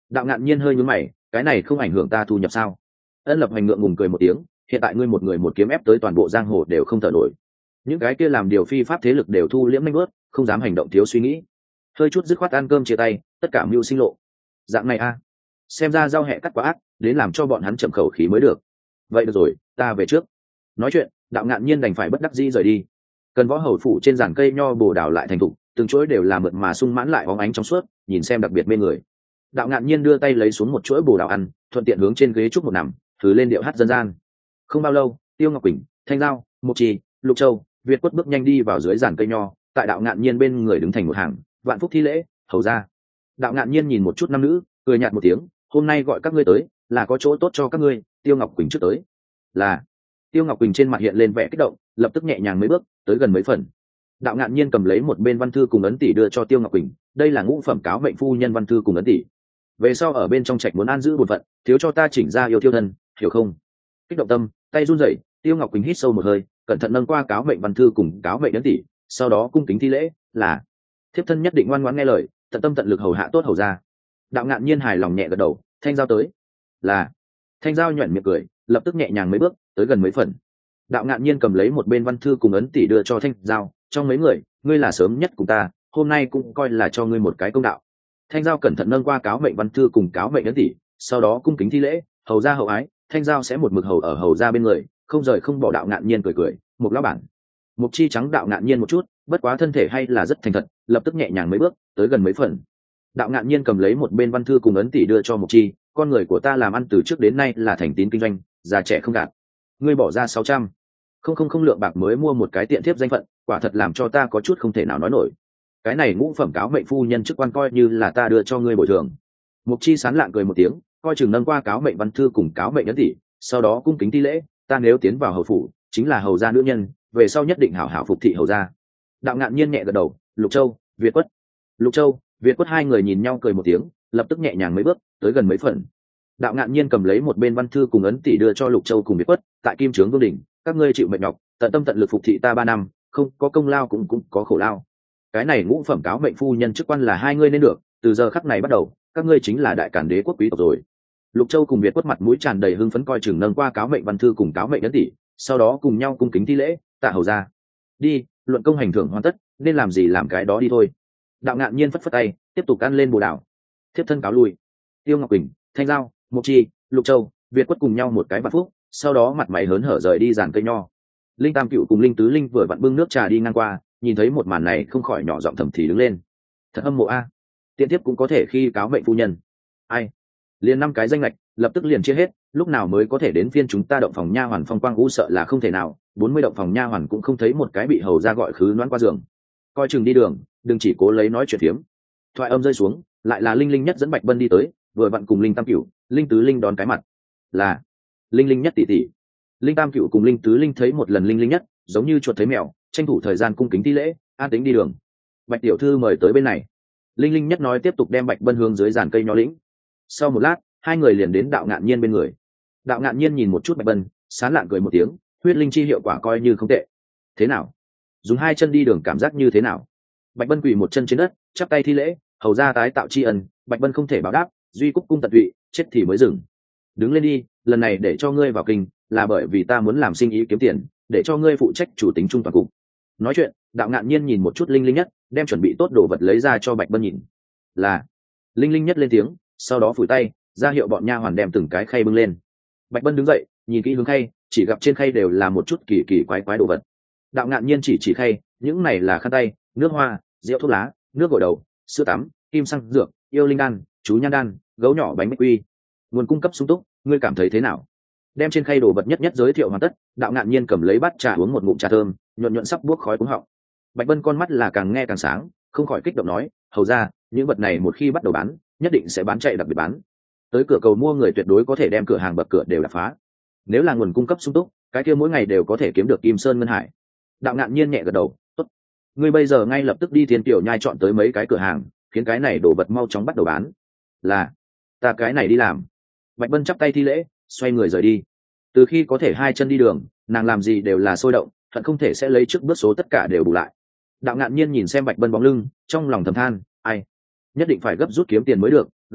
Speaker 1: Đạo Ngạn Nhiên hơi nhướng mày, cái này không ảnh hưởng ta thu nhập sao? Ân Lập Hành ngượng ngùng cười một tiếng, hiện tại ngươi một người một kiếm ép tới toàn bộ giang hồ đều không thở nổi. Những cái kia làm điều phi pháp thế lực đều thu liễm nhanh bớt, không dám hành động thiếu suy nghĩ. Hơi chút dứt khoát ăn cơm chia tay, tất cả mưu sinh lộ. Dạng này a, xem ra giao hẹ cắt quá ác, đến làm cho bọn hắn chậm khẩu khí mới được. Vậy được rồi, ta về trước. Nói chuyện, Đạo Ngạn Nhiên đành phải bất đắc dĩ rời đi. Cần Võ Hầu phủ trên giàn cây nho bồ đào lại thành thục, từng chuỗi đều là mượt mà sung mãn lại bóng ánh trong suốt, nhìn xem đặc biệt mê người. Đạo Ngạn Nhiên đưa tay lấy xuống một chuỗi bồ đào ăn, thuận tiện hướng trên ghế trúc một nằm, thử lên điệu hát dân gian. Không bao lâu, Tiêu Ngọc Quỳnh, Thanh Giao, Mục Trì, Lục Châu, Việt Quất bước nhanh đi vào dưới giàn cây nho, tại Đạo Ngạn Nhiên bên người đứng thành một hàng, vạn phúc thi lễ, hầu ra. Đạo Ngạn Nhiên nhìn một chút nam nữ, cười nhạt một tiếng, hôm nay gọi các ngươi tới, là có chỗ tốt cho các ngươi. Tiêu Ngọc Quỳnh trước tới. Là. Tiêu Ngọc Quỳnh trên mặt hiện lên vẻ kích động, lập tức nhẹ nhàng mấy bước, tới gần mấy phần. Đạo Ngạn Nhiên cầm lấy một bên văn thư cùng ấn tỷ đưa cho Tiêu Ngọc Quỳnh, đây là ngũ phẩm cáo mệnh phu nhân văn thư cùng ấn tỷ. Về sau ở bên trong trạch muốn an giữ bổn phận, thiếu cho ta chỉnh ra yêu thiêu thân, hiểu không? Kích động tâm, tay run rẩy, Tiêu Ngọc Quỳnh hít sâu một hơi, cẩn thận nâng qua cáo mệnh văn thư cùng cáo mệnh ấn tỷ, sau đó cung kính thi lễ, là thiếp thân nhất định ngoan ngoãn nghe lời, tận tâm tận lực hầu hạ tốt hầu gia. Đạo Ngạn Nhiên hài lòng nhẹ gật đầu, Thanh Giao tới. Là. Thanh Giao nhuyễn miệng cười, lập tức nhẹ nhàng mấy bước, tới gần mấy phần. Đạo Ngạn Nhiên cầm lấy một bên văn thư cùng ấn tỷ đưa cho Thanh Giao, trong mấy người, ngươi là sớm nhất cùng ta, hôm nay cũng coi là cho ngươi một cái công đạo. Thanh Giao cẩn thận nâng qua cáo mệnh văn thư cùng cáo mệnh ấn tỷ, sau đó cung kính thi lễ, hầu gia hậu ái, Thanh Giao sẽ một mực hầu ở hầu gia bên người, không rời không bỏ. Đạo Ngạn Nhiên cười cười, một lão bản. Mục Chi trắng Đạo Ngạn Nhiên một chút, bất quá thân thể hay là rất thành thật, lập tức nhẹ nhàng mấy bước, tới gần mấy phần. Đạo Ngạn Nhiên cầm lấy một bên văn thư cùng ấn tỷ đưa cho Mục Chi, con người của ta làm ăn từ trước đến nay là thành tín kinh doanh, già trẻ không gạt. Ngươi bỏ ra sáu trăm, không không không lượng bạc mới mua một cái tiện thiếp danh phận, quả thật làm cho ta có chút không thể nào nói nổi. Cái này ngũ phẩm cáo mệnh phu nhân chức quan coi như là ta đưa cho ngươi bồi thường. Mục Chi sán lạng cười một tiếng, coi chừng nâng qua cáo mệnh văn thư cùng cáo mệnh ấn tỷ, sau đó cung kính thi lễ, ta nếu tiến vào hầu phủ, chính là hầu gia nữ nhân, về sau nhất định hảo hảo phục thị hầu gia. Đạo Ngạn Nhiên nhẹ gật đầu, Lục Châu, Việt Quất. Lục Châu, Việt Quất hai người nhìn nhau cười một tiếng, lập tức nhẹ nhàng mấy bước, tới gần mấy phần. Đạo Ngạn Nhiên cầm lấy một bên văn thư cùng ấn tỷ đưa cho Lục Châu cùng Việt Quất, tại Kim Trướng Vương đỉnh, các ngươi chịu mệt nhọc, tận tâm tận lực phục thị ta ba năm, không có công lao cũng cũng có khổ lao. Cái này ngũ phẩm cáo mệnh phu nhân chức quan là hai ngươi nên được, từ giờ khắc này bắt đầu, các ngươi chính là đại cản đế quốc quý tộc rồi. Lục Châu cùng Việt Quất mặt mũi tràn đầy hưng phấn coi chừng nâng qua cáo mệnh văn thư cùng cáo mệnh ấn tỷ, sau đó cùng nhau cung kính thi lễ, tạ hầu ra. Đi, luận công hành thưởng hoàn tất, nên làm gì làm cái đó đi thôi. Đạo Ngạn Nhiên phất phất tay, tiếp tục ăn lên bồ đào. Thiếp thân cáo lui. Tiêu Ngọc Quỳnh, Thanh Giao, Mục Chi, Lục Châu, Việt Quất cùng nhau một cái vạn phúc, sau đó mặt mày hớn hở rời đi giàn cây nho. Linh Tam Cựu cùng Linh Tứ Linh vừa vặn bưng nước trà đi ngang qua, nhìn thấy một màn này không khỏi nhỏ giọng thầm thì đứng lên. Thật âm mộ a, tiện tiếp cũng có thể khi cáo mệnh phu nhân. Ai? Liền năm cái danh lệch, lập tức liền chia hết, lúc nào mới có thể đến phiên chúng ta động phòng nha hoàn phong quang u sợ là không thể nào, bốn mươi động phòng nha hoàn cũng không thấy một cái bị hầu ra gọi khứ noãn qua giường. Coi chừng đi đường, đừng chỉ cố lấy nói chuyện phiếm. Thoại âm rơi xuống, lại là Linh Linh Nhất dẫn Bạch Bân đi tới, vừa vặn cùng Linh Tam Cửu, Linh Tứ Linh đón cái mặt. Là Linh Linh Nhất tỷ tỷ. Linh Tam Cửu cùng Linh Tứ Linh thấy một lần Linh Linh Nhất, giống như chuột thấy mèo, tranh thủ thời gian cung kính thi lễ, an tính đi đường. Bạch tiểu thư mời tới bên này. Linh Linh Nhất nói tiếp tục đem Bạch Bân hướng dưới giàn cây nho lĩnh. Sau một lát, hai người liền đến Đạo Ngạn Nhiên bên người. Đạo Ngạn Nhiên nhìn một chút Bạch Bân, sán lạng cười một tiếng, huyết linh chi hiệu quả coi như không tệ. Thế nào? Dùng hai chân đi đường cảm giác như thế nào? Bạch Bân quỳ một chân trên đất, chắp tay thi lễ, hầu ra tái tạo tri ân. Bạch Bân không thể báo đáp, duy cúc cung tận tụy, chết thì mới dừng. Đứng lên đi, lần này để cho ngươi vào kinh, là bởi vì ta muốn làm sinh ý kiếm tiền, để cho ngươi phụ trách chủ tính trung toàn cục. Nói chuyện, Đạo Ngạn Nhiên nhìn một chút Linh Linh Nhất, đem chuẩn bị tốt đồ vật lấy ra cho Bạch Bân nhìn. Là Linh Linh Nhất lên tiếng, sau đó phủi tay, ra hiệu bọn nha hoàn đem từng cái khay bưng lên. Bạch Bân đứng dậy, nhìn kỹ hướng khay, chỉ gặp trên khay đều là một chút kỳ kỳ quái quái đồ vật. Đạo Ngạn Nhiên chỉ chỉ khay, những này là khăn tay, nước hoa, rượu thuốc lá, nước gội đầu, sữa tắm, kim xăng dược, yêu linh đan, chú nhan đan, gấu nhỏ bánh bích quy. Nguồn cung cấp sung túc, ngươi cảm thấy thế nào? Đem trên khay đồ vật nhất nhất giới thiệu hoàn tất, Đạo Ngạn Nhiên cầm lấy bát trà uống một ngụm trà thơm, nhuận nhuận sắp buốc khói cuống họng. Bạch Bân con mắt là càng nghe càng sáng, không khỏi kích động nói, hầu ra, những vật này một khi bắt đầu bán, nhất định sẽ bán chạy đặc biệt bán. Tới cửa cầu mua người tuyệt đối có thể đem cửa hàng bậc cửa đều đập phá. Nếu là nguồn cung cấp sung túc, cái kia mỗi ngày đều có thể kiếm được kim sơn ngân hải. Đạo Ngạn Nhiên nhẹ gật đầu, tốt. Ngươi bây giờ ngay lập tức đi Thiên Tiểu Nhai chọn tới mấy cái cửa hàng, khiến cái này đồ vật mau chóng bắt đầu bán. Là, ta cái này đi làm. Bạch Bân chắp tay thi lễ, xoay người rời đi. Từ khi có thể hai chân đi đường, nàng làm gì đều là sôi động, thật không thể sẽ lấy trước bước số tất cả đều bù lại. Đạo Ngạn Nhiên nhìn xem Bạch Bân bóng lưng, trong lòng thầm than, ai, nhất định phải gấp rút kiếm tiền mới được,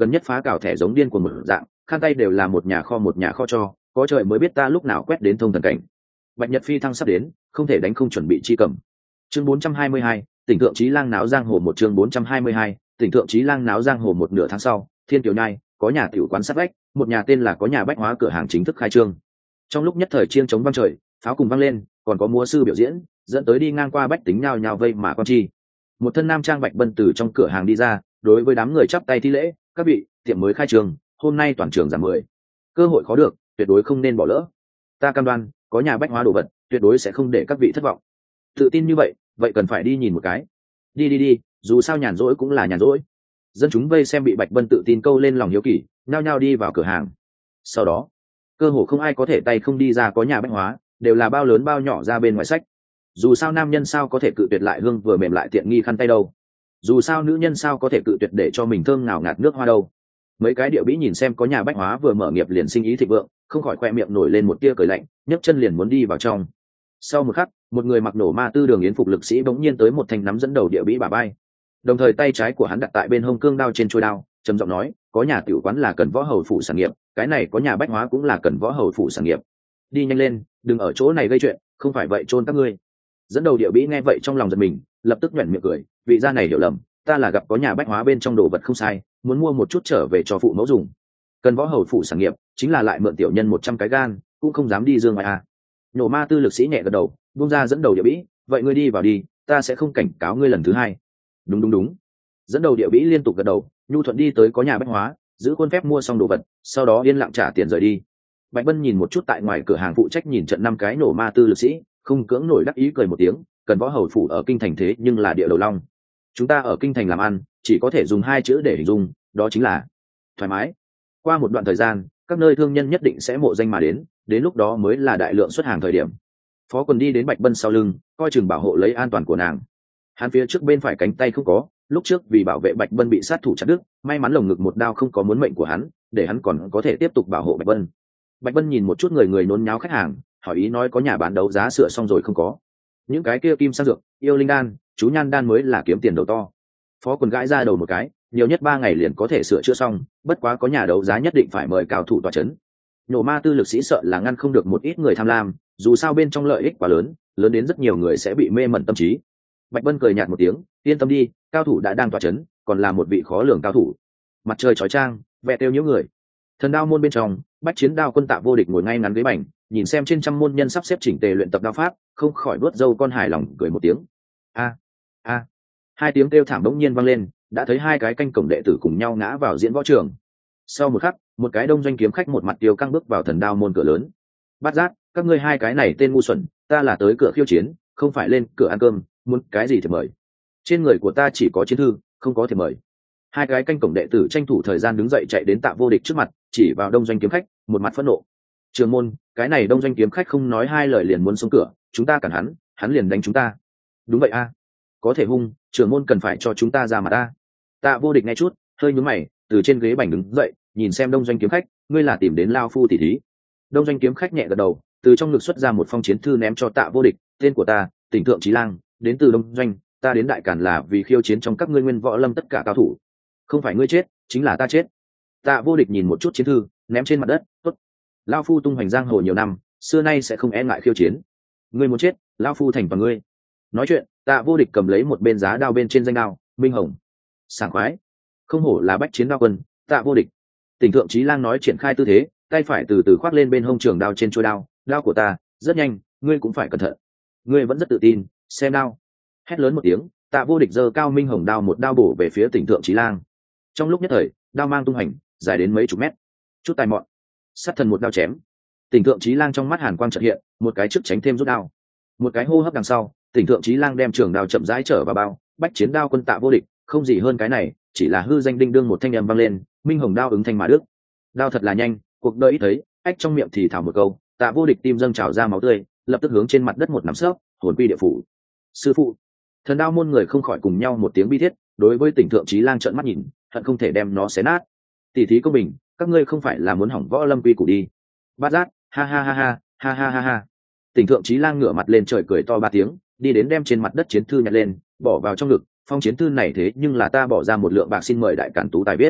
Speaker 1: gần nhất phá cào thẻ giống điên của một dạng, khăn tay đều là một nhà kho một nhà kho cho, có trời mới biết ta lúc nào quét đến thông thần cảnh. Bạch Nhật phi thăng sắp đến, không thể đánh không chuẩn bị chi cầm. Chương bốn trăm hai mươi hai, tỉnh thượng chí lang náo giang hồ một chương bốn trăm hai mươi hai, tỉnh thượng chí lang náo giang hồ một nửa tháng sau, Thiên Kiều Nhai có nhà tiểu quán sát vách, một nhà tên là có nhà bách hóa cửa hàng chính thức khai trương. Trong lúc nhất thời chiêng trống vang trời, pháo cùng vang lên, còn có múa sư biểu diễn, dẫn tới đi ngang qua bách tính nhao nhao vây mà con chi. Một thân nam trang bạch bân từ trong cửa hàng đi ra, đối với đám người chắp tay thi lễ, các vị, tiệm mới khai trương, hôm nay toàn trường giảm mười, cơ hội khó được, tuyệt đối không nên bỏ lỡ. Ta cam đoan, có nhà bách hóa đồ vật, tuyệt đối sẽ không để các vị thất vọng. Tự tin như vậy, vậy cần phải đi nhìn một cái. Đi đi đi, dù sao nhàn rỗi cũng là nhàn rỗi. Dân chúng vây xem bị bạch bân tự tin câu lên lòng hiếu kỳ, nhao nhao đi vào cửa hàng. Sau đó, cơ hồ không ai có thể tay không đi ra có nhà bách hóa, đều là bao lớn bao nhỏ ra bên ngoài sách. Dù sao nam nhân sao có thể cự tuyệt lại hương vừa mềm lại tiện nghi khăn tay đâu, dù sao nữ nhân sao có thể cự tuyệt để cho mình thơm ngào ngạt nước hoa đâu. Mấy cái điệu bĩ nhìn xem có nhà bách hóa vừa mở nghiệp liền sinh ý thịnh vượng, không khỏi khoe miệng nổi lên một tia cười lạnh, nhấc chân liền muốn đi vào trong. Sau một khắc, một người mặc nổ ma tư đường yến phục lực sĩ bỗng nhiên tới một thanh nắm dẫn đầu địa bĩ bà bay, đồng thời tay trái của hắn đặt tại bên hông cương đao trên chuôi đao, trầm giọng nói, có nhà tiểu quán là cần võ hầu phủ sản nghiệp, cái này có nhà bách hóa cũng là cần võ hầu phủ sản nghiệp. Đi nhanh lên, đừng ở chỗ này gây chuyện, không phải vậy chôn các ngươi. Dẫn đầu địa bĩ nghe vậy trong lòng giật mình, lập tức nhoẻn miệng cười, vị gia này hiểu lầm, ta là gặp có nhà bách hóa bên trong đồ vật không sai, muốn mua một chút trở về cho phụ mẫu dùng. Cần võ hầu phủ sản nghiệp, chính là lại mượn tiểu nhân một trăm cái gan, cũng không dám đi dương ngoài à. Nổ ma tư lực sĩ nhẹ gật đầu, buông ra dẫn đầu địa bĩ, vậy ngươi đi vào đi, ta sẽ không cảnh cáo ngươi lần thứ hai. Đúng đúng đúng. Dẫn đầu địa bĩ liên tục gật đầu, nhu thuận đi tới có nhà bách hóa, giữ khuôn phép mua xong đồ vật, sau đó yên lặng trả tiền rời đi. Bạch Bân nhìn một chút tại ngoài cửa hàng phụ trách nhìn trận năm cái nổ ma tư lực sĩ, không cưỡng nổi đắc ý cười một tiếng, cần võ hầu phủ ở kinh thành thế nhưng là địa đầu long. Chúng ta ở kinh thành làm ăn, chỉ có thể dùng hai chữ để hình dung, đó chính là thoải mái. Qua một đoạn thời gian, các nơi thương nhân nhất định sẽ mộ danh mà đến, đến lúc đó mới là đại lượng xuất hàng thời điểm. Phó Quần đi đến Bạch Bân sau lưng, coi chừng bảo hộ lấy an toàn của nàng. Hắn phía trước bên phải cánh tay không có, lúc trước vì bảo vệ Bạch Bân bị sát thủ chặt đứt, may mắn lồng ngực một đao không có muốn mệnh của hắn, để hắn còn có thể tiếp tục bảo hộ Bạch Bân. Bạch Bân nhìn một chút người người nôn nháo khách hàng, hỏi ý nói có nhà bán đấu giá sửa xong rồi không có. Những cái kia kim sang dược, yêu linh đan, chú nhan đan mới là kiếm tiền đầu to. Phó Quần gãi ra đầu một cái, nhiều nhất ba ngày liền có thể sửa chữa xong, bất quá có nhà đấu giá nhất định phải mời cao thủ tọa chấn. Nổ ma tư lực sĩ sợ là ngăn không được một ít người tham lam, dù sao bên trong lợi ích quá lớn, lớn đến rất nhiều người sẽ bị mê mẩn tâm trí. Bạch Bân cười nhạt một tiếng, yên tâm đi, cao thủ đã đang tọa chấn, còn là một vị khó lường cao thủ. Mặt trời chói chang, vẽ tiêu nhiễu người. Thần đao môn bên trong, bách chiến đao quân Tạ Vô Địch ngồi ngay ngắn ghế bành, nhìn xem trên trăm môn nhân sắp xếp chỉnh tề luyện tập đao pháp, không khỏi nuốt dâu con hài lòng cười một tiếng. A a, hai tiếng kêu thảm bỗng nhiên vang lên, đã thấy hai cái canh cổng đệ tử cùng nhau ngã vào diễn võ trường. Sau một khắc, một cái đông doanh kiếm khách một mặt tiêu căng bước vào thần đao môn cửa lớn. Bát Giác, các ngươi hai cái này tên ngu xuẩn, ta là tới cửa khiêu chiến, không phải lên cửa ăn cơm, muốn cái gì thì mời. Trên người của ta chỉ có chiến thư, không có thì mời. Hai cái canh cổng đệ tử tranh thủ thời gian đứng dậy chạy đến Tạ Vô Địch trước mặt, chỉ vào đông doanh kiếm khách, một mặt phẫn nộ. Trường môn, cái này đông doanh kiếm khách không nói hai lời liền muốn xuống cửa, chúng ta cản hắn, hắn liền đánh chúng ta. Đúng vậy a, có thể hung, trường môn cần phải cho chúng ta ra mặt ta. Tạ Vô Địch nghe chút, hơi nhướng mày, từ trên ghế bành đứng dậy, nhìn xem đông doanh kiếm khách, ngươi là tìm đến lao phu tỷ thí. Đông doanh kiếm khách nhẹ gật đầu, từ trong ngực xuất ra một phong chiến thư ném cho Tạ Vô Địch, tên của ta, Tỉnh Thượng Chí Lang, đến từ đông doanh, ta đến đại cản là vì khiêu chiến trong các ngươi nguyên võ lâm tất cả cao thủ. Không phải ngươi chết, chính là ta chết. Tạ Vô Địch nhìn một chút chiến thư, ném trên mặt đất, tốt. Lao phu tung hoành giang hồ nhiều năm, xưa nay sẽ không e ngại khiêu chiến. Ngươi muốn chết, lao phu thành toàn ngươi. Nói chuyện, Tạ Vô Địch cầm lấy một bên giá đao bên trên danh đao, minh hồng. Sảng khoái, không hổ là bách chiến đao quân, Tạ Vô Địch. Tỉnh Thượng Chí Lang nói triển khai tư thế, tay phải từ từ khoác lên bên hông trường đao trên chuôi đao, đao của ta, rất nhanh, ngươi cũng phải cẩn thận. Ngươi vẫn rất tự tin, xem đao. Hét lớn một tiếng, Tạ Vô Địch giơ cao minh hồng đao một đao bổ về phía Tỉnh Thượng Chí Lang. Trong lúc nhất thời, đao mang tung hành, dài đến mấy chục mét. Chút tài mọn, sát thần một đao chém. Tỉnh Thượng Chí Lang trong mắt hàn quang chợt hiện, một cái trước tránh thêm rút đao. Một cái hô hấp đằng sau, Tỉnh Thượng Chí Lang đem trường đao chậm rãi trở vào bao, bách chiến đao quân Tạ Vô Địch, không gì hơn cái này, chỉ là hư danh đinh đương một thanh âm vang lên, minh hồng đao ứng thanh mà đức. Đao thật là nhanh, cuộc đời ít thấy, ách trong miệng thì thào một câu, Tạ Vô Địch tim dâng trào ra máu tươi, lập tức hướng trên mặt đất một nắm sấp, hồn quy địa phủ. Sư phụ. Thần đao môn người không khỏi cùng nhau một tiếng bi thiết, đối với Tỉnh Thượng Chí Lang trợn mắt nhìn, hận không thể đem nó xé nát. Tỷ thí công bình, các ngươi không phải là muốn hỏng võ lâm quy củ đi. Bát Giác, ha ha ha ha, ha ha ha ha. Tỉnh Thượng Chí Lang ngửa mặt lên trời cười to ba tiếng, đi đến đem trên mặt đất chiến thư nhặt lên, bỏ vào trong ngực. Phong chiến thư này thế nhưng là ta bỏ ra một lượng bạc xin mời đại cản tú tài viết.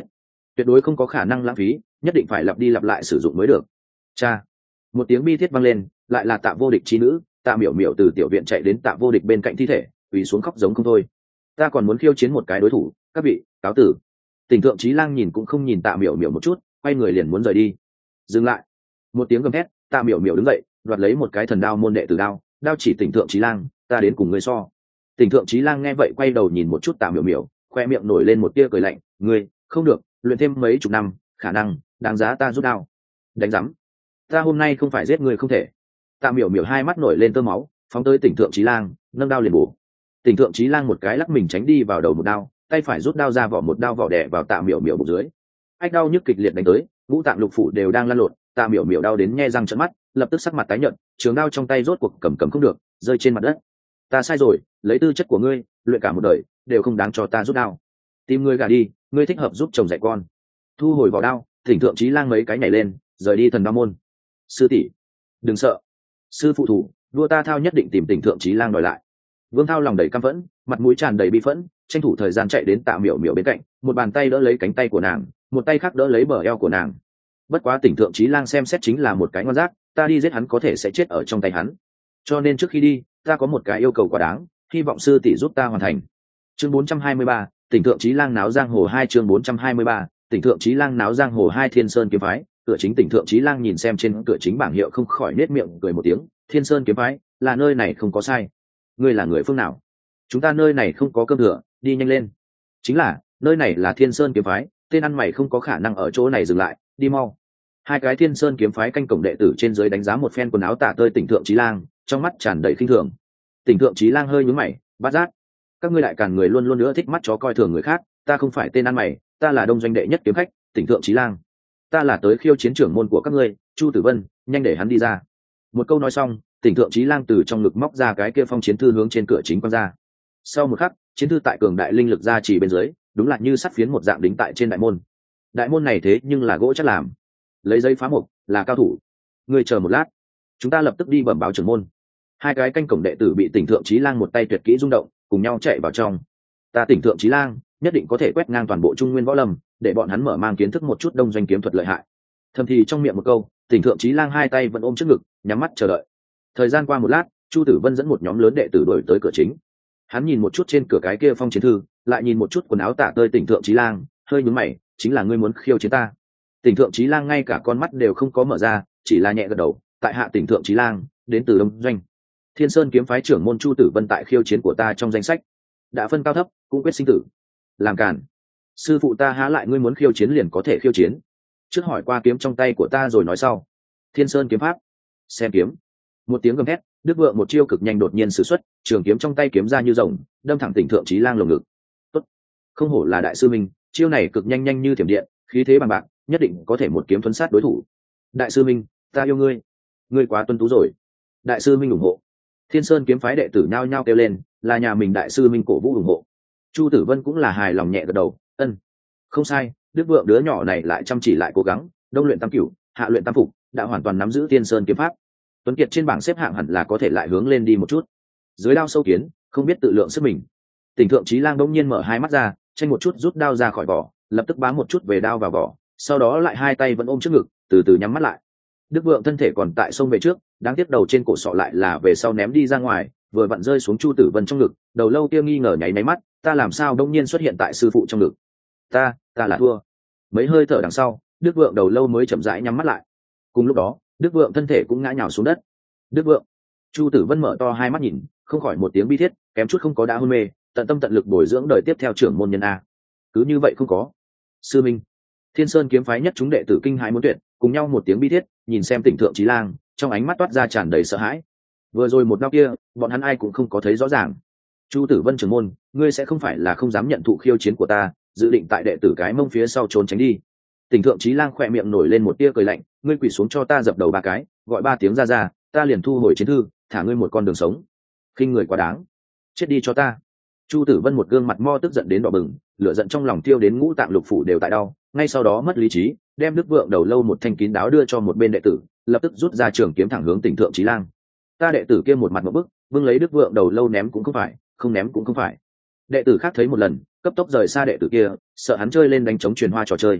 Speaker 1: tuyệt đối không có khả năng lãng phí, nhất định phải lặp đi lặp lại sử dụng mới được. Cha. Một tiếng bi thiết vang lên, lại là Tạ Vô Địch trí nữ. Tạ Miểu Miểu từ tiểu viện chạy đến Tạ Vô Địch bên cạnh thi thể, quỳ xuống khóc giống không thôi. Ta còn muốn khiêu chiến một cái đối thủ, các vị cáo tử. Tỉnh Thượng Chí Lang nhìn cũng không nhìn Tạ Miểu Miểu một chút, quay người liền muốn rời đi. Dừng lại. Một tiếng gầm thét, Tạ Miểu Miểu đứng dậy, đoạt lấy một cái thần đao môn đệ tử đao, đao chỉ Tỉnh Thượng Chí Lang, ta đến cùng ngươi so. Tỉnh Thượng Chí Lang nghe vậy quay đầu nhìn một chút Tạ Miểu Miểu, khoe miệng nổi lên một tia cười lạnh, ngươi không được, luyện thêm mấy chục năm, khả năng đáng giá ta rút đao. Đánh rắm. Ta hôm nay không phải giết người không thể. Tạ Miểu Miểu hai mắt nổi lên tơ máu, phóng tới Tỉnh Thượng Chí Lang, nâng đao liền bổ. Tỉnh Thượng Chí Lang một cái lắc mình tránh đi vào đầu một đao, tay phải rút đao ra vỏ một đao vỏ đè vào Tạ Miểu Miểu bụng dưới. Ách đau nhức kịch liệt đánh tới, ngũ tạng lục phủ đều đang lăn lộn, Tạ Miểu Miểu đau đến nhe răng trợn mắt, lập tức sắc mặt tái nhợt, trường đao trong tay rốt cuộc cầm cầm không được, rơi trên mặt đất. Ta sai rồi, lấy tư chất của ngươi, luyện cả một đời, đều không đáng cho ta rút đao. Tìm ngươi gả đi, ngươi thích hợp giúp chồng dạy con. Thu hồi vỏ đao, Tỉnh Thượng Chí Lang mấy cái nhảy lên, rời đi thần đao môn. Sư tỷ, đừng sợ. Sư phụ thủ, đua ta thao nhất định tìm Tỉnh Thượng Chí Lang đòi lại. Vương Thao lòng đầy căm phẫn, mặt mũi tràn đầy bi phẫn, tranh thủ thời gian chạy đến Tạ Miểu Miểu bên cạnh, một bàn tay đỡ lấy cánh tay của nàng, một tay khác đỡ lấy bờ eo của nàng. Bất quá Tỉnh Thượng Chí Lang xem xét chính là một cái ngon giác, ta đi giết hắn có thể sẽ chết ở trong tay hắn. Cho nên trước khi đi, ta có một cái yêu cầu quá đáng, hy vọng sư tỷ giúp ta hoàn thành. Chương bốn trăm hai mươi ba, Tỉnh Thượng Chí Lang náo giang hồ hai chương bốn trăm hai mươi ba, Tỉnh Thượng Chí Lang náo giang hồ hai Thiên Sơn kiếm phái. Cửa chính Tỉnh Thượng Chí Lang nhìn xem trên cửa chính bảng hiệu không khỏi nết miệng cười một tiếng, Thiên Sơn kiếm phái, là nơi này không có sai. Ngươi là người phương nào? Chúng ta nơi này không có cơm thừa, đi nhanh lên. Chính là, nơi này là Thiên Sơn kiếm phái, tên ăn mày không có khả năng ở chỗ này dừng lại, đi mau. Hai cái Thiên Sơn kiếm phái canh cổng đệ tử trên dưới đánh giá một phen quần áo tả tơi Tỉnh Thượng Chí Lang, trong mắt tràn đầy khinh thường. Tỉnh Thượng Chí Lang hơi nhướng mày, bát giác. Các ngươi lại càn người luôn luôn nữa thích mắt chó coi thường người khác, ta không phải tên ăn mày, ta là đông doanh đệ nhất kiếm khách, Tỉnh Thượng Chí Lang. Ta là tới khiêu chiến trưởng môn của các ngươi, Chu Tử Vân, nhanh để hắn đi ra. Một câu nói xong, Tỉnh Thượng Chí Lang từ trong ngực móc ra cái kia phong chiến thư hướng trên cửa chính quăng ra. Sau một khắc, chiến thư tại cường đại linh lực ra chỉ bên dưới, đúng là như sắt phiến một dạng đính tại trên đại môn. Đại môn này thế nhưng là gỗ chất làm, lấy giấy phá mục, là cao thủ. Ngươi chờ một lát, chúng ta lập tức đi bẩm báo trưởng môn. Hai cái canh cổng đệ tử bị Tỉnh Thượng Chí Lang một tay tuyệt kỹ rung động, cùng nhau chạy vào trong. Ta Tỉnh Thượng Chí Lang nhất định có thể quét ngang toàn bộ Trung Nguyên võ lâm, để bọn hắn mở mang kiến thức một chút đông doanh kiếm thuật lợi hại. Thầm thì trong miệng một câu, Tỉnh Thượng Chí Lang hai tay vẫn ôm trước ngực, nhắm mắt chờ đợi. Thời gian qua một lát, Chu Tử Vân dẫn một nhóm lớn đệ tử đuổi tới cửa chính. Hắn nhìn một chút trên cửa cái kia phong chiến thư, lại nhìn một chút quần áo tả tơi Tỉnh Thượng Chí Lang, hơi nhướng mày, chính là ngươi muốn khiêu chiến ta? Tỉnh Thượng Chí Lang ngay cả con mắt đều không có mở ra, chỉ là nhẹ gật đầu, tại hạ Tỉnh Thượng Chí Lang, đến từ Đông Doanh. Thiên Sơn kiếm phái trưởng môn Chu Tử Vân tại khiêu chiến của ta trong danh sách. Đã phân cao thấp, cũng quyết sinh tử. Làm cản. Sư phụ ta há lại ngươi muốn khiêu chiến liền có thể khiêu chiến. Trước hỏi qua kiếm trong tay của ta rồi nói sau. Thiên Sơn kiếm pháp. Xem kiếm. Một tiếng gầm thét, Đức Vượng một chiêu cực nhanh đột nhiên sử xuất, trường kiếm trong tay kiếm ra như rồng, đâm thẳng Tỉnh Thượng Chí Lang lồng ngực. Tốt. Không hổ là đại sư minh, chiêu này cực nhanh nhanh như thiểm điện, khí thế bằng bạc, nhất định có thể một kiếm thuấn sát đối thủ. Đại sư minh, ta yêu ngươi. Ngươi quá tuân tú rồi. Đại sư minh ủng hộ. Thiên Sơn kiếm phái đệ tử nhao nhao kêu lên, là nhà mình đại sư minh cổ vũ ủng hộ. Chu Tử Vân cũng là hài lòng nhẹ gật đầu, ân, không sai, Đức Vượng đứa nhỏ này lại chăm chỉ lại cố gắng, đông luyện tam cửu, hạ luyện tam phục, đã hoàn toàn nắm giữ Thiên Sơn kiếm pháp. Tuấn Kiệt trên bảng xếp hạng hẳn là có thể lại hướng lên đi một chút. Dưới đao sâu kiến, không biết tự lượng sức mình. Tỉnh Thượng Chí Lang đống nhiên mở hai mắt ra, tranh một chút rút đao ra khỏi vỏ, lập tức bám một chút về đao vào vỏ, sau đó lại hai tay vẫn ôm trước ngực, từ từ nhắm mắt lại. Đức Vượng thân thể còn tại sông về trước, đáng tiếc đầu trên cổ sọ lại là về sau ném đi ra ngoài, vừa vặn rơi xuống Chu Tử Vân trong ngực, đầu lâu kia nghi ngờ nháy máy mắt, ta làm sao đông nhiên xuất hiện tại sư phụ trong ngực? Ta, ta là thua. Mấy hơi thở đằng sau, Đức Vượng đầu lâu mới chậm rãi nhắm mắt lại. Cùng lúc đó, Đức Vượng thân thể cũng ngã nhào xuống đất. Đức Vượng. Chu Tử Vân mở to hai mắt nhìn, không khỏi một tiếng bi thiết, kém chút không có đã hôn mê, tận tâm tận lực bồi dưỡng đời tiếp theo trưởng môn nhân a. Cứ như vậy không có. Sư minh. Thiên Sơn kiếm phái nhất chúng đệ tử kinh hãi muốn tuyệt, cùng nhau một tiếng bi thiết, nhìn xem Tỉnh Thượng Chí Lang, trong ánh mắt toát ra tràn đầy sợ hãi. Vừa rồi một đao kia, bọn hắn ai cũng không có thấy rõ ràng. Chu Tử Vân trưởng môn, ngươi sẽ không phải là không dám nhận thụ khiêu chiến của ta, dự định tại đệ tử cái mông phía sau trốn tránh đi? Tỉnh Thượng Chí Lang khỏe miệng nổi lên một tia cười lạnh, ngươi quỳ xuống cho ta dập đầu ba cái, gọi ba tiếng ra ra, ta liền thu hồi chiến thư, thả ngươi một con đường sống. Khinh người quá đáng, chết đi cho ta. Chu Tử Vân một gương mặt mo tức giận đến đỏ bừng, lửa giận trong lòng tiêu đến ngũ tạng lục phủ đều tại đau, ngay sau đó mất lý trí, đem Đức Vượng đầu lâu một thanh kín đáo đưa cho một bên đệ tử, lập tức rút ra trường kiếm thẳng hướng Tỉnh Thượng Chí Lang. Ta đệ tử kia một mặt một bức, vương lấy Đức Vượng đầu lâu ném cũng không phải, không ném cũng không phải. Đệ tử khác thấy một lần, cấp tốc rời xa đệ tử kia, sợ hắn chơi lên đánh chống truyền hoa trò chơi.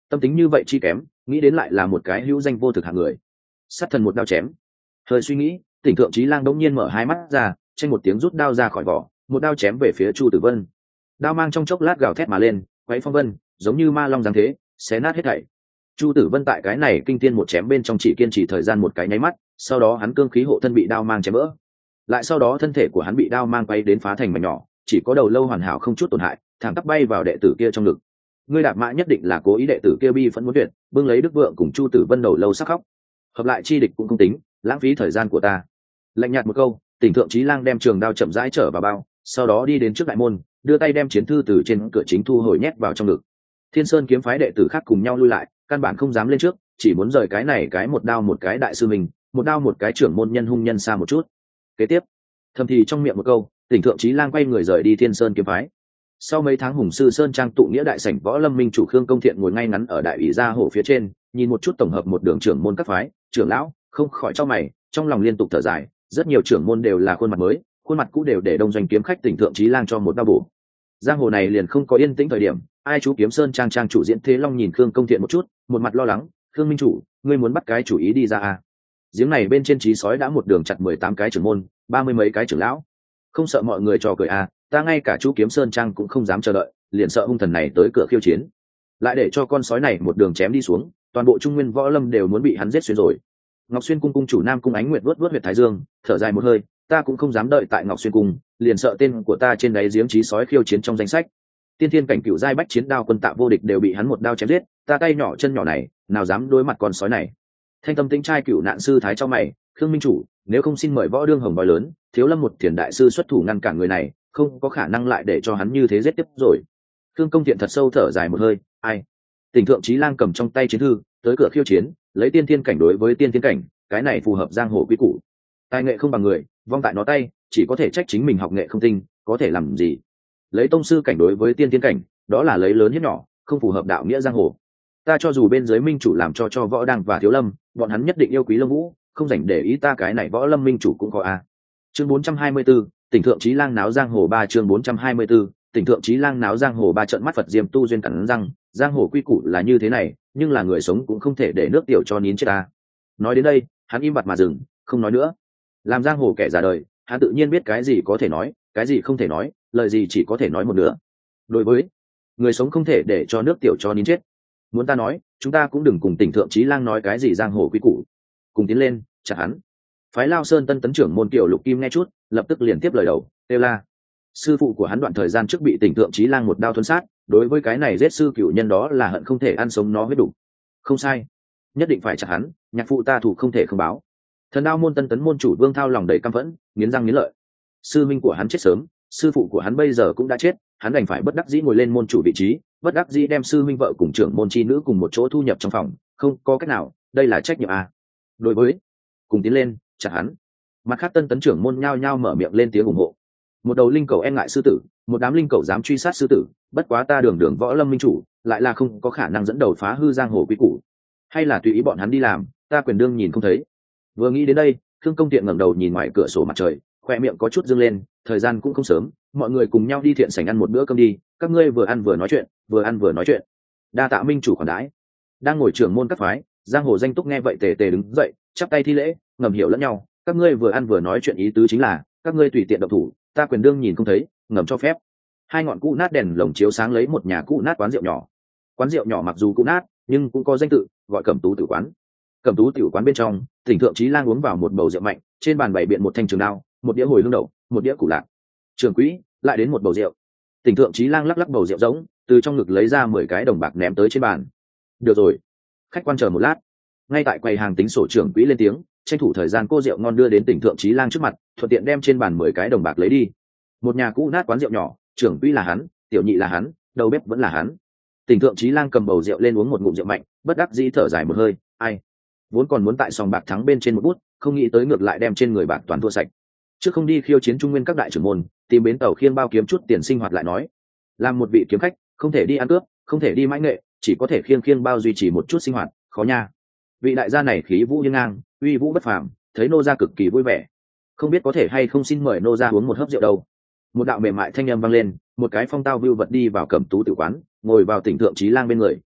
Speaker 1: tâm tính như vậy chi kém, nghĩ đến lại là một cái hữu danh vô thực hạng người. Sát thần một đao chém. Hơi suy nghĩ, Tỉnh Thượng Chí Lang đống nhiên mở hai mắt ra, tranh một tiếng rút đao ra khỏi vỏ, một đao chém về phía Chu Tử Vân. Đao mang trong chốc lát gào thét mà lên, quấy phong vân, giống như ma long giáng thế, xé nát hết thảy. Chu Tử Vân tại cái này kinh thiên một chém bên trong chỉ kiên trì thời gian một cái nháy mắt, sau đó hắn cương khí hộ thân bị đao mang chém vỡ. Lại sau đó thân thể của hắn bị đao mang quay đến phá thành mảnh nhỏ, chỉ có đầu lâu hoàn hảo không chút tổn hại, thẳng tắp bay vào đệ tử kia trong ngực. Ngươi đạp mã nhất định là cố ý, đệ tử kia bi phẫn muốn tuyệt, bưng lấy Đức Vượng cùng Chu Tử Vân đầu lâu sắc khóc. Hợp lại chi địch cũng không tính, lãng phí thời gian của ta. Lạnh nhạt một câu, Tỉnh Thượng Chí Lang đem trường đao chậm rãi trở vào bao, sau đó đi đến trước đại môn, đưa tay đem chiến thư từ trên cửa chính thu hồi nhét vào trong ngực. Thiên Sơn kiếm phái đệ tử khác cùng nhau lui lại, căn bản không dám lên trước, chỉ muốn rời cái này cái một đao một cái đại sư mình, một đao một cái trưởng môn nhân hung nhân xa một chút. Kế tiếp, thầm thì trong miệng một câu, Tỉnh Thượng Chí Lang quay người rời đi Thiên Sơn kiếm phái. Sau mấy tháng hùng sư sơn trang tụ nghĩa đại sảnh, võ lâm minh chủ Khương Công Thiện ngồi ngay ngắn ở đại ủy gia hổ phía trên, nhìn một chút tổng hợp một đường trưởng môn các phái, trưởng lão không khỏi cho mày, trong lòng liên tục thở dài. Rất nhiều trưởng môn đều là khuôn mặt mới, khuôn mặt cũ đều để đông doanh kiếm khách Tỉnh Thượng Chí Lang cho một đao bổ. Giang hồ này liền không có yên tĩnh thời điểm, ai chú kiếm sơn trang trang chủ Diễn Thế Long nhìn Khương Công Thiện một chút, một mặt lo lắng, Khương minh chủ, ngươi muốn bắt cái chủ ý đi ra à? Giếng này bên trên trí sói đã một đường chặt mười tám cái trưởng môn, ba mươi mấy cái trưởng lão, không sợ mọi người trò cười à? Ta ngay cả chú kiếm sơn trang cũng không dám chờ đợi, liền sợ hung thần này tới cửa khiêu chiến, lại để cho con sói này một đường chém đi xuống, toàn bộ trung nguyên võ lâm đều muốn bị hắn giết xuyên rồi. Ngọc Xuyên cung cung chủ Nam Cung Ánh Nguyệt vớt vớt huyệt thái dương, thở dài một hơi, ta cũng không dám đợi tại Ngọc Xuyên cung, liền sợ tên của ta trên đáy giếng trí sói khiêu chiến trong danh sách. Tiên thiên cảnh cửu giai bách chiến đao quân Tạ Vô Địch đều bị hắn một đao chém giết, ta tay nhỏ chân nhỏ này, nào dám đối mặt con sói này. Thanh tâm tĩnh trai cửu nạn sư thái cho mày, Khương minh chủ, nếu không xin mời võ đương hồng bói lớn, thiếu lâm một thiền đại sư xuất thủ ngăn cản người này, không có khả năng lại để cho hắn như thế giết tiếp rồi. Khương Công Thiện thật sâu thở dài một hơi, ai? Tỉnh Thượng Chí Lang cầm trong tay chiến thư, tới cửa khiêu chiến, lấy tiên thiên cảnh đối với tiên thiên cảnh, cái này phù hợp giang hồ quy củ. Tài nghệ không bằng người, vong tại nó tay, chỉ có thể trách chính mình học nghệ không tinh, có thể làm gì? Lấy tông sư cảnh đối với tiên thiên cảnh, đó là lấy lớn hiếp nhỏ, không phù hợp đạo nghĩa giang hồ. Ta cho dù bên dưới minh chủ làm cho cho võ đăng và thiếu lâm, bọn hắn nhất định yêu quý Lâm Vũ, không dành để ý ta cái này võ lâm minh chủ cũng có a. Chương bốn trăm hai mươi 4, Tỉnh Thượng Chí Lang náo giang hồ ba chương bốn trăm hai mươi 4, Tỉnh Thượng Chí Lang náo giang hồ ba trận mắt Phật Diêm tu duyên cắn răng, giang hồ quy củ là như thế này, nhưng là người sống cũng không thể để nước tiểu cho nín chết ta. Nói đến đây, hắn im bặt mà dừng, không nói nữa. Làm giang hồ kẻ già đời, hắn tự nhiên biết cái gì có thể nói, cái gì không thể nói, lời gì chỉ có thể nói một nửa. Đối với người sống không thể để cho nước tiểu cho nín chết. Muốn ta nói, chúng ta cũng đừng cùng Tỉnh Thượng Chí Lang nói cái gì giang hồ quy củ, cùng tiến lên chặt hắn. Phái Lao Sơn tân tấn trưởng môn Kiều Lục Kim nghe chút, lập tức liền tiếp lời đầu, kêu la. Sư phụ của hắn đoạn thời gian trước bị Tỉnh Thượng Chí Lang một đao thuần sát, đối với cái này giết sư cựu nhân đó là hận không thể ăn sống nó huyết đủ. Không sai, nhất định phải chặt hắn, nhạc phụ ta thủ không thể không báo. Thần Đao môn tân tấn môn chủ Vương Thao lòng đầy căm phẫn, nghiến răng nghiến lợi. Sư minh của hắn chết sớm, sư phụ của hắn bây giờ cũng đã chết, hắn đành phải bất đắc dĩ ngồi lên môn chủ vị trí, bất đắc dĩ đem sư minh vợ cùng trưởng môn chi nữ cùng một chỗ thu nhập trong phòng, không có cách nào, đây là trách nhiệm à. Đối với cùng tiến lên chặt hắn. Mặt khác tân tấn trưởng môn nhao nhao mở miệng lên tiếng ủng hộ. Một đầu linh cầu e ngại sư tử, một đám linh cầu dám truy sát sư tử, bất quá ta đường đường võ lâm minh chủ lại là không có khả năng dẫn đầu phá hư giang hồ quý củ, hay là tùy ý bọn hắn đi làm, ta quyền đương nhìn không thấy. Vừa nghĩ đến đây, Khương Công Thiện ngẩng đầu nhìn ngoài cửa sổ mặt trời, khoe miệng có chút dương lên, thời gian cũng không sớm, mọi người cùng nhau đi thiện sảnh ăn một bữa cơm đi, các ngươi vừa ăn vừa nói chuyện, vừa ăn vừa nói chuyện. Đa tạ minh chủ khoản đãi. Đang ngồi trưởng môn các phái, giang hồ danh túc nghe vậy tề tề đứng dậy, chắp tay thi lễ, ngầm hiểu lẫn nhau, các ngươi vừa ăn vừa nói chuyện ý tứ chính là các ngươi tùy tiện động thủ, ta quyền đương nhìn không thấy, ngầm cho phép. Hai ngọn cũ nát đèn lồng chiếu sáng lấy một nhà cũ nát quán rượu nhỏ. Quán rượu nhỏ mặc dù cũ nát, nhưng cũng có danh tự, gọi Cẩm Tú Tử quán. Cẩm Tú Tiểu quán bên trong, Tỉnh Thượng Chí Lang uống vào một bầu rượu mạnh, trên bàn bày biện một thanh trường đao, một đĩa hồi hương đậu, một đĩa củ lạc. Trường quỹ, lại đến một bầu rượu. Tỉnh Thượng Chí Lang lắc lắc bầu rượu rỗng, từ trong ngực lấy ra mười cái đồng bạc ném tới trên bàn. Được rồi, khách quan chờ một lát. Ngay tại quầy hàng tính sổ trưởng quỹ lên tiếng, tranh thủ thời gian cô rượu ngon đưa đến Tỉnh Thượng Chí Lang trước mặt, thuận tiện đem trên bàn mười cái đồng bạc lấy đi. Một nhà cũ nát quán rượu nhỏ, trưởng quỹ là hắn, tiểu nhị là hắn, đầu bếp vẫn là hắn. Tỉnh Thượng Chí Lang cầm bầu rượu lên uống một ngụm rượu mạnh, bất đắc dĩ thở dài một hơi, ai, vốn còn muốn tại sòng bạc thắng bên trên một bút, không nghĩ tới ngược lại đem trên người bạc toàn thua sạch. Trước không đi khiêu chiến trung nguyên các đại trưởng môn, tìm bến tàu khiên bao kiếm chút tiền sinh hoạt lại nói, làm một vị kiếm khách, không thể đi ăn cướp, không thể đi mãi nghệ, chỉ có thể khiêng khiêng bao duy trì một chút sinh hoạt, khó nha. Vị đại gia này khí vũ hiên ngang, uy vũ bất phàm, thấy nô gia cực kỳ vui vẻ, không biết có thể hay không xin mời nô gia uống một hớp rượu đâu. Một đạo mềm mại thanh âm vang lên, một cái phong tao vưu vật đi vào Cẩm Tú Tử quán, ngồi vào Tỉnh Thượng Chí Lang bên người,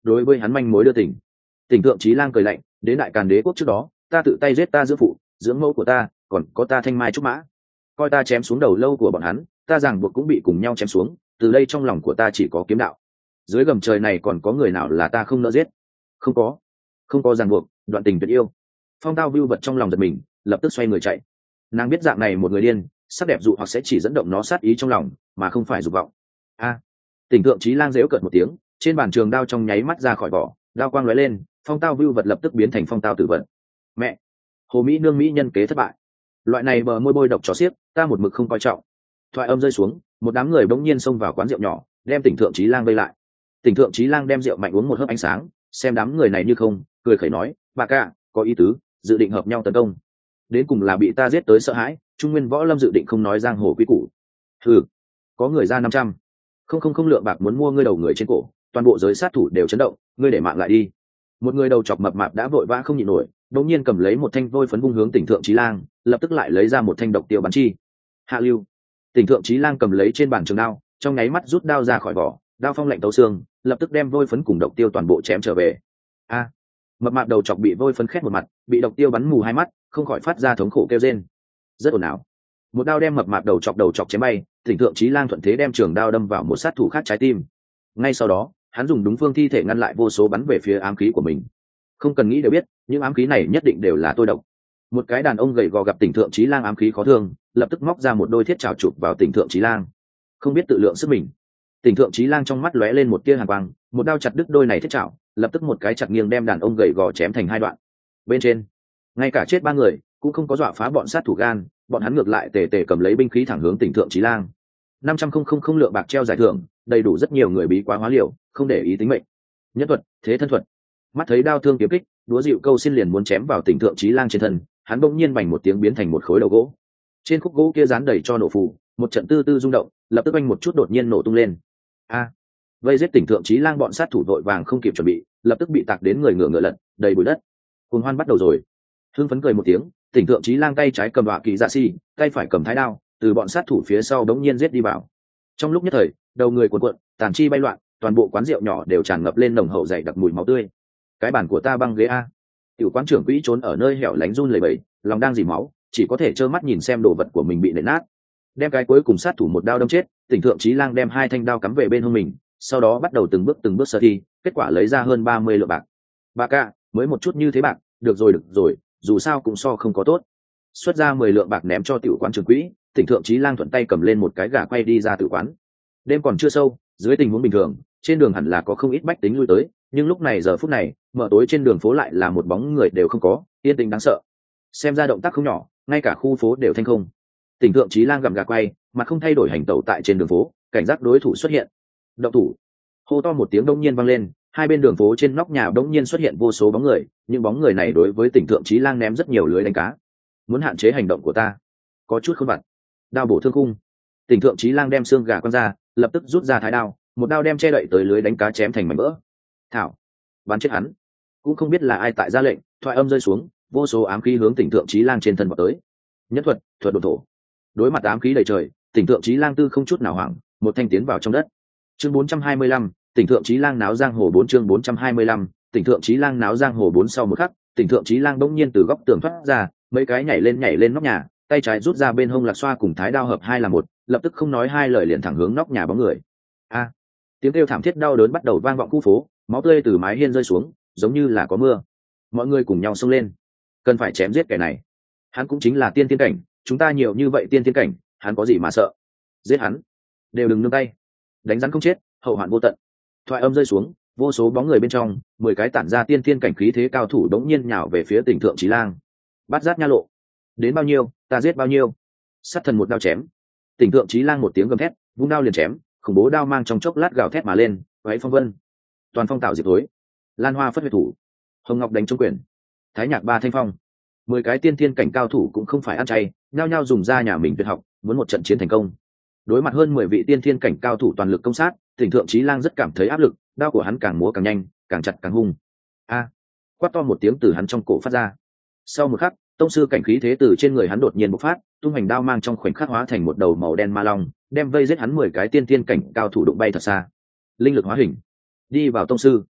Speaker 1: đối với hắn manh mối đưa tỉnh. Tỉnh thượng chí lang cười lạnh, đến đại càn đế quốc trước đó ta tự tay giết ta dưỡng phụ dưỡng mẫu của ta, còn có ta thanh mai trúc mã, coi ta chém xuống đầu lâu của bọn hắn, ta ràng buộc cũng bị cùng nhau chém xuống, từ đây trong lòng của ta chỉ có kiếm đạo. Dưới gầm trời này còn có người nào là ta không nỡ giết? Không có, không có ràng buộc, đoạn tình tuyệt yêu. Phong Tao vưu vật trong lòng giật mình, lập tức xoay người chạy. Nàng biết dạng này một người điên, sắc đẹp dụ hoặc sẽ chỉ dẫn động nó sát ý trong lòng, mà không phải dục vọng. A! À, Tỉnh thượng chí lang giễu cợt một tiếng, trên bàn trường đao trong nháy mắt ra khỏi vỏ, đao quang lóe lên, Phong Tao vưu vật lập tức biến thành Phong Tao tử vận. Mẹ! Hồ Mỹ nương mỹ nhân kế thất bại. Loại này bờ môi bôi độc chó xiếc, ta một mực không coi trọng. Thoại âm rơi xuống, một đám người bỗng nhiên xông vào quán rượu nhỏ, đem Tỉnh thượng chí lang vây lại. Tỉnh thượng chí lang đem rượu mạnh uống một hớp ánh sáng, xem đám người này như không, cười khẩy nói, bà ca, có ý tứ, dự định hợp nhau tấn công. Đến cùng là bị ta giết tới sợ hãi, Trung Nguyên Võ Lâm dự định không nói giang hồ quý củ. Hừ, có người ra năm trăm, không không không lượng bạc muốn mua ngươi đầu người trên cổ, toàn bộ giới sát thủ đều chấn động, ngươi để mạng lại đi. Một người đầu chọc mập mạp đã vội vã không nhịn nổi, đột nhiên cầm lấy một thanh vôi phấn vung hướng Tỉnh thượng chí lang, lập tức lại lấy ra một thanh độc tiêu bắn chi. Hạ lưu. Tỉnh thượng chí lang cầm lấy trên bàn trường đao, trong nháy mắt rút đao ra khỏi vỏ, đao phong lạnh tấu xương, lập tức đem vôi phấn cùng độc tiêu toàn bộ chém trở về. A! Mập mạp đầu chọc bị vôi phấn khét một mặt, bị độc tiêu bắn mù hai mắt, không khỏi phát ra thống khổ kêu rên. Rất ồn ào. Một đao đem mập mạp đầu chọc đầu chọc chém bay, Tỉnh thượng chí lang thuận thế đem trường đao đâm vào một sát thủ khác trái tim. Ngay sau đó, hắn dùng đúng phương thi thể ngăn lại vô số bắn về phía ám khí của mình. Không cần nghĩ đều biết, những ám khí này nhất định đều là tôi độc. Một cái đàn ông gầy gò gặp Tỉnh thượng chí lang ám khí khó thương, lập tức móc ra một đôi thiết trảo chụp vào Tỉnh thượng chí lang. Không biết tự lượng sức mình, Tỉnh thượng chí lang trong mắt lóe lên một tia hàn quang, một đao chặt đứt đôi này thiết trảo, lập tức một cái chặt nghiêng đem đàn ông gầy gò chém thành hai đoạn. Bên trên, ngay cả chết ba người cũng không có dọa phá bọn sát thủ gan, bọn hắn ngược lại tề tề cầm lấy binh khí thẳng hướng Tỉnh thượng chí lang. Năm trăm không không không lượng bạc treo giải thưởng, đầy đủ rất nhiều người bí quá hóa liều, không để ý tính mệnh. Nhất thuật, thế thân thuật. Mắt thấy đao thương kiếm kích, đúa dịu câu xin liền muốn chém vào Tỉnh thượng chí lang trên thân, hắn bỗng nhiên bành một tiếng biến thành một khối đầu gỗ. Trên khúc gỗ kia dán đầy cho nổ phù, một trận tư tư rung động, lập tức anh một chút đột nhiên nổ tung lên. A! Vây giết Tỉnh thượng chí lang bọn sát thủ vội vàng không kịp chuẩn bị, lập tức bị tạc đến người ngựa ngựa lật, đầy bụi đất. Cuồng hoan bắt đầu rồi. Hưng phấn cười một tiếng, Tỉnh thượng chí lang tay trái cầm đoạ kỳ dạ xi, tay phải cầm thái đao, từ bọn sát thủ phía sau đống nhiên giết đi vào. Trong lúc nhất thời, đầu người cuộn cuộn, tàn chi bay loạn, toàn bộ quán rượu nhỏ đều tràn ngập lên nồng hậu dày đặc mùi máu tươi. Cái bàn của ta băng ghế a. Tiểu quán trưởng quỹ trốn ở nơi hẻo lánh run lẩy bẩy, lòng đang dì máu, chỉ có thể trơ mắt nhìn xem đồ vật của mình bị nện nát. Đem cái cuối cùng sát thủ một đao đâm chết, Tỉnh thượng chí lang đem hai thanh đao cắm về bên hông mình, sau đó bắt đầu từng bước từng bước sơ thi, kết quả lấy ra hơn ba mươi lượng bạc. Bà ca, mới một chút như thế bạc, được rồi được rồi, dù sao cũng so không có tốt. Xuất ra mười lượng bạc ném cho tiểu quán trưởng quỹ, Tỉnh thượng chí lang thuận tay cầm lên một cái gà quay đi ra tử quán. Đêm còn chưa sâu, dưới tình huống bình thường, trên đường hẳn là có không ít bách tính lui tới, nhưng lúc này giờ phút này, mở tối trên đường phố lại là một bóng người đều không có, yên tĩnh đáng sợ. Xem ra động tác không nhỏ, ngay cả khu phố đều thanh không. Tỉnh thượng chí lang gặm gà quay, mặt không thay đổi hành tẩu tại trên đường phố, cảnh giác đối thủ xuất hiện. Động thủ! Hô to một tiếng đông nhiên vang lên, hai bên đường phố trên nóc nhà đông nhiên xuất hiện vô số bóng người, những bóng người này đối với Tỉnh thượng chí lang ném rất nhiều lưới đánh cá. Muốn hạn chế hành động của ta, có chút khôn vặt. Đao bổ thương khung. Tỉnh thượng chí lang đem xương gà quăng ra, lập tức rút ra thái đao, một đao đem che đậy tới lưới đánh cá chém thành mảnh vỡ. Thảo, bắn chết hắn. Cũng không biết là ai tại ra lệnh, thoại âm rơi xuống, vô số ám khí hướng Tỉnh thượng chí lang trên thân vọt tới. Nhất thuật, thuật độn thổ. Đối mặt ám khí đầy trời, Tỉnh thượng chí lang tư không chút nào hoảng, một thanh tiến vào trong đất. Chương bốn trăm hai mươi lăm, Tỉnh thượng chí lang náo giang hồ bốn chương bốn trăm hai mươi lăm, Tỉnh thượng chí lang náo giang hồ bốn sau một khắc, Tỉnh thượng chí lang bỗng nhiên từ góc tường thoát ra, mấy cái nhảy lên nhảy lên nóc nhà, tay trái rút ra bên hông lạc xoa cùng thái đao hợp hai là một, lập tức không nói hai lời liền thẳng hướng nóc nhà bóng người. A! Tiếng kêu thảm thiết đau đớn bắt đầu vang vọng khu phố, máu tươi từ mái hiên rơi xuống, giống như là có mưa. Mọi người cùng nhau xông lên, cần phải chém giết kẻ này. Hắn cũng chính là tiên thiên cảnh, chúng ta nhiều như vậy tiên thiên cảnh, hắn có gì mà sợ? Giết hắn, đều đừng nương tay. Đánh rắn không chết, hậu hoạn vô tận. Thoại âm rơi xuống, vô số bóng người bên trong, mười cái tản ra tiên thiên cảnh khí thế cao thủ đống nhiên nhào về phía Tỉnh thượng chí lang. Bắt giác nha lộ, đến bao nhiêu, ta giết bao nhiêu. Sát thần một đao chém. Tỉnh thượng chí lang một tiếng gầm thét, vung đao liền chém, khủng bố đao mang trong chốc lát gào thét mà lên, váy phong vân. Toàn phong tạo diệt tối. Lan hoa phất huyệt thủ. Hồng ngọc đánh trung quyền. Thái nhạc ba thanh phong. Mười cái tiên thiên cảnh cao thủ cũng không phải ăn chay, nhao nhao dùng ra nhà mình tuyệt học, muốn một trận chiến thành công. Đối mặt hơn mười vị tiên thiên cảnh cao thủ toàn lực công sát, Tỉnh thượng chí lang rất cảm thấy áp lực, đao của hắn càng múa càng nhanh, càng chặt càng hung. A! Quát to một tiếng từ hắn trong cổ phát ra. Sau một khắc, tông sư cảnh khí thế từ trên người hắn đột nhiên bộc phát, tung hành đao mang trong khoảnh khắc hóa thành một đầu màu đen ma long, đem vây giết hắn mười cái tiên thiên cảnh cao thủ đụng bay thật xa. Linh lực hóa hình, đi vào tông sư.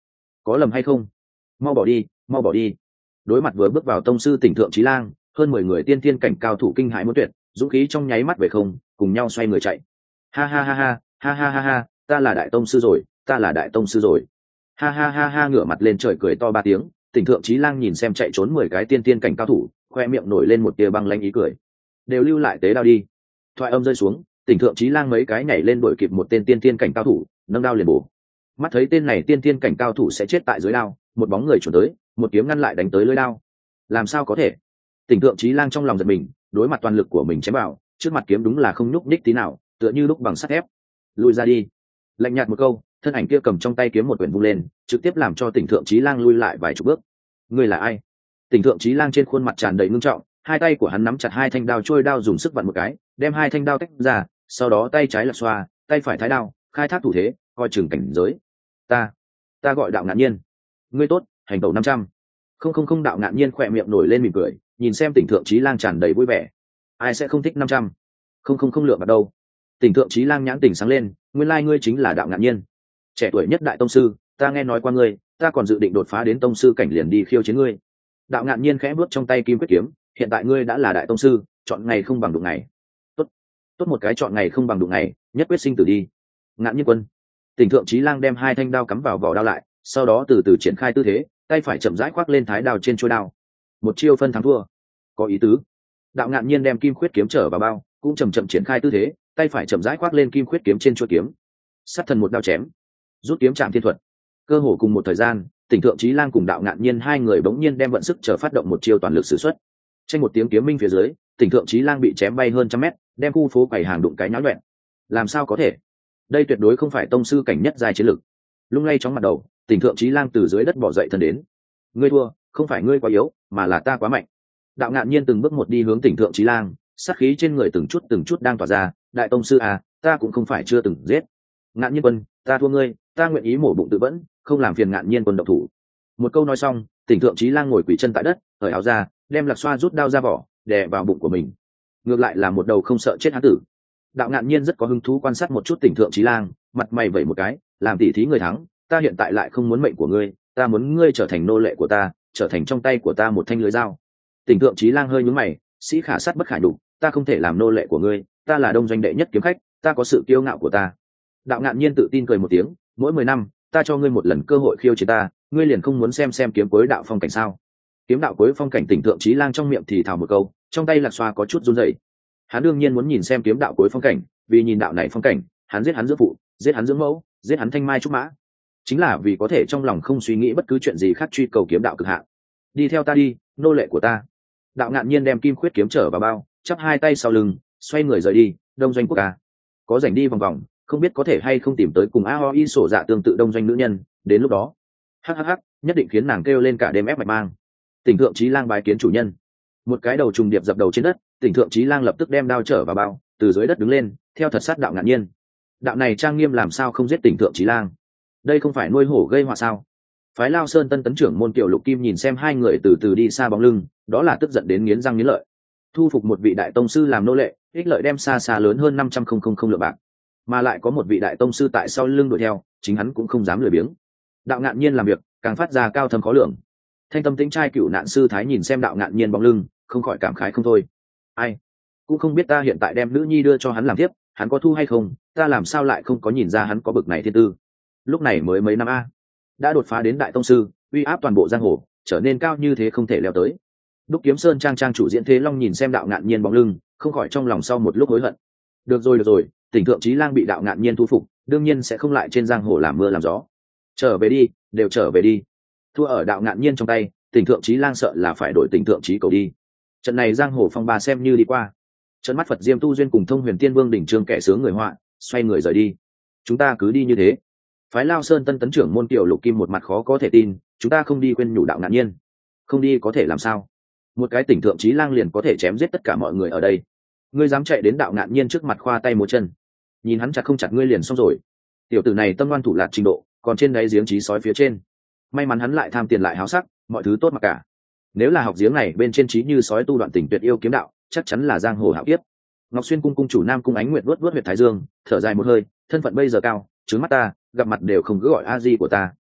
Speaker 1: có lầm hay không? Mau bỏ đi, mau bỏ đi. Đối mặt vừa bước vào tông sư tỉnh thượng chí lang, hơn mười người tiên tiên cảnh cao thủ kinh hãi muốn tuyệt, dũng khí trong nháy mắt về không, cùng nhau xoay người chạy. Ha ha ha ha, ha ha ha ha, ta là đại tông sư rồi, ta là đại tông sư rồi. Ha ha ha ha, ngửa mặt lên trời cười to ba tiếng, tỉnh thượng chí lang nhìn xem chạy trốn mười cái tiên tiên cảnh cao thủ, khoe miệng nổi lên một tia băng lãnh ý cười. Đều lưu lại tế đao đi. Thoại âm rơi xuống, tỉnh thượng chí lang mấy cái nhảy lên đuổi kịp một tên tiên tiên cảnh cao thủ, nâng đao liền bổ. Mắt thấy tên này tiên tiên cảnh cao thủ sẽ chết tại dưới đao, một bóng người chuẩn tới, một kiếm ngăn lại đánh tới lưỡi đao. Làm sao có thể? Tỉnh thượng chí lang trong lòng giật mình, đối mặt toàn lực của mình chém vào, trước mặt kiếm đúng là không nhúc nhích tí nào, tựa như lúc bằng sắt thép. Lùi ra đi. Lạnh nhạt một câu, thân ảnh kia cầm trong tay kiếm một quyển vung lên, trực tiếp làm cho tỉnh thượng chí lang lui lại vài chục bước. Ngươi là ai? Tỉnh thượng chí lang trên khuôn mặt tràn đầy ngưng trọng, hai tay của hắn nắm chặt hai thanh đao trôi đao dùng sức vặn một cái, đem hai thanh đao tách ra, sau đó tay trái lật xoa, tay phải thái đao, khai thác thủ thế, coi chừng cảnh giới. Ta, ta gọi Đạo Ngạn Nhiên. Ngươi tốt, hành tẩu năm trăm. Không không không, Đạo Ngạn Nhiên khỏe miệng nổi lên mỉm cười, nhìn xem tỉnh thượng chí lang tràn đầy vui vẻ. Ai sẽ không thích năm trăm? Không không không, lượng vào đâu. Tỉnh thượng chí lang nhãn tỉnh sáng lên, nguyên lai ngươi chính là Đạo Ngạn Nhiên, trẻ tuổi nhất đại tông sư, ta nghe nói qua ngươi, ta còn dự định đột phá đến tông sư cảnh liền đi khiêu chiến ngươi. Đạo Ngạn Nhiên khẽ bước trong tay kim quyết kiếm, hiện tại ngươi đã là đại tông sư, chọn ngày không bằng đụng ngày. Tốt, tốt một cái chọn ngày không bằng đụng ngày, nhất quyết sinh tử đi. Ngạn Nhiên quân. Tỉnh thượng chí lang đem hai thanh đao cắm vào vỏ đao lại, sau đó từ từ triển khai tư thế, tay phải chậm rãi khoác lên thái đao trên chuôi đao. Một chiêu phân thắng thua, có ý tứ. Đạo Ngạn Nhiên đem kim khuyết kiếm trở vào bao, cũng chậm chậm triển khai tư thế, tay phải chậm rãi khoác lên kim khuyết kiếm trên chuôi kiếm. Sát thần một đao chém, rút kiếm chạm thiên thuật. Cơ hồ cùng một thời gian, tỉnh thượng chí lang cùng Đạo Ngạn Nhiên hai người bỗng nhiên đem vận sức chờ phát động một chiêu toàn lực sử xuất. Trên một tiếng kiếm minh phía dưới, tỉnh thượng chí lang bị chém bay hơn trăm mét, đem khu phố quầy hàng đụng cái nháo loạn. Làm sao có thể? Đây tuyệt đối không phải tông sư cảnh nhất giai chiến lực. Lung lay chóng mặt đầu, tỉnh thượng chí lang từ dưới đất bò dậy thân đến. Ngươi thua, không phải ngươi quá yếu, mà là ta quá mạnh. Đạo Ngạn Nhiên từng bước một đi hướng tỉnh thượng chí lang, sát khí trên người từng chút từng chút đang tỏa ra. Đại tông sư à, ta cũng không phải chưa từng giết. Ngạn Nhiên quân, ta thua ngươi, ta nguyện ý mổ bụng tự vẫn, không làm phiền Ngạn Nhiên quân động thủ. Một câu nói xong, tỉnh thượng chí lang ngồi quỳ chân tại đất, cởi áo ra, đem lạc xoa rút đao ra vỏ, đè vào bụng của mình. Ngược lại là một đầu không sợ chết hán tử. Đạo Ngạn Nhiên rất có hứng thú quan sát một chút tỉnh thượng chí lang, mặt mày vẩy một cái, làm tỉ thí người thắng, ta hiện tại lại không muốn mệnh của ngươi, ta muốn ngươi trở thành nô lệ của ta, trở thành trong tay của ta một thanh lưới dao. Tỉnh thượng chí lang hơi nhướng mày, sĩ khả sát bất khả nhục, ta không thể làm nô lệ của ngươi, ta là đông doanh đệ nhất kiếm khách, ta có sự kiêu ngạo của ta. Đạo Ngạn Nhiên tự tin cười một tiếng, mỗi mười năm, ta cho ngươi một lần cơ hội khiêu chiến ta, ngươi liền không muốn xem xem kiếm cuối đạo phong cảnh sao? Kiếm đạo cuối phong cảnh, tỉnh thượng chí lang trong miệng thì thào một câu, trong tay lạc xoa có chút run rẩy. Hắn đương nhiên muốn nhìn xem kiếm đạo cuối phong cảnh, vì nhìn đạo này phong cảnh, hắn giết hắn dưỡng phụ, giết hắn dưỡng mẫu, giết hắn thanh mai trúc mã, chính là vì có thể trong lòng không suy nghĩ bất cứ chuyện gì khác, truy cầu kiếm đạo cực hạn. Đi theo ta đi, nô lệ của ta. Đạo Ngạn Nhiên đem kim khuyết kiếm trở vào bao, chắp hai tay sau lưng, xoay người rời đi. Đông doanh quốc ca, có rảnh đi vòng vòng, không biết có thể hay không tìm tới cùng a o i sổ dạ tương tự đông doanh nữ nhân, đến lúc đó hhh nhất định khiến nàng kêu lên cả đêm ép mạch mang. Tỉnh thượng chí lang bái kiến chủ nhân. Một cái đầu trùng điệp dập đầu trên đất, tỉnh thượng chí lang lập tức đem đao trở vào bao, từ dưới đất đứng lên, theo thật sát Đạo Ngạn Nhiên. Đạo này trang nghiêm làm sao không giết tỉnh thượng chí lang? Đây không phải nuôi hổ gây họa sao? Phái Lao Sơn tân tấn trưởng môn Kiều Lục Kim nhìn xem hai người từ từ đi xa bóng lưng, đó là tức giận đến nghiến răng nghiến lợi. Thu phục một vị đại tông sư làm nô lệ, ích lợi đem xa xa lớn hơn năm trăm không không không lượng bạc, mà lại có một vị đại tông sư tại sau lưng đuổi theo, chính hắn cũng không dám lười biếng. Đạo Ngạn Nhiên làm việc càng phát ra cao thâm khó lường. Thanh tâm tĩnh trai cựu nạn sư thái nhìn xem Đạo Ngạn Nhiên bóng lưng, không khỏi cảm khái không thôi. Ai cũng không biết ta hiện tại đem nữ nhi đưa cho hắn làm tiếp, hắn có thu hay không, ta làm sao lại không có nhìn ra hắn có bực này thiên tư. Lúc này mới mấy năm a, đã đột phá đến đại tông sư, uy áp toàn bộ giang hồ, trở nên cao như thế không thể leo tới. Đúc Kiếm Sơn trang trang chủ Diễn Thế Long nhìn xem Đạo Ngạn Nhiên bóng lưng, không khỏi trong lòng sau một lúc hối hận. Được rồi được rồi, tỉnh thượng chí lang bị Đạo Ngạn Nhiên thu phục, đương nhiên sẽ không lại trên giang hồ làm mưa làm gió. Trở về đi, đều trở về đi. Thua ở Đạo Ngạn Nhiên trong tay, tỉnh thượng chí lang sợ là phải đổi tỉnh thượng chí cầu đi. Trận này giang hồ phong ba xem như đi qua. Trận mắt Phật Diêm Tu duyên cùng Thông Huyền Tiên Vương đỉnh trương kẻ sướng người họa, xoay người rời đi. Chúng ta cứ đi như thế. Phái Lao Sơn tân tấn trưởng môn Kiều Lục Kim một mặt khó có thể tin, chúng ta không đi khuyên nhủ Đạo Ngạn Nhiên. Không đi có thể làm sao? Một cái tỉnh thượng chí lang liền có thể chém giết tất cả mọi người ở đây. Ngươi dám chạy đến Đạo Ngạn Nhiên trước mặt khoa tay múa chân, nhìn hắn chặt không chặt ngươi liền xong rồi. Tiểu tử này tâm ngoan thủ lạt trình độ, còn trên đáy giếng trí sói phía trên. May mắn hắn lại tham tiền lại háo sắc, mọi thứ tốt mà cả. Nếu là học giếng này bên trên trí như sói tu đoạn tình tuyệt yêu kiếm đạo, chắc chắn là giang hồ hảo kiếp. Ngọc Xuyên cung cung chủ Nam Cung Ánh Nguyệt vuốt vuốt huyệt thái dương, thở dài một hơi, thân phận bây giờ cao, trướng mắt ta, gặp mặt đều không cứ gọi a di của ta.